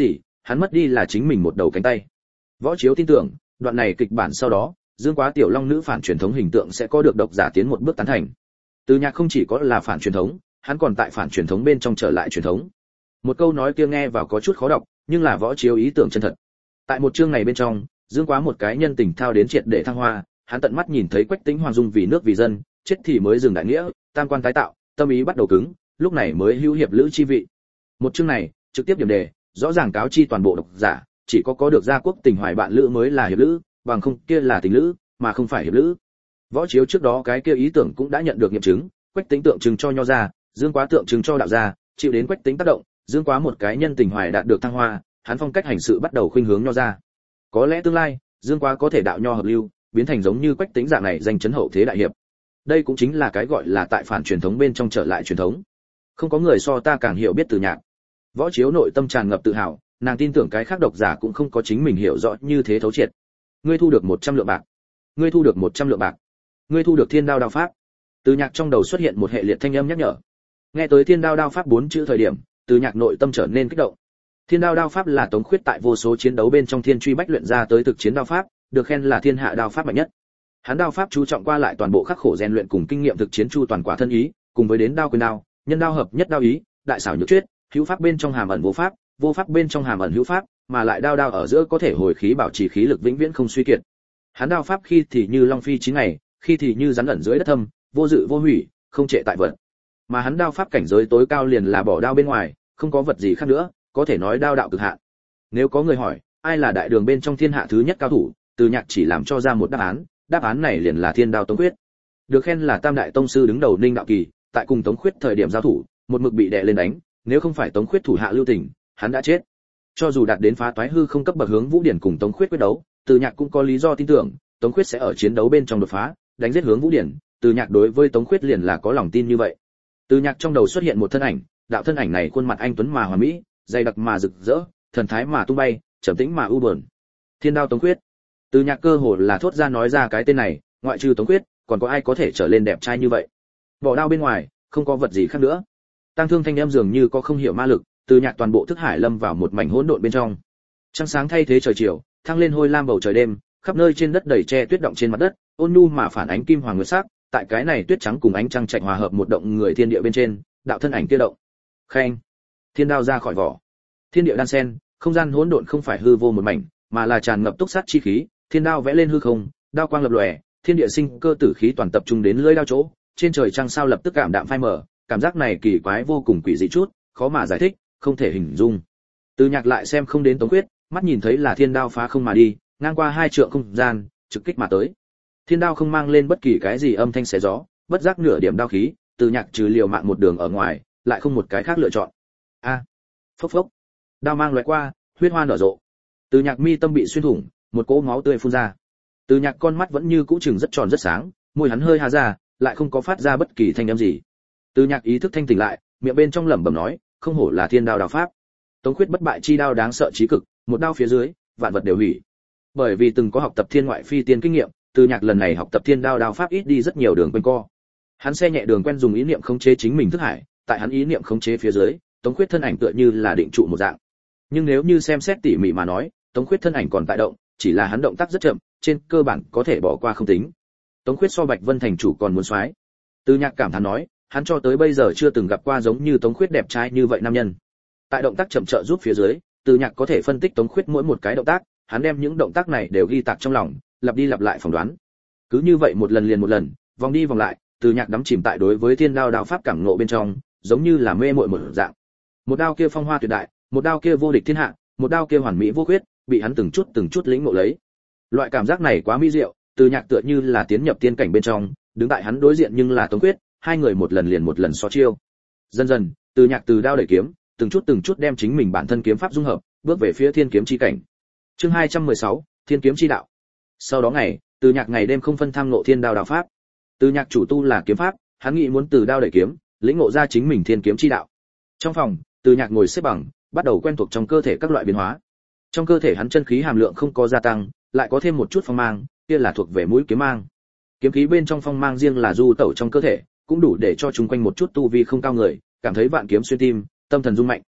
hắn mất đi là chính mình một đầu cánh tay. Võ Chiếu tin tưởng, đoạn này kịch bản sau đó, Dương Quá tiểu long nữ phản truyền thống hình tượng sẽ có được độc giả tiến một bước tán thành. Từ Nhạc không chỉ có là phản truyền thống, hắn còn tại phản truyền thống bên trong trở lại truyền thống. Một câu nói kia nghe vào có chút khó đọc, nhưng là Võ Chiếu ý tưởng chân thật. Tại một chương này bên trong, Dương Quá một cái nhân tình thao đến triệt để thăng hoa, hắn tận mắt nhìn thấy Quách Tĩnh Hoàng dung vì nước vì dân, chết thì mới dừng đại nghĩa, tam quan tái tạo, tâm ý bắt đầu cứng, lúc này mới hữu hiệp lữ chi vị. Một chương này, trực tiếp điểm đề, rõ ràng cáo chi toàn bộ độc giả, chỉ có được gia quốc tình hoài bạn lữ mới là hiệp lữ, bằng không kia là tình lữ, mà không phải hiệp lữ. Võ Chiếu trước đó cái kia ý tưởng cũng đã nhận được nghiệm chứng, Quách Tĩnh tượng trưng cho nho gia, Dương Quá tượng trưng cho đạo gia, chịu đến Quách Tĩnh tác động, Dương Quá một cái nhân tình hoài đạt được thăng hoa, hắn phong cách hành sự bắt đầu khuynh hướng nho gia. Có lẽ tương lai, Dương Quá có thể đạo nho hợp lưu, biến thành giống như Quách Tĩnh dạng này danh chấn hậu thế đại hiệp. Đây cũng chính là cái gọi là tại phản truyền thống bên trong trở lại truyền thống. Không có người so ta càng hiểu biết Từ Nhạc. Võ Chiếu nội tâm tràn ngập tự hào, nàng tin tưởng cái khác độc giả cũng không có chính mình hiểu rõ như thế thấu triệt. Ngươi thu được 100 lượng bạc. Ngươi thu được 100 lượng bạc. Ngươi thu được Thiên Đao đao pháp. Từ Nhạc trong đầu xuất hiện một hệ liệt thanh âm nhắc nhở. Nghe tới Thiên Đao đao pháp 4 chữ thời điểm, Từ Nhạc nội tâm trở nên kích động. Thiên Đao đao pháp là Tống Khuyết tại vô số chiến đấu bên trong thiên truy bách luyện ra tới thực chiến đao pháp, được khen là thiên hạ đao pháp mạnh nhất. Hắn đao pháp chú trọng qua lại toàn bộ khắc khổ rèn luyện cùng kinh nghiệm thực chiến chu toàn quả thân ý, cùng với đến đao quyền đao, nhân đao hợp nhất đao ý, đại xảo nhược chuyết, hữu pháp bên trong hàm ẩn vô pháp, vô pháp bên trong hàm ẩn hữu pháp, mà lại đao đao ở giữa có thể hồi khí bảo trì khí lực vĩnh viễn không suy kiệt. Hắn đao pháp khi thì như long phi 9 ngày, khi thì như rắn ẩn dưới đất thâm, vô dự vô hủy, không trệ tại vật. Mà hắn đao pháp cảnh giới tối cao liền là bỏ đao bên ngoài, không có vật gì khác nữa, có thể nói đao đạo cực hạn. Nếu có người hỏi, ai là đại đường bên trong thiên hạ thứ nhất cao thủ, Từ Nhạc chỉ làm cho ra một đáp án này liền là Thiên Đao Tống Khuyết. Được khen là tam đại tông sư đứng đầu Ninh Đạo Kỳ, tại cùng Tống Khuyết thời điểm giao thủ, một mực bị đè lên đánh, nếu không phải Tống Khuyết thủ hạ lưu tình, hắn đã chết. Cho dù đạt đến phá toái hư không cấp bậc hướng Vũ Điển cùng Tống Khuyết quyết đấu, Từ Nhạc cũng có lý do tin tưởng, Tống Khuyết sẽ ở chiến đấu bên trong đột phá, đánh giết hướng Vũ Điển, Từ Nhạc đối với Tống Khuyết liền là có lòng tin như vậy. Từ Nhạc trong đầu xuất hiện một thân ảnh, đạo thân ảnh này khuôn mặt anh tuấn mà hoàn mỹ, dày đặc mà rực rỡ, thần thái mà tung bay, trầm tĩnh mà u buồn. Thiên Đao Tống Khuyết. Từ Nhạc cơ hồ là thốt ra nói ra cái tên này, ngoại trừ Tống Khuyết, còn có ai có thể trở lên đẹp trai như vậy? Bỏ đao bên ngoài, không có vật gì khác nữa. Tăng thương thanh em dường như có không hiểu ma lực, Từ Nhạc toàn bộ thức hải lâm vào một mảnh hỗn độn bên trong. Trăng sáng thay thế trời chiều, thăng lên hôi lam bầu trời đêm, khắp nơi trên đất đầy tre tuyết động trên mặt đất, ôn nhu mà phản ánh kim hoàng nguyệt sắc, tại cái này tuyết trắng cùng ánh trăng trạch hòa hợp một động người thiên địa bên trên, đạo thân ảnh kia động. Khen. Thiên đao ra khỏi vỏ. Thiên địa đan sen, không gian hỗn độn không phải hư vô một mảnh, mà là tràn ngập túc sát chi khí, thiên đao vẽ lên hư không, đao quang lập lòe, thiên địa sinh cơ tử khí toàn tập trung đến lưỡi đao chỗ, trên trời trăng sao lập tức cảm đạm phai mờ, cảm giác này kỳ quái vô cùng quỷ dị chút, khó mà giải thích, không thể hình dung. Từ Nhạc lại xem không đến Tống Khuyết, mắt nhìn thấy là thiên đao phá không mà đi, ngang qua 2 trượng không gian, trực kích mà tới. Thiên đao không mang lên bất kỳ cái gì âm thanh xé gió, bất giác nửa điểm đao khí, Từ Nhạc trừ liều mạng một đường ở ngoài, lại không một cái khác lựa chọn. A. Phốc phốc. Đao mang lóe qua, huyết hoa nở rộ. Từ Nhạc mi tâm bị xuyên thủng, một cỗ máu tươi phun ra. Từ Nhạc con mắt vẫn như cũ trừng rất tròn rất sáng, môi hắn hơi há ra, lại không có phát ra bất kỳ thanh âm gì. Từ Nhạc ý thức thanh tỉnh lại, miệng bên trong lẩm bẩm nói, không hổ là thiên đao đao pháp. Tống Khuyết bất bại chi đao đáng sợ chí cực, một đao phía dưới, vạn vật đều hủy. Bởi vì từng có học tập thiên ngoại phi tiên kinh nghiệm, Từ Nhạc lần này học tập thiên đao đao pháp ít đi rất nhiều đường quanh co. Hắn xe nhẹ đường quen dùng ý niệm khống chế chính mình thức hải, tại hắn ý niệm khống chế phía dưới, Tống Khuyết thân ảnh tựa như là định trụ một dạng. Nhưng nếu như xem xét tỉ mỉ mà nói, Tống Khuyết thân ảnh còn tại động, chỉ là hắn động tác rất chậm, trên cơ bản có thể bỏ qua không tính. Tống Khuyết so Bạch Vân thành chủ còn muốn soái. Từ Nhạc cảm thán nói, hắn cho tới bây giờ chưa từng gặp qua giống như Tống Khuyết đẹp trai như vậy nam nhân. Tại động tác chậm trợ giúp phía dưới, Từ Nhạc có thể phân tích Tống Khuyết mỗi một cái động tác, hắn đem những động tác này đều ghi tạc trong lòng, lặp đi lặp lại phỏng đoán. Cứ như vậy một lần liền một lần, vòng đi vòng lại, Từ Nhạc đắm chìm tại đối với thiên đao đao pháp cảm ngộ bên trong, giống như là mê muội một dạng. Một đao kia phong hoa tuyệt đại, một đao kia vô địch thiên hạ, một đao kia hoàn mỹ vô khuyết, bị hắn từng chút lĩnh ngộ lấy. Loại cảm giác này quá mỹ diệu, Từ Nhạc tựa như là tiến nhập tiên cảnh bên trong, đứng tại hắn đối diện nhưng là Tống Khuyết, hai người một lần liền một lần so chiêu. Dần dần, Từ Nhạc từ đao đẩy kiếm, từng chút đem chính mình bản thân kiếm pháp dung hợp, bước về phía thiên kiếm chi cảnh. Chương 216, Thiên kiếm chi đạo. Sau đó ngày, Từ Nhạc ngày đêm không phân tham ngộ thiên đao đạo pháp. Từ Nhạc chủ tu là kiếm pháp, hắn nghĩ muốn từ đao đẩy kiếm, lĩnh ngộ ra chính mình thiên kiếm chi đạo. Trong phòng, Từ Nhạc ngồi xếp bằng, bắt đầu quen thuộc trong cơ thể các loại biến hóa. Trong cơ thể hắn chân khí hàm lượng không có gia tăng, lại có thêm một chút phong mang, kia là thuộc về mũi kiếm mang. Kiếm khí bên trong phong mang riêng là du tẩu trong cơ thể, cũng đủ để cho chúng quanh một chút tu vi không cao người, cảm thấy vạn kiếm xuyên tim, tâm thần rung mạnh.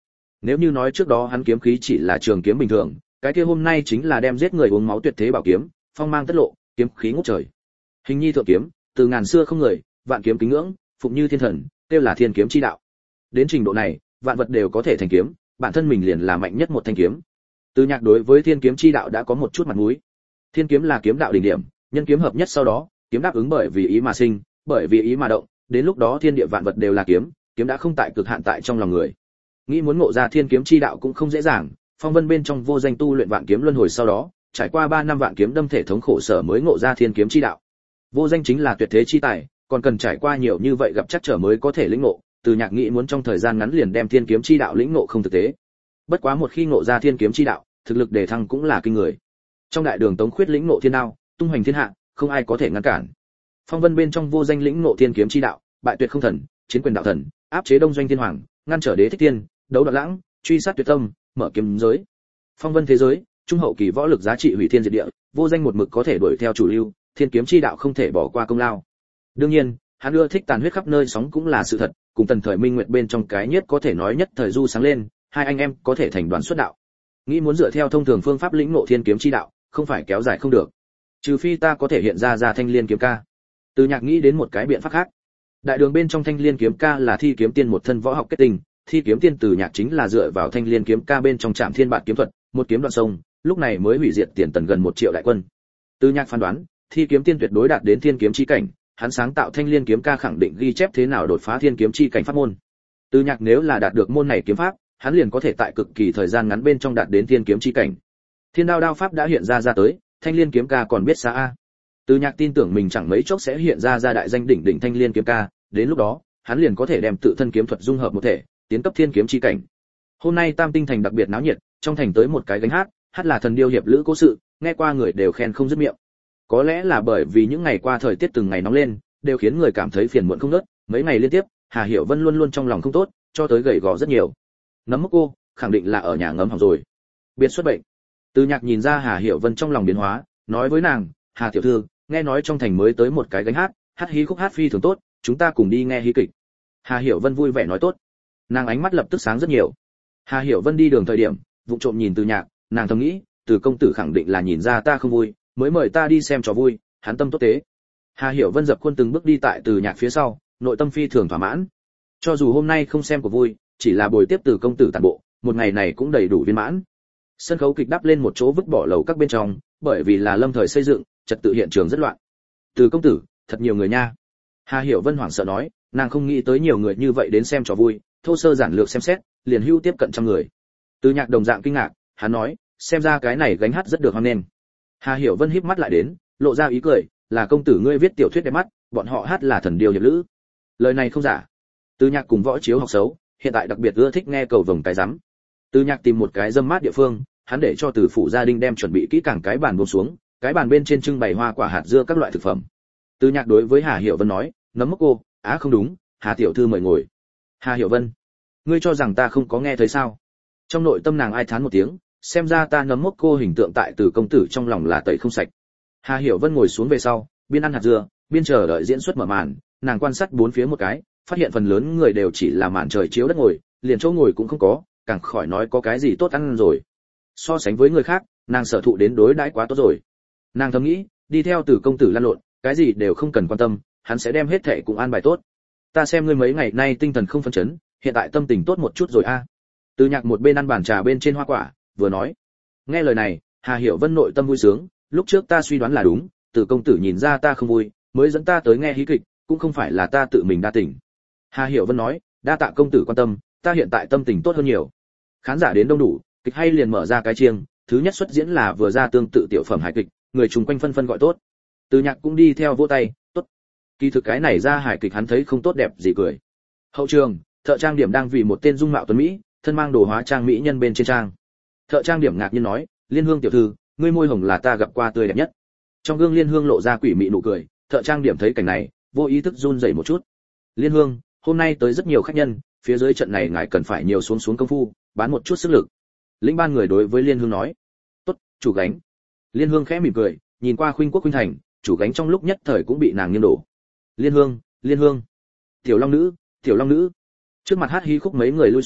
Nếu như nói trước đó hắn kiếm khí chỉ là trường kiếm bình thường, cái kia hôm nay chính là đem giết người uống máu tuyệt thế bảo kiếm, phong mang tất lộ, kiếm khí ngút trời. Hình nhi thượng kiếm, từ ngàn xưa không người, vạn kiếm kính ngưỡng, phụng như thiên thần, tiêu là thiên kiếm chi đạo. Đến trình độ này, vạn vật đều có thể thành kiếm, bản thân mình liền là mạnh nhất một thanh kiếm. Từ Nhạc đối với thiên kiếm chi đạo đã có một chút mặt mũi. Thiên kiếm là kiếm đạo đỉnh điểm, nhân kiếm hợp nhất sau đó, kiếm đáp ứng bởi vì ý mà sinh, bởi vì ý mà động, đến lúc đó thiên địa vạn vật đều là kiếm, kiếm đã không tại cực hạn tại trong lòng người. Nghĩ muốn ngộ ra thiên kiếm chi đạo cũng không dễ dàng, phong vân bên trong vô danh tu luyện vạn kiếm luân hồi sau đó, trải qua 3 năm vạn kiếm đâm thể thống khổ sở mới ngộ ra thiên kiếm chi đạo. Vô danh chính là tuyệt thế chi tài, còn cần trải qua nhiều như vậy gặp chắc trở mới có thể lĩnh ngộ, Từ Nhạc nghĩ muốn trong thời gian ngắn liền đem thiên kiếm chi đạo lĩnh ngộ không thực tế. Bất quá một khi ngộ ra thiên kiếm chi đạo, thực lực đề thăng cũng là kinh người. Trong đại đường Tống Khuyết lĩnh ngộ thiên đao, tung hoành thiên hạ, không ai có thể ngăn cản. Phong vân bên trong vô danh lĩnh ngộ thiên kiếm chi đạo, bại tuyệt không thần, chiến quyền đạo thần, áp chế đông doanh thiên hoàng, ngăn trở đế thích tiên, đấu đoạn lãng, truy sát tuyệt tâm, mở kiếm giới. Phong vân thế giới, trung hậu kỳ võ lực giá trị hủy thiên diệt địa, vô danh một mực có thể đuổi theo chủ lưu, thiên kiếm chi đạo không thể bỏ qua công lao. Đương nhiên, hắn ưa thích tàn huyết khắp nơi sóng cũng là sự thật, cùng Tần Thời Minh Nguyệt bên trong cái nhất có thể nói nhất thời du sáng lên, hai anh em có thể thành đoàn xuất đạo. Nghĩ muốn dựa theo thông thường phương pháp lĩnh ngộ thiên kiếm chi đạo, không phải kéo dài không được. Trừ phi ta có thể hiện ra Thanh Liên kiếm ca. Từ Nhạc nghĩ đến một cái biện pháp khác. Đại đường bên trong Thanh Liên kiếm ca là thi kiếm tiên một thân võ học kết tinh, thi kiếm tiên Từ Nhạc chính là dựa vào Thanh Liên kiếm ca bên trong Trảm Thiên Bạt kiếm thuật, một kiếm đoạn sông, lúc này mới hủy diệt tiền Tần gần 1 triệu đại quân. Từ Nhạc phán đoán, thi kiếm tiên tuyệt đối đạt đến thiên kiếm chi cảnh, hắn sáng tạo Thanh Liên kiếm ca khẳng định ghi chép thế nào đột phá thiên kiếm chi cảnh pháp môn. Từ Nhạc nếu là đạt được môn này kiếm pháp, hắn liền có thể tại cực kỳ thời gian ngắn bên trong đạt đến thiên kiếm chi cảnh. Thiên đao đao pháp đã hiện ra tới, Thanh Liên kiếm ca còn biết xa a. Từ Nhạc tin tưởng mình chẳng mấy chốc sẽ hiện ra đại danh đỉnh đỉnh Thanh Liên kiếm ca, đến lúc đó, hắn liền có thể đem tự thân kiếm thuật dung hợp một thể, tiến cấp thiên kiếm chi cảnh. Hôm nay Tam Tinh thành đặc biệt náo nhiệt, trong thành tới một cái gánh hát, hát là Thần Điêu hiệp lữ cố sự, nghe qua người đều khen không dứt miệng. Có lẽ là bởi vì những ngày qua thời tiết từng ngày nóng lên, đều khiến người cảm thấy phiền muộn không ngớt, mấy ngày liên tiếp, Hà Hiểu Vân luôn luôn trong lòng không tốt, cho tới gầy gò rất nhiều. Nấm mốc cô, khẳng định là ở nhà ngấm hỏng rồi. Biệt xuất bệnh. Từ Nhạc nhìn ra Hà Hiểu Vân trong lòng biến hóa, nói với nàng, "Hà tiểu thư, nghe nói trong thành mới tới một cái gánh hát, hát hí khúc hát phi thường tốt, chúng ta cùng đi nghe hí kịch." Hà Hiểu Vân vui vẻ nói tốt. Nàng ánh mắt lập tức sáng rất nhiều. Hà Hiểu Vân đi đường thời điểm, vụng trộm nhìn Từ Nhạc, nàng thầm nghĩ, Từ công tử khẳng định là nhìn ra ta không vui, mới mời ta đi xem trò vui, hắn tâm tốt tế. Hà Hiểu Vân dập khuôn từng bước đi tại Từ Nhạc phía sau, nội tâm phi thường thỏa mãn. Cho dù hôm nay không xem của vui, chỉ là buổi tiếp Từ công tử tản bộ, một ngày này cũng đầy đủ viên mãn. Sân khấu kịch đắp lên một chỗ vứt bỏ lầu các bên trong, bởi vì là lâm thời xây dựng, trật tự hiện trường rất loạn. Từ công tử, thật nhiều người nha. Hà Hiểu Vân hoảng sợ nói, nàng không nghĩ tới nhiều người như vậy đến xem trò vui, thô sơ giản lược xem xét, liền hưu tiếp cận 100 người. Từ Nhạc đồng dạng kinh ngạc, hắn nói, xem ra cái này gánh hát rất được hoan nghênh. Hà Hiểu Vân híp mắt lại đến, lộ ra ý cười, là công tử ngươi viết tiểu thuyết đẹp mắt, bọn họ hát là Thần Điêu hiệp lữ. Lời này không giả. Từ Nhạc cùng Võ Chiếu học xấu, hiện tại đặc biệt ưa thích nghe cầu vồng cái rắm. Từ Nhạc tìm một cái râm mát địa phương, hắn để cho Từ phụ gia đình đem chuẩn bị kỹ càng cái bàn buông xuống, cái bàn bên trên trưng bày hoa quả hạt dưa các loại thực phẩm. Từ Nhạc đối với Hà Hiểu Vân nói, nấm mốc cô, không đúng, Hà tiểu thư mời ngồi. Hà Hiểu Vân, ngươi cho rằng ta không có nghe thấy sao? Trong nội tâm nàng ai thán một tiếng, xem ra ta nấm mốc cô hình tượng tại Từ công tử trong lòng là tẩy không sạch. Hà Hiểu Vân ngồi xuống về sau, biên ăn hạt dưa, biên chờ đợi diễn xuất mở màn, nàng quan sát bốn phía một cái, phát hiện phần lớn người đều chỉ là màn trời chiếu đất ngồi, liền chỗ ngồi cũng không có, càng khỏi nói có cái gì tốt ăn rồi. So sánh với người khác, nàng sở thụ đến đối đãi quá tốt rồi. Nàng thầm nghĩ, đi theo Từ công tử lăn lộn, cái gì đều không cần quan tâm, hắn sẽ đem hết thảy cùng an bài tốt. Ta xem ngươi mấy ngày nay tinh thần không phấn chấn, hiện tại tâm tình tốt một chút rồi a. Từ Nhạc một bên ăn bàn trà bên trên hoa quả, vừa nói. Nghe lời này, Hà Hiểu Vân nội tâm vui sướng, lúc trước ta suy đoán là đúng, Từ công tử nhìn ra ta không vui, mới dẫn ta tới nghe hí kịch, cũng không phải là ta tự mình đa tình. Hà Hiểu Vân nói, đa tạ công tử quan tâm, ta hiện tại tâm tình tốt hơn nhiều. Khán giả đến đông đủ, kịch hay liền mở ra cái chiêng, thứ nhất xuất diễn là vừa ra tương tự tiểu phẩm hài kịch, người chung quanh phân phân gọi tốt. Từ Nhạc cũng đi theo vỗ tay, tốt. Kỳ thực cái này ra hài kịch hắn thấy không tốt đẹp gì cười. Hậu trường, thợ trang điểm đang vì một tên dung mạo tuấn mỹ, thân mang đồ hóa trang mỹ nhân bên trên trang. Thợ trang điểm ngạc nhiên nói, Liên Hương tiểu thư, ngươi môi hồng là ta gặp qua tươi đẹp nhất. Trong gương Liên Hương lộ ra quỷ mị nụ cười, thợ trang điểm thấy cảnh này, vô ý thức run rẩy một chút. Liên Hương, hôm nay tới rất nhiều khách nhân, phía dưới trận này ngài cần phải nhiều xuống công phu, bán một chút sức lực. Lĩnh ban người đối với Liên Hương nói, tốt, chủ gánh. Liên Hương khẽ mỉm cười, nhìn qua Khuynh Quốc Khuynh Thành, chủ gánh trong lúc nhất thời cũng bị nàng nghiêng đổ. Liên Hương, Liên Hương, tiểu long nữ, tiểu long nữ. Trước mặt hát hí khúc mấy người lui xuống,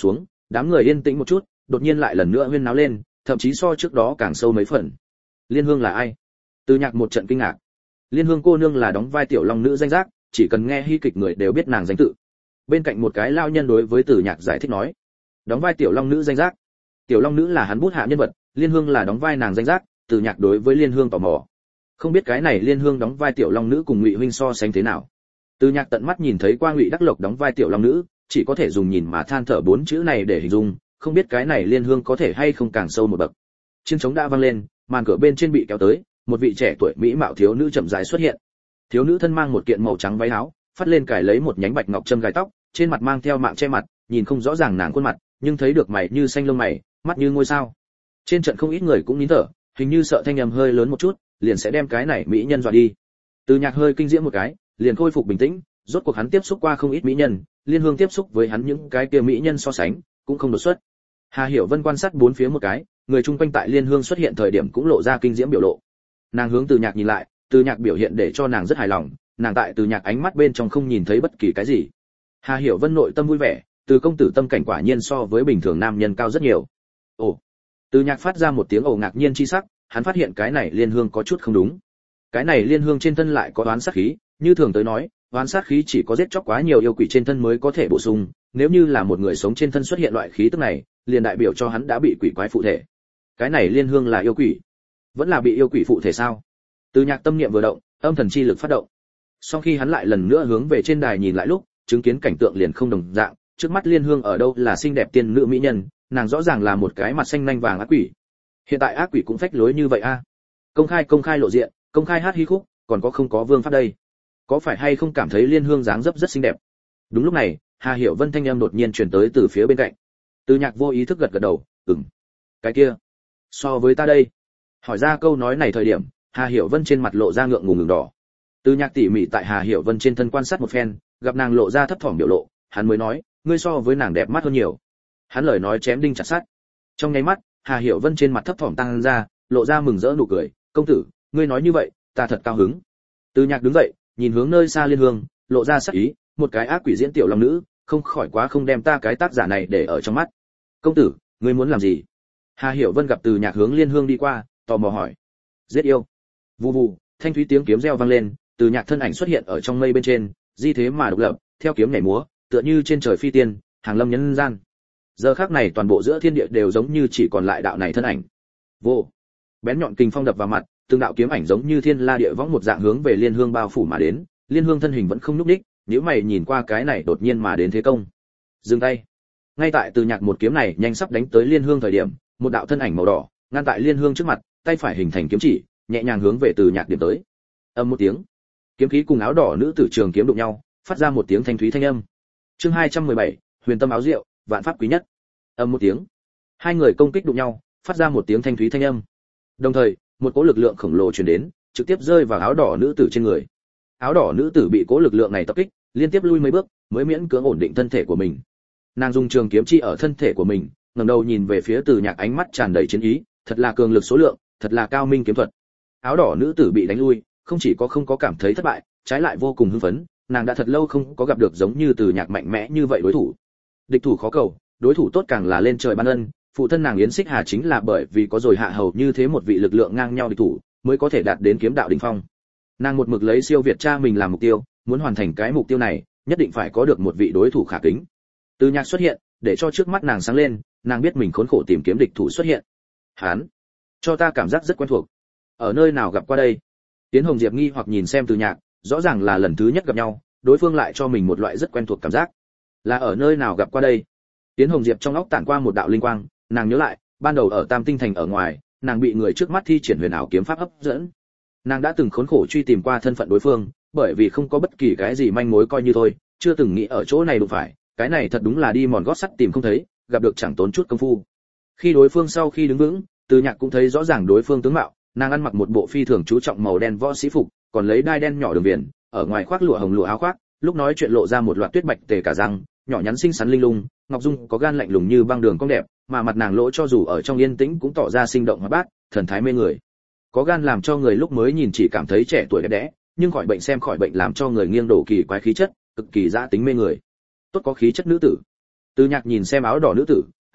đám người yên tĩnh một chút, đột nhiên lại lần nữa huyên náo lên, thậm chí so trước đó càng sâu mấy phần. Liên Hương là ai? Từ Nhạc một trận kinh ngạc. Liên Hương cô nương là đóng vai tiểu long nữ danh giác, chỉ cần nghe hy kịch người đều biết nàng danh tự. Bên cạnh một cái lao nhân đối với Từ Nhạc giải thích nói, đóng vai tiểu long nữ danh giác. Tiểu long nữ là hắn bút hạ nhân vật, Liên Hương là đóng vai nàng danh giác. Từ Nhạc đối với Liên Hương tò mò. Không biết cái này Liên Hương đóng vai tiểu long nữ cùng Ngụy huynh so sánh thế nào. Từ Nhạc tận mắt nhìn thấy qua Ngụy Đắc Lộc đóng vai tiểu long nữ, chỉ có thể dùng nhìn mà than thở bốn chữ này để hình dung, không biết cái này Liên Hương có thể hay không càng sâu một bậc. Chiêng trống đã vang lên, màn cửa bên trên bị kéo tới, một vị trẻ tuổi mỹ mạo thiếu nữ chậm rãi xuất hiện. Thiếu nữ thân mang một kiện màu trắng váy áo, phát lên cài lấy một nhánh bạch ngọc châm gai tóc, trên mặt mang theo mạng che mặt, nhìn không rõ ràng nàng khuôn mặt, nhưng thấy được mày như xanh lông mày, mắt như ngôi sao. Trên trận không ít người cũng nín thở, hình như sợ thanh âm hơi lớn một chút, liền sẽ đem cái này mỹ nhân dọa đi. Từ Nhạc hơi kinh diễm một cái, liền khôi phục bình tĩnh, rốt cuộc hắn tiếp xúc qua không ít mỹ nhân, Liên Hương tiếp xúc với hắn những cái kia mỹ nhân so sánh, cũng không đột xuất. Hà Hiểu Vân quan sát bốn phía một cái, người chung quanh tại Liên Hương xuất hiện thời điểm cũng lộ ra kinh diễm biểu lộ. Nàng hướng Từ Nhạc nhìn lại, Từ Nhạc biểu hiện để cho nàng rất hài lòng, nàng tại Từ Nhạc ánh mắt bên trong không nhìn thấy bất kỳ cái gì. Hà Hiểu Vân nội tâm vui vẻ, Từ công tử tâm cảnh quả nhiên so với bình thường nam nhân cao rất nhiều. Ồ. Từ Nhạc phát ra một tiếng ồ ngạc nhiên chi sắc, hắn phát hiện cái này Liên Hương có chút không đúng. Cái này Liên Hương trên thân lại có oán sát khí, như thường tới nói, oán sát khí chỉ có giết chóc quá nhiều yêu quỷ trên thân mới có thể bổ sung, nếu như là một người sống trên thân xuất hiện loại khí tức này, liền đại biểu cho hắn đã bị quỷ quái phụ thể. Cái này Liên Hương là yêu quỷ, vẫn là bị yêu quỷ phụ thể sao? Từ Nhạc tâm niệm vừa động, âm thần chi lực phát động. Sau khi hắn lại lần nữa hướng về trên đài nhìn lại lúc, chứng kiến cảnh tượng liền không đồng dạng, trước mắt Liên Hương ở đâu là xinh đẹp tiên nữ mỹ nhân, nàng rõ ràng là một cái mặt xanh nhanh vàng ác quỷ. Hiện tại ác quỷ cũng phách lối như vậy a. Công khai lộ diện, công khai hát hí khúc, còn có không có vương pháp đây? Có phải hay không cảm thấy Liên Hương dáng dấp rất xinh đẹp? Đúng lúc này, Hà Hiểu Vân thanh âm đột nhiên truyền tới từ phía bên cạnh. Từ Nhạc vô ý thức gật gật đầu, cái kia, so với ta đây. Hỏi ra câu nói này thời điểm, Hà Hiểu Vân trên mặt lộ ra ngượng ngùng đỏ. Từ Nhạc tỉ mỉ tại Hà Hiểu Vân trên thân quan sát một phen, gặp nàng lộ ra thấp thỏm biểu lộ, hắn mới nói, ngươi so với nàng đẹp mắt hơn nhiều. Hắn lời nói chém đinh chặt sắt. Trong nháy mắt, Hà Hiểu Vân trên mặt thấp thỏm tăng ra, lộ ra mừng rỡ nụ cười, công tử, ngươi nói như vậy, ta thật cao hứng. Từ Nhạc đứng dậy, nhìn hướng nơi xa Liên Hương, lộ ra sắc ý, một cái ác quỷ diễn tiểu long nữ, không khỏi quá không đem ta cái tác giả này để ở trong mắt. Công tử, ngươi muốn làm gì? Hà Hiểu Vân gặp Từ Nhạc hướng Liên Hương đi qua, tò mò hỏi. Giết yêu. Vù vù, thanh thúy tiếng kiếm reo vang lên, Từ Nhạc thân ảnh xuất hiện ở trong mây bên trên, di thế mà độc lập, theo kiếm nhảy múa, tựa như trên trời phi tiên, hàng lâm nhân gian. Giờ khắc này toàn bộ giữa thiên địa đều giống như chỉ còn lại đạo này thân ảnh. Vô. Bén nhọn kình phong đập vào mặt, từng đạo kiếm ảnh giống như thiên la địa võng một dạng hướng về Liên Hương bao phủ mà đến, Liên Hương thân hình vẫn không nhúc nhích, nếu mày nhìn qua cái này đột nhiên mà đến thế công. Dừng tay. Ngay tại Từ Nhạc một kiếm này nhanh sắp đánh tới Liên Hương thời điểm, một đạo thân ảnh màu đỏ ngăn tại Liên Hương trước mặt, tay phải hình thành kiếm chỉ, nhẹ nhàng hướng về Từ Nhạc điểm tới. Âm một tiếng, kiếm khí cùng áo đỏ nữ tử trường kiếm đụng nhau, phát ra một tiếng thanh thúy thanh âm. Chương 217, Huyền Tâm áo rượu, vạn pháp quý nhất. Âm một tiếng, hai người công kích đụng nhau, phát ra một tiếng thanh thúy thanh âm. Đồng thời, một cỗ lực lượng khổng lồ truyền đến, trực tiếp rơi vào áo đỏ nữ tử trên người. Áo đỏ nữ tử bị cỗ lực lượng này tập kích, liên tiếp lui mấy bước, mới miễn cưỡng ổn định thân thể của mình. Nàng dùng trường kiếm chi ở thân thể của mình, ngẩng đầu nhìn về phía Từ Nhạc, ánh mắt tràn đầy chiến ý, thật là cường lực số lượng, thật là cao minh kiếm thuật. Áo đỏ nữ tử bị đánh lui, không chỉ có không có cảm thấy thất bại, trái lại vô cùng hưng phấn, nàng đã thật lâu không có gặp được giống như Từ Nhạc mạnh mẽ như vậy đối thủ. Địch thủ khó cầu, đối thủ tốt càng là lên trời ban ân, phụ thân nàng Yến Xích Hà chính là bởi vì có rồi hạ hầu như thế một vị lực lượng ngang nhau địch thủ, mới có thể đạt đến kiếm đạo đỉnh phong. Nàng một mực lấy siêu việt cha mình làm mục tiêu, muốn hoàn thành cái mục tiêu này, nhất định phải có được một vị đối thủ khả kính. Từ Nhạc xuất hiện, để cho trước mắt nàng sáng lên, nàng biết mình khốn khổ tìm kiếm địch thủ xuất hiện. Hắn, cho ta cảm giác rất quen thuộc. Ở nơi nào gặp qua đây? Tiến Hồng Diệp nghi hoặc nhìn xem Từ Nhạc, rõ ràng là lần thứ nhất gặp nhau, đối phương lại cho mình một loại rất quen thuộc cảm giác. Là ở nơi nào gặp qua đây? Tiến Hồng Diệp trong óc tản qua một đạo linh quang, nàng nhớ lại, ban đầu ở Tam Tinh Thành ở ngoài, nàng bị người trước mắt thi triển huyền ảo kiếm pháp hấp dẫn. Nàng đã từng khốn khổ truy tìm qua thân phận đối phương, bởi vì không có bất kỳ cái gì manh mối coi như thôi, chưa từng nghĩ ở chỗ này đụng phải, cái này thật đúng là đi mòn gót sắt tìm không thấy, gặp được chẳng tốn chút công phu. Khi đối phương sau khi đứng vững, Từ Nhạc cũng thấy rõ ràng đối phương tướng mạo, nàng ăn mặc một bộ phi thường chú trọng màu đen võ sĩ phục, còn lấy đai đen nhỏ đường viền, ở ngoài khoác lụa hồng lụa áo khoác, lúc nói chuyện lộ ra một loạt tuyết bạch tề cả răng, nhỏ nhắn xinh xắn linh lung, ngọc dung có gan lạnh lùng như băng đường cong đẹp, mà mặt nàng lỗ cho dù ở trong yên tĩnh cũng tỏ ra sinh động hoạt bát, thần thái mê người. Có gan làm cho người lúc mới nhìn chỉ cảm thấy trẻ tuổi đẹp đẽ, nhưng khỏi bệnh xem khỏi bệnh làm cho người nghiêng đổ kỳ quái khí chất, cực kỳ dã tính mê người. Tốt có khí chất nữ tử. Từ Nhạc nhìn xem áo đỏ nữ tử,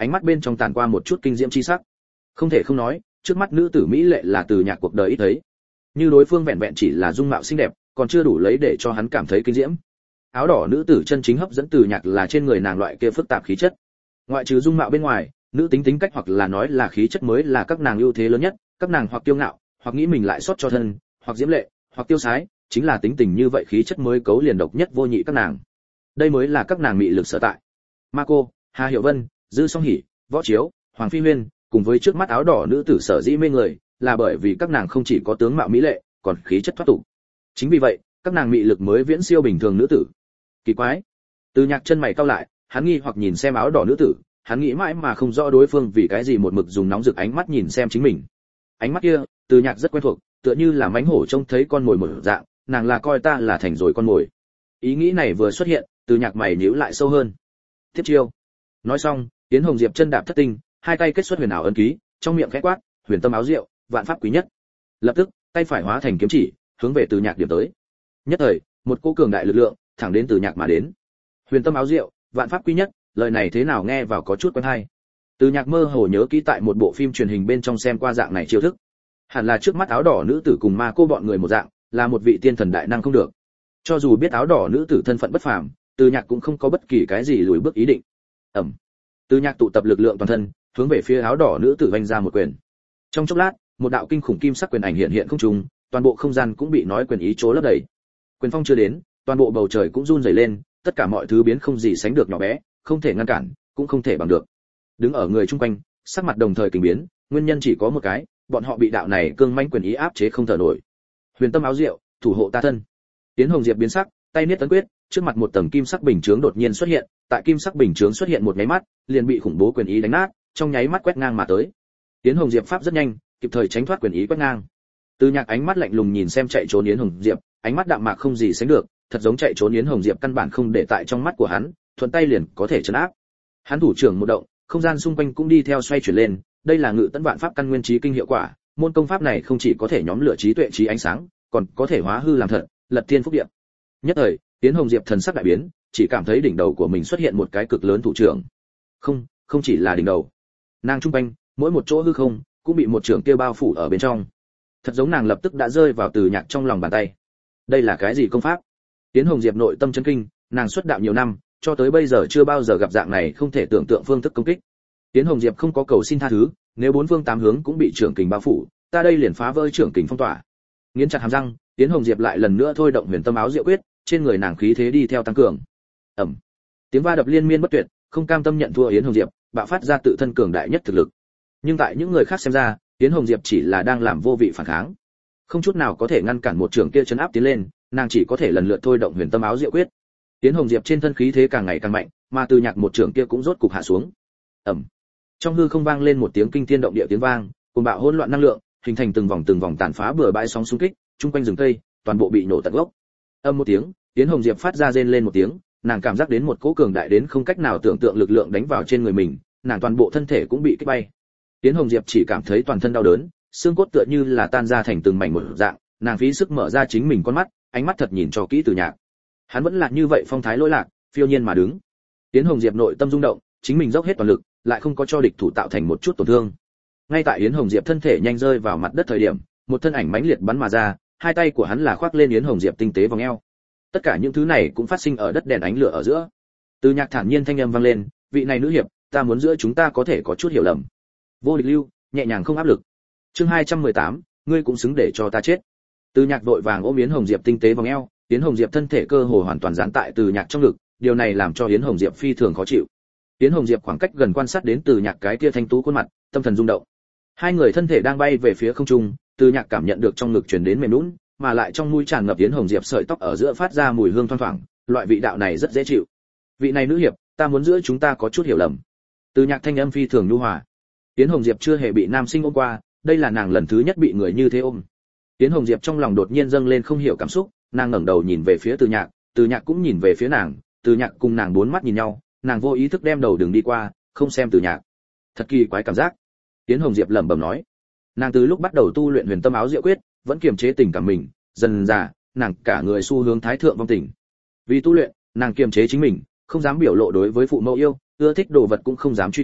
ánh mắt bên trong tàn qua một chút kinh diễm chi sắc. Không thể không nói, trước mắt nữ tử mỹ lệ là Từ Nhạc cuộc đời ít thấy. Như đối phương vẹn vẹn chỉ là dung mạo xinh đẹp, còn chưa đủ lấy để cho hắn cảm thấy kinh diễm. Áo đỏ nữ tử chân chính hấp dẫn Từ Nhạc là trên người nàng loại kia phức tạp khí chất. Ngoại trừ dung mạo bên ngoài, nữ tính tính cách hoặc là nói là khí chất mới là các nàng ưu thế lớn nhất, các nàng hoặc kiêu ngạo, hoặc nghĩ mình lại sót cho thân, hoặc diễm lệ, hoặc tiêu sái, chính là tính tình như vậy khí chất mới cấu liền độc nhất vô nhị các nàng. Đây mới là các nàng mị lực sở tại. Marco, Hà Hiểu Vân, Dư Song Hỷ, Võ Chiếu, Hoàng Phi Huyên, cùng với trước mắt áo đỏ nữ tử sở dĩ mê người, là bởi vì các nàng không chỉ có tướng mạo mỹ lệ, còn khí chất thoát tục. Chính vì vậy, các nàng mị lực mới viễn siêu bình thường nữ tử. Kỳ quái. Từ Nhạc chân mày cau lại, hắn nghi hoặc nhìn xem áo đỏ nữ tử, hắn nghĩ mãi mà không rõ đối phương vì cái gì một mực dùng nóng rực ánh mắt nhìn xem chính mình. Ánh mắt kia, Từ Nhạc rất quen thuộc, tựa như là mãnh hổ trông thấy con mồi một dạng, nàng là coi ta là thành rồi con mồi. Ý nghĩ này vừa xuất hiện, Từ Nhạc mày nhíu lại sâu hơn. Tiếp chiêu. Nói xong, Tiến Hồng Diệp chân đạp thất tinh, hai tay kết xuất huyền ảo ấn ký, trong miệng khẽ quát, huyền tâm áo rượu, vạn pháp quý nhất. Lập tức, tay phải hóa thành kiếm chỉ, hướng về Từ Nhạc điểm tới. Nhất thời, một cỗ cường đại lực lượng thẳng đến Từ Nhạc mà đến. Huyền tâm áo rượu, vạn pháp quý nhất, lời này thế nào nghe vào có chút quen hay. Từ Nhạc mơ hồ nhớ kỹ tại một bộ phim truyền hình bên trong xem qua dạng này chiêu thức. Hẳn là trước mắt áo đỏ nữ tử cùng ma cô bọn người một dạng, là một vị tiên thần đại năng không được. Cho dù biết áo đỏ nữ tử thân phận bất phàm, Từ Nhạc cũng không có bất kỳ cái gì lùi bước ý định. Ầm. Từ Nhạc tụ tập lực lượng toàn thân, hướng về phía áo đỏ nữ tử vung ra một quyền. Trong chốc lát, một đạo kinh khủng kim sắc quyền ảnh hiện hiện không trung, toàn bộ không gian cũng bị nói quyền ý chố lấp đầy. Quyền phong chưa đến, toàn bộ bầu trời cũng run rẩy lên, tất cả mọi thứ biến không gì sánh được nhỏ bé, không thể ngăn cản, cũng không thể bằng được. Đứng ở người chung quanh, sắc mặt đồng thời kinh biến, nguyên nhân chỉ có một cái, bọn họ bị đạo này cương mãnh quyền ý áp chế không thở nổi. Huyền tâm áo rượu, thủ hộ ta thân. Tiến Hồng Diệp biến sắc, tay niết tấn quyết, trước mặt một tầng kim sắc bình chướng đột nhiên xuất hiện, tại kim sắc bình chướng xuất hiện một nháy mắt, liền bị khủng bố quyền ý đánh nát, trong nháy mắt quét ngang mà tới. Tiến Hồng Diệp pháp rất nhanh, kịp thời tránh thoát quyền ý quét ngang. Từ Nhạc ánh mắt lạnh lùng nhìn xem chạy trốn Yến Hồng Diệp, ánh mắt đạm mạc không gì sánh được, thật giống chạy trốn Yến Hồng Diệp căn bản không để tại trong mắt của hắn, thuận tay liền có thể trấn áp. Hắn thủ trưởng một động, không gian xung quanh cũng đi theo xoay chuyển lên, đây là ngự tấn vạn pháp căn nguyên trí kinh hiệu quả, môn công pháp này không chỉ có thể nhóm lửa trí tuệ trí ánh sáng, còn có thể hóa hư làm thật, lật thiên phúc địa. Nhất thời, Yến Hồng Diệp thần sắc đại biến, chỉ cảm thấy đỉnh đầu của mình xuất hiện một cái cực lớn thủ trưởng. Không chỉ là đỉnh đầu, nàng trung quanh, mỗi một chỗ hư không cũng bị một trưởng kia bao phủ ở bên trong. Thật giống nàng lập tức đã rơi vào Từ Nhạc trong lòng bàn tay. Đây là cái gì công pháp? Yến Hồng Diệp nội tâm chấn kinh, nàng xuất đạo nhiều năm, cho tới bây giờ chưa bao giờ gặp dạng này không thể tưởng tượng phương thức công kích. Yến Hồng Diệp không có cầu xin tha thứ, nếu bốn phương tám hướng cũng bị trưởng kình bao phủ, ta đây liền phá vỡ trưởng kình phong tỏa. Nghiến chặt hàm răng, Yến Hồng Diệp lại lần nữa thôi động huyền tâm áo diệu quyết, trên người nàng khí thế đi theo tăng cường. Ầm. Tiếng va đập liên miên bất tuyệt, không cam tâm nhận thua Yến Hồng Diệp, bạo phát ra tự thân cường đại nhất thực lực. Nhưng tại những người khác xem ra, Yến Hồng Diệp chỉ là đang làm vô vị phản kháng, không chút nào có thể ngăn cản một trường kia chấn áp tiến lên, nàng chỉ có thể lần lượt thôi động huyền tâm áo diệu quyết. Yến Hồng Diệp trên thân khí thế càng ngày càng mạnh, mà Từ Nhạc một trường kia cũng rốt cục hạ xuống. Ầm. Trong hư không vang lên một tiếng kinh thiên động địa tiếng vang, cuồng bạo hỗn loạn năng lượng, hình thành từng vòng tàn phá bừa bãi sóng xung kích, trung quanh rừng cây, toàn bộ bị nổ tận gốc. Âm một tiếng, Yến Hồng Diệp phát ra rên lên một tiếng, nàng cảm giác đến một cỗ cường đại đến không cách nào tưởng tượng lực lượng đánh vào trên người mình, nàng toàn bộ thân thể cũng bị kích bay. Yến Hồng Diệp chỉ cảm thấy toàn thân đau đớn, xương cốt tựa như là tan ra thành từng mảnh một dạng, nàng phí sức mở ra chính mình con mắt, ánh mắt thật nhìn cho kỹ Từ Nhạc. Hắn vẫn là như vậy phong thái lỗi lạc, phiêu nhiên mà đứng. Yến Hồng Diệp nội tâm rung động, chính mình dốc hết toàn lực, lại không có cho địch thủ tạo thành một chút tổn thương. Ngay tại Yến Hồng Diệp thân thể nhanh rơi vào mặt đất thời điểm, một thân ảnh mãnh liệt bắn mà ra, hai tay của hắn là khoác lên Yến Hồng Diệp tinh tế vòng eo. Tất cả những thứ này cũng phát sinh ở đất đèn ánh lửa ở giữa. Từ Nhạc thản nhiên thanh âm vang lên, vị này nữ hiệp, ta muốn giữa chúng ta có thể có chút hiểu lầm. Vô địch lưu, nhẹ nhàng không áp lực. Chương 218, ngươi cũng xứng để cho ta chết. Từ Nhạc vội vàng ôm Yến Hồng Diệp tinh tế vòng eo, Yến Hồng Diệp thân thể cơ hồ hoàn toàn dán tại Từ Nhạc trong ngực, điều này làm cho Yến Hồng Diệp phi thường khó chịu. Yến Hồng Diệp khoảng cách gần quan sát đến Từ Nhạc cái kia thanh tú khuôn mặt, tâm thần rung động. Hai người thân thể đang bay về phía không trung, Từ Nhạc cảm nhận được trong ngực truyền đến mềm nhũn, mà lại trong mũi tràn ngập Yến Hồng Diệp sợi tóc ở giữa phát ra mùi hương thoang thoảng, loại vị đạo này rất dễ chịu. Vị này nữ hiệp, ta muốn giữa chúng ta có chút hiểu lầm. Từ Nhạc thanh âm phi thường nhu hòa. Yến Hồng Diệp chưa hề bị nam sinh ôm qua, đây là nàng lần thứ nhất bị người như thế ôm. Yến Hồng Diệp trong lòng đột nhiên dâng lên không hiểu cảm xúc, nàng ngẩng đầu nhìn về phía Từ Nhạc, Từ Nhạc cũng nhìn về phía nàng, Từ Nhạc cùng nàng bốn mắt nhìn nhau, nàng vô ý thức đem đầu đường đi qua, không xem Từ Nhạc. Thật kỳ quái cảm giác. Yến Hồng Diệp lẩm bẩm nói. Nàng từ lúc bắt đầu tu luyện huyền tâm áo diệu quyết, vẫn kiềm chế tình cảm mình, dần dà, nàng cả người xu hướng thái thượng vong tình. Vì tu luyện, nàng kiềm chế chính mình, không dám biểu lộ đối với phụ mẫu yêu, ưa thích đồ vật cũng không dám truy cầu,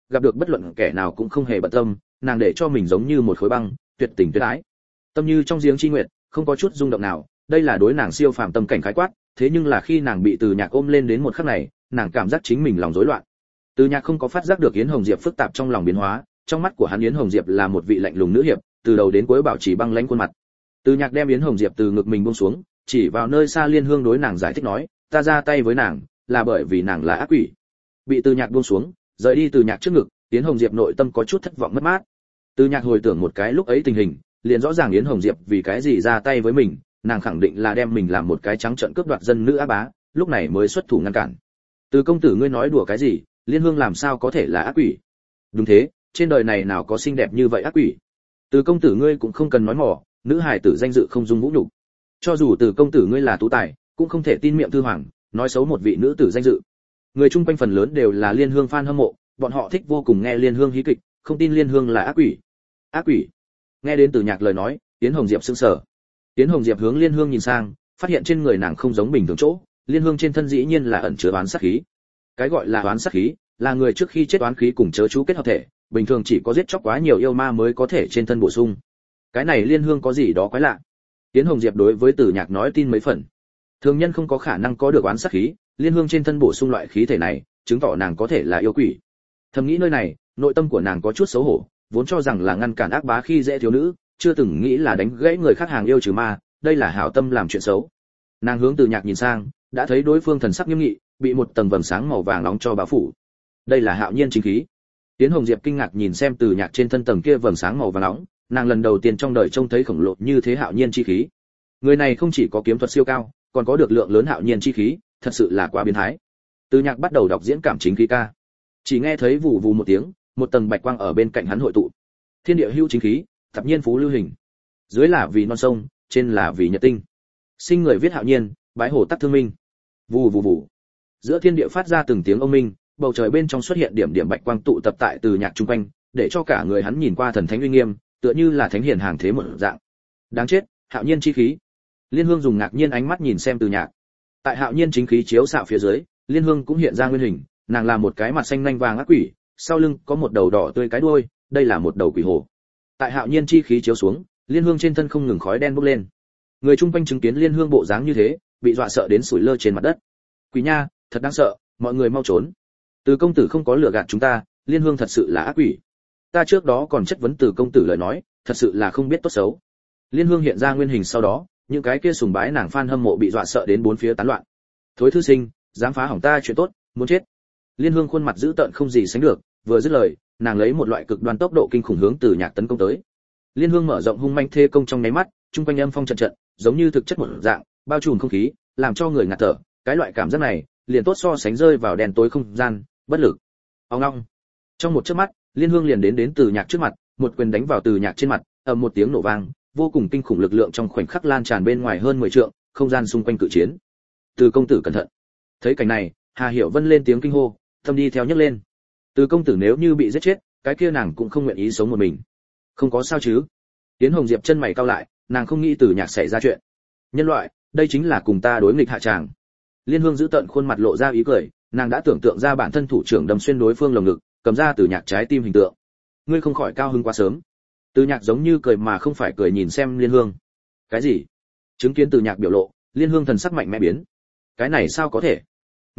gặp được bất luận kẻ nào cũng không hề bận tâm, nàng để cho mình giống như một khối băng, tuyệt tình tuyệt ái. Tâm như trong giếng chi nguyệt, không có chút rung động nào, đây là đối nàng siêu phàm tâm cảnh khái quát, thế nhưng là khi nàng bị Từ Nhạc ôm lên đến một khắc này, nàng cảm giác chính mình lòng rối loạn. Từ Nhạc không có phát giác được Yến Hồng Diệp phức tạp trong lòng biến hóa, trong mắt của hắn Yến Hồng Diệp là một vị lạnh lùng nữ hiệp, từ đầu đến cuối bảo trì băng lãnh khuôn mặt. Từ Nhạc đem Yến Hồng Diệp từ ngực mình buông xuống, chỉ vào nơi xa Liên Hương đối nàng giải thích nói, ta ra tay với nàng là bởi vì nàng là ác quỷ. Bị Từ Nhạc buông xuống, rời đi Từ Nhạc trước ngực, Yến Hồng Diệp nội tâm có chút thất vọng mất mát. Từ Nhạc hồi tưởng một cái lúc ấy tình hình, liền rõ ràng Yến Hồng Diệp vì cái gì ra tay với mình, nàng khẳng định là đem mình làm một cái trắng trợn cướp đoạt dân nữ á bá, lúc này mới xuất thủ ngăn cản. Từ công tử ngươi nói đùa cái gì, Liên Hương làm sao có thể là ác quỷ? Đúng thế, trên đời này nào có xinh đẹp như vậy ác quỷ? Từ công tử ngươi cũng không cần nói mỏ, nữ hài tử danh dự không dung vũ nhục. Cho dù Từ công tử ngươi là tú tài, cũng không thể tin miệng thư hoàng, nói xấu một vị nữ tử danh dự. Người chung quanh phần lớn đều là Liên Hương fan hâm mộ, bọn họ thích vô cùng nghe Liên Hương hí kịch, không tin Liên Hương là ác quỷ. Ác quỷ? Nghe đến Từ Nhạc lời nói, Yến Hồng Diệp sững sờ. Yến Hồng Diệp hướng Liên Hương nhìn sang, phát hiện trên người nàng không giống bình thường chỗ, Liên Hương trên thân dĩ nhiên là ẩn chứa oán sát khí. Cái gọi là oán sát khí, là người trước khi chết oán khí cùng chớ chú kết hợp thể, bình thường chỉ có giết chóc quá nhiều yêu ma mới có thể trên thân bổ sung. Cái này Liên Hương có gì đó quái lạ. Yến Hồng Diệp đối với Từ Nhạc nói tin mấy phần. Thường nhân không có khả năng có được oán sát khí, Liên Hương trên thân bổ sung loại khí thể này, chứng tỏ nàng có thể là yêu quỷ. Thầm nghĩ nơi này, nội tâm của nàng có chút xấu hổ, vốn cho rằng là ngăn cản ác bá khi dễ thiếu nữ, chưa từng nghĩ là đánh gãy người khác hàng yêu trừ ma, đây là hảo tâm làm chuyện xấu. Nàng hướng Từ Nhạc nhìn sang, đã thấy đối phương thần sắc nghiêm nghị, bị một tầng vầng sáng màu vàng nóng cho bao phủ. Đây là hạo nhiên chính khí. Tiến Hồng Diệp kinh ngạc nhìn xem Từ Nhạc trên thân tầng kia vầng sáng màu vàng nóng, nàng lần đầu tiên trong đời trông thấy khổng lồ như thế hạo nhiên chi khí. Người này không chỉ có kiếm thuật siêu cao, còn có được lượng lớn hạo nhiên chi khí, thật sự là quá biến thái. Từ Nhạc bắt đầu đọc diễn cảm chính khí ca. Chỉ nghe thấy vù vù một tiếng, một tầng bạch quang ở bên cạnh hắn hội tụ. Thiên địa hữu chính khí, thập nhiên phú lưu hình. Dưới là vì non sông, trên là vì nhật tinh. Sinh người viết hạo nhiên, bái hồ tắc thương minh. Vù vù vù. Giữa thiên địa phát ra từng tiếng ông minh, bầu trời bên trong xuất hiện điểm điểm bạch quang tụ tập tại Từ Nhạc trung quanh, để cho cả người hắn nhìn qua thần thánh uy nghiêm, tựa như là thánh hiền hàng thế một dạng. Đáng chết, hạo nhiên chi khí. Liên Hương dùng ngạc nhiên ánh mắt nhìn xem Từ Nhạc. Tại hạo nhiên chính khí chiếu xạ phía dưới, Liên Hương cũng hiện ra nguyên hình, nàng là một cái mặt xanh nhanh vàng ác quỷ, sau lưng có một đầu đỏ tươi cái đuôi, đây là một đầu quỷ hổ. Tại hạo nhiên chi khí chiếu xuống, Liên Hương trên thân không ngừng khói đen bốc lên. Người chung quanh chứng kiến Liên Hương bộ dáng như thế, bị dọa sợ đến sủi lơ trên mặt đất. Quỷ nha, thật đáng sợ, mọi người mau trốn. Từ công tử không có lừa gạt chúng ta, Liên Hương thật sự là ác quỷ. Ta trước đó còn chất vấn Từ công tử lời nói, thật sự là không biết tốt xấu. Liên Hương hiện ra nguyên hình sau đó, những cái kia sùng bái nàng fan hâm mộ bị dọa sợ đến bốn phía tán loạn. Thối thư sinh, dám phá hỏng ta chuyện tốt, muốn chết. Liên Hương khuôn mặt dữ tợn không gì sánh được, vừa dứt lời, nàng lấy một loại cực đoan tốc độ kinh khủng hướng Từ Nhạc tấn công tới. Liên Hương mở rộng hung manh thê công trong nháy mắt, trung quanh âm phong trận trận, giống như thực chất một dạng, bao trùm không khí, làm cho người ngạt thở. Cái loại cảm giác này, liền tốt so sánh rơi vào đèn tối không gian, bất lực. Ong ong. Trong một chớp mắt, Liên Hương liền đến Từ Nhạc trước mặt, một quyền đánh vào Từ Nhạc trên mặt, ầm một tiếng nổ vang, vô cùng kinh khủng lực lượng trong khoảnh khắc lan tràn bên ngoài hơn 10 trượng, không gian xung quanh cự chiến. Từ công tử cẩn thận. Thấy cảnh này, Hà Hiểu Vân lên tiếng kinh hô, tâm đi theo nhấc lên. Từ công tử nếu như bị giết chết, cái kia nàng cũng không nguyện ý sống một mình. Không có sao chứ? Tiến Hồng Diệp chân mày cau lại, nàng không nghĩ Từ Nhạc xảy ra chuyện. Nhân loại, đây chính là cùng ta đối nghịch hạ tràng. Liên Hương giữ tận khuôn mặt lộ ra ý cười, nàng đã tưởng tượng ra bản thân thủ trưởng đâm xuyên đối phương lồng ngực, cầm ra Từ Nhạc trái tim hình tượng. Ngươi không khỏi cao hứng quá sớm. Từ Nhạc giống như cười mà không phải cười nhìn xem Liên Hương. Cái gì? Chứng kiến Từ Nhạc biểu lộ, Liên Hương thần sắc mạnh mẽ biến. Cái này sao có thể?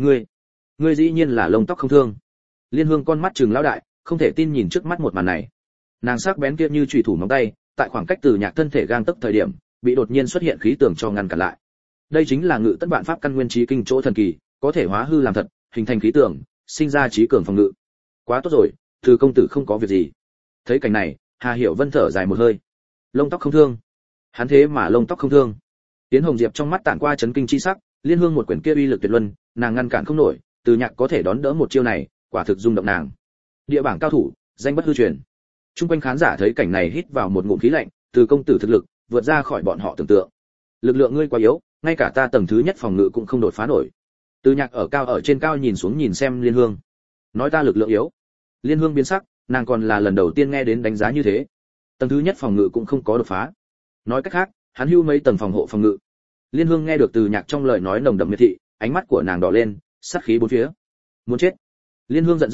Ngươi dĩ nhiên là lông tóc không thương. Liên Hương con mắt trừng lão đại, không thể tin nhìn trước mắt một màn này. Nàng sắc bén kia như chùy thủ móng tay, tại khoảng cách Từ Nhạc thân thể gang tấc thời điểm, bị đột nhiên xuất hiện khí tường cho ngăn cản lại. Đây chính là ngự tất bản pháp căn nguyên trí kinh chỗ thần kỳ, có thể hóa hư làm thật, hình thành khí tường, sinh ra trí cường phòng ngự. Quá tốt rồi, Từ công tử không có việc gì. Thấy cảnh này, Hà Hiểu Vân thở dài một hơi. Lông tóc không thương. Hắn thế mà lông tóc không thương. Tiến Hồng Diệp trong mắt tản qua chấn kinh chi sắc, Liên Hương một quyền kia uy lực tuyệt luân, nàng ngăn cản không nổi, Từ Nhạc có thể đón đỡ một chiêu này, quả thực rung động nàng. Địa bảng cao thủ, danh bất hư truyền. Trung quanh khán giả thấy cảnh này hít vào một ngụm khí lạnh, Từ công tử thực lực vượt ra khỏi bọn họ tưởng tượng. Lực lượng ngươi quá yếu, ngay cả ta tầng thứ nhất phòng ngự cũng không đột phá nổi. Từ Nhạc ở trên cao nhìn xuống nhìn xem Liên Hương. Nói ta lực lượng yếu? Liên Hương biến sắc, nàng còn là lần đầu tiên nghe đến đánh giá như thế. Tầng thứ nhất phòng ngự cũng không có đột phá. Nói cách khác, hắn hưu mấy tầng phòng hộ phòng ngự. Liên Hương nghe được Từ Nhạc trong lời nói nồng đậm miệt thị, ánh mắt của nàng đỏ lên, sát khí bốn phía. Muốn chết. Liên Hương giận dữ,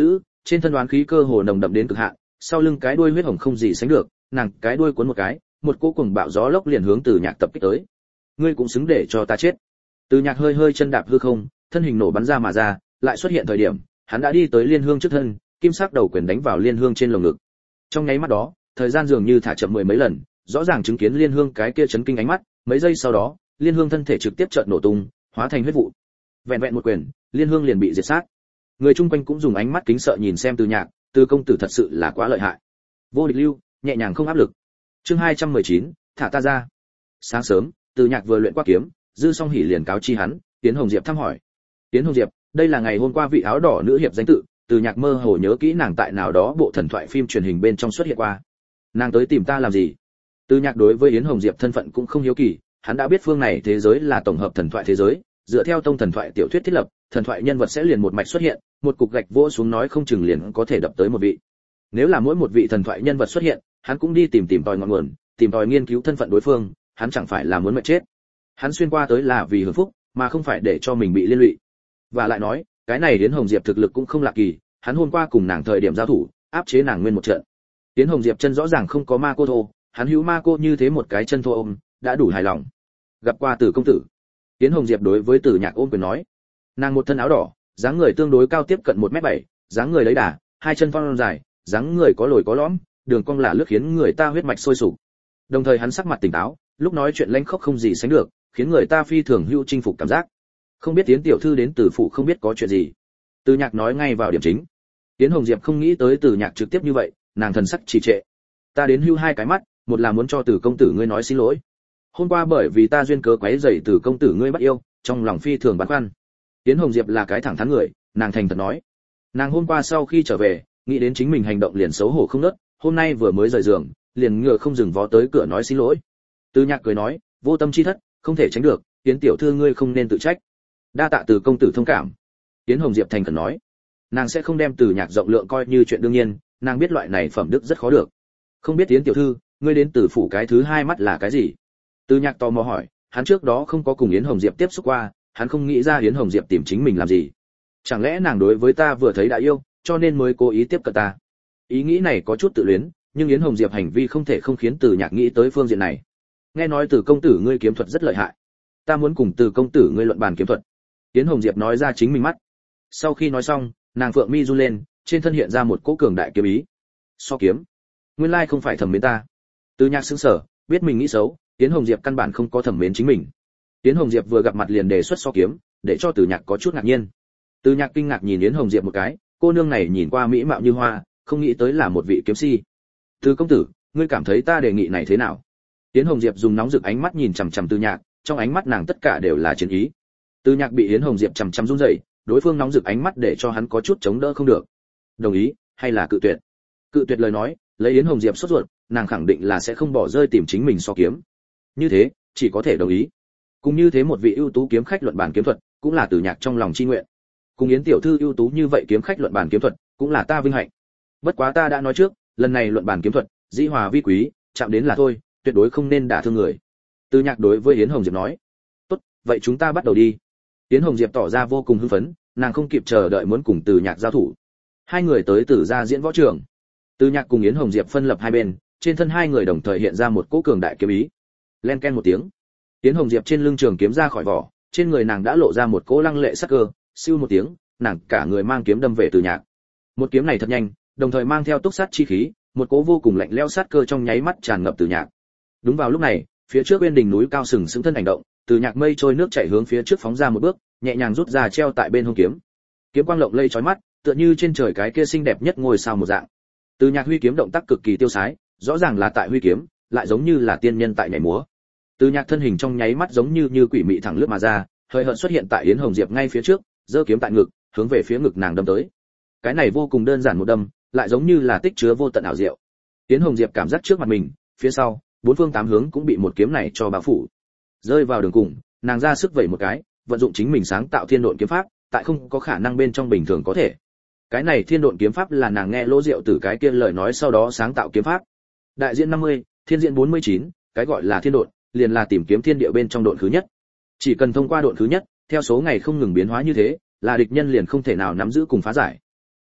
trên thân đoán khí cơ hồ nồng đậm đến cực hạn, sau lưng cái đuôi huyết hồng không gì sánh được, nàng cái đuôi cuốn một cái, một cỗ cuồng bạo gió lốc liền hướng Từ Nhạc tập kích tới. Ngươi cũng xứng để cho ta chết. Từ Nhạc hơi hơi chân đạp hư không, thân hình nổ bắn ra mà ra, lại xuất hiện thời điểm, hắn đã đi tới Liên Hương trước thân, kim sắc đầu quyền đánh vào Liên Hương trên lồng ngực. Trong nháy mắt đó, thời gian dường như thả chậm mười mấy lần, rõ ràng chứng kiến Liên Hương cái kia chấn kinh ánh mắt, mấy giây sau đó, Liên Hương thân thể trực tiếp chợt nổ tung, hóa thành huyết vụ. Vẹn vẹn một quyền, Liên Hương liền bị diệt sát. Người chung quanh cũng dùng ánh mắt kính sợ nhìn xem Từ Nhạc, Từ công tử thật sự là quá lợi hại. Vô địch lưu, nhẹ nhàng không áp lực. Chương 219, thả ta ra. Sáng sớm, Từ Nhạc vừa luyện qua kiếm, Dư Song Hỉ liền cáo chi hắn, Tiến Hồng Diệp thăm hỏi. Tiến Hồng Diệp, đây là ngày hôm qua vị áo đỏ nữ hiệp danh tự, Từ Nhạc mơ hồ nhớ kỹ nàng tại nào đó bộ thần thoại phim truyền hình bên trong xuất hiện qua. Nàng tới tìm ta làm gì? Từ Nhạc đối với Yến Hồng Diệp thân phận cũng không hiếu kỳ, hắn đã biết phương này thế giới là tổng hợp thần thoại thế giới, dựa theo tông thần thoại tiểu thuyết thiết lập, thần thoại nhân vật sẽ liền một mạch xuất hiện, một cục gạch vỗ xuống nói không chừng liền có thể đập tới một vị. Nếu là mỗi một vị thần thoại nhân vật xuất hiện, hắn cũng đi tìm tòi ngọn nguồn, tìm tòi nghiên cứu thân phận đối phương, hắn chẳng phải là muốn mệt chết. Hắn xuyên qua tới là vì hưởng phúc, mà không phải để cho mình bị liên lụy. Và lại nói, cái này Yến Hồng Diệp thực lực cũng không lạ kỳ, hắn hôm qua cùng nàng thời điểm giao thủ, áp chế nàng nguyên một trận. Yến Hồng Diệp chân rõ ràng không có ma cô thô, hắn hữu ma cô như thế một cái chân thô ôm, đã đủ hài lòng. Gặp qua Từ công tử. Yến Hồng Diệp đối với Từ Nhạc ôm quyền nói. Nàng một thân áo đỏ, dáng người tương đối cao tiếp cận 1m7, dáng người lấy đà, hai chân thon dài, dáng người có lồi có lõm, đường cong lả lướt khiến người ta huyết mạch sôi sục. Đồng thời hắn sắc mặt tỉnh táo, lúc nói chuyện lãnh khốc không gì sánh được, khiến người ta phi thường hữu chinh phục cảm giác. Không biết Tiến tiểu thư đến Từ phụ không biết có chuyện gì. Từ Nhạc nói ngay vào điểm chính. Tiến Hồng Diệp không nghĩ tới Từ Nhạc trực tiếp như vậy, nàng thần sắc trì trệ. Ta đến hưu hai cái mắt, một là muốn cho Từ công tử ngươi nói xin lỗi. Hôm qua bởi vì ta duyên cớ quấy rầy Từ công tử ngươi bắt yêu, trong lòng phi thường băn khoăn. Tiến Hồng Diệp là cái thẳng thắn người, nàng thành thật nói. Nàng hôm qua sau khi trở về, nghĩ đến chính mình hành động liền xấu hổ không nớt, hôm nay vừa mới rời giường, liền ngựa không dừng vó tới cửa nói xin lỗi. Từ Nhạc cười nói, vô tâm chi thất, không thể tránh được, Tiến tiểu thư ngươi không nên tự trách. Đa tạ Từ công tử thông cảm. Tiến Hồng Diệp thành khẩn nói, nàng sẽ không đem Từ Nhạc rộng lượng coi như chuyện đương nhiên, nàng biết loại này phẩm đức rất khó được. Không biết Tiến tiểu thư, ngươi đến Từ phủ cái thứ hai mắt là cái gì? Từ Nhạc tò mò hỏi, hắn trước đó không có cùng Yến Hồng Diệp tiếp xúc qua, hắn không nghĩ ra Yến Hồng Diệp tìm chính mình làm gì. Chẳng lẽ nàng đối với ta vừa thấy đã yêu, cho nên mới cố ý tiếp cận ta? Ý nghĩ này có chút tự luyến, nhưng Yến Hồng Diệp hành vi không thể không khiến Từ Nhạc nghĩ tới phương diện này. Nghe nói Từ công tử ngươi kiếm thuật rất lợi hại, ta muốn cùng Từ công tử ngươi luận bàn kiếm thuật. Yến Hồng Diệp nói ra chính mình mắt. Sau khi nói xong, nàng phượng mi run lên, trên thân hiện ra một cỗ cường đại kiếm ý. So kiếm, nguyên lai không phải thẩm mến ta. Từ Nhạc sững sờ, biết mình nghĩ xấu, Yến Hồng Diệp căn bản không có thẩm mến chính mình. Yến Hồng Diệp vừa gặp mặt liền đề xuất so kiếm, để cho Từ Nhạc có chút ngạc nhiên. Từ Nhạc kinh ngạc nhìn Yến Hồng Diệp một cái, cô nương này nhìn qua mỹ mạo như hoa, không nghĩ tới là một vị kiếm si. Từ công tử, ngươi cảm thấy ta đề nghị này thế nào? Yến Hồng Diệp dùng nóng rực ánh mắt nhìn chằm chằm Từ Nhạc, trong ánh mắt nàng tất cả đều là chiến ý. Từ Nhạc bị Yến Hồng Diệp chằm chằm run rẩy, đối phương nóng rực ánh mắt để cho hắn có chút chống đỡ không được. Đồng ý, hay là cự tuyệt? Cự tuyệt lời nói, lấy Yến Hồng Diệp sốt ruột, nàng khẳng định là sẽ không bỏ rơi tìm chính mình so kiếm. Như thế, chỉ có thể đồng ý. Cùng như thế một vị ưu tú kiếm khách luận bàn kiếm thuật, cũng là Từ Nhạc trong lòng chi nguyện. Cùng Yến tiểu thư ưu tú như vậy kiếm khách luận bàn kiếm thuật, cũng là ta vinh hạnh. Bất quá ta đã nói trước, lần này luận bàn kiếm thuật, dĩ hòa vi quý, chạm đến là thôi, tuyệt đối không nên đả thương người. Từ Nhạc đối với Yến Hồng Diệp nói. Tốt, vậy chúng ta bắt đầu đi. Yến Hồng Diệp tỏ ra vô cùng hưng phấn, nàng không kịp chờ đợi muốn cùng Từ Nhạc giao thủ. Hai người tới Từ gia diễn võ trường. Từ Nhạc cùng Yến Hồng Diệp phân lập hai bên, trên thân hai người đồng thời hiện ra một cỗ cường đại kiếm ý. Len ken một tiếng, Yến Hồng Diệp trên lưng trường kiếm ra khỏi vỏ, trên người nàng đã lộ ra một cỗ lăng lệ sắc cơ, siêu một tiếng, nàng cả người mang kiếm đâm về Từ Nhạc. Một kiếm này thật nhanh, đồng thời mang theo túc sát chi khí, một cỗ vô cùng lạnh lẽo sát cơ trong nháy mắt tràn ngập Từ Nhạc. Đúng vào lúc này, phía trước bên đỉnh núi cao sừng sững thân ảnh động, Từ Nhạc mây trôi nước chảy hướng phía trước phóng ra một bước, nhẹ nhàng rút ra treo tại bên hông kiếm. Kiếm quang lộng lây chói mắt, tựa như trên trời cái kia xinh đẹp nhất ngôi sao một dạng. Từ Nhạc huy kiếm động tác cực kỳ tiêu sái, rõ ràng là tại huy kiếm, lại giống như là tiên nhân tại nhảy múa. Từ Nhạc thân hình trong nháy mắt giống như quỷ mị thẳng lướt mà ra, hơi hợt xuất hiện tại Yến Hồng Diệp ngay phía trước, giơ kiếm tại ngực, hướng về phía ngực nàng đâm tới. Cái này vô cùng đơn giản một đâm, lại giống như là tích chứa vô tận ảo diệu. Yến Hồng Diệp cảm giác trước mặt mình, phía sau, bốn phương tám hướng cũng bị một kiếm này cho bao phủ. Rơi vào đường cùng, nàng ra sức vẩy một cái, vận dụng chính mình sáng tạo thiên độn kiếm pháp, tại không có khả năng bên trong bình thường có thể. Cái này thiên độn kiếm pháp là nàng nghe Lỗ Diệu từ cái kia lời nói sau đó sáng tạo kiếm pháp. Đại diện 50, thiên diện 49, cái gọi là thiên độn, liền là tìm kiếm thiên địa bên trong độn thứ nhất. Chỉ cần thông qua độn thứ nhất, theo số ngày không ngừng biến hóa như thế, là địch nhân liền không thể nào nắm giữ cùng phá giải.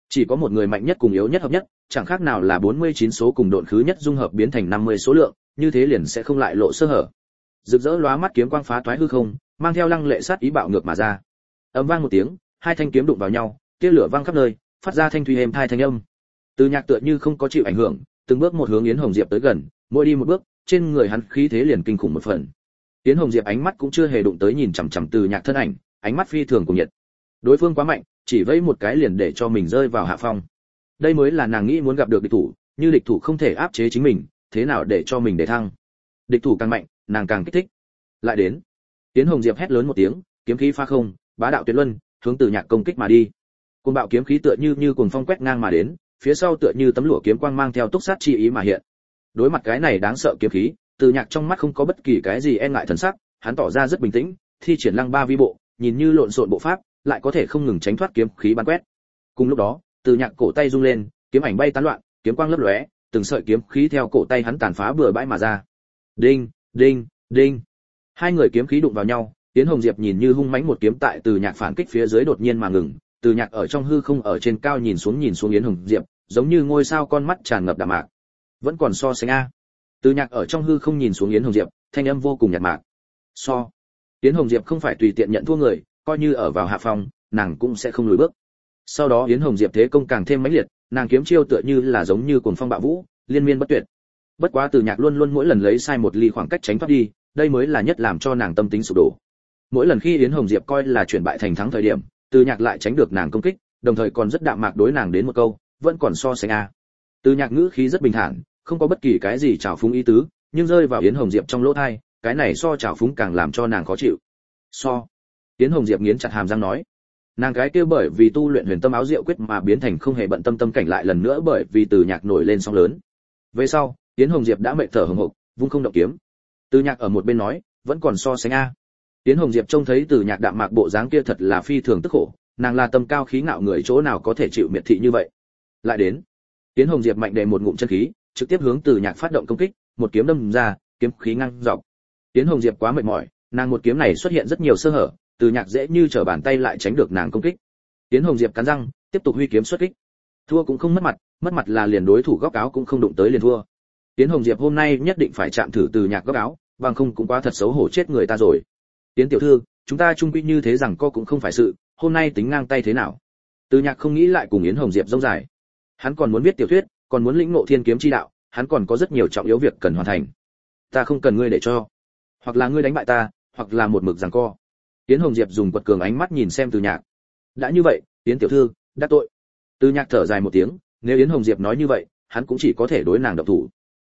Chỉ có một người mạnh nhất cùng yếu nhất hợp nhất, chẳng khác nào là 49 số cùng độn khứ nhất dung hợp biến thành 50 số lượng, như thế liền sẽ không lại lộ sơ hở. Rực rỡ lóa mắt kiếm quang phá toái hư không, mang theo lăng lệ sát ý bạo ngược mà ra. Ầm vang một tiếng, hai thanh kiếm đụng vào nhau, tia lửa vang khắp nơi, phát ra thanh thủy êm tai thanh âm. Từ Nhạc tựa như không có chịu ảnh hưởng, từng bước một hướng Yến Hồng Diệp tới gần, mỗi đi một bước, trên người hắn khí thế liền kinh khủng một phần. Yến Hồng Diệp ánh mắt cũng chưa hề đụng tới nhìn chằm chằm Từ Nhạc thân ảnh, ánh mắt phi thường cuồng nhiệt. Đối phương quá mạnh, chỉ vẫy một cái liền để cho mình rơi vào hạ phong. Đây mới là nàng nghĩ muốn gặp được địch thủ, như địch thủ không thể áp chế chính mình, thế nào để cho mình để thăng. Địch thủ càng mạnh, nàng càng kích thích. Lại đến. Yến Hồng Diệp hét lớn một tiếng, kiếm khí phá không, bá đạo tuyệt luân, hướng Từ Nhạc công kích mà đi. Cuồng bạo kiếm khí tựa như cuồng phong quét ngang mà đến, phía sau tựa như tấm lụa kiếm quang mang theo túc sát chi ý mà hiện. Đối mặt cái này đáng sợ kiếm khí, Từ Nhạc trong mắt không có bất kỳ cái gì e ngại thần sắc, hắn tỏ ra rất bình tĩnh, thi triển lăng ba vi bộ, nhìn như lộn xộn bộ pháp, lại có thể không ngừng tránh thoát kiếm khí bắn quét. Cùng lúc đó, Từ Nhạc cổ tay rung lên, kiếm ảnh bay tán loạn, kiếm quang lấp lóe, từng sợi kiếm khí theo cổ tay hắn tàn phá bừa bãi mà ra. Đinh, đinh, đinh. Hai người kiếm khí đụng vào nhau, Yến Hồng Diệp nhìn như hung mãnh một kiếm tại Từ Nhạc phản kích phía dưới đột nhiên mà ngừng, Từ Nhạc ở trong hư không ở trên cao nhìn xuống Yến Hồng Diệp, giống như ngôi sao con mắt tràn ngập đạm mạc. Vẫn còn so sánh a. Từ Nhạc ở trong hư không nhìn xuống Yến Hồng Diệp, thanh âm vô cùng nhạt mạc. So. Yến Hồng Diệp không phải tùy tiện nhận thua người, coi như ở vào hạ phòng, nàng cũng sẽ không lùi bước. Sau đó Yến Hồng Diệp thế công càng thêm mãnh liệt, nàng kiếm chiêu tựa như là giống như cuồng phong bạo vũ, liên miên bất tuyệt. Bất quá Từ Nhạc luôn luôn mỗi lần lấy sai một ly khoảng cách tránh thoát đi, đây mới là nhất làm cho nàng tâm tính sụp đổ. Mỗi lần khi Yến Hồng Diệp coi là chuyển bại thành thắng thời điểm, Từ Nhạc lại tránh được nàng công kích, đồng thời còn rất đạm mạc đối nàng đến một câu, vẫn còn so sánh a. Từ Nhạc ngữ khí rất bình thản, không có bất kỳ cái gì trào phúng ý tứ, nhưng rơi vào Yến Hồng Diệp trong lỗ tai, cái này so trào phúng càng làm cho nàng khó chịu. So. Yến Hồng Diệp nghiến chặt hàm răng nói, nàng cái kia bởi vì tu luyện huyền tâm áo diệu quyết mà biến thành không hề bận tâm tâm cảnh lại lần nữa bởi vì Từ Nhạc nổi lên sóng lớn. Về sau, Yến Hồng Diệp đã mệt thở hổn hộc, vung không động kiếm. Từ Nhạc ở một bên nói, vẫn còn so sánh a. Yến Hồng Diệp trông thấy Từ Nhạc đạm mạc bộ dáng kia thật là phi thường tức khổ, nàng là tâm cao khí ngạo người chỗ nào có thể chịu miệt thị như vậy. Lại đến. Yến Hồng Diệp mạnh đè một ngụm chân khí, trực tiếp hướng Từ Nhạc phát động công kích, một kiếm đâm ra, kiếm khí ngang dọc. Yến Hồng Diệp quá mệt mỏi, nàng một kiếm này xuất hiện rất nhiều sơ hở, Từ Nhạc dễ như trở bàn tay lại tránh được nàng công kích. Yến Hồng Diệp cắn răng, tiếp tục huy kiếm xuất kích. Thua cũng không mất mặt là liền đối thủ góc áo cũng không đụng tới liền thua. Yến Hồng Diệp hôm nay nhất định phải chạm thử Từ Nhạc góc áo, bằng không cũng quá thật xấu hổ chết người ta rồi. Yến tiểu thư, chúng ta chung quy như thế rằng co cũng không phải sự, hôm nay tính ngang tay thế nào? Từ Nhạc không nghĩ lại cùng Yến Hồng Diệp rông dài. Hắn còn muốn viết tiểu thuyết, còn muốn lĩnh ngộ thiên kiếm chi đạo, hắn còn có rất nhiều trọng yếu việc cần hoàn thành. Ta không cần ngươi để cho, hoặc là ngươi đánh bại ta, hoặc là một mực giằng co. Yến Hồng Diệp dùng quật cường ánh mắt nhìn xem Từ Nhạc. Đã như vậy, Yến tiểu thư, đắc tội. Từ Nhạc thở dài một tiếng, nếu Yến Hồng Diệp nói như vậy, hắn cũng chỉ có thể đối nàng động thủ.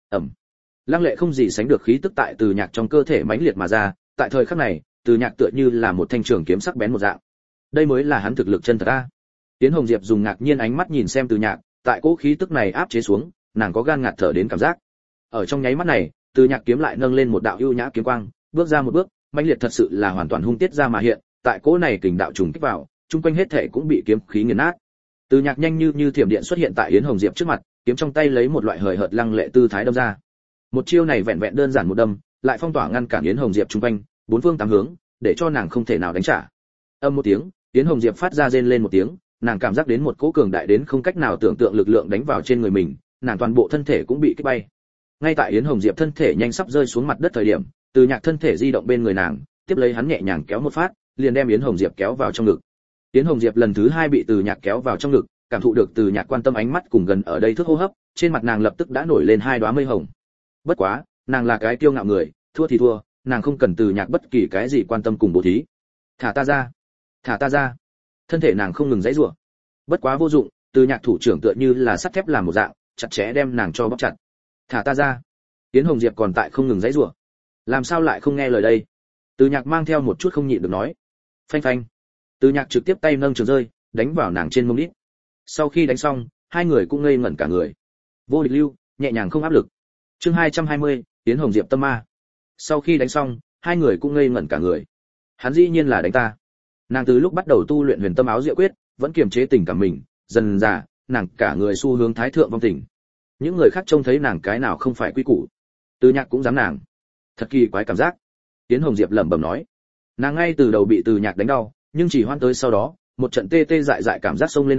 Lăng lệ không gì sánh được khí tức tại Từ Nhạc trong cơ thể mãnh liệt mà ra, tại thời khắc này, Từ Nhạc tựa như là một thanh trường kiếm sắc bén một dạng. Đây mới là hắn thực lực chân thật a. Yến Hồng Diệp dùng ngạc nhiên ánh mắt nhìn xem Từ Nhạc, tại cỗ khí tức này áp chế xuống, nàng có gan ngạt thở đến cảm giác. Ở trong nháy mắt này, Từ Nhạc kiếm lại nâng lên một đạo ưu nhã kiếm quang, bước ra một bước, mãnh liệt thật sự là hoàn toàn hung tiết ra mà hiện, tại cỗ này kình đạo trùng kích vào, chung quanh hết thể cũng bị kiếm khí nghiền nát. Từ Nhạc nhanh như thiểm điện xuất hiện tại Yến Hồng Diệp trước mặt, kiếm trong tay lấy một loại hời hợt lăng lệ tư thái đâm ra. Một chiêu này vẹn vẹn đơn giản một đâm, lại phong tỏa ngăn cản Yến Hồng Diệp chung quanh, bốn phương tám hướng, để cho nàng không thể nào đánh trả. Âm một tiếng, Yến Hồng Diệp phát ra rên lên một tiếng, nàng cảm giác đến một cỗ cường đại đến không cách nào tưởng tượng lực lượng đánh vào trên người mình, nàng toàn bộ thân thể cũng bị kích bay. Ngay tại Yến Hồng Diệp thân thể nhanh sắp rơi xuống mặt đất thời điểm, Từ Nhạc thân thể di động bên người nàng, tiếp lấy hắn nhẹ nhàng kéo một phát, liền đem Yến Hồng Diệp kéo vào trong ngực. Yến Hồng Diệp lần thứ hai bị Từ Nhạc kéo vào trong ngực, cảm thụ được Từ Nhạc quan tâm ánh mắt cùng gần ở đây thức hô hấp, trên mặt nàng lập tức đã nổi lên hai đóa mây hồng. Bất quá, nàng là cái kiêu ngạo người, thua thì thua, nàng không cần Từ Nhạc bất kỳ cái gì quan tâm cùng bố thí. Thả ta ra, thả ta ra. Thân thể nàng không ngừng giãy giụa. Bất quá vô dụng, Từ Nhạc thủ trưởng tựa như là sắt thép làm một dạng, chặt chẽ đem nàng cho bóp chặt. Thả ta ra. Yến Hồng Diệp còn tại không ngừng giãy giụa. Làm sao lại không nghe lời đây? Từ Nhạc mang theo một chút không nhịn được nói. Phanh phanh. Từ Nhạc trực tiếp tay nâng trường rơi, đánh vào nàng trên mông đít. Sau khi đánh xong, hai người cũng ngây ngẩn cả người. Vô địch lưu, nhẹ nhàng không áp lực. Chương 220, Yến Hồng Diệp tâm ma. Sau khi đánh xong, hai người cũng ngây ngẩn cả người. Hắn dĩ nhiên là đánh ta. Nàng từ lúc bắt đầu tu luyện huyền tâm áo diệu quyết, vẫn kiềm chế tình cảm mình, dần dà, nàng cả người xu hướng thái thượng vong tình. Những người khác trông thấy nàng cái nào không phải quy củ, Từ Nhạc cũng dám nàng. Thật kỳ quái cảm giác. Yến Hồng Diệp lẩm bẩm nói. Nàng ngay từ đầu bị Từ Nhạc đánh đau, nhưng chỉ hoan tới sau đó, một trận tê tê dại dại cảm giác xông lên đầu,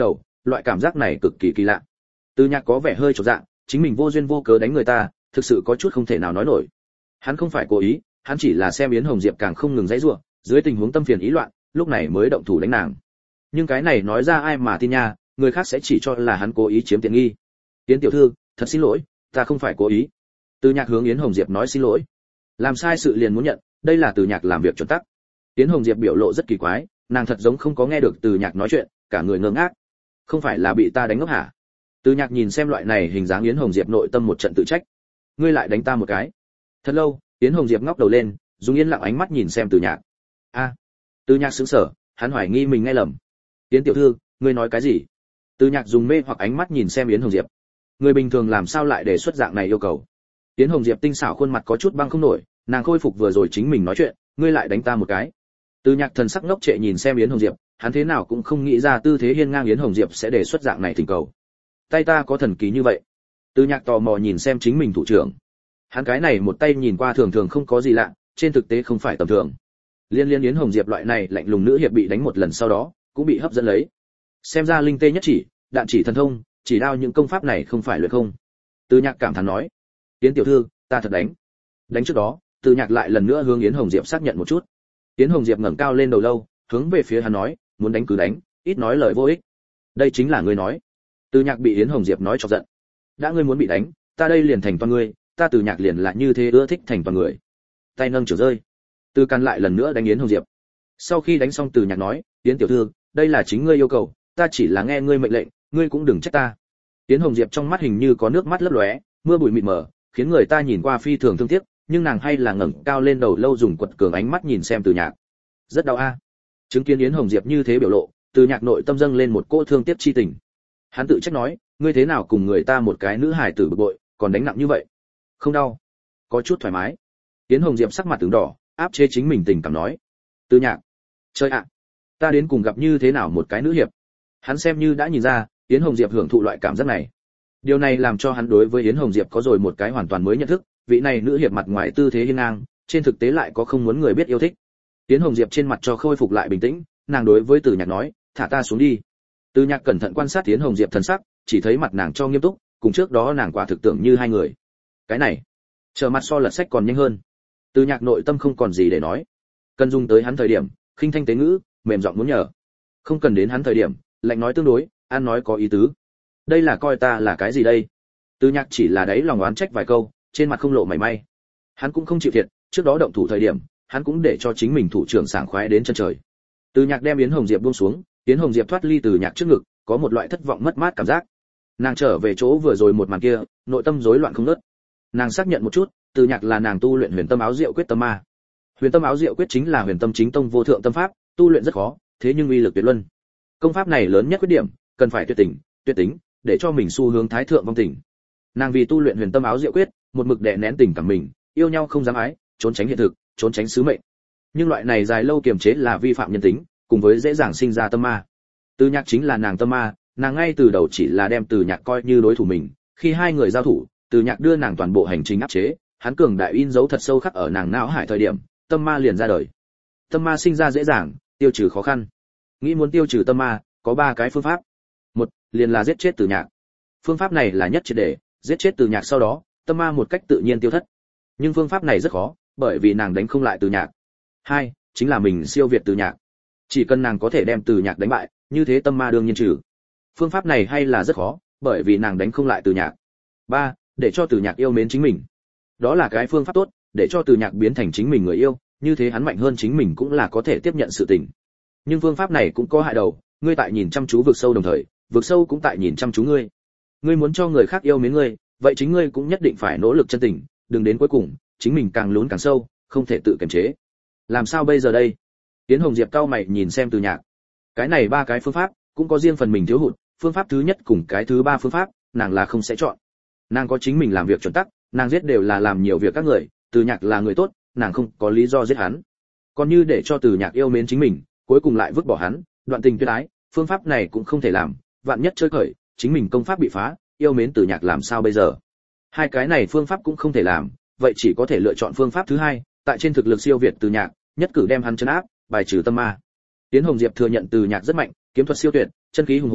loại cảm giác này cực kỳ kỳ lạ. Từ Nhạc có vẻ hơi chột dạ, chính mình vô duyên vô cớ đánh người ta, thực sự có chút không thể nào nói nổi. Hắn không phải cố ý, hắn chỉ là xem Yến Hồng Diệp càng không ngừng giãy giụa, dưới tình huống tâm phiền ý loạn, lúc này mới động thủ đánh nàng. Nhưng cái này nói ra ai mà tin nha, người khác sẽ chỉ cho là hắn cố ý chiếm tiện nghi. Yến tiểu thư, thật xin lỗi, ta không phải cố ý. Từ Nhạc hướng Yến Hồng Diệp nói xin lỗi. Làm sai sự liền muốn nhận, đây là Từ Nhạc làm việc chuẩn tắc. Yến Hồng Diệp biểu lộ rất kỳ quái, nàng thật giống không có nghe được Từ Nhạc nói chuyện, cả người ngơ ngác. Không phải là bị ta đánh ngốc hả? Từ Nhạc nhìn xem loại này hình dáng Yến Hồng Diệp nội tâm một trận tự trách. Ngươi lại đánh ta một cái? Thật lâu, Yến Hồng Diệp ngóc đầu lên, dùng yên lặng ánh mắt nhìn xem Từ Nhạc. A. Từ Nhạc sững sờ, hắn hoài nghi mình nghe lầm. Yến tiểu thư, ngươi nói cái gì? Từ Nhạc dùng mê hoặc ánh mắt nhìn xem Yến Hồng Diệp. Người bình thường làm sao lại đề xuất dạng này yêu cầu? Yến Hồng Diệp tinh xảo khuôn mặt có chút băng không nổi, nàng khôi phục vừa rồi chính mình nói chuyện, ngươi lại đánh ta một cái. Từ Nhạc thần sắc ngốc trệ nhìn xem Yến Hồng Diệp, hắn thế nào cũng không nghĩ ra tư thế hiên ngang Yến Hồng Diệp sẽ đề xuất dạng này thỉnh cầu. Tay ta có thần kỳ như vậy? Từ Nhạc tò mò nhìn xem chính mình thủ trưởng. Hắn cái này một tay nhìn qua thường thường không có gì lạ, trên thực tế không phải tầm thường. Liên Yến Hồng Diệp loại này lạnh lùng nữ hiệp bị đánh một lần sau đó, cũng bị hấp dẫn lấy. Xem ra linh tê nhất chỉ, đạn chỉ thần thông, chỉ đao những công pháp này không phải luyện không. Từ Nhạc cảm thán nói, Yến tiểu thư, ta thật đánh. Đánh trước đó, Từ Nhạc lại lần nữa hướng Yến Hồng Diệp xác nhận một chút. Yến Hồng Diệp ngẩng cao lên đầu lâu, hướng về phía hắn nói, muốn đánh cứ đánh, ít nói lời vô ích. Đây chính là ngươi nói. Từ Nhạc bị Yến Hồng Diệp nói chọc giận. Đã ngươi muốn bị đánh, ta đây liền thành toàn ngươi, ta Từ Nhạc liền là như thế ưa thích thành toàn người. Tay nâng trở rơi. Từ Căn lại lần nữa đánh Yến Hồng Diệp. Sau khi đánh xong Từ Nhạc nói, Yến tiểu thư, đây là chính ngươi yêu cầu, ta chỉ là nghe ngươi mệnh lệnh, ngươi cũng đừng trách ta. Yến Hồng Diệp trong mắt hình như có nước mắt lấp lóe, mưa bụi mịt mờ, khiến người ta nhìn qua phi thường thương tiếc, nhưng nàng hay là ngẩng cao lên đầu lâu dùng quật cường ánh mắt nhìn xem Từ Nhạc. Rất đau a. Chứng kiến Yến Hồng Diệp như thế biểu lộ, Từ Nhạc nội tâm dâng lên một cỗ thương tiếc chi tình. Hắn tự trách nói, ngươi thế nào cùng người ta một cái nữ hài tử bực bội, còn đánh nặng như vậy? Không đau, có chút thoải mái. Yến Hồng Diệp sắc mặt từng đỏ, áp chế chính mình tình cảm nói. Từ Nhạc, trời ạ, ta đến cùng gặp như thế nào một cái nữ hiệp? Hắn xem như đã nhìn ra, Yến Hồng Diệp hưởng thụ loại cảm giác này. Điều này làm cho hắn đối với Yến Hồng Diệp có rồi một cái hoàn toàn mới nhận thức, vị này nữ hiệp mặt ngoài tư thế hiên ngang, trên thực tế lại có không muốn người biết yêu thích. Yến Hồng Diệp trên mặt cho khôi phục lại bình tĩnh, nàng đối với Từ Nhạc nói, thả ta xuống đi. Từ Nhạc cẩn thận quan sát Yến Hồng Diệp thần sắc, chỉ thấy mặt nàng cho nghiêm túc, cùng trước đó nàng quả thực tưởng như hai người. Cái này, trở mặt so lật sách còn nhanh hơn. Từ Nhạc nội tâm không còn gì để nói. Cần dùng tới hắn thời điểm, khinh thanh tế ngữ, mềm giọng muốn nhờ. Không cần đến hắn thời điểm, lạnh nói tương đối, ăn nói có ý tứ. Đây là coi ta là cái gì đây? Từ Nhạc chỉ là đấy lòng oán trách vài câu, trên mặt không lộ mảy may. Hắn cũng không chịu thiệt, trước đó động thủ thời điểm, hắn cũng để cho chính mình thủ trưởng sảng khoái đến chân trời. Từ Nhạc đem Yến Hồng Diệp buông xuống, Yến Hồng Diệp thoát ly Từ Nhạc trước ngực, có một loại thất vọng mất mát cảm giác. Nàng trở về chỗ vừa rồi một màn kia, nội tâm rối loạn không ngớt. Nàng xác nhận một chút, Từ Nhạc là nàng tu luyện Huyền Tâm Áo Diệu Quyết tâm ma. Huyền Tâm Áo Diệu Quyết chính là Huyền Tâm chính tông vô thượng tâm pháp, tu luyện rất khó, thế nhưng uy lực tuyệt luân. Công pháp này lớn nhất khuyết điểm, cần phải tuyệt tình, tuyệt tính, để cho mình xu hướng thái thượng vong tình. Nàng vì tu luyện Huyền Tâm Áo Diệu Quyết, một mực đè nén tình cảm mình, yêu nhau không dám ái, trốn tránh hiện thực, trốn tránh sứ mệnh. Nhưng loại này dài lâu kiềm chế là vi phạm nhân tính, cùng với dễ dàng sinh ra tâm ma. Từ Nhạc chính là nàng tâm ma, nàng ngay từ đầu chỉ là đem Từ Nhạc coi như đối thủ mình, khi hai người giao thủ, Từ Nhạc đưa nàng toàn bộ hành trình áp chế, hắn cường đại in dấu thật sâu khắc ở nàng não hải thời điểm, tâm ma liền ra đời. Tâm ma sinh ra dễ dàng, tiêu trừ khó khăn. Nghĩ muốn tiêu trừ tâm ma, có ba cái phương pháp. Một, liền là giết chết Từ Nhạc. Phương pháp này là nhất triệt để, giết chết Từ Nhạc sau đó, tâm ma một cách tự nhiên tiêu thất. Nhưng phương pháp này rất khó, bởi vì nàng đánh không lại Từ Nhạc. Hai, chính là mình siêu việt Từ Nhạc. Chỉ cần nàng có thể đem Từ Nhạc đánh bại, như thế tâm ma đương nhiên trừ. Phương pháp này hay là rất khó, bởi vì nàng đánh không lại Từ Nhạc. Ba, để cho Từ Nhạc yêu mến chính mình. Đó là cái phương pháp tốt, để cho Từ Nhạc biến thành chính mình người yêu, như thế hắn mạnh hơn chính mình cũng là có thể tiếp nhận sự tình. Nhưng phương pháp này cũng có hại đầu, ngươi tại nhìn chăm chú vực sâu đồng thời, vực sâu cũng tại nhìn chăm chú ngươi. Ngươi muốn cho người khác yêu mến ngươi, vậy chính ngươi cũng nhất định phải nỗ lực chân tình, đừng đến cuối cùng, chính mình càng lún càng sâu, không thể tự kiềm chế. Làm sao bây giờ đây? Yến Hồng Diệp cau mày nhìn xem Từ Nhạc. Cái này ba cái phương pháp, cũng có riêng phần mình thiếu hụt, phương pháp thứ nhất cùng cái thứ ba phương pháp, nàng là không sẽ chọn. Nàng có chính mình làm việc chuẩn tắc, nàng giết đều là làm nhiều việc các người, Từ Nhạc là người tốt, nàng không có lý do giết hắn. Còn như để cho Từ Nhạc yêu mến chính mình, cuối cùng lại vứt bỏ hắn, đoạn tình tuyệt ái, phương pháp này cũng không thể làm, vạn nhất chơi khởi, chính mình công pháp bị phá, yêu mến Từ Nhạc làm sao bây giờ? Hai cái này phương pháp cũng không thể làm, vậy chỉ có thể lựa chọn phương pháp thứ hai, tại trên thực lực siêu việt Từ Nhạc, nhất cử đem hắn trấn áp, bài trừ tâm ma. Yến Hồng Diệp thừa nhận Từ Nhạc rất mạnh, kiếm thuật siêu tuyệt, chân khí hùng hồn,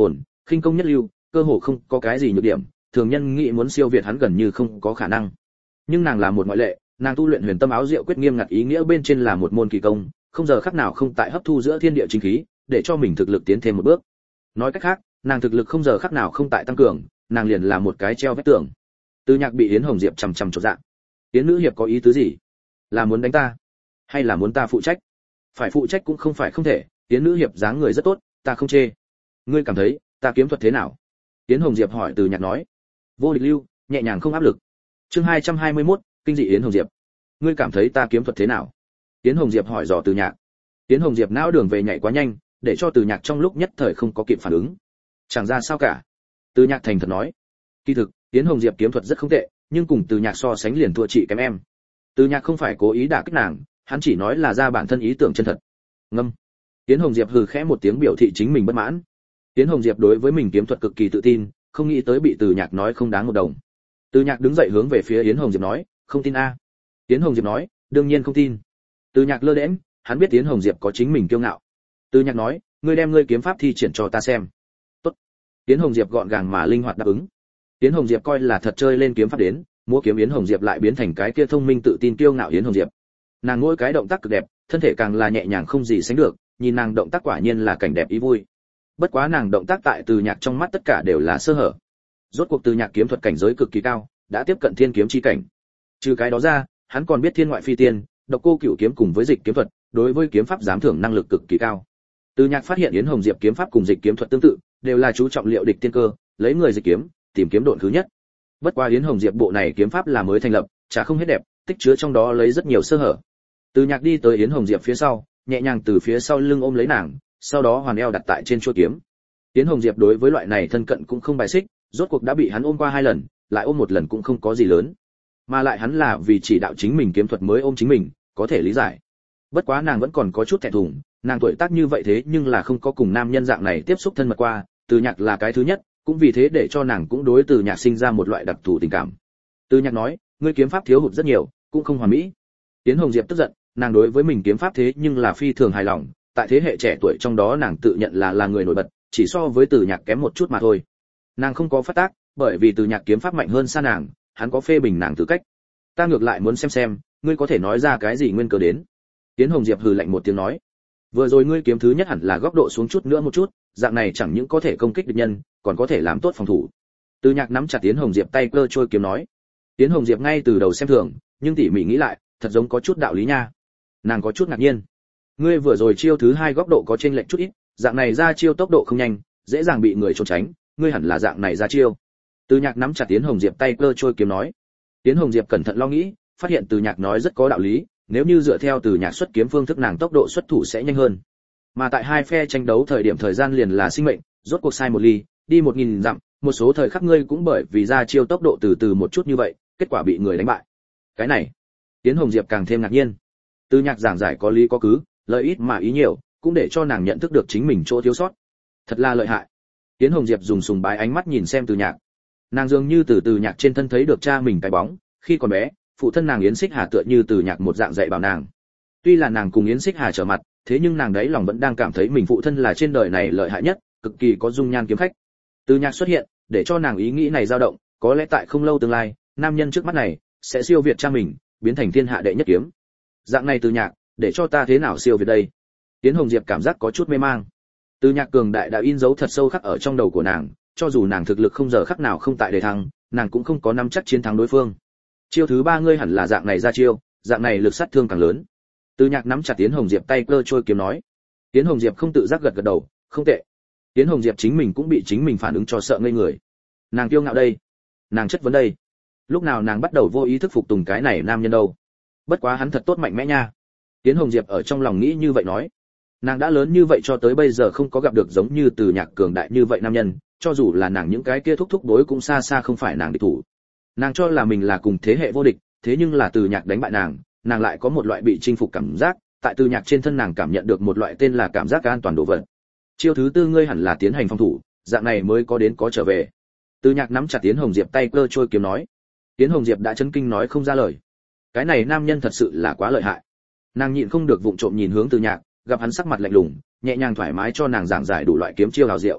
khinh công nhất lưu, cơ hồ không có cái gì nhược điểm, thường nhân nghĩ muốn siêu việt hắn gần như không có khả năng. Nhưng nàng là một ngoại lệ, nàng tu luyện Huyền Tâm Áo Diệu quyết nghiêm ngặt ý nghĩa bên trên là một môn kỳ công, không giờ khắc nào không tại hấp thu giữa thiên địa chính khí, để cho mình thực lực tiến thêm một bước. Nói cách khác, nàng thực lực không giờ khắc nào không tại tăng cường, nàng liền là một cái treo vách tường. Từ Nhạc bị Yến Hồng Diệp chằm chằm chột dạ. Yến nữ hiệp có ý tứ gì? Là muốn đánh ta, hay là muốn ta phụ trách? Phải phụ trách cũng không phải không thể, Yến nữ hiệp dáng người rất tốt, ta không chê. Ngươi cảm thấy, ta kiếm thuật thế nào? Yến Hồng Diệp hỏi Từ Nhạc nói. Vô địch lưu, nhẹ nhàng không áp lực. Chương 221, kinh dị Yến Hồng Diệp. Ngươi cảm thấy ta kiếm thuật thế nào? Yến Hồng Diệp hỏi dò Từ Nhạc. Yến Hồng Diệp não đường về nhảy quá nhanh, để cho Từ Nhạc trong lúc nhất thời không có kịp phản ứng. Chẳng ra sao cả. Từ Nhạc thành thật nói. Kỳ thực, Yến Hồng Diệp kiếm thuật rất không tệ, nhưng cùng Từ Nhạc so sánh liền thua chị kém em. Từ Nhạc không phải cố ý đả kích nàng, hắn chỉ nói là ra bản thân ý tưởng chân thật. Ngâm. Yến Hồng Diệp hừ khẽ một tiếng biểu thị chính mình bất mãn. Yến Hồng Diệp đối với mình kiếm thuật cực kỳ tự tin, không nghĩ tới bị Từ Nhạc nói không đáng một đồng. Từ Nhạc đứng dậy hướng về phía Yến Hồng Diệp nói, không tin a? Yến Hồng Diệp nói, đương nhiên không tin. Từ Nhạc lơ đễnh, hắn biết Yến Hồng Diệp có chính mình kiêu ngạo. Từ Nhạc nói, ngươi đem ngươi kiếm pháp thi triển cho ta xem. Tốt. Yến Hồng Diệp gọn gàng mà linh hoạt đáp ứng. Yến Hồng Diệp coi là thật chơi lên kiếm pháp đến, múa kiếm Yến Hồng Diệp lại biến thành cái kia thông minh tự tin kiêu ngạo Yến Hồng Diệp. Nàng mỗi cái động tác cực đẹp, thân thể càng là nhẹ nhàng không gì sánh được, nhìn nàng động tác quả nhiên là cảnh đẹp ý vui. Bất quá nàng động tác tại Từ Nhạc trong mắt tất cả đều là sơ hở. Rốt cuộc Từ Nhạc kiếm thuật cảnh giới cực kỳ cao, đã tiếp cận thiên kiếm chi cảnh. Trừ cái đó ra, hắn còn biết thiên ngoại phi tiên, độc cô cửu kiếm cùng với dịch kiếm thuật, đối với kiếm pháp giám thưởng năng lực cực kỳ cao. Từ Nhạc phát hiện Yến Hồng Diệp kiếm pháp cùng dịch kiếm thuật tương tự, đều là chú trọng liệu địch tiên cơ, lấy người dịch kiếm, tìm kiếm độn thứ nhất. Bất quá Yến Hồng Diệp bộ này kiếm pháp là mới thành lập, chả không hết đẹp, tích chứa trong đó lấy rất nhiều sơ hở. Từ Nhạc đi tới Yến Hồng Diệp phía sau, nhẹ nhàng từ phía sau lưng ôm lấy nàng, sau đó hoàn eo đặt tại trên chuôi kiếm. Yến Hồng Diệp đối với loại này thân cận cũng không bài xích, rốt cuộc đã bị hắn ôm qua 2 lần, lại ôm một lần cũng không có gì lớn. Mà lại hắn là vì chỉ đạo chính mình kiếm thuật mới ôm chính mình, có thể lý giải. Bất quá nàng vẫn còn có chút thẹn thùng, nàng tuổi tác như vậy thế nhưng là không có cùng nam nhân dạng này tiếp xúc thân mật qua, Từ Nhạc là cái thứ nhất, cũng vì thế để cho nàng cũng đối Từ Nhạc sinh ra một loại đặc thù tình cảm. Từ Nhạc nói, ngươi kiếm pháp thiếu hụt rất nhiều, cũng không hoàn mỹ. Yến Hồng Diệp tức giận, nàng đối với mình kiếm pháp thế nhưng là phi thường hài lòng, tại thế hệ trẻ tuổi trong đó nàng tự nhận là người nổi bật, chỉ so với Từ Nhạc kém một chút mà thôi. Nàng không có phát tác, bởi vì Từ Nhạc kiếm pháp mạnh hơn xa nàng, hắn có phê bình nàng tư cách. Ta ngược lại muốn xem, ngươi có thể nói ra cái gì nguyên cớ đến. Yến Hồng Diệp hừ lạnh một tiếng nói, vừa rồi ngươi kiếm thứ nhất hẳn là góc độ xuống chút nữa một chút, dạng này chẳng những có thể công kích địch nhân, còn có thể làm tốt phòng thủ. Từ Nhạc nắm chặt Yến Hồng Diệp tay cơ trôi kiếm nói. Yến Hồng Diệp ngay từ đầu xem thường, nhưng tỉ mỉ nghĩ lại, thật giống có chút đạo lý nha. Nàng có chút ngạc nhiên. Ngươi vừa rồi chiêu thứ 2 góc độ có chênh lệch chút ít, dạng này ra chiêu tốc độ không nhanh, dễ dàng bị người trốn tránh, ngươi hẳn là dạng này ra chiêu. Từ Nhạc nắm chặt Yến Hồng Diệp tay cơ trôi kiếm nói. Yến Hồng Diệp cẩn thận lo nghĩ, phát hiện Từ Nhạc nói rất có đạo lý, nếu như dựa theo Từ Nhạc xuất kiếm phương thức nàng tốc độ xuất thủ sẽ nhanh hơn. Mà tại hai phe tranh đấu thời điểm thời gian liền là sinh mệnh, rốt cuộc sai một ly, đi 1000 dặm, một số thời khắc ngươi cũng bởi vì ra chiêu tốc độ từ từ một chút như vậy, kết quả bị người đánh bại. Cái này, Yến Hồng Diệp càng thêm ngạc nhiên. Từ Nhạc giảng giải có lý có cứ, lợi ít mà ý nhiều, cũng để cho nàng nhận thức được chính mình chỗ thiếu sót. Thật là lợi hại. Yến Hồng Diệp dùng sùng bái ánh mắt nhìn xem Từ Nhạc. Nàng dường như từ Nhạc trên thân thấy được cha mình cái bóng, khi còn bé, phụ thân nàng Yến Xích Hà tựa như Từ Nhạc một dạng dạy bảo nàng. Tuy là nàng cùng Yến Xích Hà trở mặt, thế nhưng nàng đấy lòng vẫn đang cảm thấy mình phụ thân là trên đời này lợi hại nhất, cực kỳ có dung nhan kiếm khách. Từ Nhạc xuất hiện, để cho nàng ý nghĩ này dao động, có lẽ tại không lâu tương lai, nam nhân trước mắt này sẽ siêu việt cha mình, biến thành thiên hạ đệ nhất kiếm. Dạng này Từ Nhạc, để cho ta thế nào siêu việt đây? Yến Hồng Diệp cảm giác có chút mê mang. Từ Nhạc cường đại đã in dấu thật sâu khắc ở trong đầu của nàng, cho dù nàng thực lực không giờ khắc nào không tại đề thăng, nàng cũng không có nắm chắc chiến thắng đối phương. Chiêu thứ 3 ngươi hẳn là dạng này ra chiêu, dạng này lực sát thương càng lớn. Từ Nhạc nắm chặt Yến Hồng Diệp tay cơ trôi kiếm nói. Yến Hồng Diệp không tự giác gật gật đầu, không tệ. Yến Hồng Diệp chính mình cũng bị chính mình phản ứng cho sợ ngây người. Nàng kiêu ngạo đây, nàng chất vấn đây. Lúc nào nàng bắt đầu vô ý thức phục tùng cái này nam nhân đâu? Bất quá hắn thật tốt mạnh mẽ nha. Yến Hồng Diệp ở trong lòng nghĩ như vậy nói. Nàng đã lớn như vậy cho tới bây giờ không có gặp được giống như Từ Nhạc cường đại như vậy nam nhân, cho dù là nàng những cái kia thúc thúc đối cũng xa xa không phải nàng địch thủ. Nàng cho là mình là cùng thế hệ vô địch, thế nhưng là Từ Nhạc đánh bại nàng, nàng lại có một loại bị chinh phục cảm giác, tại Từ Nhạc trên thân nàng cảm nhận được một loại tên là cảm giác an toàn đồ vật. Chiêu thứ 4 ngươi hẳn là tiến hành phòng thủ, dạng này mới có đến có trở về. Từ Nhạc nắm chặt Yến Hồng Diệp tay cơ trôi kiếm nói. Yến Hồng Diệp đã chấn kinh nói không ra lời. Cái này nam nhân thật sự là quá lợi hại. Nàng nhịn không được vụng trộm nhìn hướng Từ Nhạc, gặp hắn sắc mặt lạnh lùng, nhẹ nhàng thoải mái cho nàng giảng giải đủ loại kiếm chiêu hào diệu.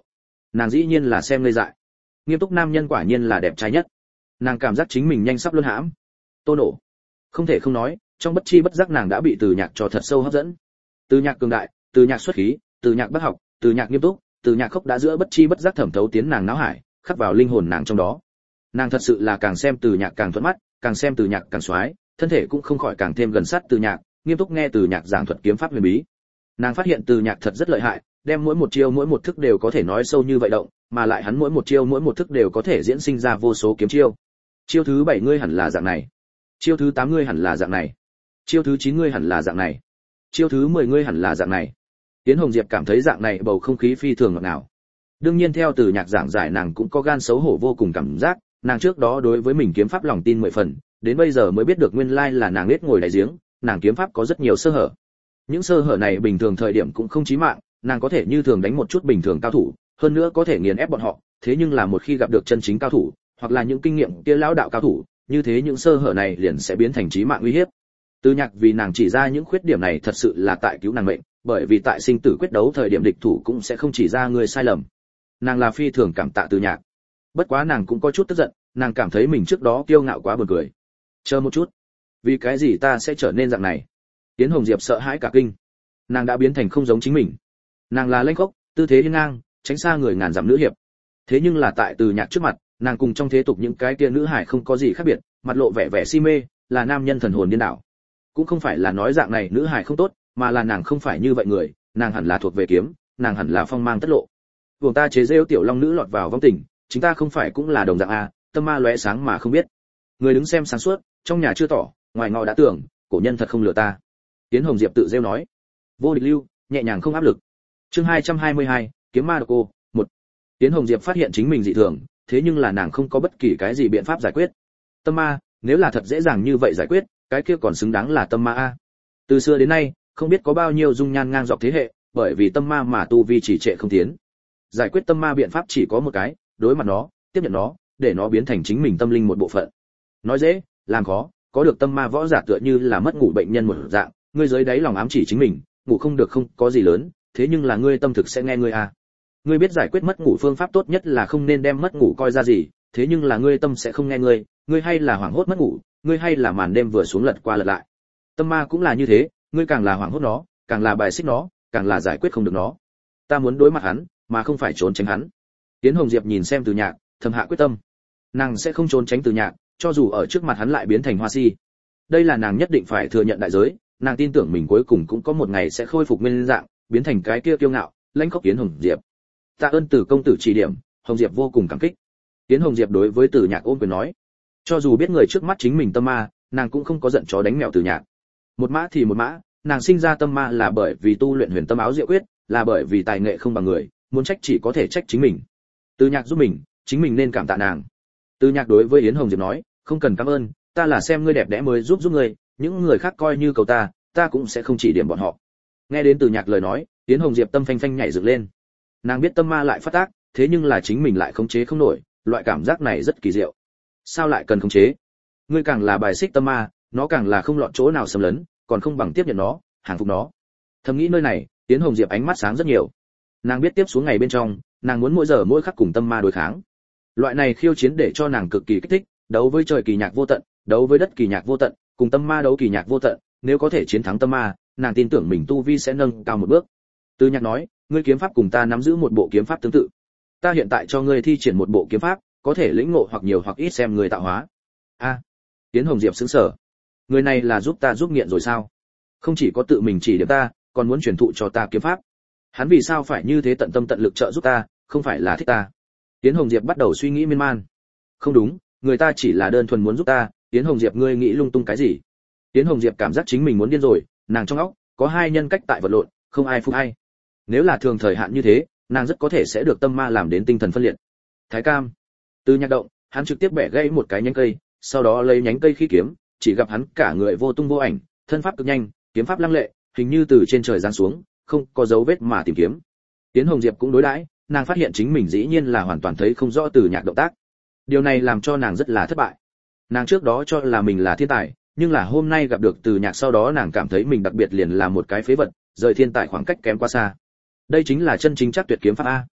nàng dĩ nhiên là xem ngây dại. Nghiêm túc nam nhân quả nhiên là đẹp trai nhất. Nàng cảm giác chính mình nhanh sắp luân hãm. Tô nổ. Không thể không nói, trong bất chi bất giác nàng đã bị Từ Nhạc cho thật sâu hấp dẫn. Từ Nhạc cường đại, Từ Nhạc xuất khí, Từ Nhạc bác học, Từ Nhạc nghiêm túc, Từ Nhạc khốc đã giữa bất chi bất giác thẩm thấu tiến nàng não hải, khắc vào linh hồn nàng trong đó. Nàng thật sự là càng xem Từ Nhạc càng thuận mắt, càng xem Từ Nhạc càng xoái, thân thể cũng không khỏi càng thêm gần sát Từ Nhạc, nghiêm túc nghe Từ Nhạc giảng thuật kiếm pháp huyền bí. Nàng phát hiện Từ Nhạc thật rất lợi hại, đem mỗi một chiêu mỗi một thức đều có thể nói sâu như vậy động, mà lại hắn mỗi một chiêu mỗi một thức đều có thể diễn sinh ra vô số kiếm chiêu. Chiêu thứ 7 ngươi hẳn là dạng này, chiêu thứ 8 ngươi hẳn là dạng này, chiêu thứ 9 ngươi hẳn là dạng này, chiêu thứ 10 ngươi hẳn là dạng này. Tiến Hồng Diệp cảm thấy dạng này bầu không khí phi thường ngọt ngào. Đương nhiên theo Từ Nhạc giảng giải nàng cũng có gan xấu hổ vô cùng cảm giác, nàng trước đó đối với mình kiếm pháp lòng tin 10 phần, đến bây giờ mới biết được nguyên lai là nàng nết ngồi đáy giếng, nàng kiếm pháp có rất nhiều sơ hở. Những sơ hở này bình thường thời điểm cũng không chí mạng, nàng có thể như thường đánh một chút bình thường cao thủ, hơn nữa có thể nghiền ép bọn họ, thế nhưng là một khi gặp được chân chính cao thủ, hoặc là những kinh nghiệm kia lão đạo cao thủ, như thế những sơ hở này liền sẽ biến thành chí mạng uy hiếp. Từ Nhạc vì nàng chỉ ra những khuyết điểm này thật sự là tại cứu nàng mệnh, bởi vì tại sinh tử quyết đấu thời điểm địch thủ cũng sẽ không chỉ ra người sai lầm. Nàng là phi thường cảm tạ Từ Nhạc. Bất quá nàng cũng có chút tức giận, nàng cảm thấy mình trước đó kiêu ngạo quá buồn cười. Chờ một chút, vì cái gì ta sẽ trở nên dạng này? Tiến Hồng Diệp sợ hãi cả kinh. Nàng đã biến thành không giống chính mình. Nàng là lanh khốc, tư thế hiên ngang, tránh xa người ngàn dặm nữ hiệp. Thế nhưng là tại Từ Nhạc trước mặt, nàng cùng trong thế tục những cái kia nữ hải không có gì khác biệt, mặt lộ vẻ vẻ si mê, là nam nhân thần hồn điên đảo. Cũng không phải là nói dạng này nữ hải không tốt, mà là nàng không phải như vậy người, nàng hẳn là thuộc về kiếm, nàng hẳn là phong mang tất lộ. Vùng ta chế giễu tiểu long nữ lọt vào vong tình, chúng ta không phải cũng là đồng dạng a, tâm ma lóe sáng mà không biết. Người đứng xem sáng suốt, trong nhà chưa tỏ, ngoài ngõ đã tưởng, cổ nhân thật không lừa ta. Tiến Hồng Diệp tự rêu nói. Vô địch lưu, nhẹ nhàng không áp lực. Chương 222, kiếm ma độc cô, 1. Tiến Hồng Diệp phát hiện chính mình dị thường, thế nhưng là nàng không có bất kỳ cái gì biện pháp giải quyết. Tâm ma, nếu là thật dễ dàng như vậy giải quyết, cái kia còn xứng đáng là tâm ma a. Từ xưa đến nay, không biết có bao nhiêu dung nhan ngang dọc thế hệ, bởi vì tâm ma mà tu vi chỉ trệ không tiến. Giải quyết tâm ma biện pháp chỉ có một cái, đối mặt nó, tiếp nhận nó, để nó biến thành chính mình tâm linh một bộ phận. Nói dễ, làm khó, có được tâm ma võ giả tựa như là mất ngủ bệnh nhân một dạng, ngươi dưới đáy lòng ám chỉ chính mình, ngủ không được không có gì lớn, thế nhưng là ngươi tâm thực sẽ nghe ngươi a. Ngươi biết giải quyết mất ngủ phương pháp tốt nhất là không nên đem mất ngủ coi ra gì, thế nhưng là ngươi tâm sẽ không nghe ngươi hay là hoảng hốt mất ngủ, ngươi hay là màn đêm vừa xuống lật qua lật lại. Tâm ma cũng là như thế, ngươi càng là hoảng hốt nó, càng là bài xích nó, càng là giải quyết không được nó. Ta muốn đối mặt hắn, mà không phải trốn tránh hắn. Tiến Hồng Diệp nhìn xem Từ Nhạc, thầm hạ quyết tâm. Nàng sẽ không trốn tránh Từ Nhạc, cho dù ở trước mặt hắn lại biến thành hoa si. Đây là nàng nhất định phải thừa nhận đại giới, nàng tin tưởng mình cuối cùng cũng có một ngày sẽ khôi phục nguyên dạng, biến thành cái kia kiêu ngạo, lãnh khốc Tiến Hồng Diệp. Tạ ơn Từ công tử chỉ điểm, Hồng Diệp vô cùng cảm kích. Tiến Hồng Diệp đối với Từ Nhạc ôm quyền nói, cho dù biết người trước mắt chính mình tâm ma, nàng cũng không có giận chó đánh mèo Từ Nhạc. Một mã thì một mã, nàng sinh ra tâm ma là bởi vì tu luyện Huyền Tâm Áo Diệu Quyết, là bởi vì tài nghệ không bằng người, muốn trách chỉ có thể trách chính mình. Từ Nhạc giúp mình, chính mình nên cảm tạ nàng. Từ Nhạc đối với Yến Hồng Diệp nói, không cần cảm ơn, ta là xem ngươi đẹp đẽ mới giúp ngươi, những người khác coi như cầu ta cũng sẽ không chỉ điểm bọn họ. Nghe đến Từ Nhạc lời nói, Yến Hồng Diệp tâm phanh phanh nhảy dựng lên. Nàng biết tâm ma lại phát tác, thế nhưng là chính mình lại khống chế không nổi, loại cảm giác này rất kỳ diệu. Sao lại cần khống chế? Ngươi càng là bài xích tâm ma, nó càng là không lọt chỗ nào xâm lấn, còn không bằng tiếp nhận nó, hàng phục nó. Thầm nghĩ nơi này, Yến Hồng Diệp ánh mắt sáng rất nhiều. Nàng biết tiếp xuống ngày bên trong, nàng muốn mỗi giờ mỗi khắc cùng tâm ma đối kháng. Loại này khiêu chiến để cho nàng cực kỳ kích thích, đấu với trời kỳ nhạc vô tận, đấu với đất kỳ nhạc vô tận, cùng tâm ma đấu kỳ nhạc vô tận, nếu có thể chiến thắng tâm ma, nàng tin tưởng mình tu vi sẽ nâng cao một bước. Từ Nhạc nói, ngươi kiếm pháp cùng ta nắm giữ một bộ kiếm pháp tương tự. Ta hiện tại cho ngươi thi triển một bộ kiếm pháp, có thể lĩnh ngộ hoặc nhiều hoặc ít xem người tạo hóa. A. Yến Hồng Diệp sững sờ. Người này là giúp ta giúp nghiện rồi sao? Không chỉ có tự mình chỉ điểm ta, còn muốn truyền thụ cho ta kiếm pháp. Hắn vì sao phải như thế tận tâm tận lực trợ giúp ta, không phải là thích ta? Yến Hồng Diệp bắt đầu suy nghĩ miên man. Không đúng, người ta chỉ là đơn thuần muốn giúp ta, Yến Hồng Diệp ngươi nghĩ lung tung cái gì? Yến Hồng Diệp cảm giác chính mình muốn điên rồi, nàng trong óc có hai nhân cách tại vật lộn, không ai phục ai. Nếu là thường thời hạn như thế, nàng rất có thể sẽ được tâm ma làm đến tinh thần phân liệt. Thái Cam. Từ Nhạc động, hắn trực tiếp bẻ gãy một cái nhánh cây, sau đó lấy nhánh cây khí kiếm, chỉ gặp hắn cả người vô tung vô ảnh, thân pháp cực nhanh, kiếm pháp lăng lệ, hình như từ trên trời giáng xuống, không có dấu vết mà tìm kiếm. Yến Hồng Diệp cũng đối đãi, nàng phát hiện chính mình dĩ nhiên là hoàn toàn thấy không rõ Từ Nhạc động tác. Điều này làm cho nàng rất là thất bại. Nàng trước đó cho là mình là thiên tài, nhưng là hôm nay gặp được Từ Nhạc sau đó nàng cảm thấy mình đặc biệt liền là một cái phế vật, rời thiên tài khoảng cách kém quá xa. Đây chính là chân chính chắc tuyệt kiếm pháp a.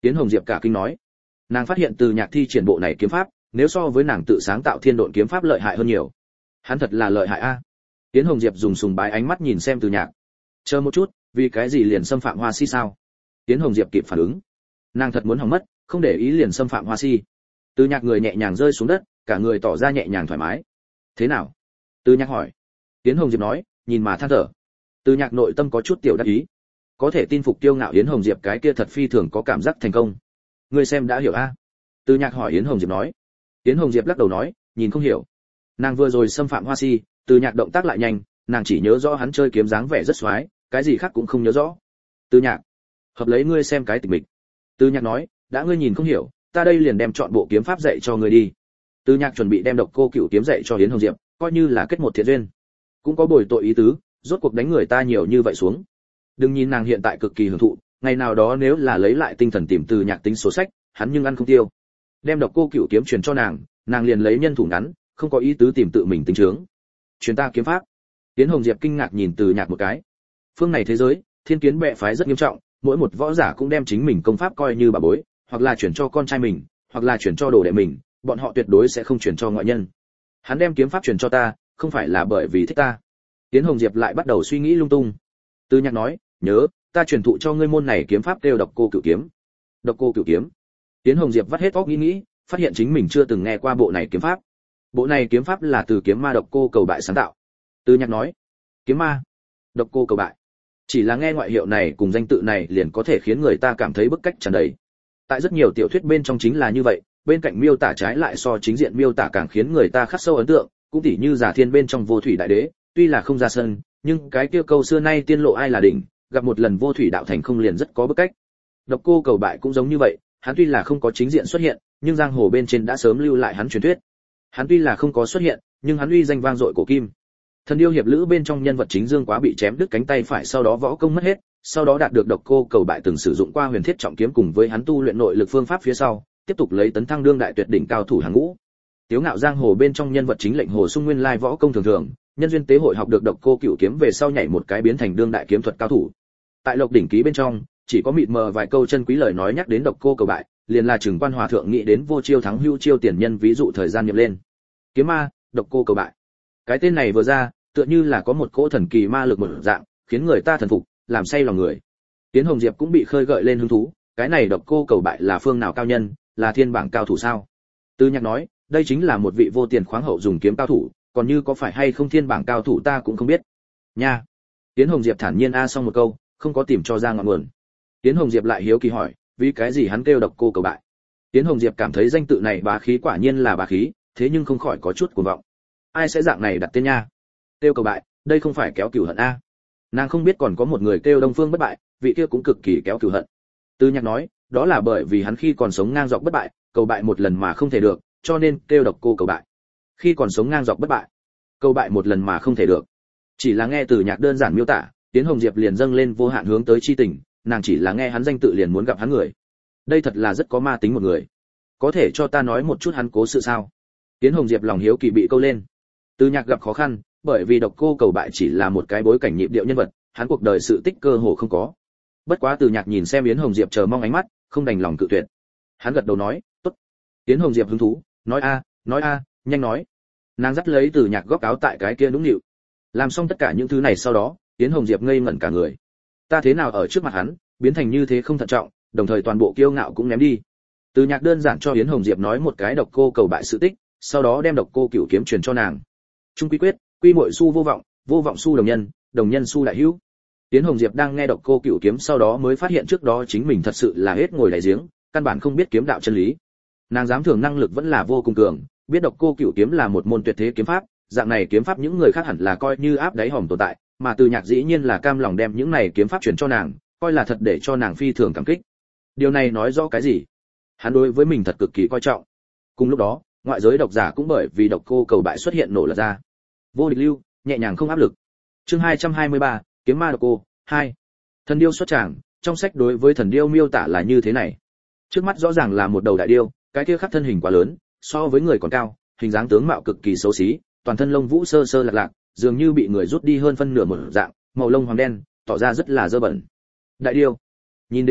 Yến Hồng Diệp cả kinh nói. Nàng phát hiện Từ Nhạc thi triển bộ này kiếm pháp, nếu so với nàng tự sáng tạo Thiên Độn kiếm pháp lợi hại hơn nhiều. Hắn thật là lợi hại a. Yến Hồng Diệp dùng sùng bái ánh mắt nhìn xem Từ Nhạc. Chờ một chút, vì cái gì liền xâm phạm Hoa Si sao? Yến Hồng Diệp kịp phản ứng. Nàng thật muốn hỏng mất, không để ý liền xâm phạm Hoa Si. Từ Nhạc người nhẹ nhàng rơi xuống đất, cả người tỏ ra nhẹ nhàng thoải mái. Thế nào? Từ Nhạc hỏi. Yến Hồng Diệp nói, nhìn mà than thở. Từ Nhạc nội tâm có chút tiểu đắc ý. Có thể tin phục kiêu ngạo Yến Hồng Diệp cái kia thật phi thường có cảm giác thành công. Ngươi xem đã hiểu a? Từ Nhạc hỏi Yến Hồng Diệp nói. Yến Hồng Diệp lắc đầu nói, nhìn không hiểu. Nàng vừa rồi xâm phạm Hoa Si, Từ Nhạc động tác lại nhanh, nàng chỉ nhớ rõ hắn chơi kiếm dáng vẻ rất xoái, cái gì khác cũng không nhớ rõ. Từ Nhạc, hợp lấy ngươi xem cái tịch mịch. Từ Nhạc nói, đã ngươi nhìn không hiểu, ta đây liền đem chọn bộ kiếm pháp dạy cho ngươi đi. Từ Nhạc chuẩn bị đem Độc Cô Cửu kiếm dạy cho Yến Hồng Diệp, coi như là kết một thiện duyên. Cũng có bồi tội ý tứ, rốt cuộc đánh người ta nhiều như vậy xuống. Đừng nhìn nàng hiện tại cực kỳ hưởng thụ, ngày nào đó nếu là lấy lại tinh thần tìm Từ Nhạc tính số sách, hắn nhưng ăn không tiêu. Đem Độc Cô Cửu kiếm truyền cho nàng, nàng liền lấy nhân thủ ngắn, không có ý tứ tìm tự mình tính chướng. Truyền ta kiếm pháp. Yến Hồng Diệp kinh ngạc nhìn Từ Nhạc một cái. Phương này thế giới, thiên kiến bệ phái rất nghiêm trọng, mỗi một võ giả cũng đem chính mình công pháp coi như bà bối, hoặc là chuyển cho con trai mình, hoặc là chuyển cho đồ đệ mình, bọn họ tuyệt đối sẽ không chuyển cho ngoại nhân. Hắn đem kiếm pháp truyền cho ta, không phải là bởi vì thích ta. Yến Hồng Diệp lại bắt đầu suy nghĩ lung tung. Từ Nhạc nói, nhớ, ta truyền thụ cho ngươi môn này kiếm pháp kêu Độc Cô Cửu kiếm. Độc Cô Cửu kiếm. Yến Hồng Diệp vắt hết óc nghĩ, phát hiện chính mình chưa từng nghe qua bộ này kiếm pháp. Bộ này kiếm pháp là từ kiếm ma Độc Cô Cầu Bại sáng tạo. Từ Nhạc nói, kiếm ma, Độc Cô Cầu Bại. Chỉ là nghe ngoại hiệu này cùng danh tự này liền có thể khiến người ta cảm thấy bức cách tràn đầy. Tại rất nhiều tiểu thuyết bên trong chính là như vậy, bên cạnh miêu tả trái lại so chính diện miêu tả càng khiến người ta khắc sâu ấn tượng, cũng tỉ như Giả Thiên bên trong Vô Thủy Đại Đế, tuy là không ra sân, nhưng cái kia câu xưa nay tiên lộ ai là đỉnh, gặp một lần Vô Thủy đạo thành không liền rất có bức cách. Độc Cô Cầu Bại cũng giống như vậy, hắn tuy là không có chính diện xuất hiện, nhưng giang hồ bên trên đã sớm lưu lại hắn truyền thuyết. Hắn tuy là không có xuất hiện, nhưng hắn uy danh vang dội cổ kim. Thần Điêu hiệp lữ bên trong nhân vật chính Dương Quá bị chém đứt cánh tay phải, sau đó võ công mất hết, sau đó đạt được Độc Cô Cầu Bại từng sử dụng qua huyền thiết trọng kiếm cùng với hắn tu luyện nội lực phương pháp phía sau, tiếp tục lấy tấn thăng đương đại tuyệt đỉnh cao thủ hàng ngũ. Tiếu ngạo giang hồ bên trong nhân vật chính lệnh Hồ Sung nguyên lai võ công thường thường, nhân duyên tế hội học được Độc Cô Cửu kiếm về sau nhảy một cái biến thành đương đại kiếm thuật cao thủ. Tại Lộc đỉnh ký bên trong, chỉ có mịt mờ vài câu chân quý lời nói nhắc đến Độc Cô Cầu Bại, liền là Trừng Quan Hòa thượng nghĩ đến vô chiêu thắng hưu chiêu tiền nhân ví dụ thời gian nhập lên. Kiếm ma, Độc Cô Cầu Bại. Cái tên này vừa ra, tựa như là có một cỗ thần kỳ ma lực một dạng, khiến người ta thần phục, làm say lòng người. Yến Hồng Diệp cũng bị khơi gợi lên hứng thú, cái này Độc Cô Cầu Bại là phương nào cao nhân, là thiên bảng cao thủ sao? Từ Nhạc nói, đây chính là một vị vô tiền khoáng hậu dùng kiếm cao thủ, còn như có phải hay không thiên bảng cao thủ ta cũng không biết. Nha. Yến Hồng Diệp thản nhiên xong một câu, không có tìm cho ra ngọn nguồn. Yến Hồng Diệp lại hiếu kỳ hỏi, vì cái gì hắn kêu Độc Cô Cầu Bại? Yến Hồng Diệp cảm thấy danh tự này bá khí quả nhiên là bá khí, thế nhưng không khỏi có chút cuồng vọng. Ai sẽ dạng này đặt tên nha? Kêu Cầu Bại, đây không phải kéo cửu hận a? Nàng không biết còn có một người kêu Đông Phương Bất Bại, vị kia cũng cực kỳ kéo cửu hận. Từ Nhạc nói, đó là bởi vì hắn khi còn sống ngang dọc bất bại, cầu bại một lần mà không thể được, cho nên kêu Độc Cô Cầu Bại. Khi còn sống ngang dọc bất bại, cầu bại một lần mà không thể được. Chỉ là nghe Từ Nhạc đơn giản miêu tả, Yến Hồng Diệp liền dâng lên vô hạn hướng tới chi tình, nàng chỉ là nghe hắn danh tự liền muốn gặp hắn người. Đây thật là rất có ma tính một người. Có thể cho ta nói một chút hắn cố sự sao? Yến Hồng Diệp lòng hiếu kỳ bị câu lên. Từ Nhạc gặp khó khăn, bởi vì Độc Cô Cầu Bại chỉ là một cái bối cảnh nhịp điệu nhân vật, hắn cuộc đời sự tích cơ hồ không có. Bất quá Từ Nhạc nhìn xem Yến Hồng Diệp chờ mong ánh mắt, không đành lòng cự tuyệt. Hắn gật đầu nói, "Tốt." Yến Hồng Diệp hứng thú, nói a, nhanh nói. Nàng dắt lấy Từ Nhạc góc áo tại cái kia nũng nịu. Làm xong tất cả những thứ này sau đó, Yến Hồng Diệp ngây ngẩn cả người. Ta thế nào ở trước mặt hắn, biến thành như thế không thận trọng, đồng thời toàn bộ kiêu ngạo cũng ném đi. Từ Nhạc đơn giản cho Yến Hồng Diệp nói một cái Độc Cô Cầu Bại sự tích, sau đó đem Độc Cô Cửu kiếm truyền cho nàng. Trung quy quyết, quy muội su vô vọng su đồng nhân su đại hữu. Yến Hồng Diệp đang nghe Độc Cô Cửu kiếm sau đó mới phát hiện trước đó chính mình thật sự là hết ngồi đáy giếng, căn bản không biết kiếm đạo chân lý. Nàng dám thường năng lực vẫn là vô cùng cường, biết Độc Cô Cửu kiếm là một môn tuyệt thế kiếm pháp, dạng này kiếm pháp những người khác hẳn là coi như áp đáy hòm tồn tại, mà Từ Nhạc dĩ nhiên là cam lòng đem những này kiếm pháp truyền cho nàng, coi là thật để cho nàng phi thường cảm kích. Điều này nói rõ cái gì? Hắn đối với mình thật cực kỳ coi trọng. Cùng lúc đó, ngoại giới độc giả cũng bởi vì Độc Cô Cầu Bại xuất hiện nổ lật ra. Vô địch lưu, nhẹ nhàng không áp lực. Chương 223, Kiếm ma Độc Cô 2. Thần điêu xuất tràng, trong sách đối với thần điêu miêu tả là như thế này. Trước mắt rõ ràng là một đầu đại điêu, cái kia khắc thân hình quá lớn, so với người còn cao, hình dáng tướng mạo cực kỳ xấu xí, toàn thân lông vũ sơ sơ lạc lạc, dường như bị người rút đi hơn phân nửa một dạng, màu lông hoàng đen, tỏ ra rất là dơ bẩn. Đại điêu. Nhìn đến đây,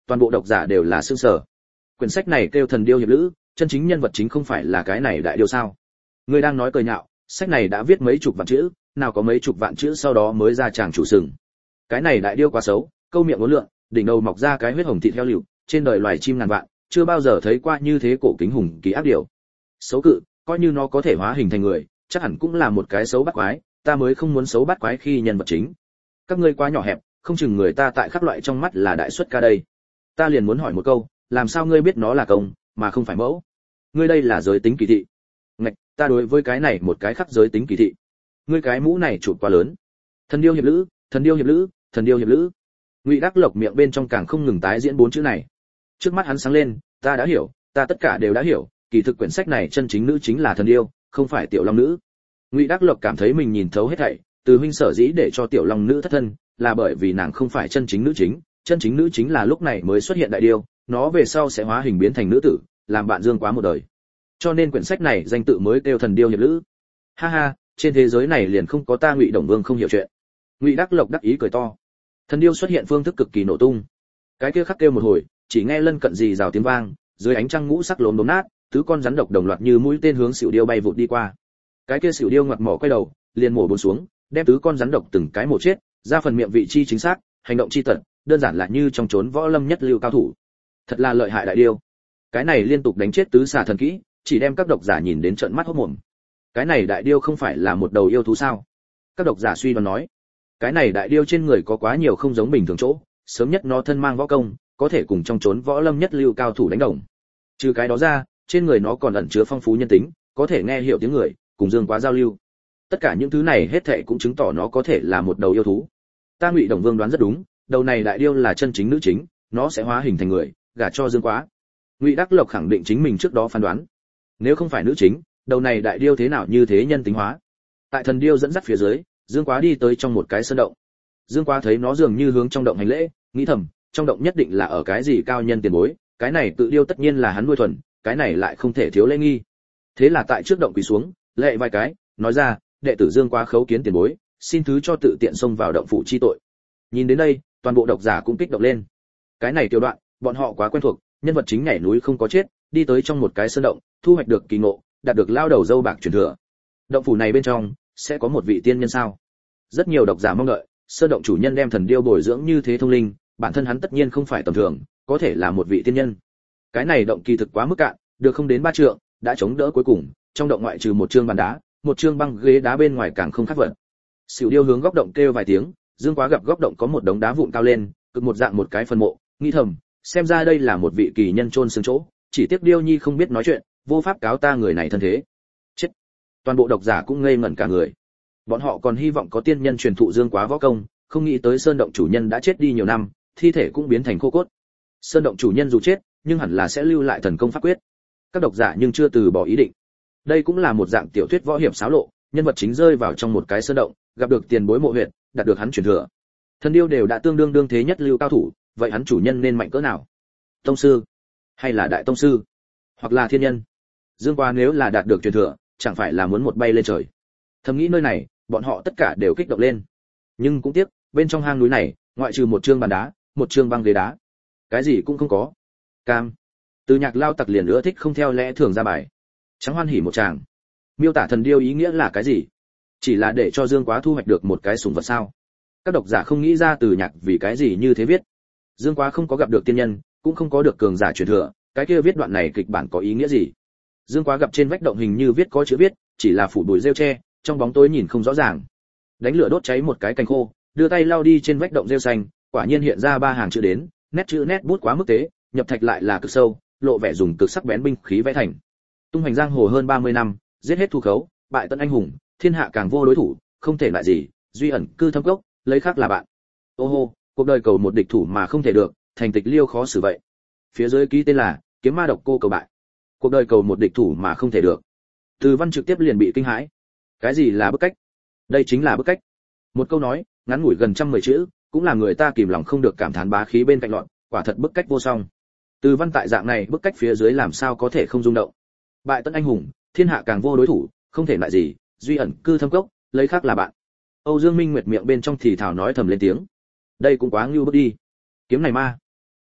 toàn bộ độc giả đều là sương sở. Quyển sách này kêu Thần Điêu hiệp lữ, chân chính nhân vật chính không phải là cái này đại điêu sao? Ngươi đang nói cười nhạo, sách này đã viết mấy chục vạn chữ, nào có mấy chục vạn chữ sau đó mới ra chàng chủ sừng. Cái này đại điêu quá xấu, câu miệng uốn lượn, đỉnh đầu mọc ra cái huyết hồng thịt heo liều, trên đời loài chim ngàn vạn, chưa bao giờ thấy qua như thế cổ kính hùng kỳ ác điểu. Xấu cự, coi như nó có thể hóa hình thành người, chắc hẳn cũng là một cái xấu bắt quái, ta mới không muốn xấu bắt quái khi nhân vật chính. Các ngươi quá nhỏ hẹp, không chừng người ta tại các loại trong mắt là đại xuất ca đây. Ta liền muốn hỏi một câu, làm sao ngươi biết nó là công, mà không phải mẫu? Ngươi đây là giới tính kỳ thị. Ngạch, ta đối với cái này một cái khắc giới tính kỳ thị. Ngươi cái mũ này chụp quá lớn. Thần điêu hiệp lữ, thần điêu hiệp lữ, thần điêu hiệp lữ. Ngụy Đắc Lộc miệng bên trong càng không ngừng tái diễn bốn chữ này. Trước mắt hắn sáng lên, ta đã hiểu, ta tất cả đều đã hiểu, kỳ thực quyển sách này chân chính nữ chính là thần điêu, không phải tiểu long nữ. Ngụy Đắc Lộc cảm thấy mình nhìn thấu hết thảy, Từ huynh sở dĩ để cho tiểu long nữ thất thân, là bởi vì nàng không phải chân chính nữ chính, chân chính nữ chính là lúc này mới xuất hiện đại điêu, nó về sau sẽ hóa hình biến thành nữ tử, làm bạn Dương Quá một đời. Cho nên quyển sách này danh tự mới kêu Thần Điêu hiệp lữ. Ha ha, trên thế giới này liền không có ta Ngụy Đồng Vương không hiểu chuyện. Ngụy Đắc Lộc đắc ý cười to. Thần điêu xuất hiện phương thức cực kỳ nổ tung. Cái kia khắc kêu một hồi, chỉ nghe lân cận rì rào tiếng vang, dưới ánh trăng ngũ sắc lốm đốm nát, tứ con rắn độc đồng loạt như mũi tên hướng xỉu điêu bay vụt đi qua. Cái kia xỉu điêu ngoặt mỏ quay đầu, liền mổ bốn xuống, đem tứ con rắn độc từng cái mổ chết, ra phần miệng vị chi chính xác, hành động chi tận, đơn giản là như trong chốn võ lâm nhất lưu cao thủ. Thật là lợi hại đại điêu. Cái này liên tục đánh chết tứ xà thần kỹ, chỉ đem các độc giả nhìn đến trợn mắt hốt mồm. Cái này đại điêu không phải là một đầu yêu thú sao? Các độc giả suy đoán nói. Cái này đại điêu trên người có quá nhiều không giống bình thường chỗ, sớm nhất nó thân mang võ công, có thể cùng trong chốn võ lâm nhất lưu cao thủ đánh đồng. Trừ cái đó ra, trên người nó còn ẩn chứa phong phú nhân tính, có thể nghe hiểu tiếng người, cùng Dương Quá giao lưu. Tất cả những thứ này hết thảy cũng chứng tỏ nó có thể là một đầu yêu thú. Ta Ngụy Đồng Vương đoán rất đúng, đầu này đại điêu là chân chính nữ chính, nó sẽ hóa hình thành người, gả cho Dương Quá. Ngụy Đắc Lộc khẳng định chính mình trước đó phán đoán. Nếu không phải nữ chính, đầu này đại điêu thế nào như thế nhân tính hóa? Tại thần điêu dẫn dắt phía dưới, Dương Quá đi tới trong một cái sơn động. Dương Quá thấy nó dường như hướng trong động hành lễ, nghĩ thầm, trong động nhất định là ở cái gì cao nhân tiền bối, cái này tự điêu tất nhiên là hắn nuôi thuần, cái này lại không thể thiếu lễ nghi. Thế là tại trước động quỳ xuống, lệ vài cái, nói ra, đệ tử Dương Quá khấu kiến tiền bối, xin thứ cho tự tiện xông vào động phủ chi tội. Nhìn đến đây, toàn bộ độc giả cũng kích động lên. Cái này tiểu đoạn, bọn họ quá quen thuộc, nhân vật chính nhảy núi không có chết, đi tới trong một cái sơn động, thu hoạch được kỳ ngộ, đạt được lao đầu dâu bạc truyền thừa. Động phủ này bên trong sẽ có một vị tiên nhân sao? Rất nhiều độc giả mong đợi, sơn động chủ nhân đem thần điêu bồi dưỡng như thế thông linh, bản thân hắn tất nhiên không phải tầm thường, có thể là một vị tiên nhân. Cái này động kỳ thực quá mức cạn, được không đến 3 trượng, đã chống đỡ cuối cùng, trong động ngoại trừ một trương bàn đá, một trương băng ghế đá bên ngoài càng không khác vật. Sửu điêu hướng góc động kêu vài tiếng, Dương Quá gặp góc động có một đống đá vụn cao lên, cực một dạng một cái phần mộ, nghĩ thầm, xem ra đây là một vị kỳ nhân chôn xương chỗ, chỉ tiếc điêu nhi không biết nói chuyện, vô pháp cáo ta người này thân thế. Chết. Toàn bộ độc giả cũng ngây ngẩn cả người. Bọn họ còn hy vọng có tiên nhân truyền thụ Dương Quá võ công, không nghĩ tới sơn động chủ nhân đã chết đi nhiều năm, thi thể cũng biến thành khô cốt. Sơn động chủ nhân dù chết, nhưng hẳn là sẽ lưu lại thần công pháp quyết. Các độc giả nhưng chưa từ bỏ ý định. Đây cũng là một dạng tiểu thuyết võ hiệp xáo lộ, nhân vật chính rơi vào trong một cái sơn động, gặp được tiền bối mộ huyệt, đạt được hắn truyền thừa. Thần điêu đều đã tương đương đương thế nhất lưu cao thủ, vậy hắn chủ nhân nên mạnh cỡ nào? Tông sư, hay là đại tông sư, hoặc là thiên nhân? Dương Quá nếu là đạt được truyền thừa, chẳng phải là muốn một bay lên trời? Thầm nghĩ nơi này, bọn họ tất cả đều kích động lên. Nhưng cũng tiếc, bên trong hang núi này, ngoại trừ một trương bàn đá, một trương băng ghế đá, cái gì cũng không có. Cam. Từ Nhạc Lao Tặc liền ưa thích không theo lẽ thường ra bài. Trắng hoan hỉ một tràng. Miêu tả thần điêu ý nghĩa là cái gì? Chỉ là để cho Dương Quá thu hoạch được một cái sủng vật sao? Các độc giả không nghĩ ra Từ Nhạc vì cái gì như thế viết. Dương Quá không có gặp được tiên nhân, cũng không có được cường giả truyền thừa, cái kia viết đoạn này kịch bản có ý nghĩa gì? Dương Quá gặp trên vách động hình như viết có chữ viết, chỉ là phủ bụi rêu tre, trong bóng tối nhìn không rõ ràng. Đánh lửa đốt cháy một cái cành khô, đưa tay lau đi trên vách động rêu xanh, quả nhiên hiện ra 3 hàng chữ đến, nét chữ nét bút quá mức tế, nhập thạch lại là cực sâu, lộ vẻ dùng cực sắc bén binh khí vẽ thành. Tung hoành giang hồ hơn 30 năm, giết hết thu khấu, bại tận anh hùng, thiên hạ càng vô đối thủ, không thể lại gì, duy ẩn cư thâm cốc, lấy khác là bạn. Ô hô, cuộc đời cầu một địch thủ mà không thể được, thành tịch liêu khó xử vậy. Phía dưới ký tên là Kiếm Ma Độc Cô cầu bại. Cuộc đời cầu một địch thủ mà không thể được. Từ Văn trực tiếp liền bị kinh hãi. Cái gì là bức cách? Đây chính là bức cách. Một câu nói, ngắn ngủi gần 110 chữ, cũng là người ta kìm lòng không được cảm thán bá khí bên cạnh loạn, quả thật bức cách vô song. Từ Văn tại dạng này bức cách phía dưới làm sao có thể không rung động. Bại tận anh hùng, thiên hạ càng vô đối thủ, không thể lại gì, duy ẩn cư thâm cốc, lấy khác là bạn. Âu Dương Minh Nguyệt miệng bên trong thì thào nói thầm lên tiếng. Đây cũng quá ngưu bức đi. Kiếm này ma.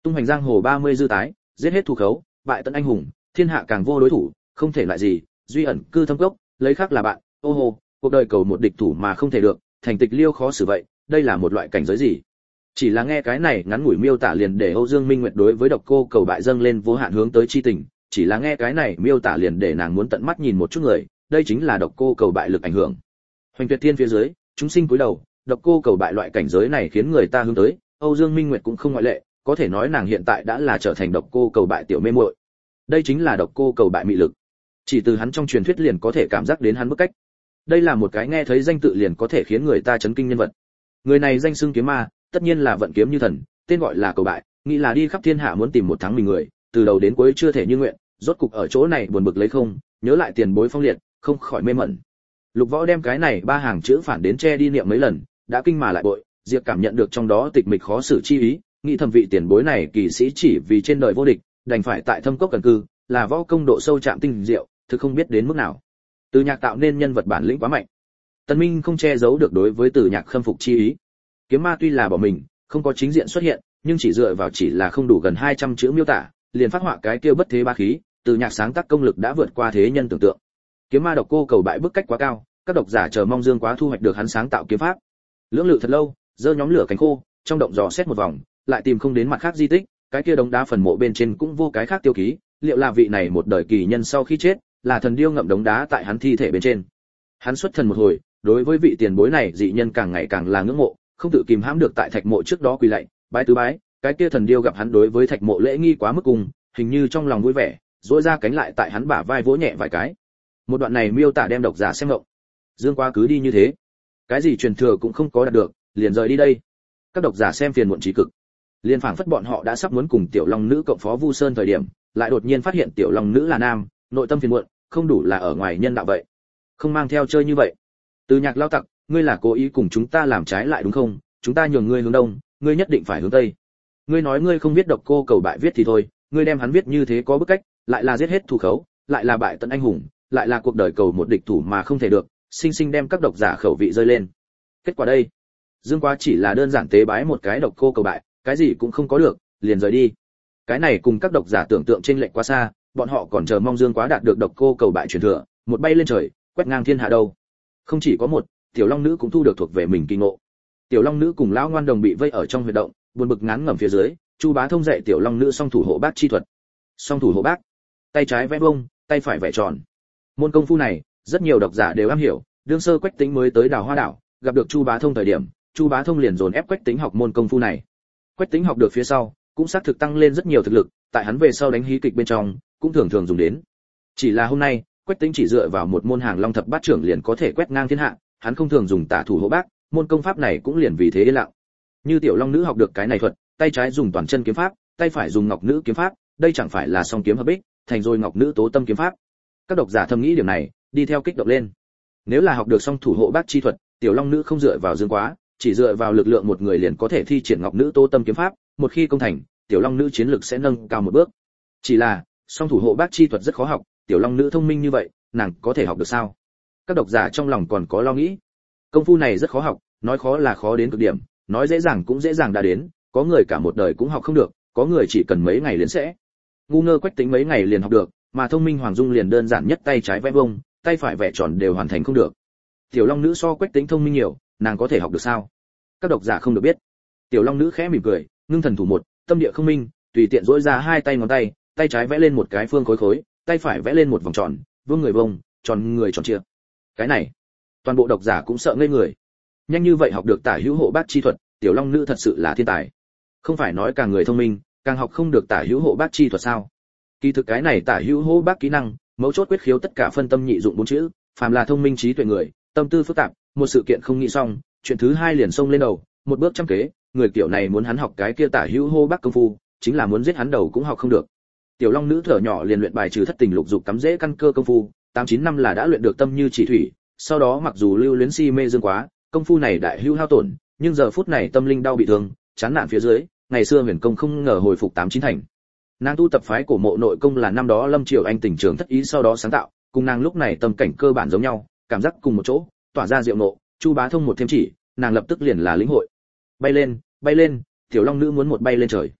Tung hoành giang hồ 30 dư tái, giết hết thù khấu, bại tận anh hùng, thiên hạ càng vô đối thủ, không thể lại gì, duy ẩn cư thâm cốc, lấy khác là bạn, ô hồ, cuộc đời cầu một địch thủ mà không thể được, thành tịch liêu khó xử vậy, đây là một loại cảnh giới gì? Chỉ là nghe cái này ngắn ngủi miêu tả liền để Âu Dương Minh Nguyệt đối với độc cô cầu bại dâng lên vô hạn hướng tới chi tình, chỉ là nghe cái này miêu tả liền để nàng muốn tận mắt nhìn một chút người, đây chính là độc cô cầu bại lực ảnh hưởng. Hoành tuyệt thiên phía dưới, chúng sinh cúi đầu, độc cô cầu bại loại cảnh giới này khiến người ta hướng tới, Âu Dương Minh Nguyệt cũng không ngoại lệ, có thể nói nàng hiện tại đã là trở thành độc cô cầu bại tiểu mê muội. Đây chính là độc cô cầu bại mị lực. Chỉ từ hắn trong truyền thuyết liền có thể cảm giác đến hắn bức cách. Đây là một cái nghe thấy danh tự liền có thể khiến người ta chấn kinh nhân vật. Người này danh xưng kiếm ma, tất nhiên là vận kiếm như thần, tên gọi là cầu bại, nghĩ là đi khắp thiên hạ muốn tìm một thắng mình người, từ đầu đến cuối chưa thể như nguyện, rốt cục ở chỗ này buồn bực lấy không, nhớ lại tiền bối phong liệt, không khỏi mê mẩn. Lục Võ đem cái này ba hàng chữ phản đến che đi niệm mấy lần, đã kinh mà lại bội, Diệp cảm nhận được trong đó tịch mịch khó xử chi ý, nghĩ thầm vị tiền bối này kỳ sĩ chỉ vì trên đời vô địch, đành phải tại thâm cốc cần cư, là võ công độ sâu chạm tinh diệu, thực không biết đến mức nào. Từ Nhạc tạo nên nhân vật bản lĩnh quá mạnh. Tần Minh không che giấu được đối với Từ Nhạc khâm phục chi ý. Kiếm ma tuy là bỏ mình, không có chính diện xuất hiện, nhưng chỉ dựa vào chỉ là không đủ gần 200 chữ miêu tả, liền phát họa cái kia bất thế ba khí, Từ Nhạc sáng tác công lực đã vượt qua thế nhân tưởng tượng. Kiếm ma độc cô cầu bại bức cách quá cao, các độc giả chờ mong Dương Quá thu hoạch được hắn sáng tạo kiếm pháp. Lưỡng lự thật lâu, giơ nhóm lửa cánh khô, trong động dò xét một vòng, lại tìm không đến mặt khác di tích, cái kia đống đá phần mộ bên trên cũng vô cái khác tiêu ký, liệu là vị này một đời kỳ nhân sau khi chết, là thần điêu ngậm đống đá tại hắn thi thể bên trên. Hắn xuất thần một hồi, đối với vị tiền bối này dị nhân càng ngày càng là ngưỡng mộ, không tự kìm hãm được tại thạch mộ trước đó quỳ lạy, bái tứ bái, cái kia thần điêu gặp hắn đối với thạch mộ lễ nghi quá mức cùng, hình như trong lòng vui vẻ, duỗi ra cánh lại tại hắn bả vai vỗ nhẹ vài cái. Một đoạn này miêu tả đem độc giả xem ngộng. Dương Quá cứ đi như thế, cái gì truyền thừa cũng không có đạt được, liền rời đi đây. Các độc giả xem phiền muộn trí cực. Liên phảng phất bọn họ đã sắp muốn cùng Tiểu Long nữ cộng phó Vu Sơn thời điểm, lại đột nhiên phát hiện Tiểu Long nữ là nam, nội tâm phiền muộn, không đủ là ở ngoài nhân đạo vậy. Không mang theo chơi như vậy. Từ Nhạc lao tặc, ngươi là cố ý cùng chúng ta làm trái lại đúng không? Chúng ta nhường ngươi hướng đông, ngươi nhất định phải hướng tây. Ngươi nói ngươi không biết độc cô cầu bại viết thì thôi, ngươi đem hắn viết như thế có bức cách, lại là giết hết thù khấu, lại là bại tận anh hùng, lại là cuộc đời cầu một địch thủ mà không thể được, sinh sinh đem các độc giả khẩu vị rơi lên. Kết quả đây, Dương Quá chỉ là đơn giản tế bái một cái độc cô cầu bại, cái gì cũng không có được, liền rời đi. Cái này cùng các độc giả tưởng tượng chênh lệch quá xa, bọn họ còn chờ mong Dương Quá đạt được độc cô cầu bại truyền thừa, một bay lên trời, quét ngang thiên hạ đâu. Không chỉ có một, Tiểu Long nữ cũng thu được thuộc về mình kỳ ngộ. Tiểu Long nữ cùng lão ngoan đồng bị vây ở trong huyệt động, buồn bực ngán ngẩm phía dưới, Chu Bá Thông dạy Tiểu Long nữ song thủ hộ bác chi thuật. Song thủ hộ bác, tay trái vẽ vông, tay phải vẽ tròn. Môn công phu này, rất nhiều độc giả đều am hiểu, đương sơ Quách Tĩnh mới tới Đào Hoa đảo, gặp được Chu Bá Thông thời điểm, Chu Bá Thông liền dồn ép Quách Tĩnh học môn công phu này. Quách Tĩnh học được phía sau, cũng xác thực tăng lên rất nhiều thực lực, tại hắn về sau đánh hí kịch bên trong, cũng thường thường dùng đến. Chỉ là hôm nay, Quách Tĩnh chỉ dựa vào một môn Hàng Long thập bát trưởng liền có thể quét ngang thiên hạ, hắn không thường dùng tả thủ hộ bác, môn công pháp này cũng liền vì thế yên lặng. Như Tiểu Long nữ học được cái này thuật, tay trái dùng toàn chân kiếm pháp, tay phải dùng ngọc nữ kiếm pháp, đây chẳng phải là song kiếm hợp bích, thành rồi ngọc nữ tố tâm kiếm pháp. Các độc giả thầm nghĩ điểm này, đi theo kích động lên. Nếu là học được song thủ hộ bác chi thuật, Tiểu Long nữ không dựa vào Dương Quá, chỉ dựa vào lực lượng một người liền có thể thi triển ngọc nữ tố tâm kiếm pháp, một khi công thành, Tiểu Long nữ chiến lực sẽ nâng cao một bước. Chỉ là, song thủ hộ bác chi thuật rất khó học, Tiểu Long nữ thông minh như vậy, nàng có thể học được sao? Các độc giả trong lòng còn có lo nghĩ. Công phu này rất khó học, nói khó là khó đến cực điểm, nói dễ dàng cũng dễ dàng đã đến, có người cả một đời cũng học không được, có người chỉ cần mấy ngày liền sẽ. Ngu ngơ Quách Tĩnh mấy ngày liền học được, mà thông minh Hoàng Dung liền đơn giản nhất tay trái vẽ vuông, tay phải vẽ tròn đều hoàn thành không được. Tiểu Long nữ so Quách Tĩnh thông minh nhiều, nàng có thể học được sao? Các độc giả không được biết. Tiểu Long nữ khẽ mỉm cười, ngưng thần thủ một, tâm địa không minh, tùy tiện duỗi ra hai tay ngón tay, tay trái vẽ lên một cái phương khối khối, tay phải vẽ lên một vòng tròn, vuông người vuông, tròn người tròn chia. Cái này, toàn bộ độc giả cũng sợ ngây người. Nhanh như vậy học được tả hữu hộ bác chi thuật, Tiểu Long nữ thật sự là thiên tài. Không phải nói càng người thông minh, càng học không được tả hữu hộ bác chi thuật sao? Kỳ thực cái này tả hữu hộ bác kỹ năng, mấu chốt quyết khiếu tất cả phân tâm nhị dụng bốn chữ, phàm là thông minh trí tuệ người, tâm tư phức tạp, một sự kiện không nghĩ xong, chuyện thứ hai liền xông lên đầu, một bước trăm kế, người kiểu này muốn hắn học cái kia tả hữu hô bác công phu, chính là muốn giết hắn đầu cũng học không được. Tiểu Long nữ thở nhỏ liền luyện bài trừ thất tình lục dục cắm dễ căn cơ công phu, 8-9 năm là đã luyện được tâm như chỉ thủy, sau đó mặc dù lưu luyến si mê Dương Quá, công phu này đại hữu hao tổn, nhưng giờ phút này tâm linh đau bị thương, chán nản phía dưới, ngày xưa huyền công không ngờ hồi phục 8-9 thành. Nàng tu tập phái cổ mộ nội công là năm đó Lâm Triều Anh tỉnh trường thất ý sau đó sáng tạo, cùng nàng lúc này tâm cảnh cơ bản giống nhau, cảm giác cùng một chỗ, tỏa ra diệu nộ, Chu Bá Thông một thêm chỉ, nàng lập tức liền là lĩnh hội. Bay lên, Tiểu Long nữ muốn một bay lên trời.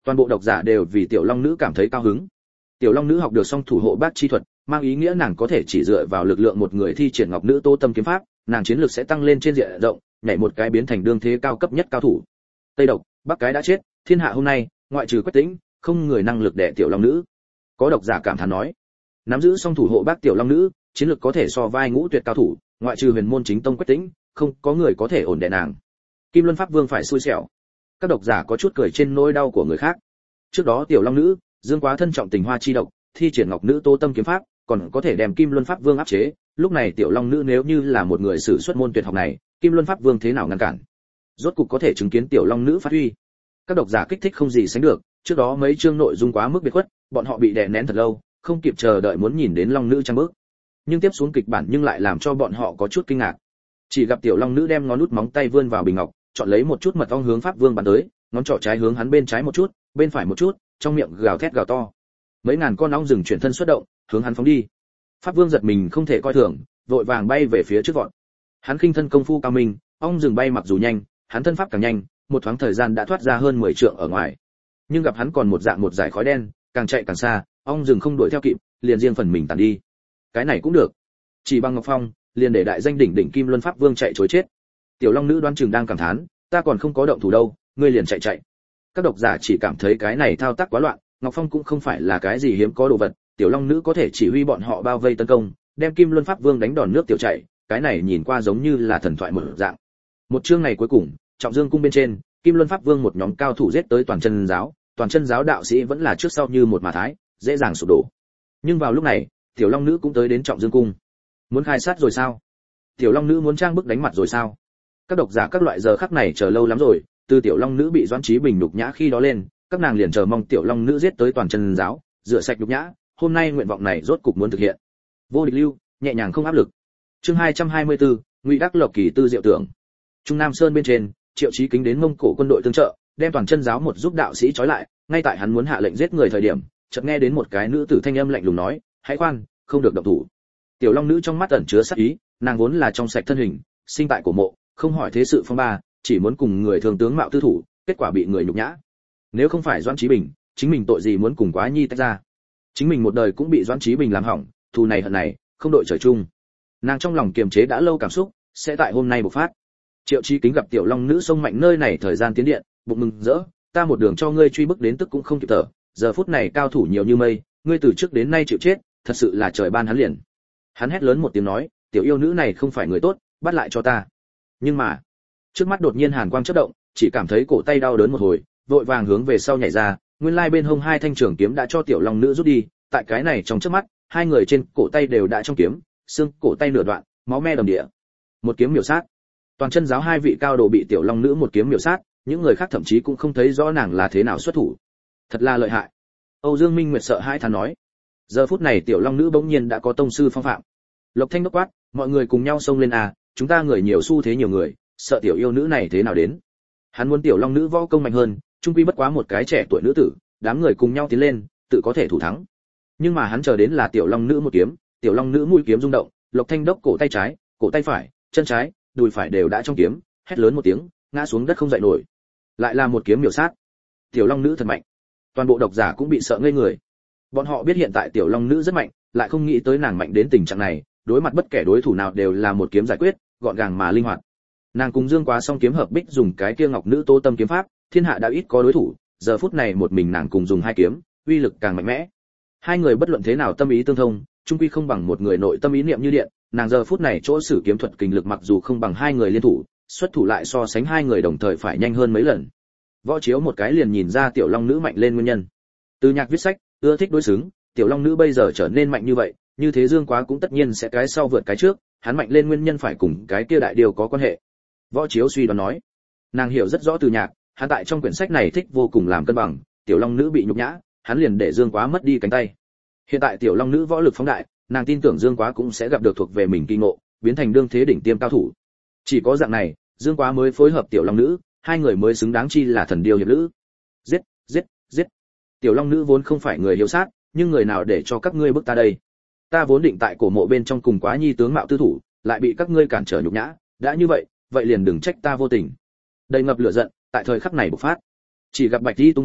Toàn bộ độc giả đều vì tiểu long nữ cảm thấy cao hứng. Tiểu long nữ học được xong thủ hộ bát chi thuật, mang ý nghĩa nàng có thể chỉ dựa vào lực lượng một người thi triển ngọc nữ tô tâm kiếm pháp, nàng chiến lược sẽ tăng lên trên diện rộng, nhảy một cái biến thành đương thế cao cấp nhất cao thủ. Tây độc, bắc cái đã chết, thiên hạ hôm nay, ngoại trừ Quách Tĩnh, không người năng lực đè tiểu long nữ. Có độc giả cảm thán nói, nắm giữ xong thủ hộ bác tiểu long nữ, chiến lược có thể so vai ngũ tuyệt cao thủ, ngoại trừ huyền môn chính tông Quách Tĩnh, không có người có thể ổn đè nàng. Kim Luân Pháp Vương phải xui xẻo. Các độc giả có chút cười trên nỗi đau của người khác. Trước đó tiểu long nữ, Dương Quá thân trọng tình hoa chi độc, thi triển ngọc nữ tô tâm kiếm pháp, còn có thể đem Kim Luân Pháp Vương áp chế, lúc này tiểu long nữ nếu như là một người sử xuất môn tuyệt học này, Kim Luân Pháp Vương thế nào ngăn cản? Rốt cục có thể chứng kiến tiểu long nữ phát huy. Các độc giả kích thích không gì sánh được, trước đó mấy chương nội dung quá mức biệt khuất, bọn họ bị đè nén thật lâu, không kịp chờ đợi muốn nhìn đến long nữ trang bước. Nhưng tiếp xuống kịch bản nhưng lại làm cho bọn họ có chút kinh ngạc. Chỉ gặp tiểu long nữ đem ngón út móng tay vươn vào bình ngọc, chọn lấy một chút mật ong hướng Pháp Vương bắn tới, ngón trỏ trái hướng hắn bên trái một chút, bên phải một chút, trong miệng gào thét gào to. Mấy ngàn con ong rừng chuyển thân xuất động, hướng hắn phóng đi. Pháp Vương giật mình không thể coi thường, vội vàng bay về phía trước vọt. Hắn khinh thân công phu cao minh, ong rừng bay mặc dù nhanh, hắn thân pháp càng nhanh, một thoáng thời gian đã thoát ra hơn 10 trượng ở ngoài. Nhưng gặp hắn còn một dải khói đen, càng chạy càng xa, ong rừng không đuổi theo kịp, liền riêng phần mình tàn đi. Cái này cũng được. Chỉ bằng Ngọc Phong, liền để đại danh đỉnh đỉnh Kim Luân Pháp Vương chạy trối chết. Tiểu Long nữ đoán chừng đang cảm thán, ta còn không có động thủ đâu, ngươi liền chạy. Các độc giả chỉ cảm thấy cái này thao tác quá loạn, Ngọc Phong cũng không phải là cái gì hiếm có đồ vật, Tiểu Long nữ có thể chỉ huy bọn họ bao vây tấn công, đem Kim Luân Pháp Vương đánh đòn nước tiểu chảy, cái này nhìn qua giống như là thần thoại một dạng. Một chương này cuối cùng, Trọng Dương cung bên trên, Kim Luân Pháp Vương một nhóm cao thủ giết tới toàn chân giáo đạo sĩ vẫn là trước sau như một mà thái, dễ dàng sụp đổ. Nhưng vào lúc này, Tiểu Long nữ cũng tới đến Trọng Dương cung. Muốn khai sát rồi sao? Tiểu Long nữ muốn trang bức đánh mặt rồi sao? Các độc giả các loại giờ khắc này chờ lâu lắm rồi, từ Tiểu Long nữ bị Doãn Chí Bình nhục nhã khi đó lên, các nàng liền chờ mong Tiểu Long nữ giết tới toàn chân giáo, rửa sạch nhục nhã, hôm nay nguyện vọng này rốt cục muốn thực hiện. Vô địch lưu, nhẹ nhàng không áp lực. Chương 224, Ngụy Đắc Lộc kỳ tư diệu tưởng. Trung Nam Sơn bên trên, Triệu Chí Kính đến Mông Cổ quân đội tương trợ, đem toàn chân giáo một giúp đạo sĩ trói lại, ngay tại hắn muốn hạ lệnh giết người thời điểm, chợt nghe đến một cái nữ tử thanh âm lạnh lùng nói, "Hãy khoan, không được động thủ." Tiểu Long nữ trong mắt ẩn chứa sát ý, nàng vốn là trong sạch thân hình, sinh tại cổ mộ, không hỏi thế sự phong ba, chỉ muốn cùng người thường tướng mạo tư thủ, kết quả bị người nhục nhã. Nếu không phải Doãn Chí Bình, chính mình tội gì muốn cùng Quá Nhi tách ra? Chính mình một đời cũng bị Doãn Chí Bình làm hỏng, thù này hận này, không đội trời chung. Nàng trong lòng kiềm chế đã lâu cảm xúc, sẽ tại hôm nay bộc phát. Triệu Chí Kính gặp Tiểu Long nữ sông mạnh nơi này thời gian tiến điện, bụng mừng rỡ, ta một đường cho ngươi truy bức đến tức cũng không kịp thở, giờ phút này cao thủ nhiều như mây, ngươi từ trước đến nay chịu chết, thật sự là trời ban hắn liền. Hắn hét lớn một tiếng nói, tiểu yêu nữ này không phải người tốt, bắt lại cho ta. Nhưng mà, trước mắt đột nhiên hàn quang chớp động, chỉ cảm thấy cổ tay đau đớn một hồi, vội vàng hướng về sau nhảy ra, nguyên lai bên hông hai thanh trường kiếm đã cho Tiểu Long nữ rút đi, tại cái này trong chớp mắt, hai người trên cổ tay đều đã trong kiếm, xương cổ tay nửa đoạn, máu me đầm địa. Một kiếm miểu sát. Toàn chân giáo hai vị cao đồ bị Tiểu Long nữ một kiếm miểu sát, những người khác thậm chí cũng không thấy rõ nàng là thế nào xuất thủ. Thật là lợi hại. Âu Dương Minh Nguyệt sợ hãi thán nói. Giờ phút này Tiểu Long nữ bỗng nhiên đã có tông sư phong phạm. Lộc Thanh đốc quát, mọi người cùng nhau xông lên à, chúng ta người nhiều xu thế nhiều người, sợ tiểu yêu nữ này thế nào đến. Hắn muốn Tiểu Long nữ võ công mạnh hơn, chung quy bất quá một cái trẻ tuổi nữ tử, đám người cùng nhau tiến lên, tự có thể thủ thắng. Nhưng mà hắn chờ đến là Tiểu Long nữ một kiếm, Tiểu Long nữ mũi kiếm rung động, Lộc Thanh đốc cổ tay trái, cổ tay phải, chân trái, đùi phải đều đã trong kiếm, hét lớn một tiếng, ngã xuống đất không dậy nổi. Lại là một kiếm miểu sát. Tiểu Long nữ thật mạnh. Toàn bộ độc giả cũng bị sợ ngây người. Bọn họ biết hiện tại Tiểu Long nữ rất mạnh, lại không nghĩ tới nàng mạnh đến tình trạng này, đối mặt bất kể đối thủ nào đều là một kiếm giải quyết, gọn gàng mà linh hoạt. Nàng cùng Dương Quá song kiếm hợp bích dùng cái kia ngọc nữ tô tâm kiếm pháp, thiên hạ đã ít có đối thủ, giờ phút này một mình nàng cùng dùng hai kiếm, uy lực càng mạnh mẽ. Hai người bất luận thế nào tâm ý tương thông, chung quy không bằng một người nội tâm ý niệm như điện, nàng giờ phút này chỗ sử kiếm thuật kình lực mặc dù không bằng hai người liên thủ, xuất thủ lại so sánh hai người đồng thời phải nhanh hơn mấy lần. Võ Chiếu một cái liền nhìn ra Tiểu Long nữ mạnh lên nguyên nhân. Từ Nhạc viết sách, ưa thích đối xứng, Tiểu Long nữ bây giờ trở nên mạnh như vậy, như thế Dương Quá cũng tất nhiên sẽ cái sau vượt cái trước, hắn mạnh lên nguyên nhân phải cùng cái kia đại điều có quan hệ. Võ Chiếu suy đoán nói, nàng hiểu rất rõ Từ Nhạc, hắn tại trong quyển sách này thích vô cùng làm cân bằng, Tiểu Long nữ bị nhục nhã, hắn liền để Dương Quá mất đi cánh tay. Hiện tại Tiểu Long nữ võ lực phóng đại, nàng tin tưởng Dương Quá cũng sẽ gặp được thuộc về mình kỳ ngộ, biến thành đương thế đỉnh tiêm cao thủ. Chỉ có dạng này, Dương Quá mới phối hợp Tiểu Long nữ, hai người mới xứng đáng chi là thần điêu hiệp lữ. Giết, giết, giết. Tiểu Long nữ vốn không phải người hiếu sát, nhưng người nào để cho các ngươi bức ta đây? Ta vốn định tại cổ mộ bên trong cùng Quá Nhi tướng mạo tư thủ, lại bị các ngươi cản trở nhục nhã, đã như vậy, vậy liền đừng trách ta vô tình. Đầy ngập lửa giận, tại thời khắc này bộc phát. Chỉ gặp bạch y tung bay,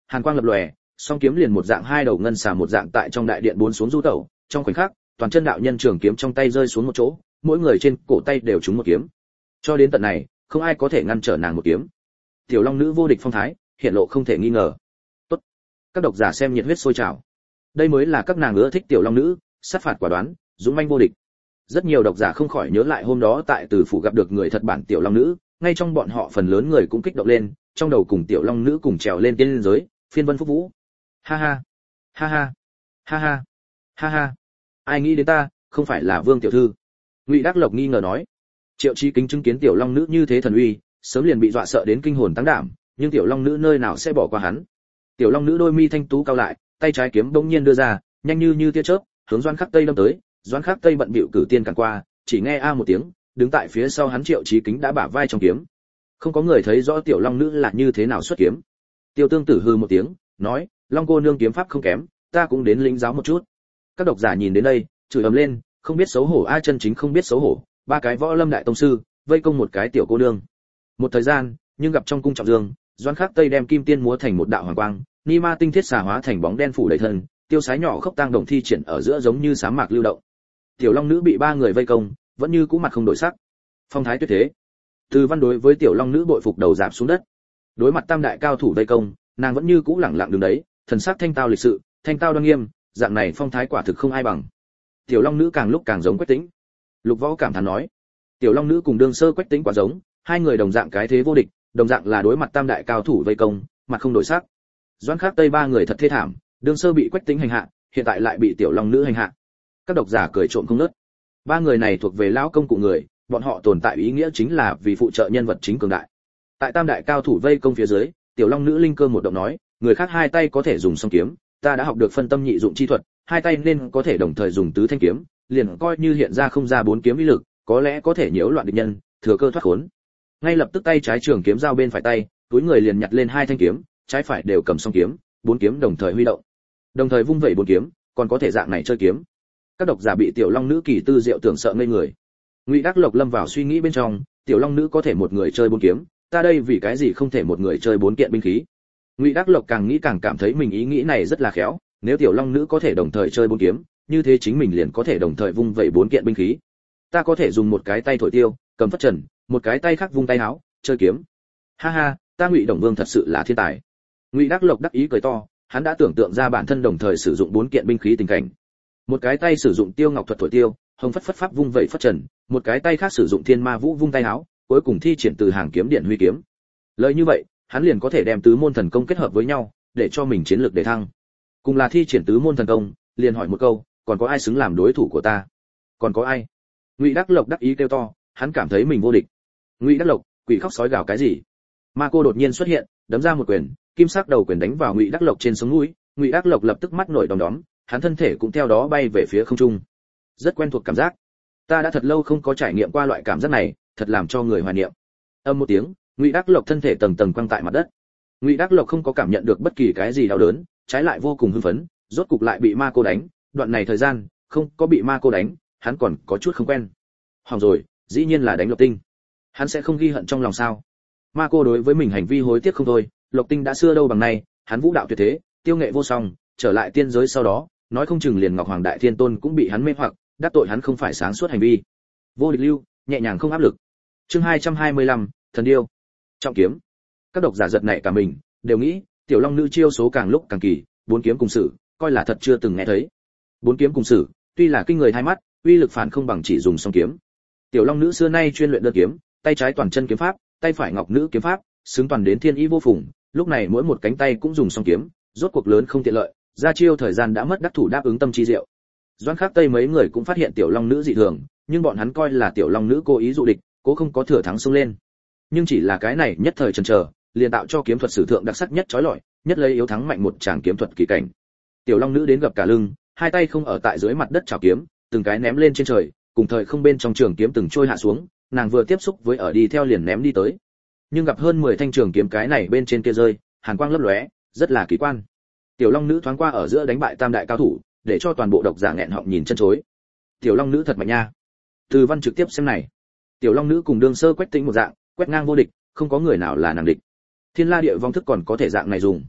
hàn quang lập lòe, song kiếm liền một dạng hai đầu ngân xà một dạng tại trong đại điện bốn xuống du tẩu, trong khoảnh khắc, toàn chân đạo nhân trường kiếm trong tay rơi xuống một chỗ, mỗi người trên cổ tay đều trúng một kiếm. Cho đến tận này, không ai có thể ngăn trở nàng một kiếm. Tiểu Long nữ vô địch phong thái, hiện lộ không thể nghi ngờ. Tốt. Các độc giả xem nhiệt huyết sôi trào. Đây mới là các nàng ưa thích Tiểu Long nữ, sát phạt quả đoán, dũng manh vô địch. Rất nhiều độc giả không khỏi nhớ lại hôm đó tại Từ phủ gặp được người thật bản Tiểu Long nữ, ngay trong bọn họ phần lớn người cũng kích động lên, trong đầu cùng Tiểu Long nữ cùng trèo lên tiên giới, phiên vân phúc vũ. Ha ha, ha ha, ha ha, ha ha. Ai nghĩ đến ta, không phải là Vương tiểu thư? Ngụy Đắc Lộc nghi ngờ nói. Triệu Chí Kính chứng kiến Tiểu Long nữ như thế thần uy, sớm liền bị dọa sợ đến kinh hồn tăng đảm, nhưng Tiểu Long nữ nơi nào sẽ bỏ qua hắn. Tiểu Long nữ đôi mi thanh tú cao lại, tay trái kiếm bỗng nhiên đưa ra, nhanh như tia chớp, hướng Doãn Khắc Tây đâm tới. Doãn Khắc Tây bận bịu cử tiên cản qua, chỉ nghe a một tiếng, đứng tại phía sau hắn Triệu Chí Kính đã bả vai trong kiếm. Không có người thấy rõ Tiểu Long nữ là như thế nào xuất kiếm. Tiêu Tương Tử hừ một tiếng, nói, Long cô nương kiếm pháp không kém, ta cũng đến lĩnh giáo một chút. Các độc giả nhìn đến đây, chửi ầm lên, không biết xấu hổ a, chân chính không biết xấu hổ, ba cái võ lâm đại tông sư vây công một cái tiểu cô nương. Một thời gian, nhưng gặp trong cung trọng dương, Doãn Khắc Tây đem kim tiên múa thành một đạo hoàng quang, ni ma tinh thiết xà hóa thành bóng đen phủ đầy thân, tiêu sái nhỏ khốc tang đồng thi triển ở giữa giống như sám mạc lưu động. Tiểu Long nữ bị ba người vây công, vẫn như cũ mặt không đổi sắc, phong thái tuyệt thế. Từ Văn đối với Tiểu Long nữ bội phục đầu rạp xuống đất. Đối mặt tam đại cao thủ vây công, nàng vẫn như cũ lẳng lặng đứng đấy, thần sắc thanh tao lịch sự, thanh tao đoan nghiêm, dạng này phong thái quả thực không ai bằng. Tiểu Long nữ càng lúc càng giống Quách Tĩnh. Lục Võ cảm thán nói, Tiểu Long nữ cùng Đương Sơ Quách Tĩnh quả giống, hai người đồng dạng cái thế vô địch, đồng dạng là đối mặt tam đại cao thủ vây công, mặt không đổi sắc. Doãn Khắc Tây ba người thật thê thảm, Đương Sơ bị Quách Tĩnh hành hạ, hiện tại lại bị Tiểu Long nữ hành hạ. Các độc giả cười trộm không ngớt. Ba người này thuộc về lão công cụ người, bọn họ tồn tại ý nghĩa chính là vì phụ trợ nhân vật chính cường đại. Tại tam đại cao thủ vây công phía dưới, Tiểu Long nữ linh cơ một động nói, người khác hai tay có thể dùng song kiếm, ta đã học được phân tâm nhị dụng chi thuật, hai tay nên có thể đồng thời dùng tứ thanh kiếm, liền coi như hiện ra không ra bốn kiếm uy lực, có lẽ có thể nhiễu loạn địch nhân, thừa cơ thoát khốn. Ngay lập tức tay trái trường kiếm giao bên phải tay, túi người liền nhặt lên hai thanh kiếm, trái phải đều cầm song kiếm, bốn kiếm đồng thời huy động. Đồng thời vung vẩy bốn kiếm, còn có thể dạng này chơi kiếm. Các độc giả bị Tiểu Long nữ kỳ tư diệu tưởng sợ ngây người. Ngụy Đắc Lộc lâm vào suy nghĩ bên trong, Tiểu Long nữ có thể một người chơi bốn kiếm, ta đây vì cái gì không thể một người chơi bốn kiện binh khí? Ngụy Đắc Lộc càng nghĩ càng cảm thấy mình ý nghĩ này rất là khéo, nếu Tiểu Long nữ có thể đồng thời chơi bốn kiếm, như thế chính mình liền có thể đồng thời vung vẩy bốn kiện binh khí. Ta có thể dùng một cái tay thổi tiêu, cầm phất trần, một cái tay khác vung tay áo, chơi kiếm. Ha ha, ta Ngụy Đồng Vương thật sự là thiên tài. Ngụy Đắc Lộc đắc ý cười to, hắn đã tưởng tượng ra bản thân đồng thời sử dụng bốn kiện binh khí tình cảnh. Một cái tay sử dụng tiêu ngọc thuật thổi tiêu, hồng phất phất pháp vung vẩy phất trần, một cái tay khác sử dụng thiên ma vũ vung tay áo, cuối cùng thi triển từ hàng kiếm điện huy kiếm. Lời như vậy, hắn liền có thể đem tứ môn thần công kết hợp với nhau, để cho mình chiến lược để thăng. Cùng là thi triển tứ môn thần công, liền hỏi một câu, còn có ai xứng làm đối thủ của ta? Còn có ai? Ngụy Đắc Lộc đắc ý kêu to, hắn cảm thấy mình vô địch. Ngụy Đắc Lộc, quỷ khóc sói gào cái gì? Ma cô đột nhiên xuất hiện, đấm ra một quyền, kim sắc đầu quyền đánh vào Ngụy Đắc Lộc trên sống mũi, Ngụy Đắc Lộc lập tức mắt nổi đom đóm, hắn thân thể cũng theo đó bay về phía không trung. Rất quen thuộc cảm giác. Ta đã thật lâu không có trải nghiệm qua loại cảm giác này, thật làm cho người hoài niệm. Âm một tiếng, Ngụy Đắc Lộc thân thể tầng tầng quăng tại mặt đất. Ngụy Đắc Lộc không có cảm nhận được bất kỳ cái gì đau đớn, trái lại vô cùng hưng phấn, rốt cục lại bị ma cô đánh, đoạn này thời gian, không có bị ma cô đánh, hắn còn có chút không quen. Hỏng rồi, dĩ nhiên là đánh Lộc Tinh. Hắn sẽ không ghi hận trong lòng sao? Ma cô đối với mình hành vi hối tiếc không thôi, Lộc Tinh đã xưa đâu bằng nay, hắn vũ đạo tuyệt thế, tiêu nghệ vô song, trở lại tiên giới sau đó, nói không chừng liền Ngọc Hoàng Đại Thiên Tôn cũng bị hắn mê hoặc, đắc tội hắn không phải sáng suốt hành vi. Vô địch lưu, nhẹ nhàng không áp lực. Chương 225, thần điêu. Trọng kiếm. Các độc giả giật nảy cả mình, đều nghĩ, Tiểu Long nữ chiêu số càng lúc càng kỳ, bốn kiếm cùng sử, coi là thật chưa từng nghe thấy. Bốn kiếm cùng sử, tuy là kinh người hai mắt, uy lực phản không bằng chỉ dùng song kiếm. Tiểu Long nữ xưa nay chuyên luyện đơn kiếm, tay trái toàn chân kiếm pháp, tay phải ngọc nữ kiếm pháp, xứng toàn đến thiên ý vô phùng, lúc này mỗi một cánh tay cũng dùng song kiếm, rốt cuộc lớn không tiện lợi, ra chiêu thời gian đã mất đắc thủ đáp ứng tâm chi diệu. Doãn Khắc Tây mấy người cũng phát hiện Tiểu Long nữ dị thường, nhưng bọn hắn coi là Tiểu Long nữ cố ý dụ địch, cố không có thừa thắng xông lên. Nhưng chỉ là cái này nhất thời chần chờ, liền tạo cho kiếm thuật sử thượng đặc sắc nhất chói lọi, nhất lấy yếu thắng mạnh một tràng kiếm thuật kỳ cảnh. Tiểu Long nữ đến gặp cả lưng, hai tay không ở tại dưới mặt đất chảo kiếm, từng cái ném lên trên trời, cùng thời không bên trong trường kiếm từng trôi hạ xuống, nàng vừa tiếp xúc với ở đi theo liền ném đi tới. Nhưng gặp hơn 10 thanh trường kiếm cái này bên trên kia rơi, hàn quang lấp lóe, rất là kỳ quan. Tiểu Long nữ thoáng qua ở giữa đánh bại tam đại cao thủ, để cho toàn bộ độc giả nghẹn họng nhìn chân chối. Tiểu Long nữ thật mạnh nha. Từ Văn trực tiếp xem này. Tiểu Long nữ cùng Đương Sơ Quách Tĩnh một dạng, quét ngang vô địch, không có người nào là nàng địch. Thiên La Địa Vong thức còn có thể dạng này dùng.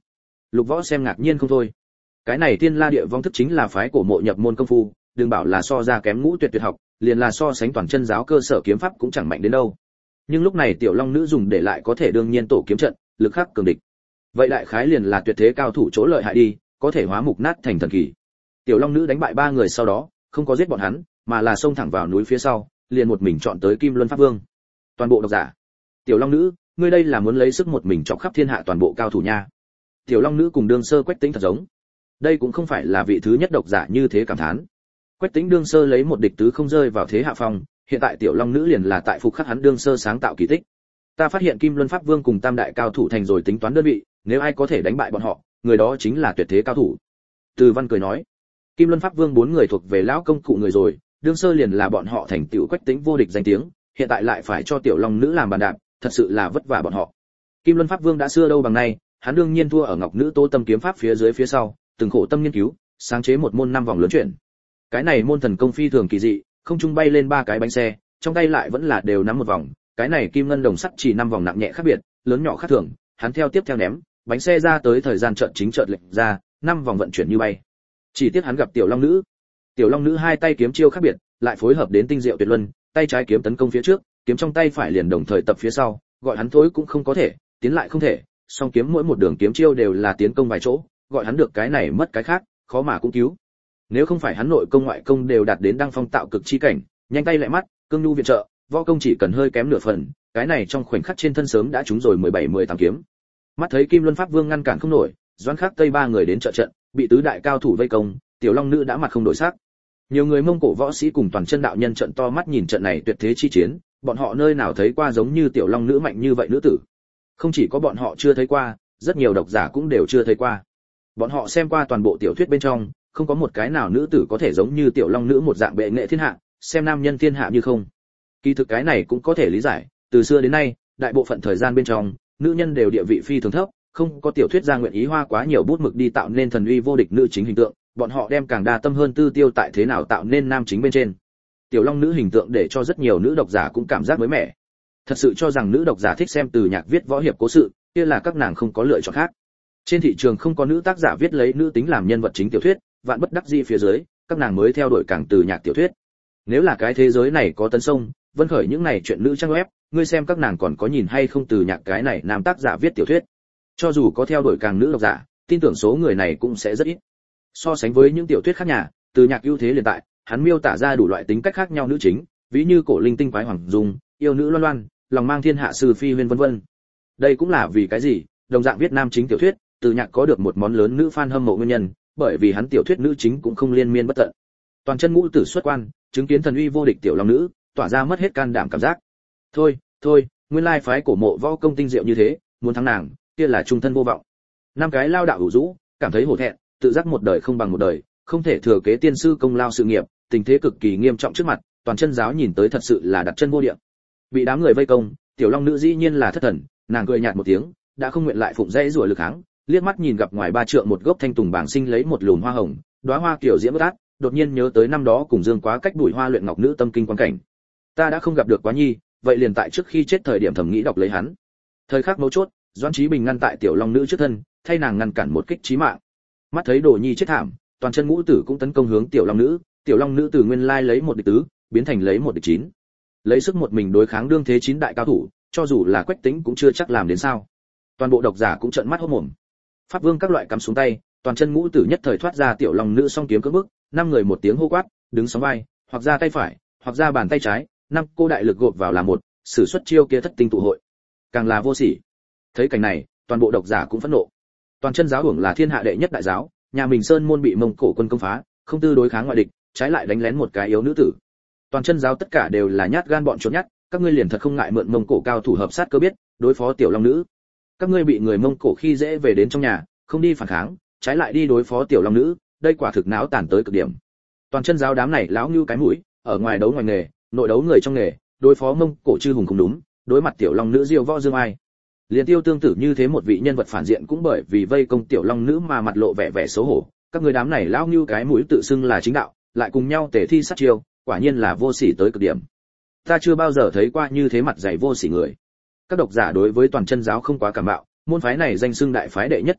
Lục Võ xem ngạc nhiên không thôi. Cái này Tiên La Địa Vong thức chính là phái cổ mộ nhập môn công phu, đừng bảo là so ra kém Ngũ Tuyệt tuyệt học, liền là so sánh toàn chân giáo cơ sở kiếm pháp cũng chẳng mạnh đến đâu. Nhưng lúc này Tiểu Long nữ dùng để lại có thể đương nhiên tổ kiếm trận, lực khắc cường địch. Vậy đại khái liền là tuyệt thế cao thủ chỗ lợi hại đi, có thể hóa mục nát thành thần kỳ. Tiểu Long nữ đánh bại 3 người sau đó, không có giết bọn hắn, mà là xông thẳng vào núi phía sau, liền một mình chọn tới Kim Luân Pháp Vương. Toàn bộ độc giả. Tiểu Long nữ, ngươi đây là muốn lấy sức một mình chọc khắp thiên hạ toàn bộ cao thủ nha. Tiểu Long nữ cùng Đương Sơ Quách Tĩnh thật giống. Đây cũng không phải là vị thứ nhất độc giả như thế cảm thán. Quách Tĩnh Đương Sơ lấy một địch tứ không rơi vào thế hạ phong, hiện tại Tiểu Long nữ liền là tại phục khắc hắn Đương Sơ sáng tạo kỳ tích. Ta phát hiện Kim Luân Pháp Vương cùng Tam đại cao thủ thành rồi tính toán đơn vị, nếu ai có thể đánh bại bọn họ, người đó chính là tuyệt thế cao thủ. Từ Văn cười nói, Kim Luân Pháp Vương 4 người thuộc về lão công cụ người rồi, Đương Sơ liền là bọn họ thành tựu Quách Tĩnh vô địch danh tiếng, hiện tại lại phải cho Tiểu Long nữ làm bàn đạp, thật sự là vất vả bọn họ. Kim Luân Pháp Vương đã xưa đâu bằng nay, hắn đương nhiên thua ở Ngọc Nữ Tô Tâm kiếm pháp phía dưới phía sau, từng khổ tâm nghiên cứu, sáng chế một môn 5 vòng lớn chuyển. Cái này môn thần công phi thường kỳ dị, không trung bay lên 3 cái bánh xe, trong tay lại vẫn là đều nắm một vòng, cái này kim ngân đồng sắt chỉ 5 vòng nặng nhẹ khác biệt, lớn nhỏ khác thường, hắn theo tiếp theo ném, bánh xe ra tới thời gian chợt chính chợt lệch ra, 5 vòng vận chuyển như bay. Chỉ tiếc hắn gặp Tiểu Long nữ. Tiểu Long nữ hai tay kiếm chiêu khác biệt, lại phối hợp đến tinh diệu tuyệt luân, tay trái kiếm tấn công phía trước, kiếm trong tay phải liền đồng thời tập phía sau, gọi hắn thối cũng không có thể, tiến lại không thể, song kiếm mỗi một đường kiếm chiêu đều là tiến công vài chỗ, gọi hắn được cái này mất cái khác, khó mà cũng cứu. Nếu không phải hắn nội công ngoại công đều đạt đến đăng phong tạo cực chi cảnh, nhanh tay lại mắt, cương nhu viện trợ, võ công chỉ cần hơi kém nửa phần, cái này trong khoảnh khắc trên thân sớm đã trúng rồi 17-18 kiếm. Mắt thấy Kim Luân Pháp Vương ngăn cản không nổi, Doãn Khắc Tây 3 người đến trợ trận, bị tứ đại cao thủ vây công, Tiểu Long nữ đã mặt không đổi sắc. Nhiều người Mông Cổ võ sĩ cùng toàn chân đạo nhân trận to mắt nhìn trận này tuyệt thế chi chiến, bọn họ nơi nào thấy qua giống như Tiểu Long nữ mạnh như vậy nữ tử. Không chỉ có bọn họ chưa thấy qua, rất nhiều độc giả cũng đều chưa thấy qua. Bọn họ xem qua toàn bộ tiểu thuyết bên trong, không có một cái nào nữ tử có thể giống như Tiểu Long nữ một dạng bệ nghệ thiên hạ, xem nam nhân thiên hạ như không. Kỳ thực cái này cũng có thể lý giải, từ xưa đến nay, đại bộ phận thời gian bên trong, nữ nhân đều địa vị phi thường thấp, không có tiểu thuyết gia nguyện ý hoa quá nhiều bút mực đi tạo nên thần uy vô địch nữ chính hình tượng, bọn họ đem càng đa tâm hơn tư tiêu tại thế nào tạo nên nam chính bên trên. Tiểu Long nữ hình tượng để cho rất nhiều nữ độc giả cũng cảm giác mới mẻ. Thật sự cho rằng nữ độc giả thích xem Từ Nhạc viết võ hiệp cố sự, kia là các nàng không có lựa chọn khác. Trên thị trường không có nữ tác giả viết lấy nữ tính làm nhân vật chính tiểu thuyết, vạn bất đắc dĩ phía dưới, các nàng mới theo đuổi càng Từ Nhạc tiểu thuyết. Nếu là cái thế giới này có Tấn Sông, Vân Khởi những này chuyện nữ trang web, ngươi xem các nàng còn có nhìn hay không Từ Nhạc cái này nam tác giả viết tiểu thuyết. Cho dù có theo đuổi càng nữ độc giả, tin tưởng số người này cũng sẽ rất ít. So sánh với những tiểu thuyết khác nhà, Từ Nhạc ưu thế liền tại, hắn miêu tả ra đủ loại tính cách khác nhau nữ chính, ví như cổ linh tinh quái hoàng dung, yêu nữ loan loan, lòng mang thiên hạ sư phi huyên vân vân. Đây cũng là vì cái gì, đồng dạng viết nam chính tiểu thuyết, Từ Nhạc có được một món lớn nữ fan hâm mộ nguyên nhân, bởi vì hắn tiểu thuyết nữ chính cũng không liên miên bất tận. Toàn chân ngũ tử xuất quan, chứng kiến thần uy vô địch Tiểu Long nữ, tỏa ra mất hết can đảm cảm giác. Thôi, nguyên lai phái cổ mộ võ công tinh diệu như thế, muốn thắng nàng, kia là trung thân vô vọng. Năm cái lao đạo hữu dũ, cảm thấy hổ thẹn, tự giác một đời không bằng một đời, không thể thừa kế tiên sư công lao sự nghiệp, tình thế cực kỳ nghiêm trọng trước mặt, toàn chân giáo nhìn tới thật sự là đặt chân vô địa. Bị đám người vây công, Tiểu Long nữ dĩ nhiên là thất thần, nàng cười nhạt một tiếng, đã không nguyện lại phụng dãy rủa lực kháng, liếc mắt nhìn gặp ngoài 3 trượng một gốc thanh tùng bảng sinh lấy một lùn hoa hồng, đóa hoa kiểu diễm bất át, đột nhiên nhớ tới năm đó cùng Dương Quá cách đuổi hoa luyện ngọc nữ tâm kinh quan cảnh. Ta đã không gặp được Quá Nhi, vậy liền tại trước khi chết thời điểm thẩm nghĩ đọc lấy hắn. Thời khắc mấu chốt, Doãn Chí Bình ngăn tại Tiểu Long nữ trước thân, thay nàng ngăn cản một kích chí mạng. Mắt thấy Đồ Nhi chết thảm, toàn chân ngũ tử cũng tấn công hướng Tiểu Long nữ từ nguyên lai lấy một địch tứ, biến thành lấy một địch 9. Lấy sức một mình đối kháng đương thế 9 đại cao thủ, cho dù là Quách Tĩnh cũng chưa chắc làm đến sao. Toàn bộ độc giả cũng trợn mắt hốt mồm. Pháp Vương các loại cắm xuống tay, toàn chân ngũ tử nhất thời thoát ra Tiểu Long nữ song kiếm cưỡng bức, 5 người một tiếng hô quát, đứng sóng vai, hoặc ra tay phải, hoặc ra bàn tay trái, 5 cô đại lực gộp vào là một, sử xuất chiêu kia thất tinh tụ hội. Càng là vô sỉ. Thấy cảnh này, toàn bộ độc giả cũng phẫn nộ. Toàn chân giáo hưởng là thiên hạ đệ nhất đại giáo, nhà mình Sơn môn bị Mông Cổ quân công phá, không tư đối kháng ngoại địch, trái lại đánh lén một cái yếu nữ tử. Toàn chân giáo tất cả đều là nhát gan bọn trốn nhát, các ngươi liền thật không ngại mượn Mông Cổ cao thủ hợp sát cơ biết, đối phó Tiểu Long nữ. Các ngươi bị người Mông Cổ khi dễ về đến trong nhà, không đi phản kháng, trái lại đi đối phó Tiểu Long nữ, đây quả thực náo tàn tới cực điểm. Toàn chân giáo đám này láo như cái mũi, ở ngoài đấu ngoài nghề, nội đấu người trong nghề, đối phó Mông Cổ chư hùng không đúng, đối mặt Tiểu Long nữ diêu võ dương ai. Liên Tiêu tương tự như thế một vị nhân vật phản diện cũng bởi vì vây công Tiểu Long nữ mà mặt lộ vẻ vẻ xấu hổ, các người đám này lão như cái mũi tự xưng là chính đạo, lại cùng nhau tề thi sát chiêu, quả nhiên là vô sỉ tới cực điểm. Ta chưa bao giờ thấy qua như thế mặt dày vô sỉ người. Các độc giả đối với toàn chân giáo không quá cảm mạo, môn phái này danh xưng đại phái đệ nhất thiên hạ,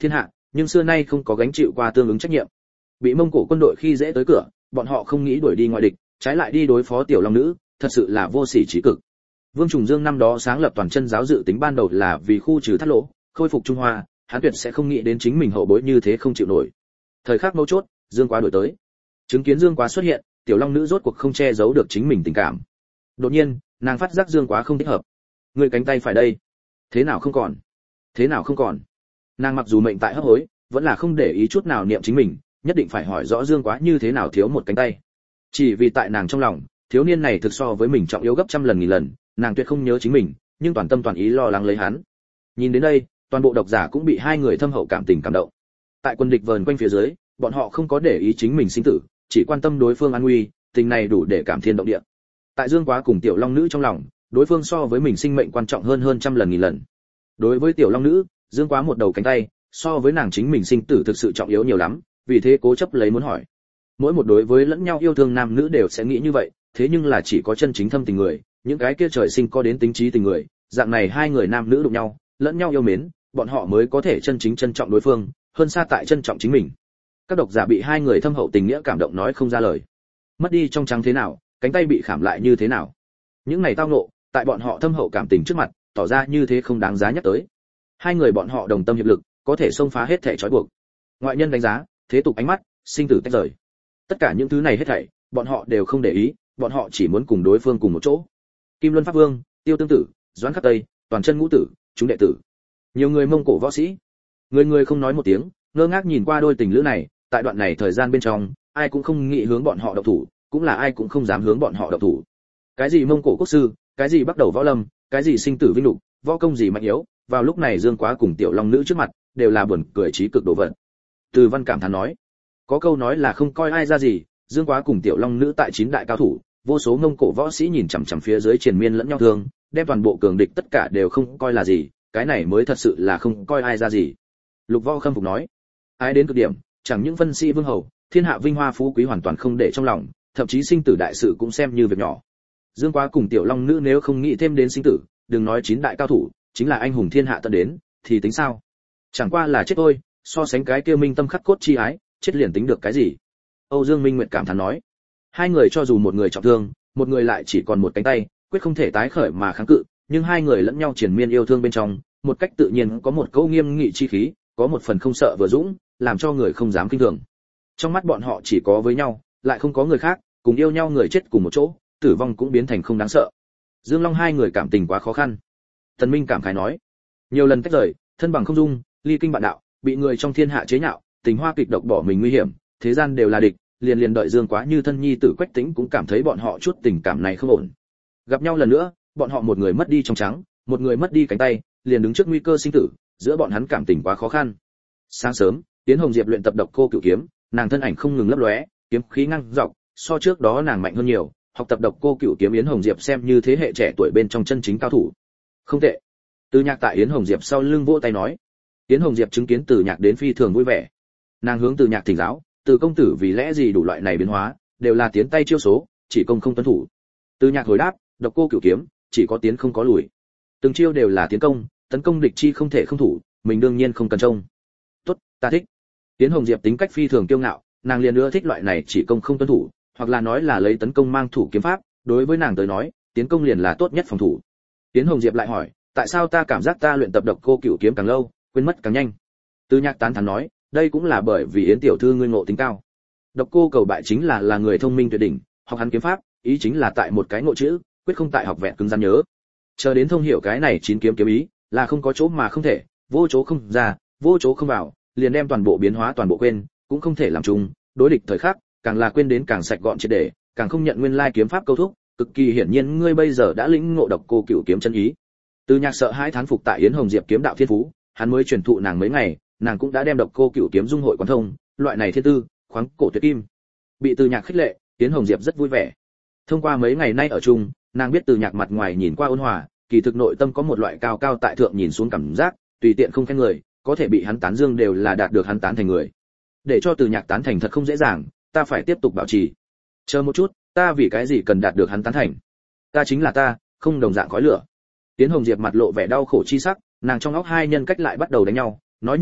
nhưng xưa nay không có gánh chịu qua tương ứng trách nhiệm. Bị Mông Cổ quân đội khi dễ tới cửa, bọn họ không nghĩ đuổi đi ngoại địch, trái lại đi đối phó tiểu long nữ, thật sự là vô sỉ trí cực. Vương Trùng Dương năm đó sáng lập toàn chân giáo dự tính ban đầu là vì khu trừ thắt lỗ, khôi phục Trung Hoa, hắn tuyệt sẽ không nghĩ đến chính mình hậu bối như thế không chịu nổi. Thời khắc mấu chốt, Dương Quá đuổi tới. Chứng kiến Dương Quá xuất hiện, tiểu long nữ rốt cuộc không che giấu được chính mình tình cảm. Đột nhiên, nàng phát giác Dương Quá không thích hợp. Người cánh tay phải đây, thế nào không còn? Thế nào không còn? Nàng mặc dù mệnh tại hấp hối, vẫn là không để ý chút nào niệm chính mình, nhất định phải hỏi rõ Dương Quá như thế nào thiếu một cánh tay. Chỉ vì tại nàng trong lòng, thiếu niên này thực so với mình trọng yếu gấp trăm lần nghìn lần, nàng tuyệt không nhớ chính mình, nhưng toàn tâm toàn ý lo lắng lấy hắn. Nhìn đến đây, toàn bộ độc giả cũng bị hai người thâm hậu cảm tình cảm động. Tại quân địch vờn quanh phía dưới, bọn họ không có để ý chính mình sinh tử, chỉ quan tâm đối phương an nguy, tình này đủ để cảm thiên động địa. Tại Dương Quá cùng tiểu long nữ trong lòng, đối phương so với mình sinh mệnh quan trọng hơn trăm lần nghìn lần. Đối với tiểu long nữ, Dương Quá một đầu cánh tay, so với nàng chính mình sinh tử thực sự trọng yếu nhiều lắm, vì thế cố chấp lấy muốn hỏi. Mỗi một đối với lẫn nhau yêu thương nam nữ đều sẽ nghĩ như vậy, thế nhưng là chỉ có chân chính thâm tình người, những cái kia trời sinh có đến tính trí tình người, dạng này hai người nam nữ đụng nhau, lẫn nhau yêu mến, bọn họ mới có thể chân chính trân trọng đối phương, hơn xa tại trân trọng chính mình. Các độc giả bị hai người thâm hậu tình nghĩa cảm động nói không ra lời. Mất đi trong trắng thế nào, cánh tay bị khảm lại như thế nào. Những này tao ngộ, tại bọn họ thâm hậu cảm tình trước mặt, tỏ ra như thế không đáng giá nhắc tới. Hai người bọn họ đồng tâm hiệp lực, có thể xông phá hết thảy trói buộc. Ngoại nhân đánh giá, thế tục ánh mắt, sinh tử tách rời. Tất cả những thứ này hết thảy, bọn họ đều không để ý, bọn họ chỉ muốn cùng đối phương cùng một chỗ. Kim Luân Pháp Vương, Tiêu Tương Tử, Doãn Khắc Tây, Toàn Chân Ngũ Tử, chúng đệ tử. Nhiều người Mông Cổ võ sĩ, người không nói một tiếng, ngơ ngác nhìn qua đôi tình lữ này, tại đoạn này thời gian bên trong, ai cũng không nghĩ hướng bọn họ động thủ, cũng là ai cũng không dám hướng bọn họ động thủ. Cái gì Mông Cổ quốc sư, cái gì bắt đầu võ lâm, cái gì sinh tử vinh lục, võ công gì mạnh yếu, vào lúc này Dương Quá cùng tiểu long nữ trước mặt, đều là buồn cười trí cực đồ vật. Từ Văn cảm thán nói, có câu nói là không coi ai ra gì, Dương Quá cùng tiểu long nữ tại chín đại cao thủ, vô số Mông Cổ võ sĩ nhìn chằm chằm phía dưới triền miên lẫn nhau thương, đem toàn bộ cường địch tất cả đều không coi là gì, cái này mới thật sự là không coi ai ra gì. Lục Võ khâm phục nói, ai đến cực điểm, chẳng những vân sĩ vương hầu, thiên hạ vinh hoa phú quý hoàn toàn không để trong lòng, thậm chí sinh tử đại sự cũng xem như việc nhỏ. Dương Quá cùng tiểu long nữ nếu không nghĩ thêm đến sinh tử, đừng nói chín đại cao thủ, chính là anh hùng thiên hạ tận đến, thì tính sao? Chẳng qua là chết thôi, so sánh cái kia minh tâm khắc cốt chi ái, chết liền tính được cái gì? Âu Dương Minh Nguyệt cảm thán nói, hai người cho dù một người trọng thương, một người lại chỉ còn một cánh tay, quyết không thể tái khởi mà kháng cự, nhưng hai người lẫn nhau triền miên yêu thương bên trong, một cách tự nhiên có một câu nghiêm nghị chi khí, có một phần không sợ vừa dũng, làm cho người không dám kinh thường. Trong mắt bọn họ chỉ có với nhau, lại không có người khác, cùng yêu nhau người chết cùng một chỗ, tử vong cũng biến thành không đáng sợ. Dương Long hai người cảm tình quá khó khăn. Tần Minh cảm khái nói, nhiều lần tách rời, thân bằng không dung, ly kinh bạn đạo, bị người trong thiên hạ chế nhạo, tình hoa kịch độc bỏ mình nguy hiểm, thế gian đều là địch, liền đợi Dương Quá như thân nhi tử Quách Tĩnh cũng cảm thấy bọn họ chút tình cảm này không ổn. Gặp nhau lần nữa, bọn họ một người mất đi trong trắng, một người mất đi cánh tay, liền đứng trước nguy cơ sinh tử, giữa bọn hắn cảm tình quá khó khăn. Sáng sớm, Tiến Hồng Diệp luyện tập độc cô cửu kiếm, nàng thân ảnh không ngừng lấp lóe, kiếm khí ngang dọc, so trước đó nàng mạnh hơn nhiều, học tập độc cô cửu kiếm Yến Hồng Diệp xem như thế hệ trẻ tuổi bên trong chân chính cao thủ. Không tệ. Từ Nhạc tại Yến Hồng Diệp sau lưng vỗ tay nói. Yến Hồng Diệp chứng kiến Từ Nhạc đến phi thường vui vẻ. Nàng hướng Từ Nhạc thỉnh giáo, Từ công tử vì lẽ gì đủ loại này biến hóa, đều là tiến tay chiêu số, chỉ công không tuân thủ. Từ Nhạc hồi đáp, độc cô cửu kiếm, chỉ có tiến không có lùi. Từng chiêu đều là tiến công, tấn công địch chi không thể không thủ, mình đương nhiên không cần trông. Tốt, ta thích. Yến Hồng Diệp tính cách phi thường kiêu ngạo, nàng liền ưa thích loại này chỉ công không tuân thủ, hoặc là nói là lấy tấn công mang thủ kiếm pháp, đối với nàng tới nói, tiến công liền là tốt nhất phòng thủ. Yến Hồng Diệp lại hỏi, tại sao ta cảm giác ta luyện tập độc cô cửu kiếm càng lâu, quên mất càng nhanh? Từ Nhạc tán thán nói, đây cũng là bởi vì Yến tiểu thư ngươi ngộ tính cao. Độc cô cầu bại chính là người thông minh tuyệt đỉnh, học hắn kiếm pháp, ý chính là tại một cái ngộ chữ, quyết không tại học vẹn cứng rắn nhớ. Chờ đến thông hiểu cái này chín kiếm kiếm ý, là không có chỗ mà không thể, vô chỗ không ra, vô chỗ không vào, liền đem toàn bộ biến hóa toàn bộ quên, cũng không thể làm chung, đối địch thời khắc, càng là quên đến càng sạch gọn triệt để, càng không nhận nguyên lai kiếm pháp câu thúc, cực kỳ hiển nhiên ngươi bây giờ đã lĩnh ngộ độc cô cửu kiếm chân ý. Từ Nhạc sợ hãi thán phục tại Yến Hồng Diệp kiếm đạo thiên phú, hắn mới truyền thụ nàng mấy ngày, nàng cũng đã đem độc cô cửu kiếm dung hội quán thông, loại này thiên tư, khoáng cổ tuyệt kim. Bị Từ Nhạc khích lệ, Yến Hồng Diệp rất vui vẻ. Thông qua mấy ngày nay ở chung, nàng biết Từ Nhạc mặt ngoài nhìn qua ôn hòa, kỳ thực nội tâm có một loại cao cao tại thượng nhìn xuống cảm giác, tùy tiện không khen người, có thể bị hắn tán dương đều là đạt được hắn tán thành người. Để cho Từ Nhạc tán thành thật không dễ dàng, ta phải tiếp tục bảo trì. Chờ một chút, ta vì cái gì cần đạt được hắn tán thành? Ta chính là ta, không đồng dạng khói lửa. Tiến Hồng Diệp mặt lộ vẻ đau khổ chi sắc, nàng trong óc hai nhân cách lại bắt đầu đánh nhau, nói như vậy,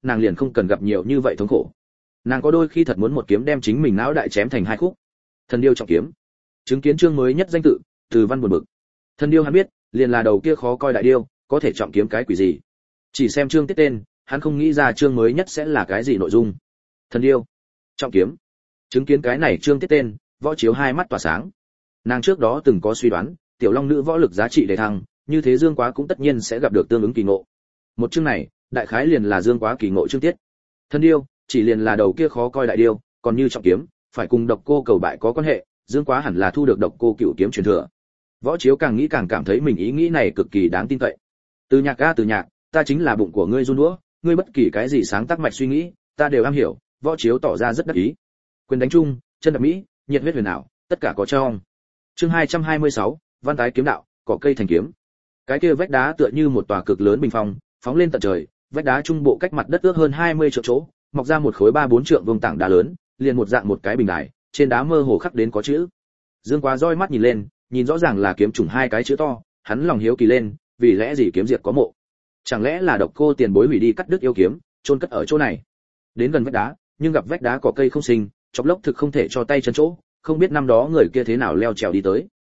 nàng liền không cần gặp nhiều như vậy thống khổ. Nàng có đôi khi thật muốn một kiếm đem chính mình não đại chém thành hai khúc. Thần điêu trọng kiếm. Chứng kiến chương mới nhất danh tự, Từ Văn buồn bực. Thần điêu hắn biết, liền là đầu kia khó coi đại điêu, có thể trọng kiếm cái quỷ gì? Chỉ xem chương tiết tên, hắn không nghĩ ra chương mới nhất sẽ là cái gì nội dung. Thần điêu, trọng kiếm. Chứng kiến cái này chương tiết tên, Võ Chiếu hai mắt tỏa sáng. Nàng trước đó từng có suy đoán, tiểu long nữ võ lực giá trị đề thăng, như thế Dương Quá cũng tất nhiên sẽ gặp được tương ứng kỳ ngộ. Một chương này, đại khái liền là Dương Quá kỳ ngộ chương tiết. Thần điêu, chỉ liền là đầu kia khó coi đại điêu, còn như trọng kiếm, phải cùng Độc Cô Cầu Bại có quan hệ, Dương Quá hẳn là thu được Độc Cô Cửu kiếm truyền thừa. Võ Chiếu càng nghĩ càng cảm thấy mình ý nghĩ này cực kỳ đáng tin cậy. Từ Nhạc a Từ Nhạc, ta chính là bụng của ngươi run đũa, ngươi bất kỳ cái gì sáng tác mạch suy nghĩ, ta đều am hiểu. Võ Chiếu tỏ ra rất đắc ý. Quyền đánh chung, chân đạp mỹ, nhiệt huyết huyền ảo, tất cả có trong. Chương 226, Văn tái kiếm đạo, cỏ cây thành kiếm. Cái kia vách đá tựa như một tòa cực lớn bình phong, phóng lên tận trời, vách đá trung bộ cách mặt đất ước hơn 20 trượng chỗ, mọc ra một khối 3-4 trượng vuông tảng đá lớn, liền một dạng một cái bình đài, trên đá mơ hồ khắc đến có chữ. Dương Quá roi mắt nhìn lên, nhìn rõ ràng là kiếm trùng hai cái chữ to, hắn lòng hiếu kỳ lên, vì lẽ gì kiếm diệt có mộ? Chẳng lẽ là Độc Cô tiền bối hủy đi cắt đứt yêu kiếm, chôn cất ở chỗ này? Đến gần vách đá, nhưng gặp vách đá có cây không sinh, chọc lốc thực không thể cho tay chân chỗ, không biết năm đó người kia thế nào leo trèo đi tới.